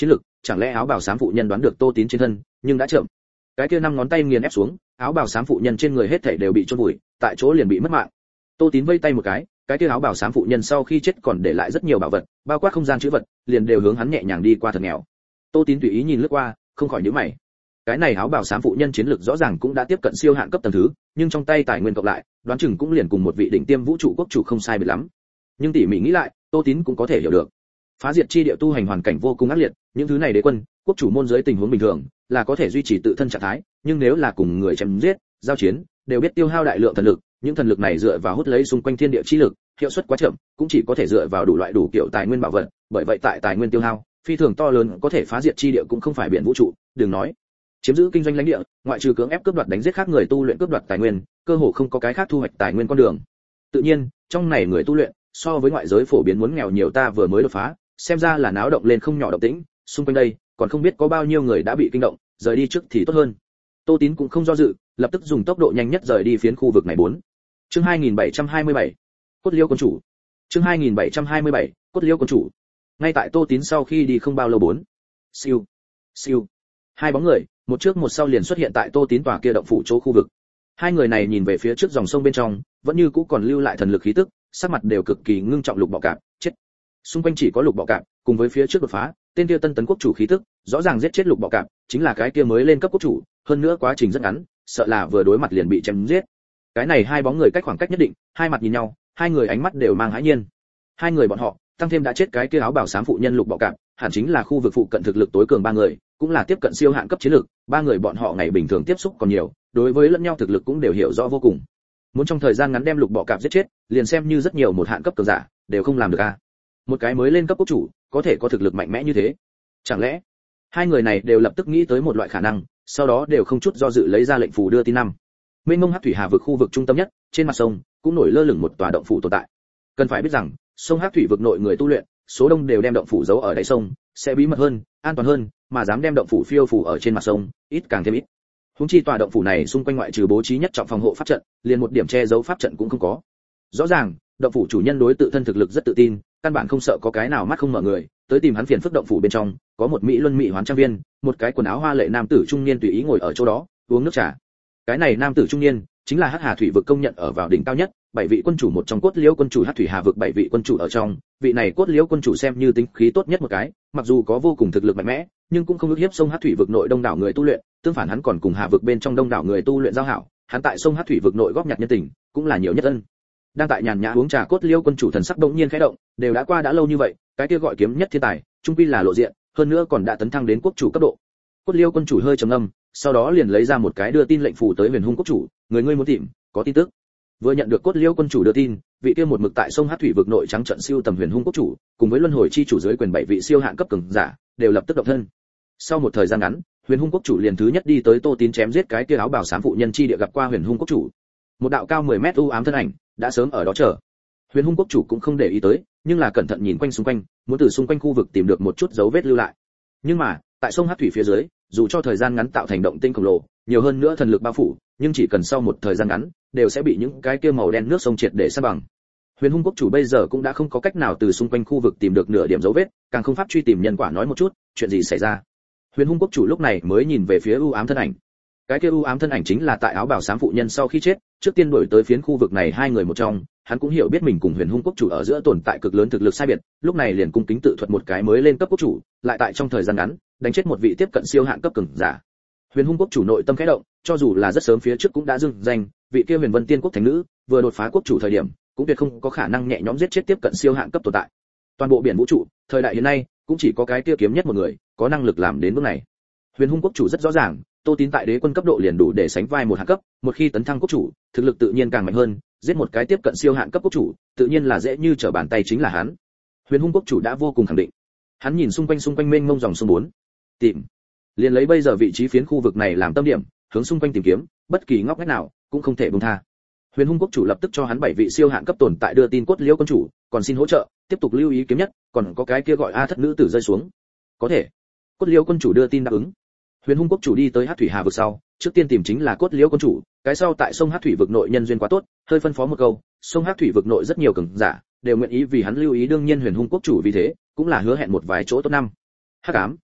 [SPEAKER 1] chẳng lẽ áo bào xám phụ nhân đoán được Tô Tín trên thân, nhưng đã chậm. Cái kia 5 ngón tay nghiền ép xuống, áo bào xám phụ nhân trên người hết thảy đều bị chôn vùi, tại chỗ liền bị mất mạng. Tô Tín vây tay một cái kia áo bào xám phụ nhân sau khi chết còn để lại rất nhiều bảo vật, bao quát không gian trữ vật, liền đều hướng hắn nhẹ nhàng đi qua thật nghèo. Tô Tín tùy ý nhìn lướt qua, không khỏi nhíu mày. Cái này áo bào xám phụ nhân chiến lực rõ ràng cũng đã tiếp cận siêu hạn cấp tầng thứ, nhưng trong tay tài nguyên cộng lại, đoán chừng cũng liền cùng một vị đỉnh tiêm vũ trụ quốc chủ không sai biệt lắm. Nhưng tỉ mỉ nghĩ lại, Tô Tín cũng có thể hiểu được. Phá diệt chi địa tu hành hoàn cảnh vô cùng ác liệt, những thứ này đế quân, quốc chủ môn dưới tình huống bình thường, là có thể duy trì tự thân trạng thái, nhưng nếu là cùng người chém giết, giao chiến, đều biết tiêu hao đại lượng thần lực, những thần lực này dựa vào hút lấy xung quanh thiên địa chi lực, hiệu suất quá chậm, cũng chỉ có thể dựa vào đủ loại đủ kiểu tài nguyên bảo vật, bởi vậy tại tài nguyên tiêu hao, phi thường to lớn có thể phá diệt chi địa cũng không phải biển vũ trụ, đừng nói chiếm giữ kinh doanh lãnh địa, ngoại trừ cưỡng ép cướp đoạt đánh giết khác người tu luyện cướp đoạt tài nguyên, cơ hồ không có cái khác thu hoạch tài nguyên con đường. Tự nhiên, trong này người tu luyện, so với ngoại giới phổ biến muốn nghèo nhiều ta vừa mới đột phá, xem ra là náo động lên không nhỏ động tĩnh, xung quanh đây, còn không biết có bao nhiêu người đã bị kinh động, rời đi trước thì tốt hơn. Tô Tín cũng không do dự, lập tức dùng tốc độ nhanh nhất rời đi phiến khu vực này 4. Chương 2727. Cốt Liêu quân chủ. Chương 2727. Cốt Liêu quân chủ. Ngay tại Tô Tín sau khi đi không bao lâu 4. Siêu, siêu. Hai bóng người, một trước một sau liền xuất hiện tại Tô Tín tòa kia động phủ chỗ khu vực. Hai người này nhìn về phía trước dòng sông bên trong, vẫn như cũ còn lưu lại thần lực khí tức, sắc mặt đều cực kỳ ngưng trọng. Lục Bọ Cạp, chết. Xung quanh chỉ có Lục Bọ Cạp, cùng với phía trước đột phá, tên kia tân tấn quốc chủ khí tức, rõ ràng giết chết Lục Bọ Cạp, chính là cái kia mới lên cấp quốc chủ, hơn nữa quá trình rất ngắn, sợ là vừa đối mặt liền bị chém giết. Cái này hai bóng người cách khoảng cách nhất định, hai mặt nhìn nhau, hai người ánh mắt đều mang hãi nhiên. Hai người bọn họ, tăng thêm đã chết cái kia áo bào xám phụ nhân Lục Bọ Cạp, hẳn chính là khu vực phụ cận thực lực tối cường ba người, cũng là tiếp cận siêu hạn cấp chiến lực, ba người bọn họ ngày bình thường tiếp xúc còn nhiều, đối với lẫn nhau thực lực cũng đều hiểu rõ vô cùng. Muốn trong thời gian ngắn đem Lục Bọ Cạp giết chết, liền xem như rất nhiều một hạn cấp cường giả, đều không làm được a. Một cái mới lên cấp quốc chủ, có thể có thực lực mạnh mẽ như thế. Chẳng lẽ, hai người này đều lập tức nghĩ tới một loại khả năng, sau đó đều không chút do dự lấy ra lệnh phù đưa tin năm. Mênh mông Hắc Thủy Hà vực khu vực trung tâm nhất, trên mặt sông cũng nổi lơ lửng một tòa động phủ tồn tại. Cần phải biết rằng, sông Hắc Thủy vực nội người tu luyện, số đông đều đem động phủ giấu ở đáy sông, sẽ bí mật hơn, an toàn hơn, mà dám đem động phủ phiêu phù ở trên mặt sông, ít càng thêm ít. Huống chi tòa động phủ này xung quanh ngoại trừ bố trí nhất trọng phòng hộ pháp trận, liền một điểm che giấu pháp trận cũng không có. Rõ ràng, động phủ chủ nhân đối tự thân thực lực rất tự tin, căn bản không sợ có cái nào mắt không mở người tới tìm hắn phiền phức. Động phủ bên trong có một mỹ luân mỹ hoán trang viên, một cái quần áo hoa lệ nam tử trung niên tùy ý ngồi ở chỗ đó uống nước trà. Cái này nam tử trung niên chính là Hắc Hà Thủy vực công nhận ở vào đỉnh cao nhất, 7 vị quân chủ một trong Cốt Liễu quân chủ Hắc Thủy Hà vực 7 vị quân chủ ở trong, vị này Cốt Liễu quân chủ xem như tính khí tốt nhất một cái, mặc dù có vô cùng thực lực mạnh mẽ, nhưng cũng không ức hiếp sông Hắc Thủy vực nội đông đảo người tu luyện, tương phản hắn còn cùng Hà vực bên trong đông đảo người tu luyện giao hảo, hắn tại sông Hắc Thủy vực nội góp nhặt nhân tình, cũng là nhiều nhất ân. Đang tại nhàn nhã uống trà, Cốt Liễu quân chủ thần sắc bỗng nhiên khẽ động, đều đã qua đã lâu như vậy, cái kia gọi kiếm nhất thiên tài, trung quy là lộ diện, hơn nữa còn đã tấn thăng đến quốc chủ cấp độ. Cốt Liễu quân chủ hơi trầm ngâm, sau đó liền lấy ra một cái đưa tin lệnh phù tới Huyền Hung quốc chủ, người ngươi muốn tìm, có tin tức. Vừa nhận được Cốt Liễu quân chủ đưa tin, vị kia một mực tại sông Hắc Thủy vực nội trắng trận siêu tầm Huyền Hung quốc chủ, cùng với luân hồi chi chủ dưới quyền 7 vị siêu hạn cấp cường giả, đều lập tức động thân. Sau một thời gian ngắn, Huyền Hung quốc chủ liền thứ nhất đi tới Tô Tín chém giết cái kia áo bào xám phụ nhân chi địa gặp qua Huyền Hung quốc chủ. Một đạo cao 10 mét u ám thân ảnh, đã sớm ở đó chờ. Huyền Hung quốc chủ cũng không để ý tới, nhưng là cẩn thận nhìn quanh xung quanh, muốn từ xung quanh khu vực tìm được một chút dấu vết lưu lại. Nhưng mà, tại sông Hắc Thủy phía dưới, dù cho thời gian ngắn tạo thành động tinh khổng lồ, nhiều hơn nữa thần lực bao phủ, nhưng chỉ cần sau một thời gian ngắn, đều sẽ bị những cái kia màu đen nước sông triệt để san bằng. Huyền Hung quốc chủ bây giờ cũng đã không có cách nào từ xung quanh khu vực tìm được nửa điểm dấu vết, càng không pháp truy tìm nhân quả. Nói một chút, chuyện gì xảy ra? Huyền Hung quốc chủ lúc này mới nhìn về phía u ám thân ảnh. Cái kia u ám thân ảnh chính là tại áo bào xám phụ nhân sau khi chết, trước tiên đuổi tới phiến khu vực này hai người một trong, hắn cũng hiểu biết mình cùng Huyền Hung quốc chủ ở giữa tồn tại cực lớn thực lực sai biệt, lúc này liền cung kính tự thuật một cái mới lên cấp quốc chủ, lại tại trong thời gian ngắn, đánh chết một vị tiếp cận siêu hạn cấp cường giả. Huyền Hung quốc chủ nội tâm khẽ động, cho dù là rất sớm phía trước cũng đã dưng danh, vị kia Huyền Vân Tiên quốc thánh nữ, vừa đột phá quốc chủ thời điểm, cũng tuyệt không có khả năng nhẹ nhõm giết chết tiếp cận siêu hạn cấp tồn tại. Toàn bộ biển vũ trụ, thời đại hiện nay, cũng chỉ có cái kia kiếm nhất một người, có năng lực làm đến bước này. Huyền Hung quốc chủ rất rõ ràng, Tô Tín tại đế quân cấp độ liền đủ để sánh vai một hạng cấp, một khi tấn thăng quốc chủ, thực lực tự nhiên càng mạnh hơn, giết một cái tiếp cận siêu hạn cấp quốc chủ, tự nhiên là dễ như trở bàn tay chính là hắn. Huyền Hung quốc chủ đã vô cùng khẳng định. Hắn nhìn xung quanh mênh mông dòng sông 4, tìm, liền lấy bây giờ vị trí phiến khu vực này làm tâm điểm, hướng xung quanh tìm kiếm, bất kỳ ngóc ngách nào cũng không thể buông tha. Huyền Hung quốc chủ lập tức cho hắn 7 vị siêu hạn cấp tồn tại đưa tin Cốt Liễu quân chủ, còn xin hỗ trợ, tiếp tục lưu ý kiếm nhất, còn có cái kia gọi A Thất nữ tử rơi xuống. Có thể. Cốt Liễu quân chủ đưa tin đáp ứng. Huyền Hung quốc chủ đi tới Hắc Thủy Hà vực sau, trước tiên tìm chính là Cốt Liễu quân chủ, cái sau tại sông Hắc Thủy vực nội nhân duyên quá tốt, hơi phân phó một câu, sông Hắc Thủy vực nội rất nhiều cường giả đều nguyện ý vì hắn lưu ý, đương nhiên Huyền Hung quốc chủ vì thế cũng là hứa hẹn một vài chỗ tốt năm. Hắc ám,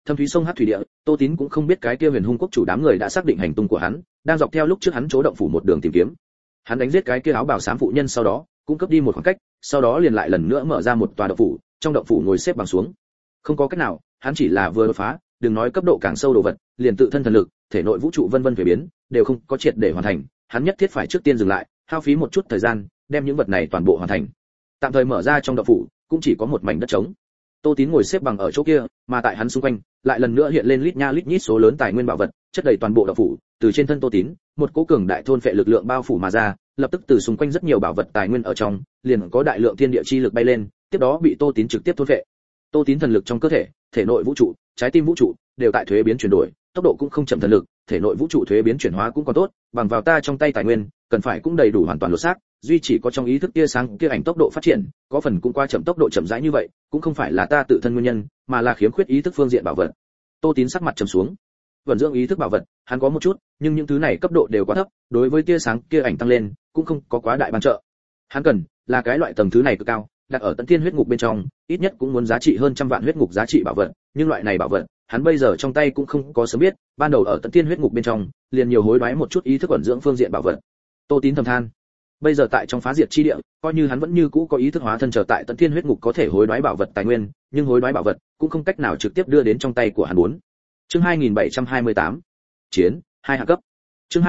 [SPEAKER 1] Thâm thúy sông hát thủy địa, Tô Tín cũng không biết cái kia Huyền Hung quốc chủ đám người đã xác định hành tung của hắn, đang dọc theo lúc trước hắn chỗ động phủ một đường tìm kiếm. Hắn đánh giết cái kia áo bào xám phụ nhân sau đó, cũng cướp đi một khoảng cách, sau đó liền lại lần nữa mở ra một tòa động phủ, trong động phủ ngồi xếp bằng xuống. Không có cách nào, hắn chỉ là vừa đột phá, đừng nói cấp độ càng sâu đồ vật, liền tự thân thần lực, thể nội vũ trụ vân vân về biến, đều không có triệt để hoàn thành, hắn nhất thiết phải trước tiên dừng lại, hao phí một chút thời gian, đem những vật này toàn bộ hoàn thành. Tạm thời mở ra trong động phủ, cũng chỉ có một mảnh đất trống. Tô Tín ngồi xếp bằng ở chỗ kia, mà tại hắn xung quanh, lại lần nữa hiện lên lít nha lít nhít số lớn tài nguyên bảo vật, chất đầy toàn bộ động phủ, từ trên thân Tô Tín, một cỗ cường đại thôn phệ lực lượng bao phủ mà ra, lập tức từ xung quanh rất nhiều bảo vật tài nguyên ở trong, liền có đại lượng thiên địa chi lực bay lên, tiếp đó bị Tô Tín trực tiếp thôn phệ. Tô Tín thần lực trong cơ thể, thể nội vũ trụ, trái tim vũ trụ đều tại thuế biến chuyển đổi, tốc độ cũng không chậm, thần lực, thể nội vũ trụ thuế biến chuyển hóa cũng còn tốt, bằng vào ta trong tay tài nguyên, cần phải cũng đầy đủ hoàn toàn lột xác, duy chỉ có trong ý thức tia sáng kia ảnh tốc độ phát triển, có phần cũng qua chậm, tốc độ chậm rãi như vậy, cũng không phải là ta tự thân nguyên nhân, mà là khiếm khuyết ý thức phương diện bảo vật. Tô Tín sắc mặt trầm xuống. Vận dưỡng ý thức bảo vật, hắn có một chút, nhưng những thứ này cấp độ đều quá thấp, đối với tia sáng kia ảnh tăng lên, cũng không có quá đại ban trợ. Hắn cần là cái loại tầng thứ này cực cao, đặt ở Tận Thiên huyết ngục bên trong, ít nhất cũng muốn giá trị hơn trăm vạn huyết ngục giá trị bảo vật, nhưng loại này bảo vật, hắn bây giờ trong tay cũng không có sớm biết, ban đầu ở Tận Thiên huyết ngục bên trong, liền nhiều hối đoái một chút ý thức ẩn dưỡng phương diện bảo vật. Tô Tín thầm than, bây giờ tại trong phá diệt chi địa, coi như hắn vẫn như cũ có ý thức hóa thân trở tại Tận Thiên huyết ngục có thể hối đoái bảo vật tài nguyên, nhưng hối đoái bảo vật cũng không cách nào trực tiếp đưa đến trong tay của hắn muốn. Chương 2728, chiến 2 hạ cấp. Chương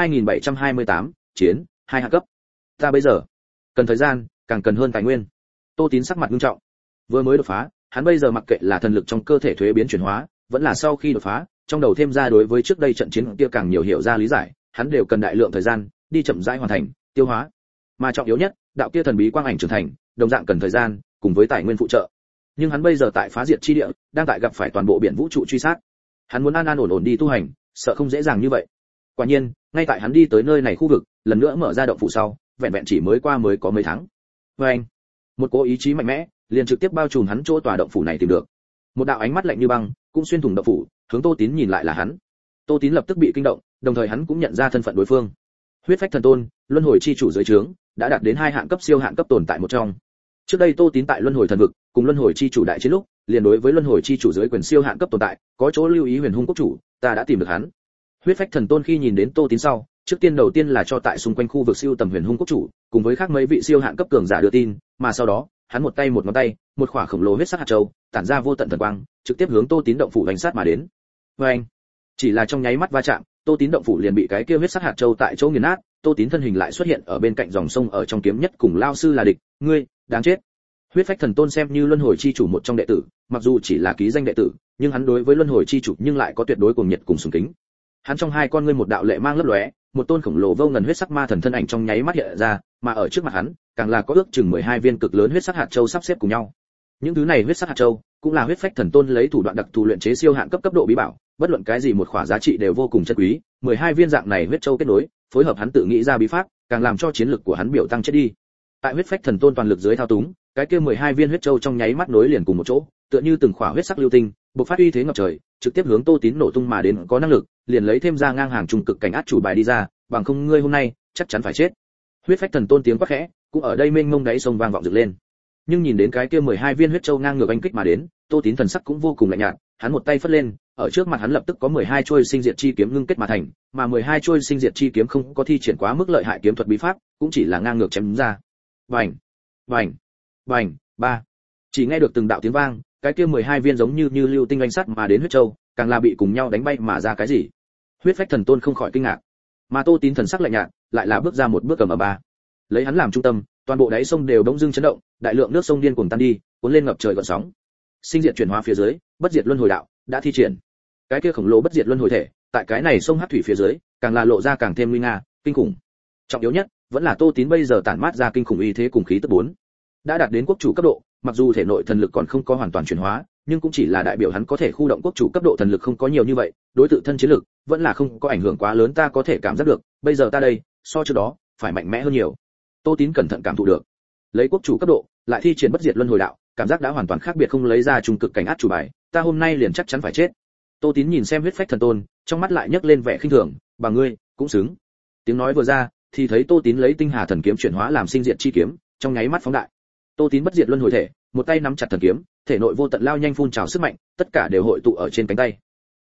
[SPEAKER 1] 2728, chiến 2 hạ cấp. Ta bây giờ cần thời gian, càng cần hơn tài nguyên. Tô Tín sắc mặt nghiêm trọng. Vừa mới đột phá, hắn bây giờ mặc kệ là thần lực trong cơ thể thuế biến chuyển hóa, vẫn là sau khi đột phá, trong đầu thêm ra đối với trước đây trận chiến kia càng nhiều hiểu ra lý giải, hắn đều cần đại lượng thời gian đi chậm rãi hoàn thành, tiêu hóa. Mà trọng yếu nhất, đạo kia thần bí quang ảnh trưởng thành, đồng dạng cần thời gian, cùng với tài nguyên phụ trợ. Nhưng hắn bây giờ tại phá diệt chi địa, đang tại gặp phải toàn bộ biển vũ trụ truy sát. Hắn muốn an an ổn ổn đi tu hành, sợ không dễ dàng như vậy. Quả nhiên, ngay tại hắn đi tới nơi này khu vực, lần nữa mở ra động phủ sau, vẹn vẹn chỉ mới có mấy tháng. Anh, một cỗ ý chí mạnh mẽ, liền trực tiếp bao trùm hắn chỗ tòa động phủ này tìm được. Một đạo ánh mắt lạnh như băng, cũng xuyên thủng động phủ, hướng Tô Tín nhìn lại là hắn. Tô Tín lập tức bị kinh động, đồng thời hắn cũng nhận ra thân phận đối phương. Huyết Phách Thần Tôn, Luân Hồi chi chủ dưới trướng, đã đạt đến 2 hạng cấp siêu hạng cấp tồn tại một trong. Trước đây Tô Tín tại Luân Hồi thần vực, cùng Luân Hồi chi chủ đại chiến lúc, liền đối với Luân Hồi chi chủ dưới quyền siêu hạng cấp tồn tại, có chỗ lưu ý Huyền Hung quốc chủ, ta đã tìm được hắn. Huyết Phách Thần Tôn khi nhìn đến Tô Tín sau, trước tiên đầu tiên là cho tại xung quanh khu vực siêu tầm Huyền Hung quốc chủ, cùng với khác mấy vị siêu hạng cấp cường giả đưa tin, mà sau đó, hắn một tay một ngón tay, một khỏa khổng lồ huyết sắc hạt châu, tản ra vô tận thần quang, trực tiếp hướng Tô Tín động phủ đánh sát mà đến. Anh, chỉ là trong nháy mắt va chạm, Tô Tín động phủ liền bị cái kia huyết sắc hạt châu tại chỗ nghiền nát, Tô Tín thân hình lại xuất hiện ở bên cạnh dòng sông ở trong kiếm nhất cùng lao sư là địch, ngươi, đáng chết. Huyết Phách Thần Tôn xem như Luân Hồi chi chủ một trong đệ tử, mặc dù chỉ là ký danh đệ tử, nhưng hắn đối với Luân Hồi chi chủ nhưng lại có tuyệt đối cuồng nhiệt cùng sùng kính. Hắn trong hai con ngươi một đạo lệ mang lấp lóe, một tôn khổng lồ vô ngần huyết sắc ma thần thân ảnh trong nháy mắt hiện ra, mà ở trước mặt hắn, càng là có ước chừng 12 viên cực lớn huyết sắc hạt châu sắp xếp cùng nhau. Những thứ này huyết sắc hạt châu, cũng là Huyết Phách Thần Tôn lấy thủ đoạn đặc thù luyện chế siêu hạn cấp độ bí bảo, bất luận cái gì một khỏa giá trị đều vô cùng chân quý, 12 viên dạng này huyết châu kết nối, phối hợp hắn tự nghĩ ra bí pháp, càng làm cho chiến lực của hắn biểu tăng chết đi. Tại Huyết Phách Thần Tôn toàn lực dưới thao túng, cái kia 12 viên huyết châu trong nháy mắt nối liền cùng một chỗ, tựa như từng khỏa huyết sắc lưu tinh, bộc phát uy thế ngập trời, trực tiếp hướng Tô Tín nổ tung mà đến, có năng lực, liền lấy thêm ra ngang hàng trung cực cảnh át chủ bài đi ra, bằng không ngươi hôm nay chắc chắn phải chết. Huyết Phách Thần Tôn tiếng quát khẽ, cũng ở đây mênh mông đáy sông vang vọng dựng lên. Nhưng nhìn đến cái kia 12 viên huyết châu ngang ngược anh kích mà đến, Tô Tín thần sắc cũng vô cùng lạnh nhạt, hắn một tay phất lên, ở trước mặt hắn lập tức có 12 chuôi sinh diệt chi kiếm ngưng kết mà thành, mà 12 chuôi sinh diệt chi kiếm không có thi triển quá mức lợi hại kiếm thuật bí pháp, cũng chỉ là ngang ngược chém ra. Bành, bành, bành, ba. Chỉ nghe được từng đạo tiếng vang, cái kia 12 viên giống như lưu tinh oanh sắt mà đến huyết châu, càng là bị cùng nhau đánh bay mà ra cái gì. Huyết Phách Thần Tôn không khỏi kinh ngạc, mà Tô Tín thần sắc lạnh nhạt, lại là bước ra một bước cầm ở ba. Lấy hắn làm trung tâm, toàn bộ đáy sông đều bỗng dưng chấn động, đại lượng nước sông điên cuồng tan đi, cuốn lên ngập trời gợn sóng. Sinh diệt chuyển hóa phía dưới, bất diệt luân hồi đạo đã thi triển. Cái kia khổng lồ bất diệt luân hồi thể, tại cái này sông hắc thủy phía dưới, càng là lộ ra càng thêm nguy nga, kinh khủng. Trọng yếu nhất, vẫn là Tô Tín bây giờ tản mát ra kinh khủng uy thế cùng khí tức 4. Đã đạt đến quốc chủ cấp độ, mặc dù thể nội thần lực còn không có hoàn toàn chuyển hóa, nhưng cũng chỉ là đại biểu hắn có thể khu động quốc chủ cấp độ thần lực không có nhiều như vậy, đối tự thân chiến lực vẫn là không có ảnh hưởng quá lớn, ta có thể cảm giác được, bây giờ ta đây, so trước đó, phải mạnh mẽ hơn nhiều. Tô Tín cẩn thận cảm thụ được. Lấy quốc chủ cấp độ, lại thi triển bất diệt luân hồi đạo, cảm giác đã hoàn toàn khác biệt, không lấy ra trung cực cảnh át chủ bài, ta hôm nay liền chắc chắn phải chết. Tô Tín nhìn xem Huyết Phách Thần Tôn, trong mắt lại nhấc lên vẻ khinh thường, bà ngươi cũng xứng. Tiếng nói vừa ra, thì thấy Tô Tín lấy tinh hà thần kiếm chuyển hóa làm sinh diệt chi kiếm, trong nháy mắt phóng đại. Tô Tín bất diệt luân hồi thể, một tay nắm chặt thần kiếm, thể nội vô tận lao nhanh phun trào sức mạnh, tất cả đều hội tụ ở trên cánh tay.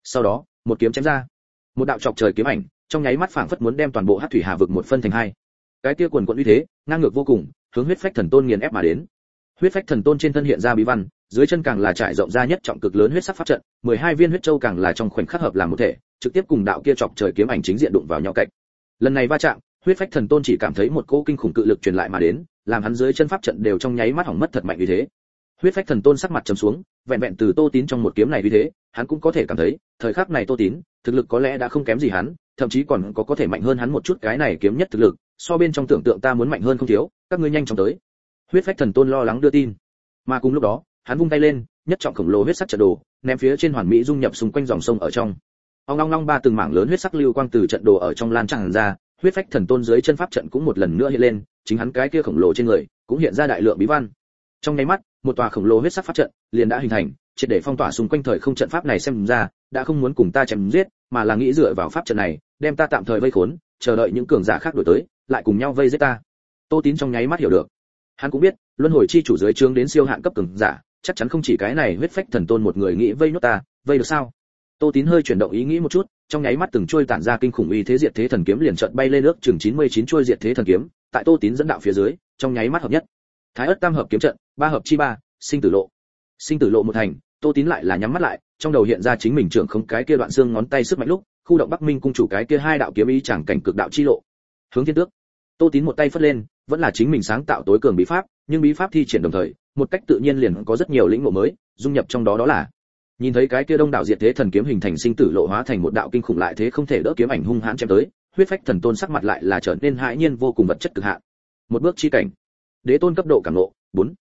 [SPEAKER 1] Sau đó, một kiếm chém ra. Một đạo chọc trời kiếm ảnh, trong nháy mắt phảng phất muốn đem toàn bộ Hắc thủy hà vực một phân thành hai. Cái kia quần quần uy thế, ngang ngược vô cùng, hướng huyết phách thần tôn nghiền ép mà đến. Huyết phách thần tôn trên thân hiện ra bí văn, dưới chân càng là trải rộng ra nhất trọng cực lớn huyết sắc pháp trận, 12 viên huyết châu càng là trong khoảnh khắc hợp làm một thể, trực tiếp cùng đạo kia chọc trời kiếm ảnh chính diện đụng vào nhau cạnh. Lần này va chạm, huyết phách thần tôn chỉ cảm thấy một cỗ kinh khủng cự lực truyền lại mà đến, làm hắn dưới chân pháp trận đều trong nháy mắt hỏng mất thật mạnh như thế. Huyết phách thần tôn sắc mặt trầm xuống, vẹn vẹn từ Tô Tín trong một kiếm này như thế, hắn cũng có thể cảm thấy, thời khắc này Tô Tín, thực lực có lẽ đã không kém gì hắn, thậm chí còn có thể mạnh hơn hắn một chút, cái này kiếm nhất thực lực, so bên trong tưởng tượng ta muốn mạnh hơn không thiếu, các ngươi nhanh chóng tới. Huyết phách thần tôn lo lắng đưa tin. Mà cùng lúc đó, hắn vung tay lên, nhất trọng khổng lồ huyết sắc trận đồ, ném phía trên hoàn mỹ dung nhập xung quanh dòng sông ở trong. Ong long long ba từng mảng lớn huyết sắc lưu quang từ trận đồ ở trong lan tràn ra, huyết phách thần tôn dưới chân pháp trận cũng một lần nữa hiện lên, chính hắn cái kia khổng lồ trên người cũng hiện ra đại lượng bí văn. Trong nháy mắt, một tòa khổng lồ huyết sắc pháp trận liền đã hình thành, triệt để phong tỏa xung quanh thời không trận pháp này, xem ra đã không muốn cùng ta chém giết, mà là nghĩ dựa vào pháp trận này, đem ta tạm thời vây khốn, chờ đợi những cường giả khác đuổi tới, lại cùng nhau vây giết ta. Tô Tín trong nháy mắt hiểu được. Hắn cũng biết, luân hồi chi chủ dưới trướng đến siêu hạn cấp cường giả, chắc chắn không chỉ cái này huyết phách thần tôn một người nghĩ vây nốt ta, vây được sao? Tô Tín hơi chuyển động ý nghĩ một chút, trong nháy mắt từng trôi tản ra kinh khủng uy thế diệt thế thần kiếm liền chợt bay lên nước chừng 99 trôi diệt thế thần kiếm, tại Tô Tín dẫn đạo phía dưới, trong nháy mắt hợp nhất. Thái ất tam hợp kiếm trận, ba hợp chi ba, sinh tử lộ. Sinh tử lộ một thành, Tô Tín lại là nhắm mắt lại, trong đầu hiện ra chính mình trưởng không cái kia đoạn xương ngón tay sức mạnh lúc, khu động Bắc Minh cung chủ cái kia hai đạo kiếm ý chẳng cảnh cực đạo chi lộ. Hướng thiên tước. Tô Tín một tay phất lên, vẫn là chính mình sáng tạo tối cường bí pháp, nhưng bí pháp thi triển đồng thời, một cách tự nhiên liền có rất nhiều lĩnh ngộ mới, dung nhập trong đó, đó là nhìn thấy cái kia đông đạo diệt thế thần kiếm hình thành sinh tử lộ hóa thành một đạo kinh khủng lại thế không thể đỡ kiếm ảnh hung hãn chém tới, huyết phách thần tôn sắc mặt lại là trở nên hãi nhiên vô cùng vật chất cực hạn. Một bước chi cảnh, đế tôn cấp độ cảm ngộ, 4.